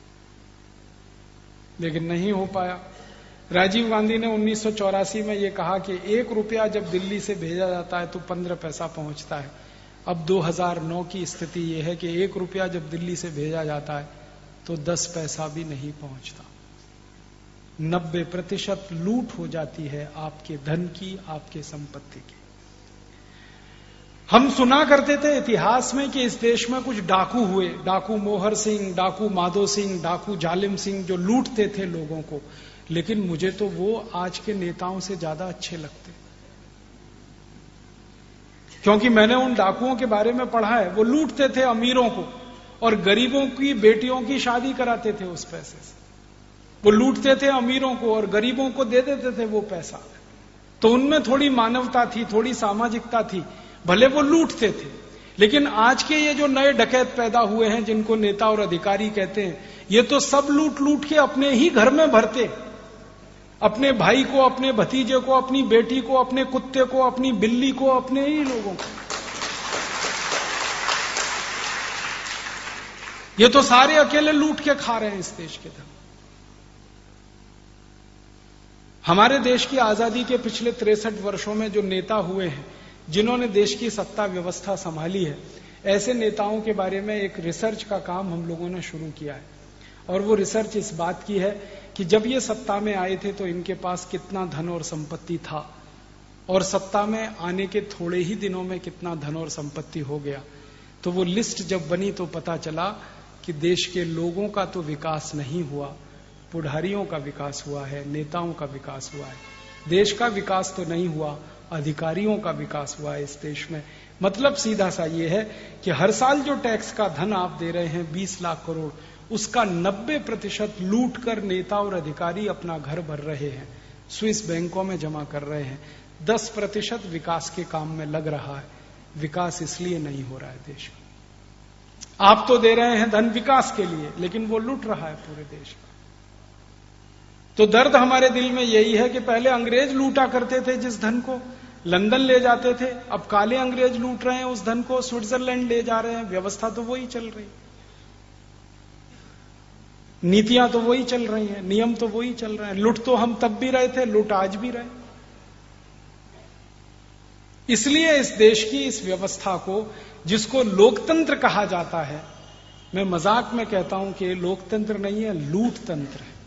लेकिन नहीं हो पाया। राजीव गांधी ने उन्नीस सौ चौरासी में यह कहा कि एक रुपया जब दिल्ली से भेजा जाता है तो पंद्रह पैसा पहुंचता है। अब दो हज़ार नौ की स्थिति यह है कि एक रुपया जब दिल्ली से भेजा जाता है तो दस पैसा भी नहीं पहुंचता। नब्बे प्रतिशत लूट हो जाती है आपके धन की, आपके संपत्ति की। हम सुना करते थे इतिहास में कि इस देश में कुछ डाकू हुए, डाकू मोहर सिंह, डाकू माधो सिंह, डाकू जालिम सिंह, जो लूटते थे लोगों को। लेकिन मुझे तो वो आज के नेताओं से ज्यादा अच्छे लगते, क्योंकि मैंने उन डाकुओं के बारे में पढ़ा है। वो लूटते थे अमीरों को और गरीबों की बेटियों की शादी कराते थे उस पैसे से। वो लूटते थे अमीरों को और गरीबों को दे देते थे वो पैसा। तो उनमें थोड़ी मानवता थी, थोड़ी सामाजिकता थी, भले वो लूटते थे। लेकिन आज के ये जो नए डकैत पैदा हुए हैं जिनको नेता और अधिकारी कहते हैं, ये तो सब लूट लूट के अपने ही घर में भरते, अपने भाई को, अपने भतीजे को, अपनी बेटी को, अपने कुत्ते को, अपनी बिल्ली को, अपने ही लोगों को। ये तो सारे अकेले लूट के खा रहे हैं इस देश के धन। हमारे देश की आजादी के पिछले तिरसठ वर्षों में जो नेता हुए हैं, जिन्होंने देश की सत्ता व्यवस्था संभाली है, ऐसे नेताओं के बारे में एक रिसर्च का काम हम लोगों ने शुरू किया है। और वो रिसर्च इस बात की है कि जब ये सत्ता में आए थे तो इनके पास कितना धन और संपत्ति था, और सत्ता में आने के थोड़े ही दिनों में कितना धन और संपत्ति हो गया। तो वो लिस्ट जब बनी तो पता चला कि देश के लोगों का तो विकास नहीं हुआ, पुढ़ारियों का विकास हुआ है, नेताओं का विकास हुआ है। देश का विकास तो नहीं हुआ, अधिकारियों का विकास हुआ है इस देश में। मतलब सीधा सा ये है कि हर साल जो टैक्स का धन आप दे रहे हैं बीस लाख करोड़, उसका नब्बे प्रतिशत लूट कर नेता और अधिकारी अपना घर भर रहे हैं, स्विस बैंकों में जमा कर रहे हैं। दस प्रतिशत विकास के काम में लग रहा है। विकास इसलिए नहीं हो रहा है देश का। आप तो दे रहे हैं धन विकास के लिए, लेकिन वो लूट रहा है पूरे देश का। तो दर्द हमारे दिल में यही है कि पहले अंग्रेज लूटा करते थे जिस धन को, लंदन ले जाते थे, अब काले अंग्रेज लूट रहे हैं उस धन को, स्विट्जरलैंड ले जा रहे हैं। व्यवस्था तो वही चल रही, नीतियां तो वही चल रही हैं, नियम तो वही चल रहे हैं। लूट तो हम तब भी रहे थे, लूट आज भी रहे। इसलिए इस देश की इस व्यवस्था को, जिसको लोकतंत्र कहा जाता है, मैं मजाक में कहता हूं कि लोकतंत्र नहीं है, लूट तंत्र है।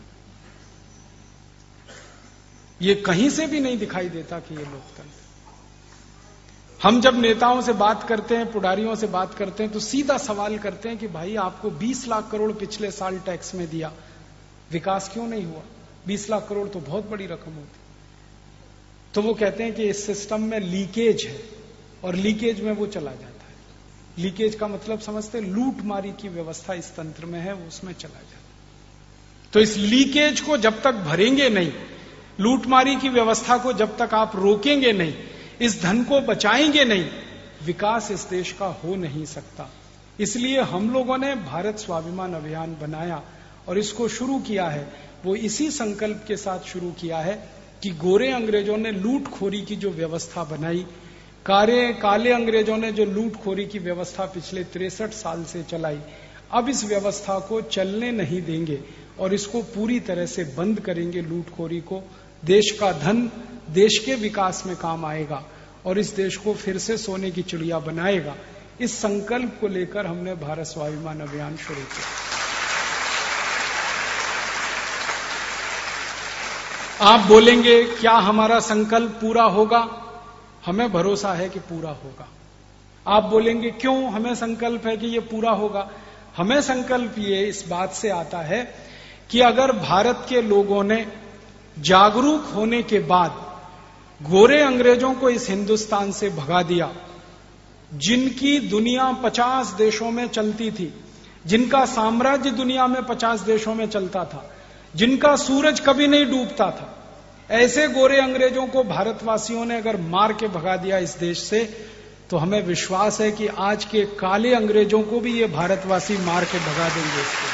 ये कहीं से भी नहीं दिखाई देता कि ये लोकतंत्र। हम जब नेताओं से बात करते हैं, पुढ़ारियों से बात करते हैं, तो सीधा सवाल करते हैं कि भाई आपको बीस लाख करोड़ पिछले साल टैक्स में दिया, विकास क्यों नहीं हुआ? बीस लाख करोड़ तो बहुत बड़ी रकम होती। तो वो कहते हैं कि इस सिस्टम में लीकेज है, और लीकेज में वो चला जाता है। लीकेज का मतलब समझते, लूट मारी की व्यवस्था इस तंत्र में है, वो उसमें चला जाता। तो इस लीकेज को जब तक भरेंगे नहीं, लूटमारी की व्यवस्था को जब तक आप रोकेंगे नहीं, इस धन को बचाएंगे नहीं, विकास इस देश का हो नहीं सकता। इसलिए हम लोगों ने भारत स्वाभिमान अभियान बनाया और इसको शुरू किया है। वो इसी संकल्प के साथ शुरू किया है कि गोरे अंग्रेजों ने लूटखोरी की जो व्यवस्था बनाई, कारे काले अंग्रेजों ने जो लूटखोरी की व्यवस्था पिछले तिरसठ साल से चलाई, अब इस व्यवस्था को चलने नहीं देंगे और इसको पूरी तरह से बंद करेंगे। लूटखोरी को, देश का धन देश के विकास में काम आएगा और इस देश को फिर से सोने की चिड़िया बनाएगा। इस संकल्प को लेकर हमने भारत स्वाभिमान अभियान शुरू किया। आप बोलेंगे क्या हमारा संकल्प पूरा होगा? हमें भरोसा है कि पूरा होगा। आप बोलेंगे क्यों हमें संकल्प है कि ये पूरा होगा? हमें संकल्प ये इस बात से आता है कि अगर भारत के लोगों ने जागरूक होने के बाद गोरे अंग्रेजों को इस हिंदुस्तान से भगा दिया, जिनकी दुनिया पचास देशों में चलती थी, जिनका साम्राज्य दुनिया में पचास देशों में चलता था, जिनका सूरज कभी नहीं डूबता था, ऐसे गोरे अंग्रेजों को भारतवासियों ने अगर मार के भगा दिया इस देश से, तो हमें विश्वास है कि आज के काले अंग्रेजों को भी ये भारतवासी मार के भगा देंगे इसको।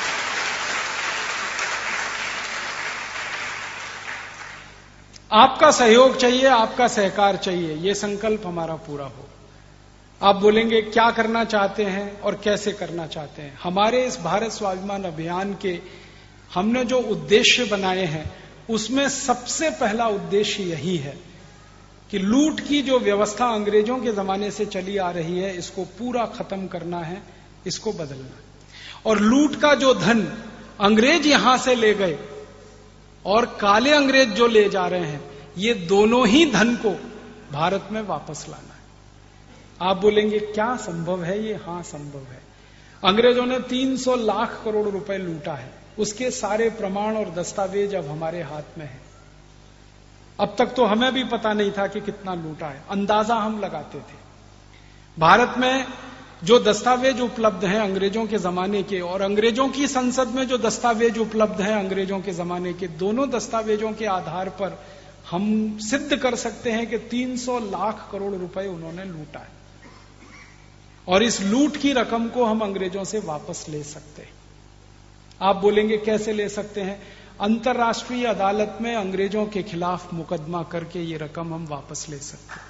आपका सहयोग चाहिए, आपका सहकार चाहिए, ये संकल्प हमारा पूरा हो। आप बोलेंगे क्या करना चाहते हैं और कैसे करना चाहते हैं? हमारे इस भारत स्वाभिमान अभियान के हमने जो उद्देश्य बनाए हैं, उसमें सबसे पहला उद्देश्य यही है कि लूट की जो व्यवस्था अंग्रेजों के जमाने से चली आ रही है, इसको पूरा खत्म करना है, इसको बदलना। और लूट का जो धन अंग्रेज यहां से ले गए और काले अंग्रेज जो ले जा रहे हैं, ये दोनों ही धन को भारत में वापस लाना है। आप बोलेंगे क्या संभव है ये? हां, संभव है। अंग्रेजों ने तीन सौ लाख करोड़ रुपए लूटा है, उसके सारे प्रमाण और दस्तावेज अब हमारे हाथ में है। अब तक तो हमें भी पता नहीं था कि कितना लूटा है, अंदाजा हम लगाते थे। भारत में जो दस्तावेज उपलब्ध हैं अंग्रेजों के जमाने के और अंग्रेजों की संसद में जो दस्तावेज उपलब्ध हैं अंग्रेजों के जमाने के, दोनों दस्तावेजों के आधार पर हम सिद्ध कर सकते हैं कि तीन सौ लाख करोड़ रुपए उन्होंने लूटा है और इस लूट की रकम को हम अंग्रेजों से वापस ले सकते हैं। आप बोलेंगे कैसे ले सकते हैं? अंतर्राष्ट्रीय अदालत में अंग्रेजों के खिलाफ मुकदमा करके ये रकम हम वापस ले सकते हैं।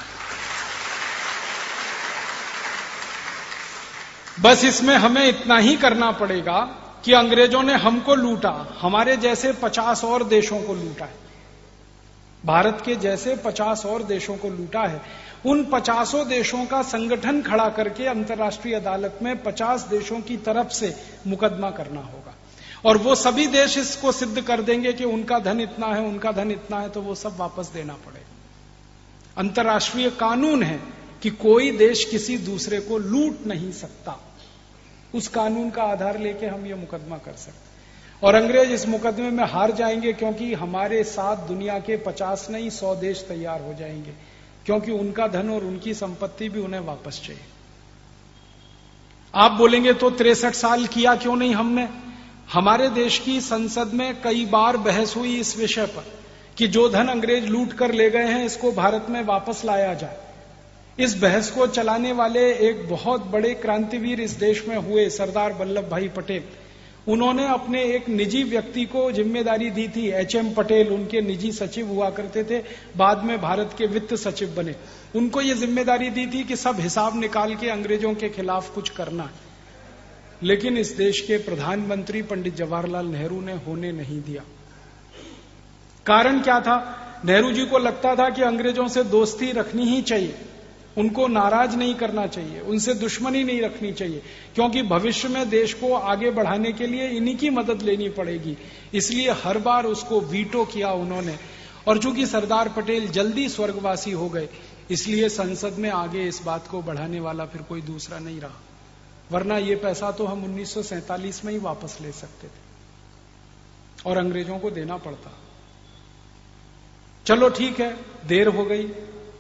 बस इसमें हमें इतना ही करना पड़ेगा कि अंग्रेजों ने हमको लूटा, हमारे जैसे पचास और देशों को लूटा है, भारत के जैसे पचास और देशों को लूटा है। उन पचासों देशों का संगठन खड़ा करके अंतर्राष्ट्रीय अदालत में पचास देशों की तरफ से मुकदमा करना होगा और वो सभी देश इसको सिद्ध कर देंगे कि उनका धन इतना है, उनका धन इतना है, तो वो सब वापस देना पड़ेगा। अंतर्राष्ट्रीय कानून है कि कोई देश किसी दूसरे को लूट नहीं सकता। उस कानून का आधार लेके हम ये मुकदमा कर सकते और अंग्रेज इस मुकदमे में हार जाएंगे, क्योंकि हमारे साथ दुनिया के पचास नहीं सौ देश तैयार हो जाएंगे, क्योंकि उनका धन और उनकी संपत्ति भी उन्हें वापस चाहिए। आप बोलेंगे तो तिरसठ साल किया क्यों नहीं हमने? हमारे देश की संसद में कई बार बहस हुई इस विषय पर कि जो धन अंग्रेज लूट कर ले गए हैं इसको भारत में वापस लाया जाए। इस बहस को चलाने वाले एक बहुत बड़े क्रांतिवीर इस देश में हुए, सरदार वल्लभ भाई पटेल। उन्होंने अपने एक निजी व्यक्ति को जिम्मेदारी दी थी, एच एम पटेल उनके निजी सचिव हुआ करते थे, बाद में भारत के वित्त सचिव बने। उनको ये जिम्मेदारी दी थी कि सब हिसाब निकाल के अंग्रेजों के खिलाफ कुछ करना है, लेकिन इस देश के प्रधानमंत्री पंडित जवाहरलाल नेहरू ने होने नहीं दिया। कारण क्या था? नेहरू जी को लगता था कि अंग्रेजों से दोस्ती रखनी ही चाहिए, उनको नाराज नहीं करना चाहिए, उनसे दुश्मनी नहीं रखनी चाहिए, क्योंकि भविष्य में देश को आगे बढ़ाने के लिए इन्हीं की मदद लेनी पड़ेगी। इसलिए हर बार उसको वीटो किया उन्होंने। और चूंकि सरदार पटेल जल्दी स्वर्गवासी हो गए, इसलिए संसद में आगे इस बात को बढ़ाने वाला फिर कोई दूसरा नहीं रहा, वरना ये पैसा तो हम उन्नीस सौ सैंतालीस में ही वापस ले सकते थे और अंग्रेजों को देना पड़ता। चलो ठीक है, देर हो गई,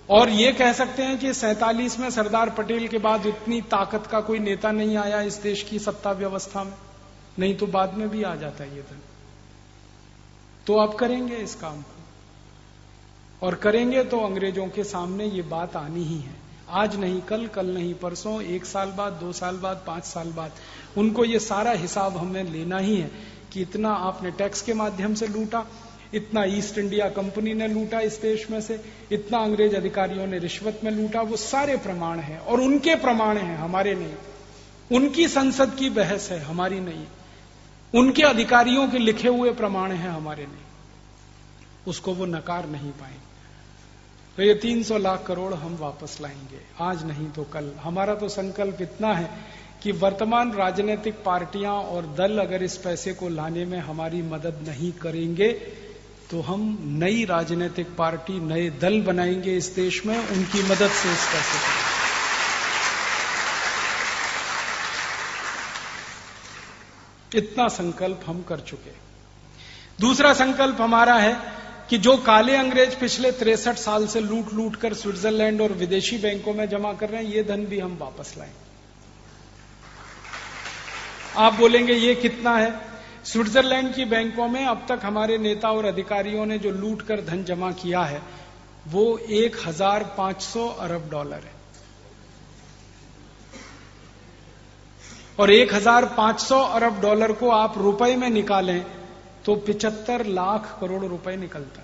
और ये कह सकते हैं कि सैतालीस में सरदार पटेल के बाद इतनी ताकत का कोई नेता नहीं आया इस देश की सत्ता व्यवस्था में, नहीं तो बाद में भी आ जाता ये धन। तो आप करेंगे इस काम को, और करेंगे तो अंग्रेजों के सामने ये बात आनी ही है। आज नहीं कल, कल नहीं परसों, एक साल बाद, दो साल बाद, पांच साल बाद उनको ये सारा हिसाब हमें लेना ही है कि इतना आपने टैक्स के माध्यम से लूटा, इतना ईस्ट इंडिया कंपनी ने लूटा इस देश में से, इतना अंग्रेज अधिकारियों ने रिश्वत में लूटा। वो सारे प्रमाण हैं, और उनके प्रमाण हैं, हमारे नहीं। उनकी संसद की बहस है, हमारी नहीं। उनके अधिकारियों के लिखे हुए प्रमाण हैं, हमारे नहीं। उसको वो नकार नहीं पाएंगे। तो ये तीन सौ लाख करोड़ हम वापस लाएंगे, आज नहीं तो कल। हमारा तो संकल्प इतना है कि वर्तमान राजनीतिक पार्टियां और दल अगर इस पैसे को लाने में हमारी मदद नहीं करेंगे तो हम नई राजनीतिक पार्टी, नए दल बनाएंगे इस देश में, उनकी मदद से इस पैसे को। इतना संकल्प हम कर चुके। दूसरा संकल्प हमारा है कि जो काले अंग्रेज पिछले तिरसठ साल से लूट लूट कर स्विट्जरलैंड और विदेशी बैंकों में जमा कर रहे हैं, ये धन भी हम वापस लाएं। आप बोलेंगे ये कितना है? स्विट्जरलैंड की बैंकों में अब तक हमारे नेता और अधिकारियों ने जो लूट कर धन जमा किया है वो एक हजार पांच सौ अरब डॉलर है, और एक हजार पांच सौ अरब डॉलर को आप रुपए में निकालें तो पिचहत्तर लाख करोड़ रुपए निकलता है।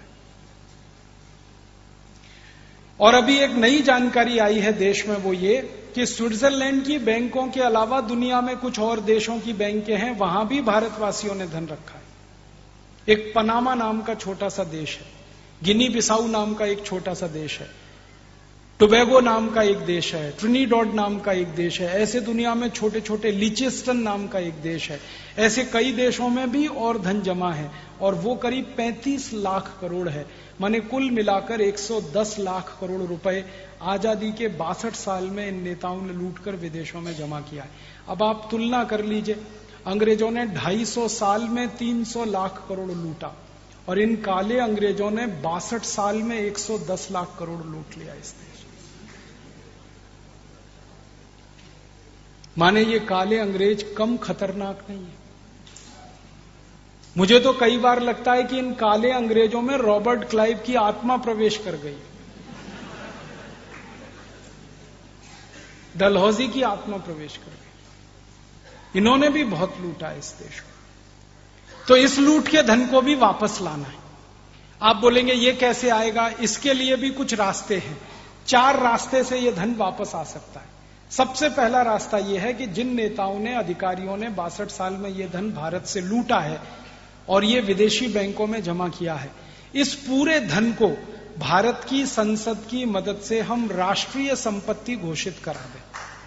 और अभी एक नई जानकारी आई है देश में, वो ये कि स्विट्जरलैंड की बैंकों के अलावा दुनिया में कुछ और देशों की बैंकें हैं, वहां भी भारतवासियों ने धन रखा है। एक पनामा नाम का छोटा सा देश है, गिनी बिसाऊ नाम का एक छोटा सा देश है, टोबैगो नाम का एक देश है, ट्रिनिडॉड नाम का एक देश है। ऐसे दुनिया में छोटे छोटे, लिचेस्टन नाम का एक देश है। ऐसे कई देशों में भी और धन जमा है, और वो करीब पैंतीस लाख करोड़ है। माने कुल मिलाकर एक सौ दस लाख करोड़ रुपए आजादी के बासठ साल में इन नेताओं ने लूटकर विदेशों में जमा किया है। अब आप तुलना कर लीजिए, अंग्रेजों ने ढाई सौ साल में तीन सौ लाख करोड़ लूटा, और इन काले अंग्रेजों ने बासठ साल में एक सौ दस लाख करोड़ लूट लिया इस देश। माने ये काले अंग्रेज कम खतरनाक नहीं है। मुझे तो कई बार लगता है कि इन काले अंग्रेजों में रॉबर्ट क्लाइव की आत्मा प्रवेश कर गई, डलहौजी की आत्मा प्रवेश कर गई। इन्होंने भी बहुत लूटा इस देश को, तो इस लूट के धन को भी वापस लाना है। आप बोलेंगे ये कैसे आएगा? इसके लिए भी कुछ रास्ते हैं। चार रास्ते से ये धन वापस आ सकता है। सबसे पहला रास्ता यह है कि जिन नेताओं ने, अधिकारियों ने बासठ साल में यह धन भारत से लूटा है और ये विदेशी बैंकों में जमा किया है, इस पूरे धन को भारत की संसद की मदद से हम राष्ट्रीय संपत्ति घोषित करा दें।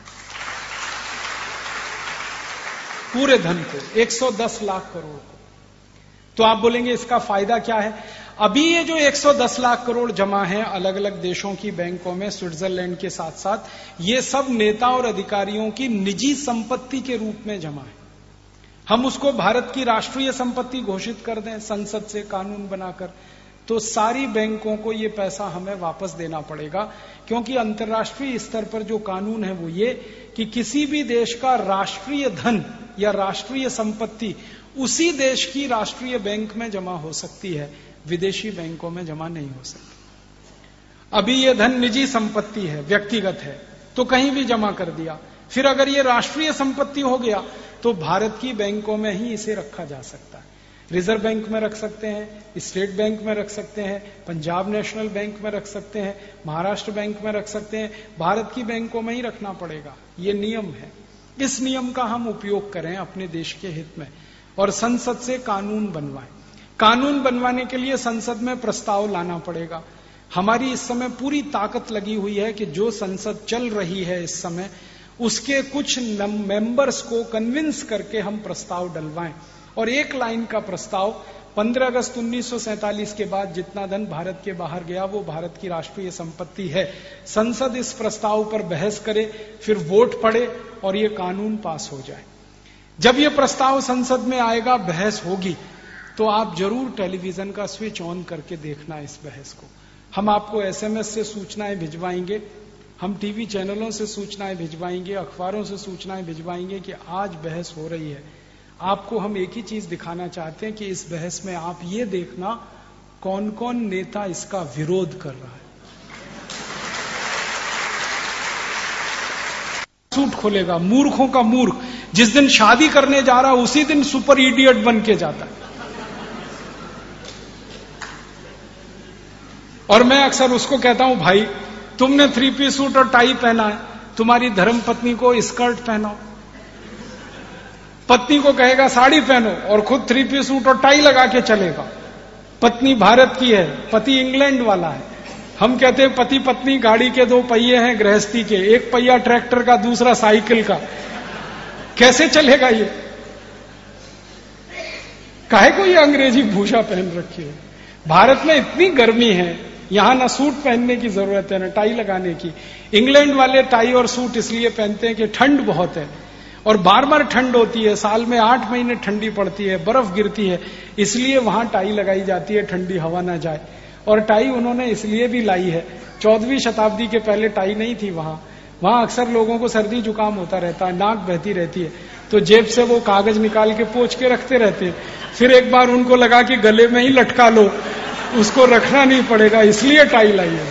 पूरे धन को, एक सौ दस लाख करोड़ को। तो आप बोलेंगे इसका फायदा क्या है? अभी ये जो एक सौ दस लाख करोड़ जमा है अलग अलग देशों की बैंकों में, स्विट्जरलैंड के साथ साथ, ये सब नेता और अधिकारियों की निजी संपत्ति के रूप में जमा है। हम उसको भारत की राष्ट्रीय संपत्ति घोषित कर दें संसद से कानून बनाकर, तो सारी बैंकों को ये पैसा हमें वापस देना पड़ेगा, क्योंकि अंतर्राष्ट्रीय स्तर पर जो कानून है वो ये कि किसी भी देश का राष्ट्रीय धन या राष्ट्रीय संपत्ति उसी देश की राष्ट्रीय बैंक में जमा हो सकती है, विदेशी बैंकों में जमा नहीं हो सकती। अभी ये धन निजी संपत्ति है, व्यक्तिगत है, तो कहीं भी जमा कर दिया। फिर अगर ये राष्ट्रीय संपत्ति हो गया तो भारत की बैंकों में ही इसे रखा जा सकता है। रिजर्व बैंक में रख सकते हैं, स्टेट बैंक में रख सकते हैं, पंजाब नेशनल बैंक में रख सकते हैं, महाराष्ट्र बैंक में रख सकते हैं। भारत की बैंकों में ही रखना पड़ेगा, ये नियम है। इस नियम का हम उपयोग करें अपने देश के हित में और संसद से कानून बनवाएं। कानून बनवाने के लिए संसद में प्रस्ताव लाना पड़ेगा। हमारी इस समय पूरी ताकत लगी हुई है कि जो संसद चल रही है इस समय, उसके कुछ मेंबर्स को कन्विंस करके हम प्रस्ताव डलवाएं। और एक लाइन का प्रस्ताव, पंद्रह अगस्त उन्नीस सौ सैंतालीस के बाद जितना धन भारत के बाहर गया वो भारत की राष्ट्रीय संपत्ति है। संसद इस प्रस्ताव पर बहस करे, फिर वोट पड़े और ये कानून पास हो जाए। जब ये प्रस्ताव संसद में आएगा, बहस होगी, तो आप जरूर टेलीविजन का स्विच ऑन करके देखना इस बहस को। हम आपको एसएमएस से सूचनाएं भिजवाएंगे, हम टीवी चैनलों से सूचनाएं भिजवाएंगे, अखबारों से सूचनाएं भिजवाएंगे कि आज बहस हो रही है। आपको हम एक ही चीज दिखाना चाहते हैं कि इस बहस में आप ये देखना कौन कौन नेता इसका विरोध कर रहा है। सूट खोलेगा, मूर्खों का मूर्ख, जिस दिन शादी करने जा रहा उसी दिन सुपर इडियट बन के जाता है। और मैं अक्सर उसको कहता हूं, भाई तुमने थ्री पीस सूट और टाई पहना है, तुम्हारी धर्म पत्नी को स्कर्ट पहनाओ। पत्नी को कहेगा साड़ी पहनो और खुद थ्री पीस सूट और टाई लगा के चलेगा। पत्नी भारत की है, पति इंग्लैंड वाला है। हम कहते हैं पति पत्नी गाड़ी के दो पहिए हैं गृहस्थी के, एक पहिया ट्रैक्टर का, दूसरा साइकिल का। कैसे चलेगा ये? काहे को ये अंग्रेजी भूषा पहन रखी है? भारत में इतनी गर्मी है, यहां ना सूट पहनने की जरूरत है ना टाई लगाने की। इंग्लैंड वाले टाई और सूट इसलिए पहनते हैं कि ठंड बहुत है और बार बार ठंड होती है, साल में आठ महीने ठंडी पड़ती है, बर्फ गिरती है, इसलिए वहां टाई लगाई जाती है, ठंडी हवा ना जाए। और टाई उन्होंने इसलिए भी लाई है, चौदहवीं शताब्दी के पहले टाई नहीं थी वहां। वहां अक्सर लोगों को सर्दी जुकाम होता रहता है, नाक बहती रहती है, तो जेब से वो कागज निकाल के पोंछ के रखते रहते हैं। फिर एक बार उनको लगा कि गले में ही लटका लो, उसको रखना नहीं पड़ेगा, इसलिए टाई लाई है।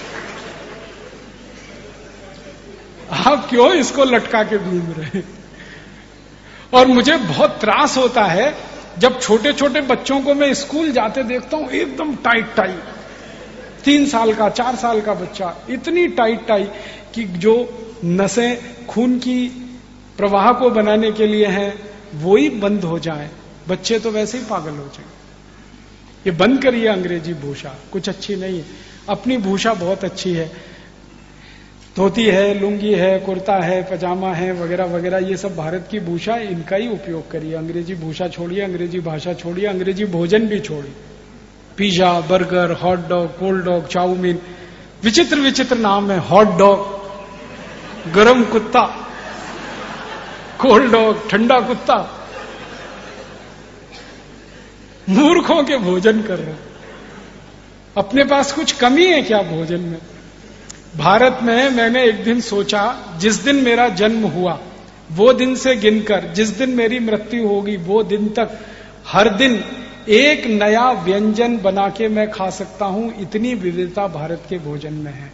आप क्यों इसको लटका के घूम रहे? और मुझे बहुत त्रास होता है जब छोटे छोटे बच्चों को मैं स्कूल जाते देखता हूं, एकदम टाइट टाई, तीन साल का चार साल का बच्चा, इतनी टाइट टाई कि जो नसें खून की प्रवाह को बनाने के लिए हैं वो ही बंद हो जाए, बच्चे तो वैसे ही पागल हो जाए। ये बंद करिए अंग्रेजी भूषा, कुछ अच्छी नहीं है। अपनी भूषा बहुत अच्छी है, धोती है, लुंगी है, कुर्ता है, पजामा है, वगैरह वगैरह, ये सब भारत की भूषा, इनका ही उपयोग करिए। अंग्रेजी भूषा छोड़िए, अंग्रेजी भाषा छोड़िए, अंग्रेजी भोजन भी छोड़िए। Pizza, burger, hot dog, cold dog, chowmein, विचित्र विचित्र नाम है। हॉट डॉग गरम कुत्ता, कोल्ड डॉग ठंडा कुत्ता। मूर्खों के भोजन कर रहे, अपने पास कुछ कमी है क्या भोजन में? भारत में मैंने एक दिन सोचा, जिस दिन मेरा जन्म हुआ वो दिन से गिनकर जिस दिन मेरी मृत्यु होगी वो दिन तक हर दिन एक नया व्यंजन बना के मैं खा सकता हूं, इतनी विविधता भारत के भोजन में है।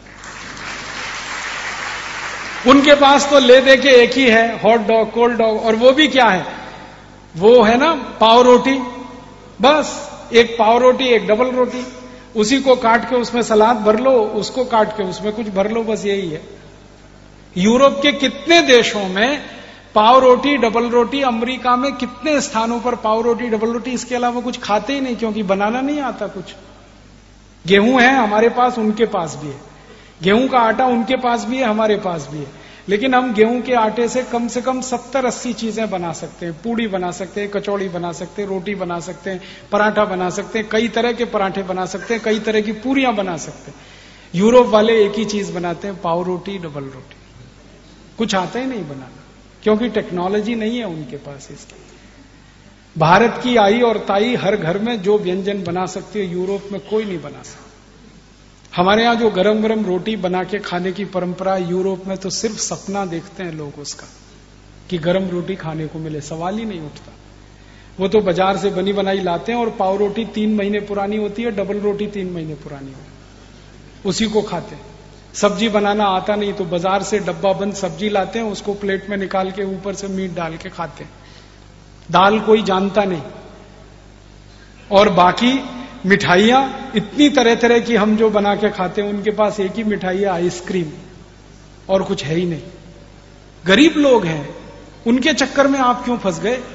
उनके पास तो ले दे के एक ही है, हॉट डॉग, कोल्ड डॉग, और वो भी क्या है, वो है ना पाव रोटी, बस एक पाव रोटी, एक डबल रोटी, उसी को काट के उसमें सलाद भर लो, उसको काट के उसमें कुछ भर लो, बस यही है। यूरोप के कितने देशों में पाव रोटी, डबल रोटी, अमेरिका में कितने स्थानों पर पाव रोटी, डबल रोटी, इसके अलावा कुछ खाते ही नहीं, क्योंकि बनाना नहीं आता कुछ। गेहूं है हमारे पास, उनके पास भी है, गेहूं का आटा उनके पास भी है, हमारे पास भी है, लेकिन हम गेहूं के आटे से कम से कम सत्तर अस्सी चीजें बना सकते हैं। पूड़ी बना सकते हैं, कचौड़ी बना सकते हैं, रोटी बना सकते हैं, पराठा बना सकते हैं, कई तरह के पराठे बना सकते हैं, कई तरह की पूरियां बना सकते हैं। यूरोप वाले एक ही चीज बनाते हैं, पाव रोटी, डबल रोटी, कुछ आता ही नहीं बनाना, क्योंकि टेक्नोलॉजी नहीं है उनके पास इसकी। भारत की आई और ताई हर घर में जो व्यंजन बना सकती है, यूरोप में कोई नहीं बना सकता। हमारे यहां जो गरम गरम रोटी बना के खाने की परंपरा, यूरोप में तो सिर्फ सपना देखते हैं लोग उसका, कि गरम रोटी खाने को मिले, सवाल ही नहीं उठता। वो तो बाजार से बनी बनाई लाते हैं, और पाव रोटी तीन महीने पुरानी होती है, डबल रोटी तीन महीने पुरानी होती है, उसी को खाते हैं। सब्जी बनाना आता नहीं तो बाजार से डब्बा बंद सब्जी लाते हैं, उसको प्लेट में निकाल के ऊपर से मीट डाल के खाते हैं। दाल कोई जानता नहीं। और बाकी मिठाइयां इतनी तरह तरह की हम जो बना के खाते हैं, उनके पास एक ही मिठाई है, आइसक्रीम, और कुछ है ही नहीं। गरीब लोग हैं, उनके चक्कर में आप क्यों फंस गए?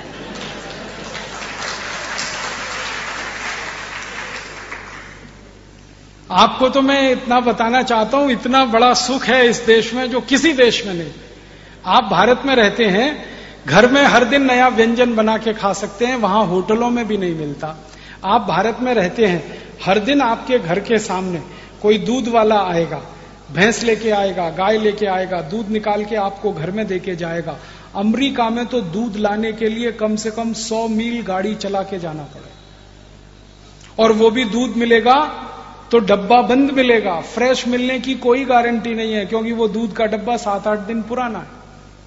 आपको तो मैं इतना बताना चाहता हूं, इतना बड़ा सुख है इस देश में जो किसी देश में नहीं। आप भारत में रहते हैं, घर में हर दिन नया व्यंजन बना के खा सकते हैं, वहां होटलों में भी नहीं मिलता। आप भारत में रहते हैं, हर दिन आपके घर के सामने कोई दूध वाला आएगा, भैंस लेके आएगा, गाय लेके आएगा, दूध निकाल के आपको घर में देके जाएगा। अमेरिका में तो दूध लाने के लिए कम से कम सौ मील गाड़ी चला के जाना पड़े, और वो भी दूध मिलेगा तो डब्बा बंद मिलेगा, फ्रेश मिलने की कोई गारंटी नहीं है, क्योंकि वो दूध का डब्बा सात आठ दिन पुराना है।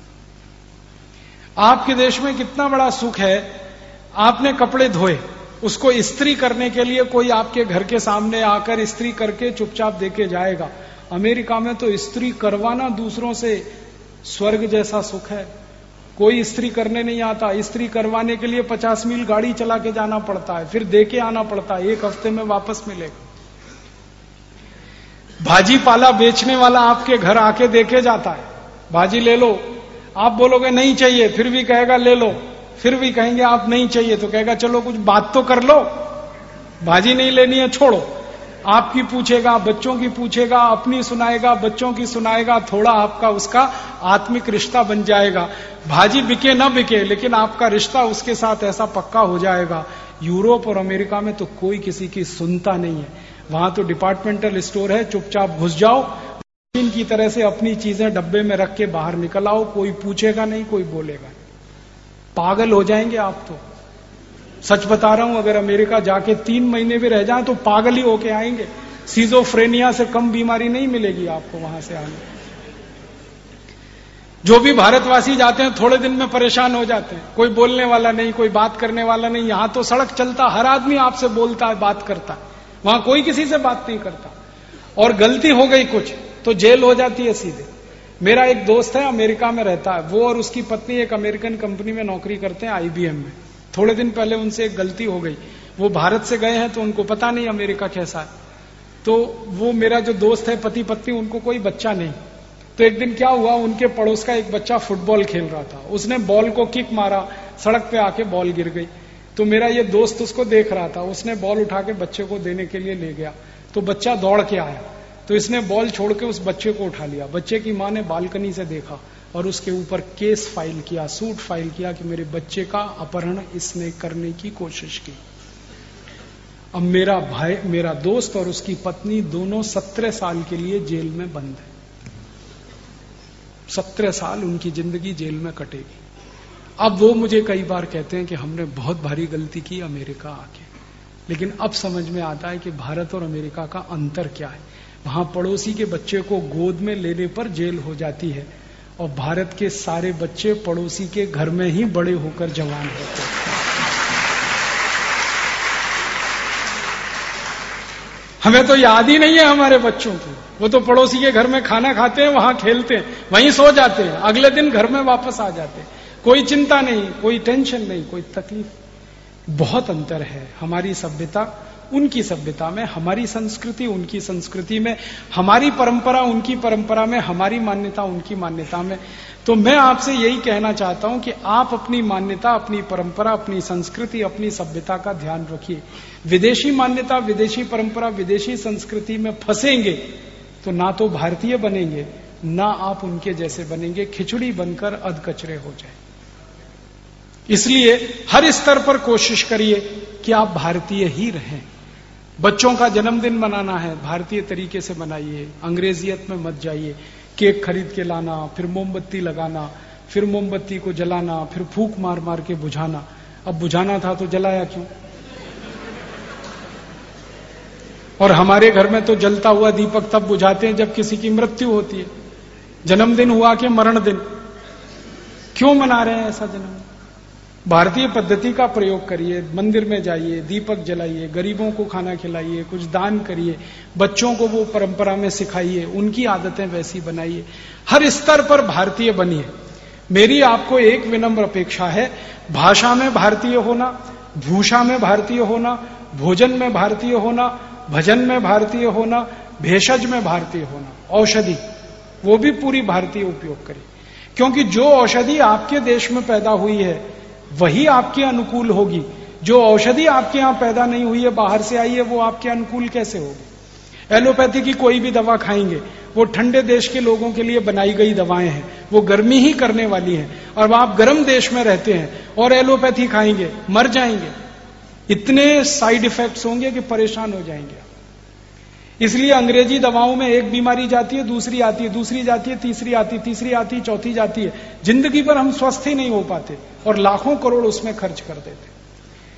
आपके देश में कितना बड़ा सुख है, आपने कपड़े धोए, उसको इस्त्री करने के लिए कोई आपके घर के सामने आकर इस्त्री करके चुपचाप देके जाएगा। अमेरिका में तो इस्त्री करवाना दूसरों से स्वर्ग जैसा सुख है। कोई इस्त्री करने नहीं आता, इस्त्री करवाने के लिए पचास मील गाड़ी चला के जाना पड़ता है, फिर देके आना पड़ता है, एक हफ्ते में वापस मिलेगा। भाजी पाला बेचने वाला आपके घर आके देके जाता है, भाजी ले लो, आप बोलोगे नहीं चाहिए, फिर भी कहेगा ले लो, फिर भी कहेंगे आप नहीं चाहिए, तो कहेगा चलो कुछ बात तो कर लो, भाजी नहीं लेनी है छोड़ो। आपकी पूछेगा, बच्चों की पूछेगा, अपनी सुनाएगा, बच्चों की सुनाएगा, थोड़ा आपका उसका आत्मिक रिश्ता बन जाएगा। भाजी बिके ना बिके, लेकिन आपका रिश्ता उसके साथ ऐसा पक्का हो जाएगा। यूरोप और अमेरिका में तो कोई किसी की सुनता नहीं है, वहां तो डिपार्टमेंटल स्टोर है, चुपचाप घुस जाओ, की तरह से अपनी चीजें डब्बे में रख के बाहर निकल आओ, कोई पूछेगा नहीं, कोई बोलेगा नहीं। पागल हो जाएंगे आप तो, सच बता रहा हूं। अगर अमेरिका जाके तीन महीने भी रह जाए तो पागल ही होके आएंगे। सिजोफ्रेनिया से कम बीमारी नहीं मिलेगी आपको वहां से आने। जो भी भारतवासी जाते हैं थोड़े दिन में परेशान हो जाते हैं, कोई बोलने वाला नहीं, कोई बात करने वाला नहीं। यहां तो सड़क चलता, हर आदमी आपसे बोलता है, बात करता है, वहां कोई किसी से बात नहीं करता। और गलती हो गई कुछ तो जेल हो जाती है सीधे। मेरा एक दोस्त है, अमेरिका में रहता है, वो और उसकी पत्नी एक अमेरिकन कंपनी में नौकरी करते हैं, आईबीएम में। थोड़े दिन पहले उनसे एक गलती हो गई, वो भारत से गए हैं तो उनको पता नहीं अमेरिका कैसा है। तो वो मेरा जो दोस्त है, पति पत्नी, उनको कोई बच्चा नहीं। तो एक दिन क्या हुआ, उनके पड़ोस का एक बच्चा फुटबॉल खेल रहा था, उसने बॉल को किक मारा, सड़क पे आके बॉल गिर गई। तो मेरा ये दोस्त उसको देख रहा था, उसने बॉल उठा के बच्चे को देने के लिए ले गया, तो बच्चा दौड़ के आया, तो इसने बॉल छोड़ के उस बच्चे को उठा लिया। बच्चे की मां ने बालकनी से देखा और उसके ऊपर केस फाइल किया, सूट फाइल किया कि मेरे बच्चे का अपहरण इसने करने की कोशिश की। अब मेरा भाई, मेरा दोस्त और उसकी पत्नी दोनों सत्रह साल के लिए जेल में बंद है। सत्रह साल उनकी जिंदगी जेल में कटेगी। अब वो मुझे कई बार कहते हैं कि हमने बहुत भारी गलती की अमेरिका आके, लेकिन अब समझ में आता है कि भारत और अमेरिका का अंतर क्या है। वहां पड़ोसी के बच्चे को गोद में लेने पर जेल हो जाती है, और भारत के सारे बच्चे पड़ोसी के घर में ही बड़े होकर जवान होते हैं। हमें तो याद ही नहीं है हमारे बच्चों को, वो तो पड़ोसी के घर में खाना खाते हैं, वहां खेलते हैं, वहीं सो जाते हैं, अगले दिन घर में वापस आ जाते हैं। कोई चिंता नहीं, कोई टेंशन नहीं, कोई तकलीफ। बहुत अंतर है हमारी सभ्यता उनकी सभ्यता में, हमारी संस्कृति उनकी संस्कृति में, हमारी परंपरा उनकी परंपरा में, हमारी मान्यता उनकी मान्यता में। तो मैं आपसे यही कहना चाहता हूं कि आप अपनी मान्यता, अपनी परंपरा, अपनी संस्कृति, अपनी सभ्यता का ध्यान रखिए। विदेशी मान्यता, विदेशी परंपरा, विदेशी संस्कृति में फंसेंगे तो ना तो भारतीय बनेंगे, ना आप उनके जैसे बनेंगे, खिचड़ी बनकर अधकचरे हो जाए। इसलिए हर स्तर पर कोशिश करिए कि आप भारतीय ही रहें। बच्चों का जन्मदिन मनाना है, भारतीय तरीके से मनाइए, अंग्रेजियत में मत जाइए। केक खरीद के लाना, फिर मोमबत्ती लगाना, फिर मोमबत्ती को जलाना, फिर फूंक मार मार के बुझाना। अब बुझाना था तो जलाया क्यों? और हमारे घर में तो जलता हुआ दीपक तब बुझाते हैं जब किसी की मृत्यु होती है। जन्मदिन हुआ कि मरण दिन, क्यों मना रहे हैं ऐसा जन्मदिन? भारतीय पद्धति का प्रयोग करिए, मंदिर में जाइए, दीपक जलाइए, गरीबों को खाना खिलाइए, कुछ दान करिए, बच्चों को वो परंपरा में सिखाइए, उनकी आदतें वैसी बनाइए। हर स्तर पर भारतीय बनिए। मेरी आपको एक विनम्र अपेक्षा है, भाषा में भारतीय होना, भूषा में भारतीय होना, भोजन में भारतीय होना, भजन में भारतीय होना, भेषज में भारतीय होना, औषधि वो भी पूरी भारतीय उपयोग करिए। क्योंकि जो औषधि आपके देश में पैदा हुई है वही आपके अनुकूल होगी। जो औषधि आपके यहां पैदा नहीं हुई है, बाहर से आई है, वो आपके अनुकूल कैसे होगी? एलोपैथी की कोई भी दवा खाएंगे, वो ठंडे देश के लोगों के लिए बनाई गई दवाएं हैं, वो गर्मी ही करने वाली हैं। और आप गर्म देश में रहते हैं और एलोपैथी खाएंगे, मर जाएंगे। इतने साइड इफेक्ट्स होंगे कि परेशान हो जाएंगे। इसलिए अंग्रेजी दवाओं में एक बीमारी जाती है, दूसरी आती है, दूसरी जाती है, तीसरी आती है, तीसरी आती है, चौथी जाती है। जिंदगी भर हम स्वस्थ ही नहीं हो पाते और लाखों करोड़ उसमें खर्च कर देते।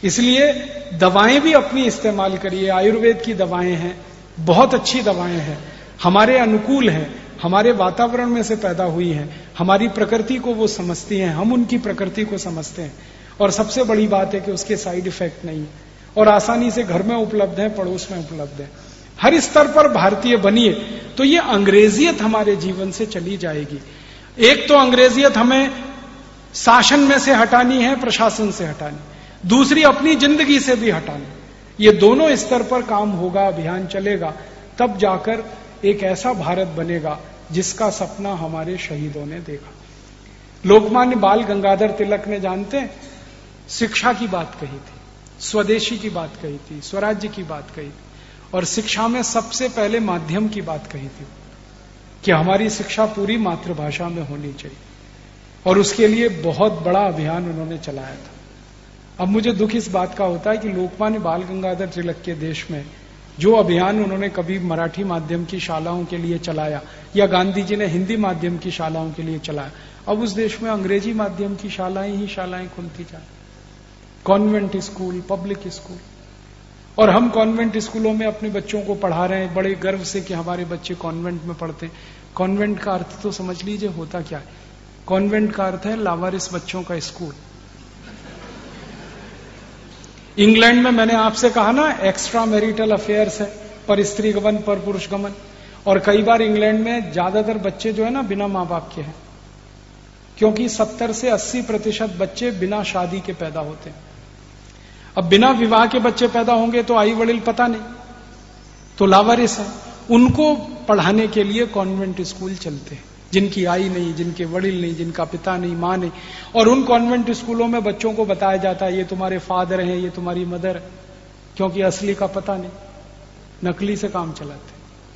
इसलिए दवाएं भी अपनी इस्तेमाल करिए। आयुर्वेद की दवाएं हैं, बहुत अच्छी दवाएं हैं, हमारे अनुकूल हैं, हमारे वातावरण में से पैदा हुई हैं, हमारी प्रकृति को वो समझती हैं, हम उनकी प्रकृति को समझते हैं। और सबसे बड़ी बात है कि उसके साइड इफेक्ट नहीं है और आसानी से घर में उपलब्ध है, पड़ोस में उपलब्ध है। हर स्तर पर भारतीय बनिए तो ये अंग्रेजियत हमारे जीवन से चली जाएगी। एक तो अंग्रेजियत हमें शासन में से हटानी है, प्रशासन से हटानी, दूसरी अपनी जिंदगी से भी हटानी। ये दोनों स्तर पर काम होगा, अभियान चलेगा, तब जाकर एक ऐसा भारत बनेगा जिसका सपना हमारे शहीदों ने देखा। लोकमान्य बाल गंगाधर तिलक ने, जानते हैं, शिक्षा की बात कही थी, स्वदेशी की बात कही थी, स्वराज्य की बात कही थी, और शिक्षा में सबसे पहले माध्यम की बात कही थी कि हमारी शिक्षा पूरी मातृभाषा में होनी चाहिए। और उसके लिए बहुत बड़ा अभियान उन्होंने चलाया था। अब मुझे दुख इस बात का होता है कि लोकमान्य बाल गंगाधर तिलक के देश में जो अभियान उन्होंने कभी मराठी माध्यम की शालाओं के लिए चलाया या गांधी जी ने हिंदी माध्यम की शालाओं के लिए चलाया, अब उस देश में अंग्रेजी माध्यम की शालाएं ही शालाएं खुलती जाए, कॉन्वेंट स्कूल, पब्लिक स्कूल। और हम कॉन्वेंट स्कूलों में अपने बच्चों को पढ़ा रहे हैं बड़े गर्व से कि हमारे बच्चे कॉन्वेंट में पढ़ते हैं। कॉन्वेंट का अर्थ तो समझ लीजिए होता क्या है। कॉन्वेंट का अर्थ है लावारिस बच्चों का स्कूल। इंग्लैंड में मैंने आपसे कहा ना, एक्स्ट्रा मैरिटल अफेयर्स है, पर स्त्री गमन, पर पुरुष गमन। और कई बार इंग्लैंड में ज्यादातर बच्चे जो है ना बिना मां बाप के हैं, क्योंकि सत्तर से अस्सी प्रतिशत बच्चे बिना शादी के पैदा होते हैं। अब बिना विवाह के बच्चे पैदा होंगे तो आई वड़िल पता नहीं, तो लावारिस है। उनको पढ़ाने के लिए कॉन्वेंट स्कूल चलते हैं, जिनकी आई नहीं, जिनके वड़िल नहीं, जिनका पिता नहीं, मां नहीं। और उन कॉन्वेंट स्कूलों में बच्चों को बताया जाता है ये तुम्हारे फादर हैं, ये तुम्हारी मदर है, क्योंकि असली का पता नहीं, नकली से काम चलाते।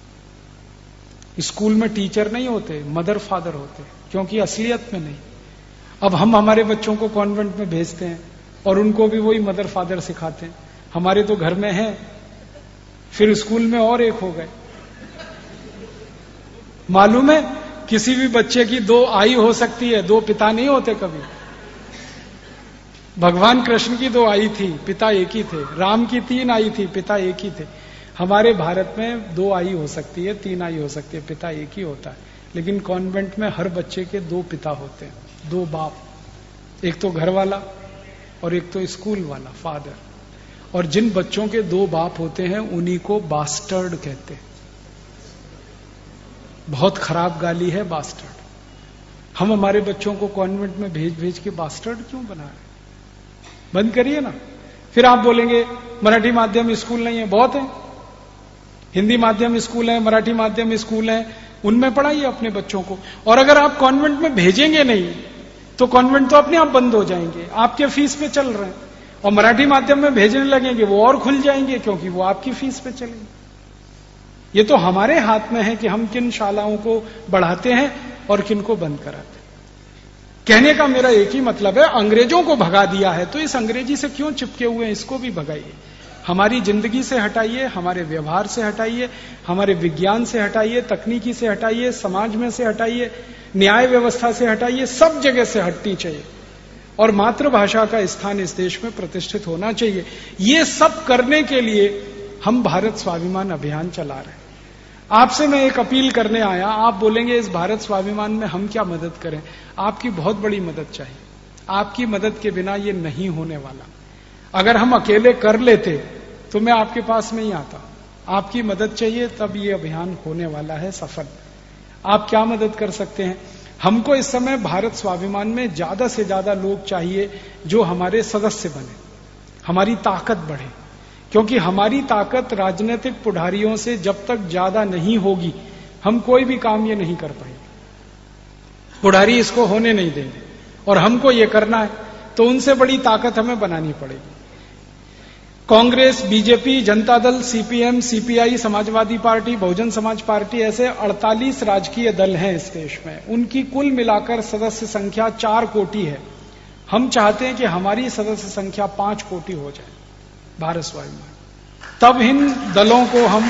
स्कूल में टीचर नहीं होते, मदर फादर होते, क्योंकि असलियत में नहीं। अब हम हमारे बच्चों को कॉन्वेंट में भेजते हैं और उनको भी वही मदर फादर सिखाते हैं। हमारे तो घर में है, फिर स्कूल में और एक हो गए। मालूम है, किसी भी बच्चे की दो आई हो सकती है, दो पिता नहीं होते कभी। भगवान कृष्ण की दो आई थी, पिता एक ही थे। राम की तीन आई थी, पिता एक ही थे। हमारे भारत में दो आई हो सकती है, तीन आई हो सकती है, पिता एक ही होता है। लेकिन कॉन्वेंट में हर बच्चे के दो पिता होते हैं, दो बाप, एक तो घर वाला और एक तो स्कूल वाला, फादर। और जिन बच्चों के दो बाप होते हैं उन्हीं को बास्टर्ड कहते हैं। बहुत खराब गाली है बास्टर्ड। हम हमारे बच्चों को कॉन्वेंट में भेज भेज के बास्टर्ड क्यों बना रहे? बंद करिए ना। फिर आप बोलेंगे मराठी माध्यम स्कूल नहीं है, बहुत है। हिंदी माध्यम स्कूल है, मराठी माध्यम स्कूल है, उनमें पढ़ाइए अपने बच्चों को। और अगर आप कॉन्वेंट में भेजेंगे नहीं तो कॉन्वेंट तो अपने आप बंद हो जाएंगे, आपके फीस पे चल रहे हैं। और मराठी माध्यम में भेजने लगेंगे वो और खुल जाएंगे, क्योंकि वो आपकी फीस पे चलेंगे। ये तो हमारे हाथ में है कि हम किन शालाओं को बढ़ाते हैं और किन को बंद कराते हैं। कहने का मेरा एक ही मतलब है, अंग्रेजों को भगा दिया है तो इस अंग्रेजी से क्यों चिपके हुए हैं, इसको भी भगाइए। हमारी जिंदगी से हटाइए, हमारे व्यवहार से हटाइए, हमारे विज्ञान से हटाइए, तकनीकी से हटाइए, समाज में से हटाइए, न्याय व्यवस्था से हटाइए, सब जगह से हटनी चाहिए। और मातृभाषा का स्थान इस देश में प्रतिष्ठित होना चाहिए। ये सब करने के लिए हम भारत स्वाभिमान अभियान चला रहे हैं। आपसे मैं एक अपील करने आया। आप बोलेंगे इस भारत स्वाभिमान में हम क्या मदद करें? आपकी बहुत बड़ी मदद चाहिए। आपकी मदद के बिना ये नहीं होने वाला। अगर हम अकेले कर लेते तो मैं आपके पास में ही आता। आपकी मदद चाहिए, तब ये अभियान होने वाला है सफल। आप क्या मदद कर सकते हैं? हमको इस समय भारत स्वाभिमान में ज्यादा से ज्यादा लोग चाहिए जो हमारे सदस्य बने, हमारी ताकत बढ़े। क्योंकि हमारी ताकत राजनीतिक पुढ़ारियों से जब तक ज्यादा नहीं होगी, हम कोई भी काम ये नहीं कर पाएंगे। पुढ़ारी इसको होने नहीं देंगे और हमको ये करना है, तो उनसे बड़ी ताकत हमें बनानी पड़ेगी। Congress, BJP, Janata Dal, CPM, CPI, Samajwadi party, Bahujan Samaj party, ऐसे अड़तालीस राजकीय दल हैं इस देश में। उनकी कुल मिलाकर सदस्य संख्या चार कोटि है। हम चाहते हैं कि हमारी सदस्य संख्या पांच कोटि हो जाए भारत स्वाभिमान। तब इन दलों को हम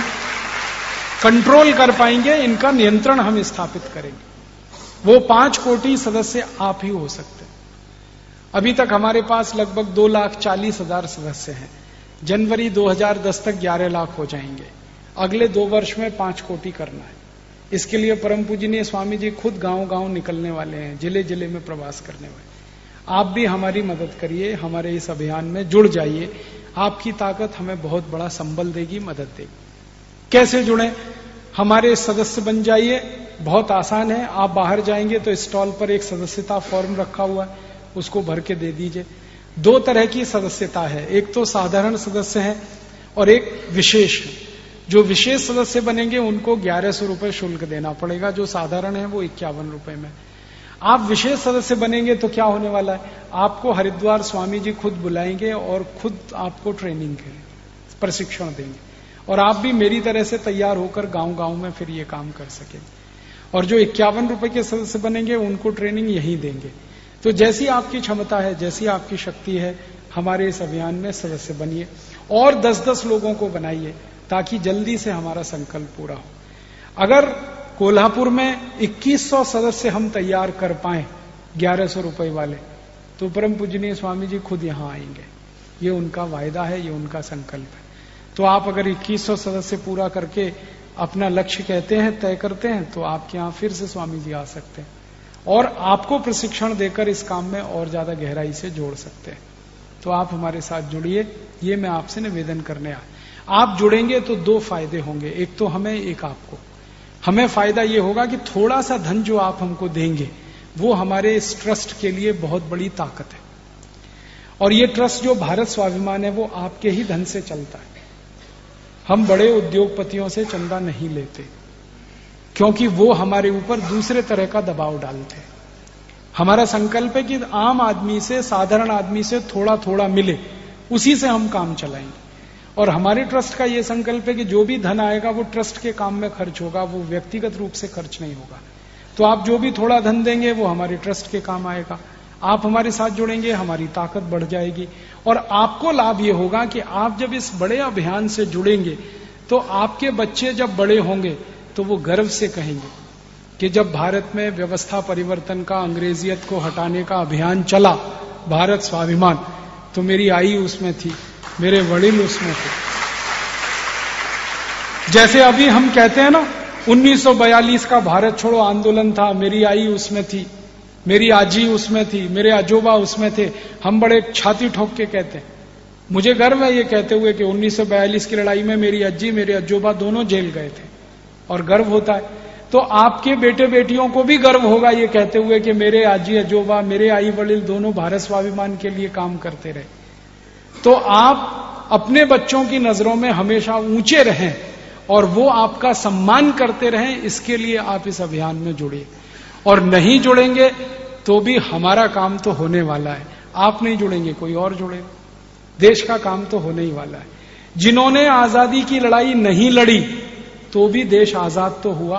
कंट्रोल कर पाएंगे, इनका नियंत्रण हम स्थापित करेंगे। वो पांच कोटि सदस्य आप ही हो सकते हैं। अभी तक हमारे पास लगभग दो लाख चालीस हजार सदस्य हैं। जनवरी दो हज़ार दस तक ग्यारह लाख हो जाएंगे। अगले दो वर्ष में पांच कोटि करना है। इसके लिए परम पूजनीय स्वामी जी खुद गांव गांव निकलने वाले हैं, जिले जिले में प्रवास करने वाले। आप भी हमारी मदद करिए, हमारे इस अभियान में जुड़ जाइए। आपकी ताकत हमें बहुत बड़ा संबल देगी, मदद देगी। कैसे जुड़ें? हमारे सदस्य बन जाइए, बहुत आसान है। आप बाहर जाएंगे तो स्टॉल पर एक सदस्यता फॉर्म रखा हुआ है, उसको भर के दे दीजिए। दो तरह की सदस्यता है, एक तो साधारण सदस्य है और एक विशेष है। जो विशेष सदस्य बनेंगे उनको ग्यारह सौ रुपए शुल्क देना पड़ेगा, जो साधारण है वो इक्यावन रुपए में। आप विशेष सदस्य बनेंगे तो क्या होने वाला है, आपको हरिद्वार स्वामी जी खुद बुलाएंगे और खुद आपको ट्रेनिंग प्रशिक्षण देंगे, और आप भी मेरी तरह से तैयार होकर गांव गांव में फिर ये काम कर सकेंगे। और जो इक्यावन रुपए के सदस्य बनेंगे उनको ट्रेनिंग यहीं देंगे। तो जैसी आपकी क्षमता है, जैसी आपकी शक्ति है, हमारे इस अभियान में सदस्य बनिए और दस दस लोगों को बनाइए, ताकि जल्दी से हमारा संकल्प पूरा हो। अगर कोल्हापुर में इक्कीस सौ सदस्य हम तैयार कर पाए ग्यारह सौ रुपए वाले, तो परम पूजनीय स्वामी जी खुद यहां आएंगे। ये उनका वायदा है, ये उनका संकल्प है। तो आप अगर इक्कीस सौ सदस्य पूरा करके अपना लक्ष्य कहते हैं, तय करते हैं, तो आपके यहां फिर से स्वामी जी आ सकते हैं और आपको प्रशिक्षण देकर इस काम में और ज्यादा गहराई से जोड़ सकते हैं। तो आप हमारे साथ जुड़िए, ये मैं आपसे निवेदन करने आया। आप जुड़ेंगे तो दो फायदे होंगे, एक तो हमें, एक आपको। हमें फायदा ये होगा कि थोड़ा सा धन जो आप हमको देंगे वो हमारे इस ट्रस्ट के लिए बहुत बड़ी ताकत है। और ये ट्रस्ट जो भारत स्वाभिमान है वो आपके ही धन से चलता है। हम बड़े उद्योगपतियों से चंदा नहीं लेते, क्योंकि वो हमारे ऊपर दूसरे तरह का दबाव डालते हैं। हमारा संकल्प है कि आम आदमी से, साधारण आदमी से थोड़ा थोड़ा मिले, उसी से हम काम चलाएंगे। और हमारे ट्रस्ट का ये संकल्प है कि जो भी धन आएगा वो ट्रस्ट के काम में खर्च होगा, वो व्यक्तिगत रूप से खर्च नहीं होगा। तो आप जो भी थोड़ा धन देंगे वो हमारे ट्रस्ट के काम आएगा। आप हमारे साथ जुड़ेंगे, हमारी ताकत बढ़ जाएगी। और आपको लाभ ये होगा कि आप जब इस बड़े अभियान से जुड़ेंगे तो आपके बच्चे जब बड़े होंगे तो वो गर्व से कहेंगे कि जब भारत में व्यवस्था परिवर्तन का, अंग्रेजियत को हटाने का अभियान चला, भारत स्वाभिमान, तो मेरी आई उसमें थी, मेरे वडील उसमें थे। जैसे अभी हम कहते हैं ना, उन्नीस सौ बयालीस का भारत छोड़ो आंदोलन था, मेरी आई उसमें थी, मेरी आजी उसमें थी, मेरे अजोबा उसमें थे। हम बड़े छाती ठोक के कहते हैं। मुझे गर्व है ये कहते हुए कि उन्नीस सौ बयालीस की लड़ाई में मेरी अज्जी, मेरे अजोबा दोनों जेल गए थे, और गर्व होता है। तो आपके बेटे बेटियों को भी गर्व होगा ये कहते हुए कि मेरे आजी अजोबा, मेरे आई वडील दोनों भारत स्वाभिमान के लिए काम करते रहे। तो आप अपने बच्चों की नजरों में हमेशा ऊंचे रहें और वो आपका सम्मान करते रहें, इसके लिए आप इस अभियान में जुड़िए। और नहीं जुड़ेंगे तो भी हमारा काम तो होने वाला है। आप नहीं जुड़ेंगे, कोई और जुड़ेगा। देश का काम तो होने ही वाला है। जिन्होंने आजादी की लड़ाई नहीं लड़ी तो भी देश आजाद तो हुआ।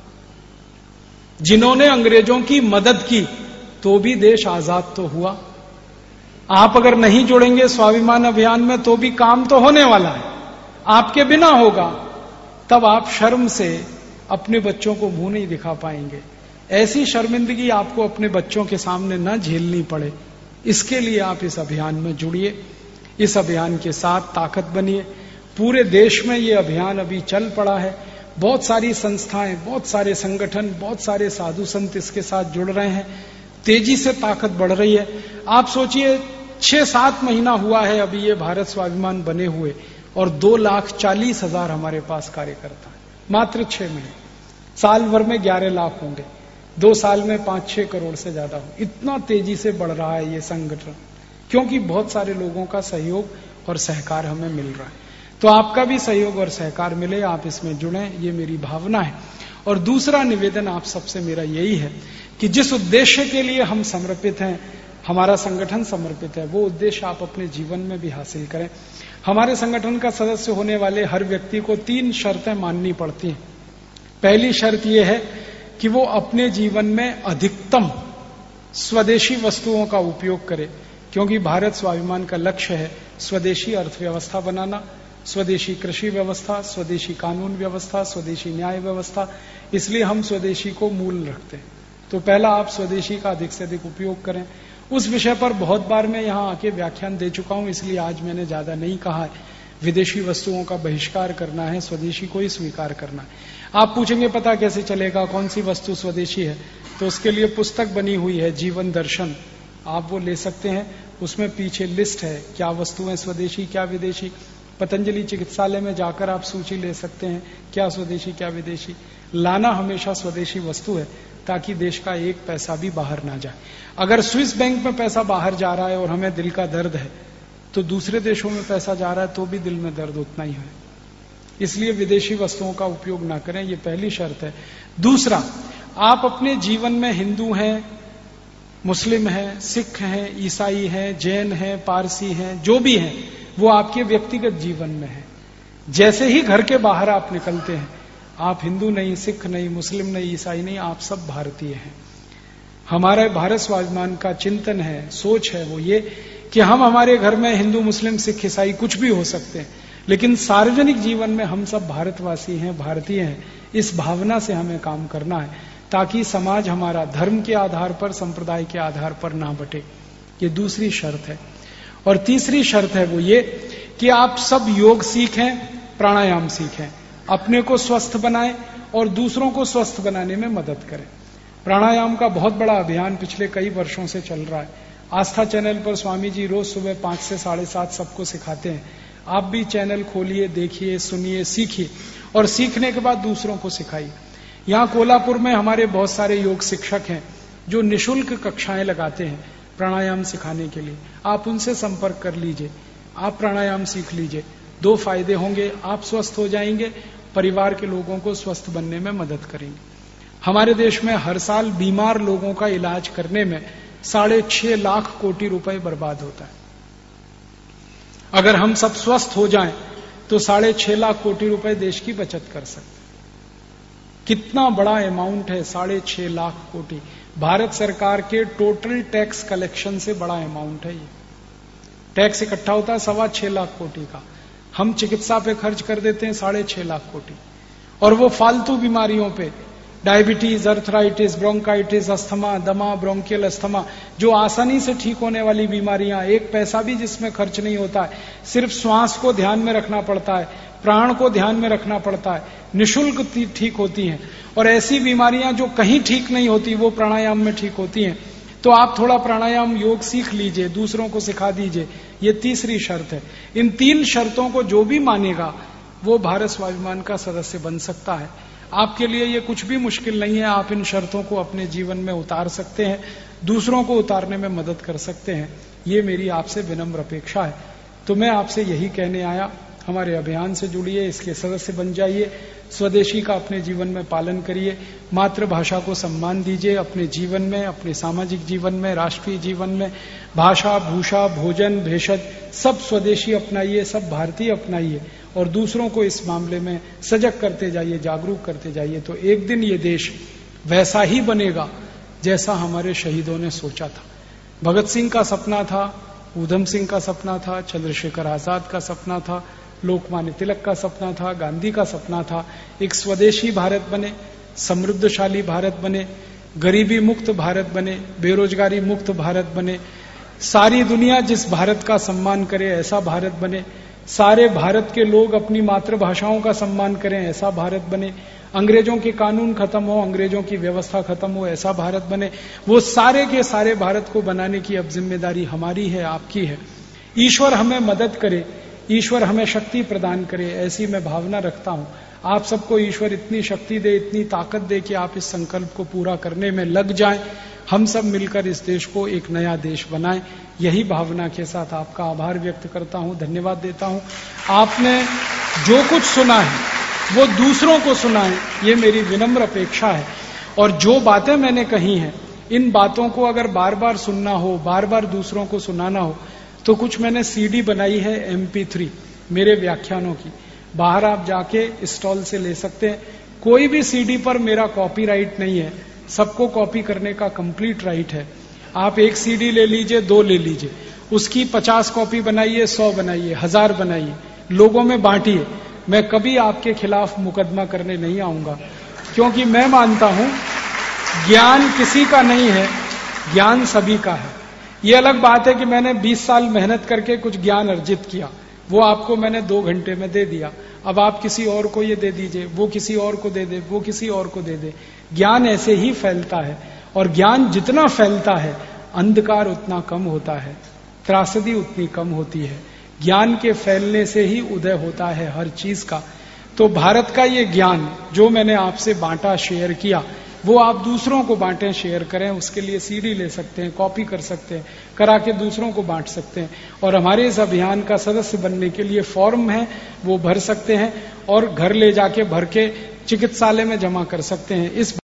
जिन्होंने अंग्रेजों की मदद की तो भी देश आजाद तो हुआ। आप अगर नहीं जुड़ेंगे स्वाभिमान अभियान में तो भी काम तो होने वाला है, आपके बिना होगा। तब आप शर्म से अपने बच्चों को मुंह नहीं दिखा पाएंगे। ऐसी शर्मिंदगी आपको अपने बच्चों के सामने न झेलनी पड़े, इसके लिए आप इस अभियान में जुड़िए, इस अभियान के साथ ताकत बनिए। पूरे देश में ये अभियान अभी चल पड़ा है। बहुत सारी संस्थाएं, बहुत सारे संगठन, बहुत सारे साधु संत इसके साथ जुड़ रहे हैं। तेजी से ताकत बढ़ रही है। आप सोचिए, छह सात महीना हुआ है अभी ये भारत स्वाभिमान बने हुए, और दो लाख चालीस हजार हमारे पास कार्यकर्ता है। मात्र छह महीने, साल भर में ग्यारह लाख होंगे, दो साल में पांच छह करोड़ से ज्यादा हो। इतना तेजी से बढ़ रहा है ये संगठन, क्योंकि बहुत सारे लोगों का सहयोग और सहकार हमें मिल रहा है। तो आपका भी सहयोग और सहकार मिले, आप इसमें जुड़ें, ये मेरी भावना है। और दूसरा निवेदन आप सबसे मेरा यही है कि जिस उद्देश्य के लिए हम समर्पित हैं, हमारा संगठन समर्पित है, वो उद्देश्य आप अपने जीवन में भी हासिल करें। हमारे संगठन का सदस्य होने वाले हर व्यक्ति को तीन शर्तें माननी पड़ती हैं। पहली शर्त यह है कि वो अपने जीवन में अधिकतम स्वदेशी वस्तुओं का उपयोग करे, क्योंकि भारत स्वाभिमान का लक्ष्य है स्वदेशी अर्थव्यवस्था बनाना, स्वदेशी कृषि व्यवस्था, स्वदेशी कानून व्यवस्था, स्वदेशी न्याय व्यवस्था। इसलिए हम स्वदेशी को मूल रखते हैं। तो पहला, आप स्वदेशी का अधिक से अधिक उपयोग करें। उस विषय पर बहुत बार मैं यहाँ आके व्याख्यान दे चुका हूं, इसलिए आज मैंने ज्यादा नहीं कहा है। विदेशी वस्तुओं का बहिष्कार करना है, स्वदेशी को ही स्वीकार करना है। आप पूछेंगे पता कैसे चलेगा कौन सी वस्तु स्वदेशी है, तो उसके लिए पुस्तक बनी हुई है जीवन दर्शन, आप वो ले सकते हैं। उसमें पीछे लिस्ट है क्या वस्तुएं स्वदेशी क्या विदेशी। पतंजलि चिकित्सालय में जाकर आप सूची ले सकते हैं क्या स्वदेशी क्या विदेशी। लाना हमेशा स्वदेशी वस्तु है ताकि देश का एक पैसा भी बाहर ना जाए। अगर स्विस बैंक में पैसा बाहर जा रहा है और हमें दिल का दर्द है, तो दूसरे देशों में पैसा जा रहा है तो भी दिल में दर्द उतना ही है। इसलिए विदेशी वस्तुओं का उपयोग ना करें, ये पहली शर्त है। दूसरा, आप अपने जीवन में हिंदू हैं, मुस्लिम हैं, सिख हैं, ईसाई हैं, जैन हैं, पारसी हैं, जो भी हैं, वो आपके व्यक्तिगत जीवन में है। जैसे ही घर के बाहर आप निकलते हैं, आप हिंदू नहीं, सिख नहीं, मुस्लिम नहीं, ईसाई नहीं, आप सब भारतीय हैं। हमारे भारत स्वाभिमान का चिंतन है, सोच है वो ये कि हम हमारे घर में हिंदू मुस्लिम सिख ईसाई कुछ भी हो सकते हैं, लेकिन सार्वजनिक जीवन में हम सब भारतवासी हैं, भारतीय हैं। इस भावना से हमें काम करना है ताकि समाज हमारा धर्म के आधार पर, संप्रदाय के आधार पर ना बटे। ये दूसरी शर्त है। और तीसरी शर्त है वो ये कि आप सब योग सीखें, प्राणायाम सीखें, अपने को स्वस्थ बनाएं और दूसरों को स्वस्थ बनाने में मदद करें। प्राणायाम का बहुत बड़ा अभियान पिछले कई वर्षों से चल रहा है। आस्था चैनल पर स्वामी जी रोज सुबह पांच से साढ़े सात सबको सिखाते हैं। आप भी चैनल खोलिए, देखिए, सुनिए, सीखिए और सीखने के बाद दूसरों को सिखाइए। यहाँ कोल्हापुर में हमारे बहुत सारे योग शिक्षक हैं जो निशुल्क कक्षाएं लगाते हैं प्राणायाम सिखाने के लिए। आप उनसे संपर्क कर लीजिए, आप प्राणायाम सीख लीजिए। दो फायदे होंगे, आप स्वस्थ हो जाएंगे, परिवार के लोगों को स्वस्थ बनने में मदद करेंगे। हमारे देश में हर साल बीमार लोगों का इलाज करने में साढ़े छह लाख कोटि रुपए बर्बाद होता है। अगर हम सब स्वस्थ हो जाएं तो साढ़े छह लाख कोटि रुपए देश की बचत कर सकते हैं। कितना बड़ा अमाउंट है, साढ़े छह लाख कोटि। भारत सरकार के टोटल टैक्स कलेक्शन से बड़ा अमाउंट है ये। टैक्स इकट्ठा होता है सवा छह लाख कोटि का, हम चिकित्सा पे खर्च कर देते हैं साढ़े छह लाख कोटि, और वो फालतू बीमारियों पे, डायबिटीज, अर्थराइटिस, ब्रोंकाइटिस, अस्थमा, दमा, ब्रोंकियल अस्थमा, जो आसानी से ठीक होने वाली बीमारियां, एक पैसा भी जिसमें खर्च नहीं होता है, सिर्फ श्वास को ध्यान में रखना पड़ता है, प्राण को ध्यान में रखना पड़ता है, निशुल्क ठीक होती हैं। और ऐसी बीमारियां जो कहीं ठीक नहीं होती वो प्राणायाम में ठीक होती हैं। तो आप थोड़ा प्राणायाम योग सीख लीजिए, दूसरों को सिखा दीजिए। ये तीसरी शर्त है। इन तीन शर्तों को जो भी मानेगा वो भारत स्वाभिमान का सदस्य बन सकता है। आपके लिए ये कुछ भी मुश्किल नहीं है, आप इन शर्तों को अपने जीवन में उतार सकते हैं, दूसरों को उतारने में मदद कर सकते हैं। ये मेरी आपसे विनम्र अपेक्षा है। तो मैं आपसे यही कहने आया, हमारे अभियान से जुड़िए, इसके सदस्य बन जाइए, स्वदेशी का अपने जीवन में पालन करिए, मातृभाषा को सम्मान दीजिए अपने जीवन में, अपने सामाजिक जीवन में, राष्ट्रीय जीवन में। भाषा, भूषा, भोजन, भेषज सब स्वदेशी अपनाइए, सब भारतीय अपनाइए और दूसरों को इस मामले में सजग करते जाइए, जागरूक करते जाइए। तो एक दिन ये देश वैसा ही बनेगा जैसा हमारे शहीदों ने सोचा था। भगत सिंह का सपना था, ऊधम सिंह का सपना था, चंद्रशेखर आजाद का सपना था, लोकमान्य तिलक का सपना था, गांधी का सपना था। एक स्वदेशी भारत बने, समृद्धशाली भारत बने, गरीबी मुक्त भारत बने, बेरोजगारी मुक्त भारत बने, सारी दुनिया जिस भारत का सम्मान करे ऐसा भारत बने, सारे भारत के लोग अपनी मातृभाषाओं का सम्मान करें ऐसा भारत बने, अंग्रेजों के कानून खत्म हो, अंग्रेजों की व्यवस्था खत्म हो, ऐसा भारत बने। वो सारे के सारे भारत को बनाने की अब जिम्मेदारी हमारी है, आपकी है। ईश्वर हमें मदद करे, ईश्वर हमें शक्ति प्रदान करे, ऐसी मैं भावना रखता हूं। आप सबको ईश्वर इतनी शक्ति दे, इतनी ताकत दे कि आप इस संकल्प को पूरा करने में लग जाएं। हम सब मिलकर इस देश को एक नया देश बनाएं। यही भावना के साथ आपका आभार व्यक्त करता हूं, धन्यवाद देता हूं। आपने जो कुछ सुना है वो दूसरों को सुनाएं, ये मेरी विनम्र अपेक्षा है। और जो बातें मैंने कही हैं, इन बातों को अगर बार बार सुनना हो, बार बार दूसरों को सुनाना हो, तो कुछ मैंने सीडी बनाई है एम पी थ्री मेरे व्याख्यानों की, बाहर आप जाके स्टॉल से ले सकते हैं। कोई भी सीडी पर मेरा कॉपीराइट नहीं है, सबको कॉपी करने का कंप्लीट राइट है। आप एक सीडी ले लीजिए, दो ले लीजिए, उसकी पचास कॉपी बनाइए, सौ बनाइए, हजार बनाइए, लोगों में बांटिए। मैं कभी आपके खिलाफ मुकदमा करने नहीं आऊंगा, क्योंकि मैं मानता हूं ज्ञान किसी का नहीं है, ज्ञान सभी का है। ये अलग बात है कि मैंने बीस साल मेहनत करके कुछ ज्ञान अर्जित किया, वो आपको मैंने दो घंटे में दे दिया, अब आप किसी और को ये दे दीजिए, वो किसी और को दे दे, वो किसी और को दे दे। ज्ञान ऐसे ही फैलता है, और ज्ञान जितना फैलता है अंधकार उतना कम होता है, त्रासदी उतनी कम होती है। ज्ञान के फैलने से ही उदय होता है हर चीज का। तो भारत का ये ज्ञान जो मैंने आपसे बांटा, शेयर किया, वो आप दूसरों को बांटें, शेयर करें। उसके लिए सीडी ले सकते हैं, कॉपी कर सकते हैं, करा के दूसरों को बांट सकते हैं। और हमारे इस अभियान का सदस्य बनने के लिए फॉर्म है, वो भर सकते हैं और घर ले जाके भर के चिकित्सालय में जमा कर सकते हैं। इस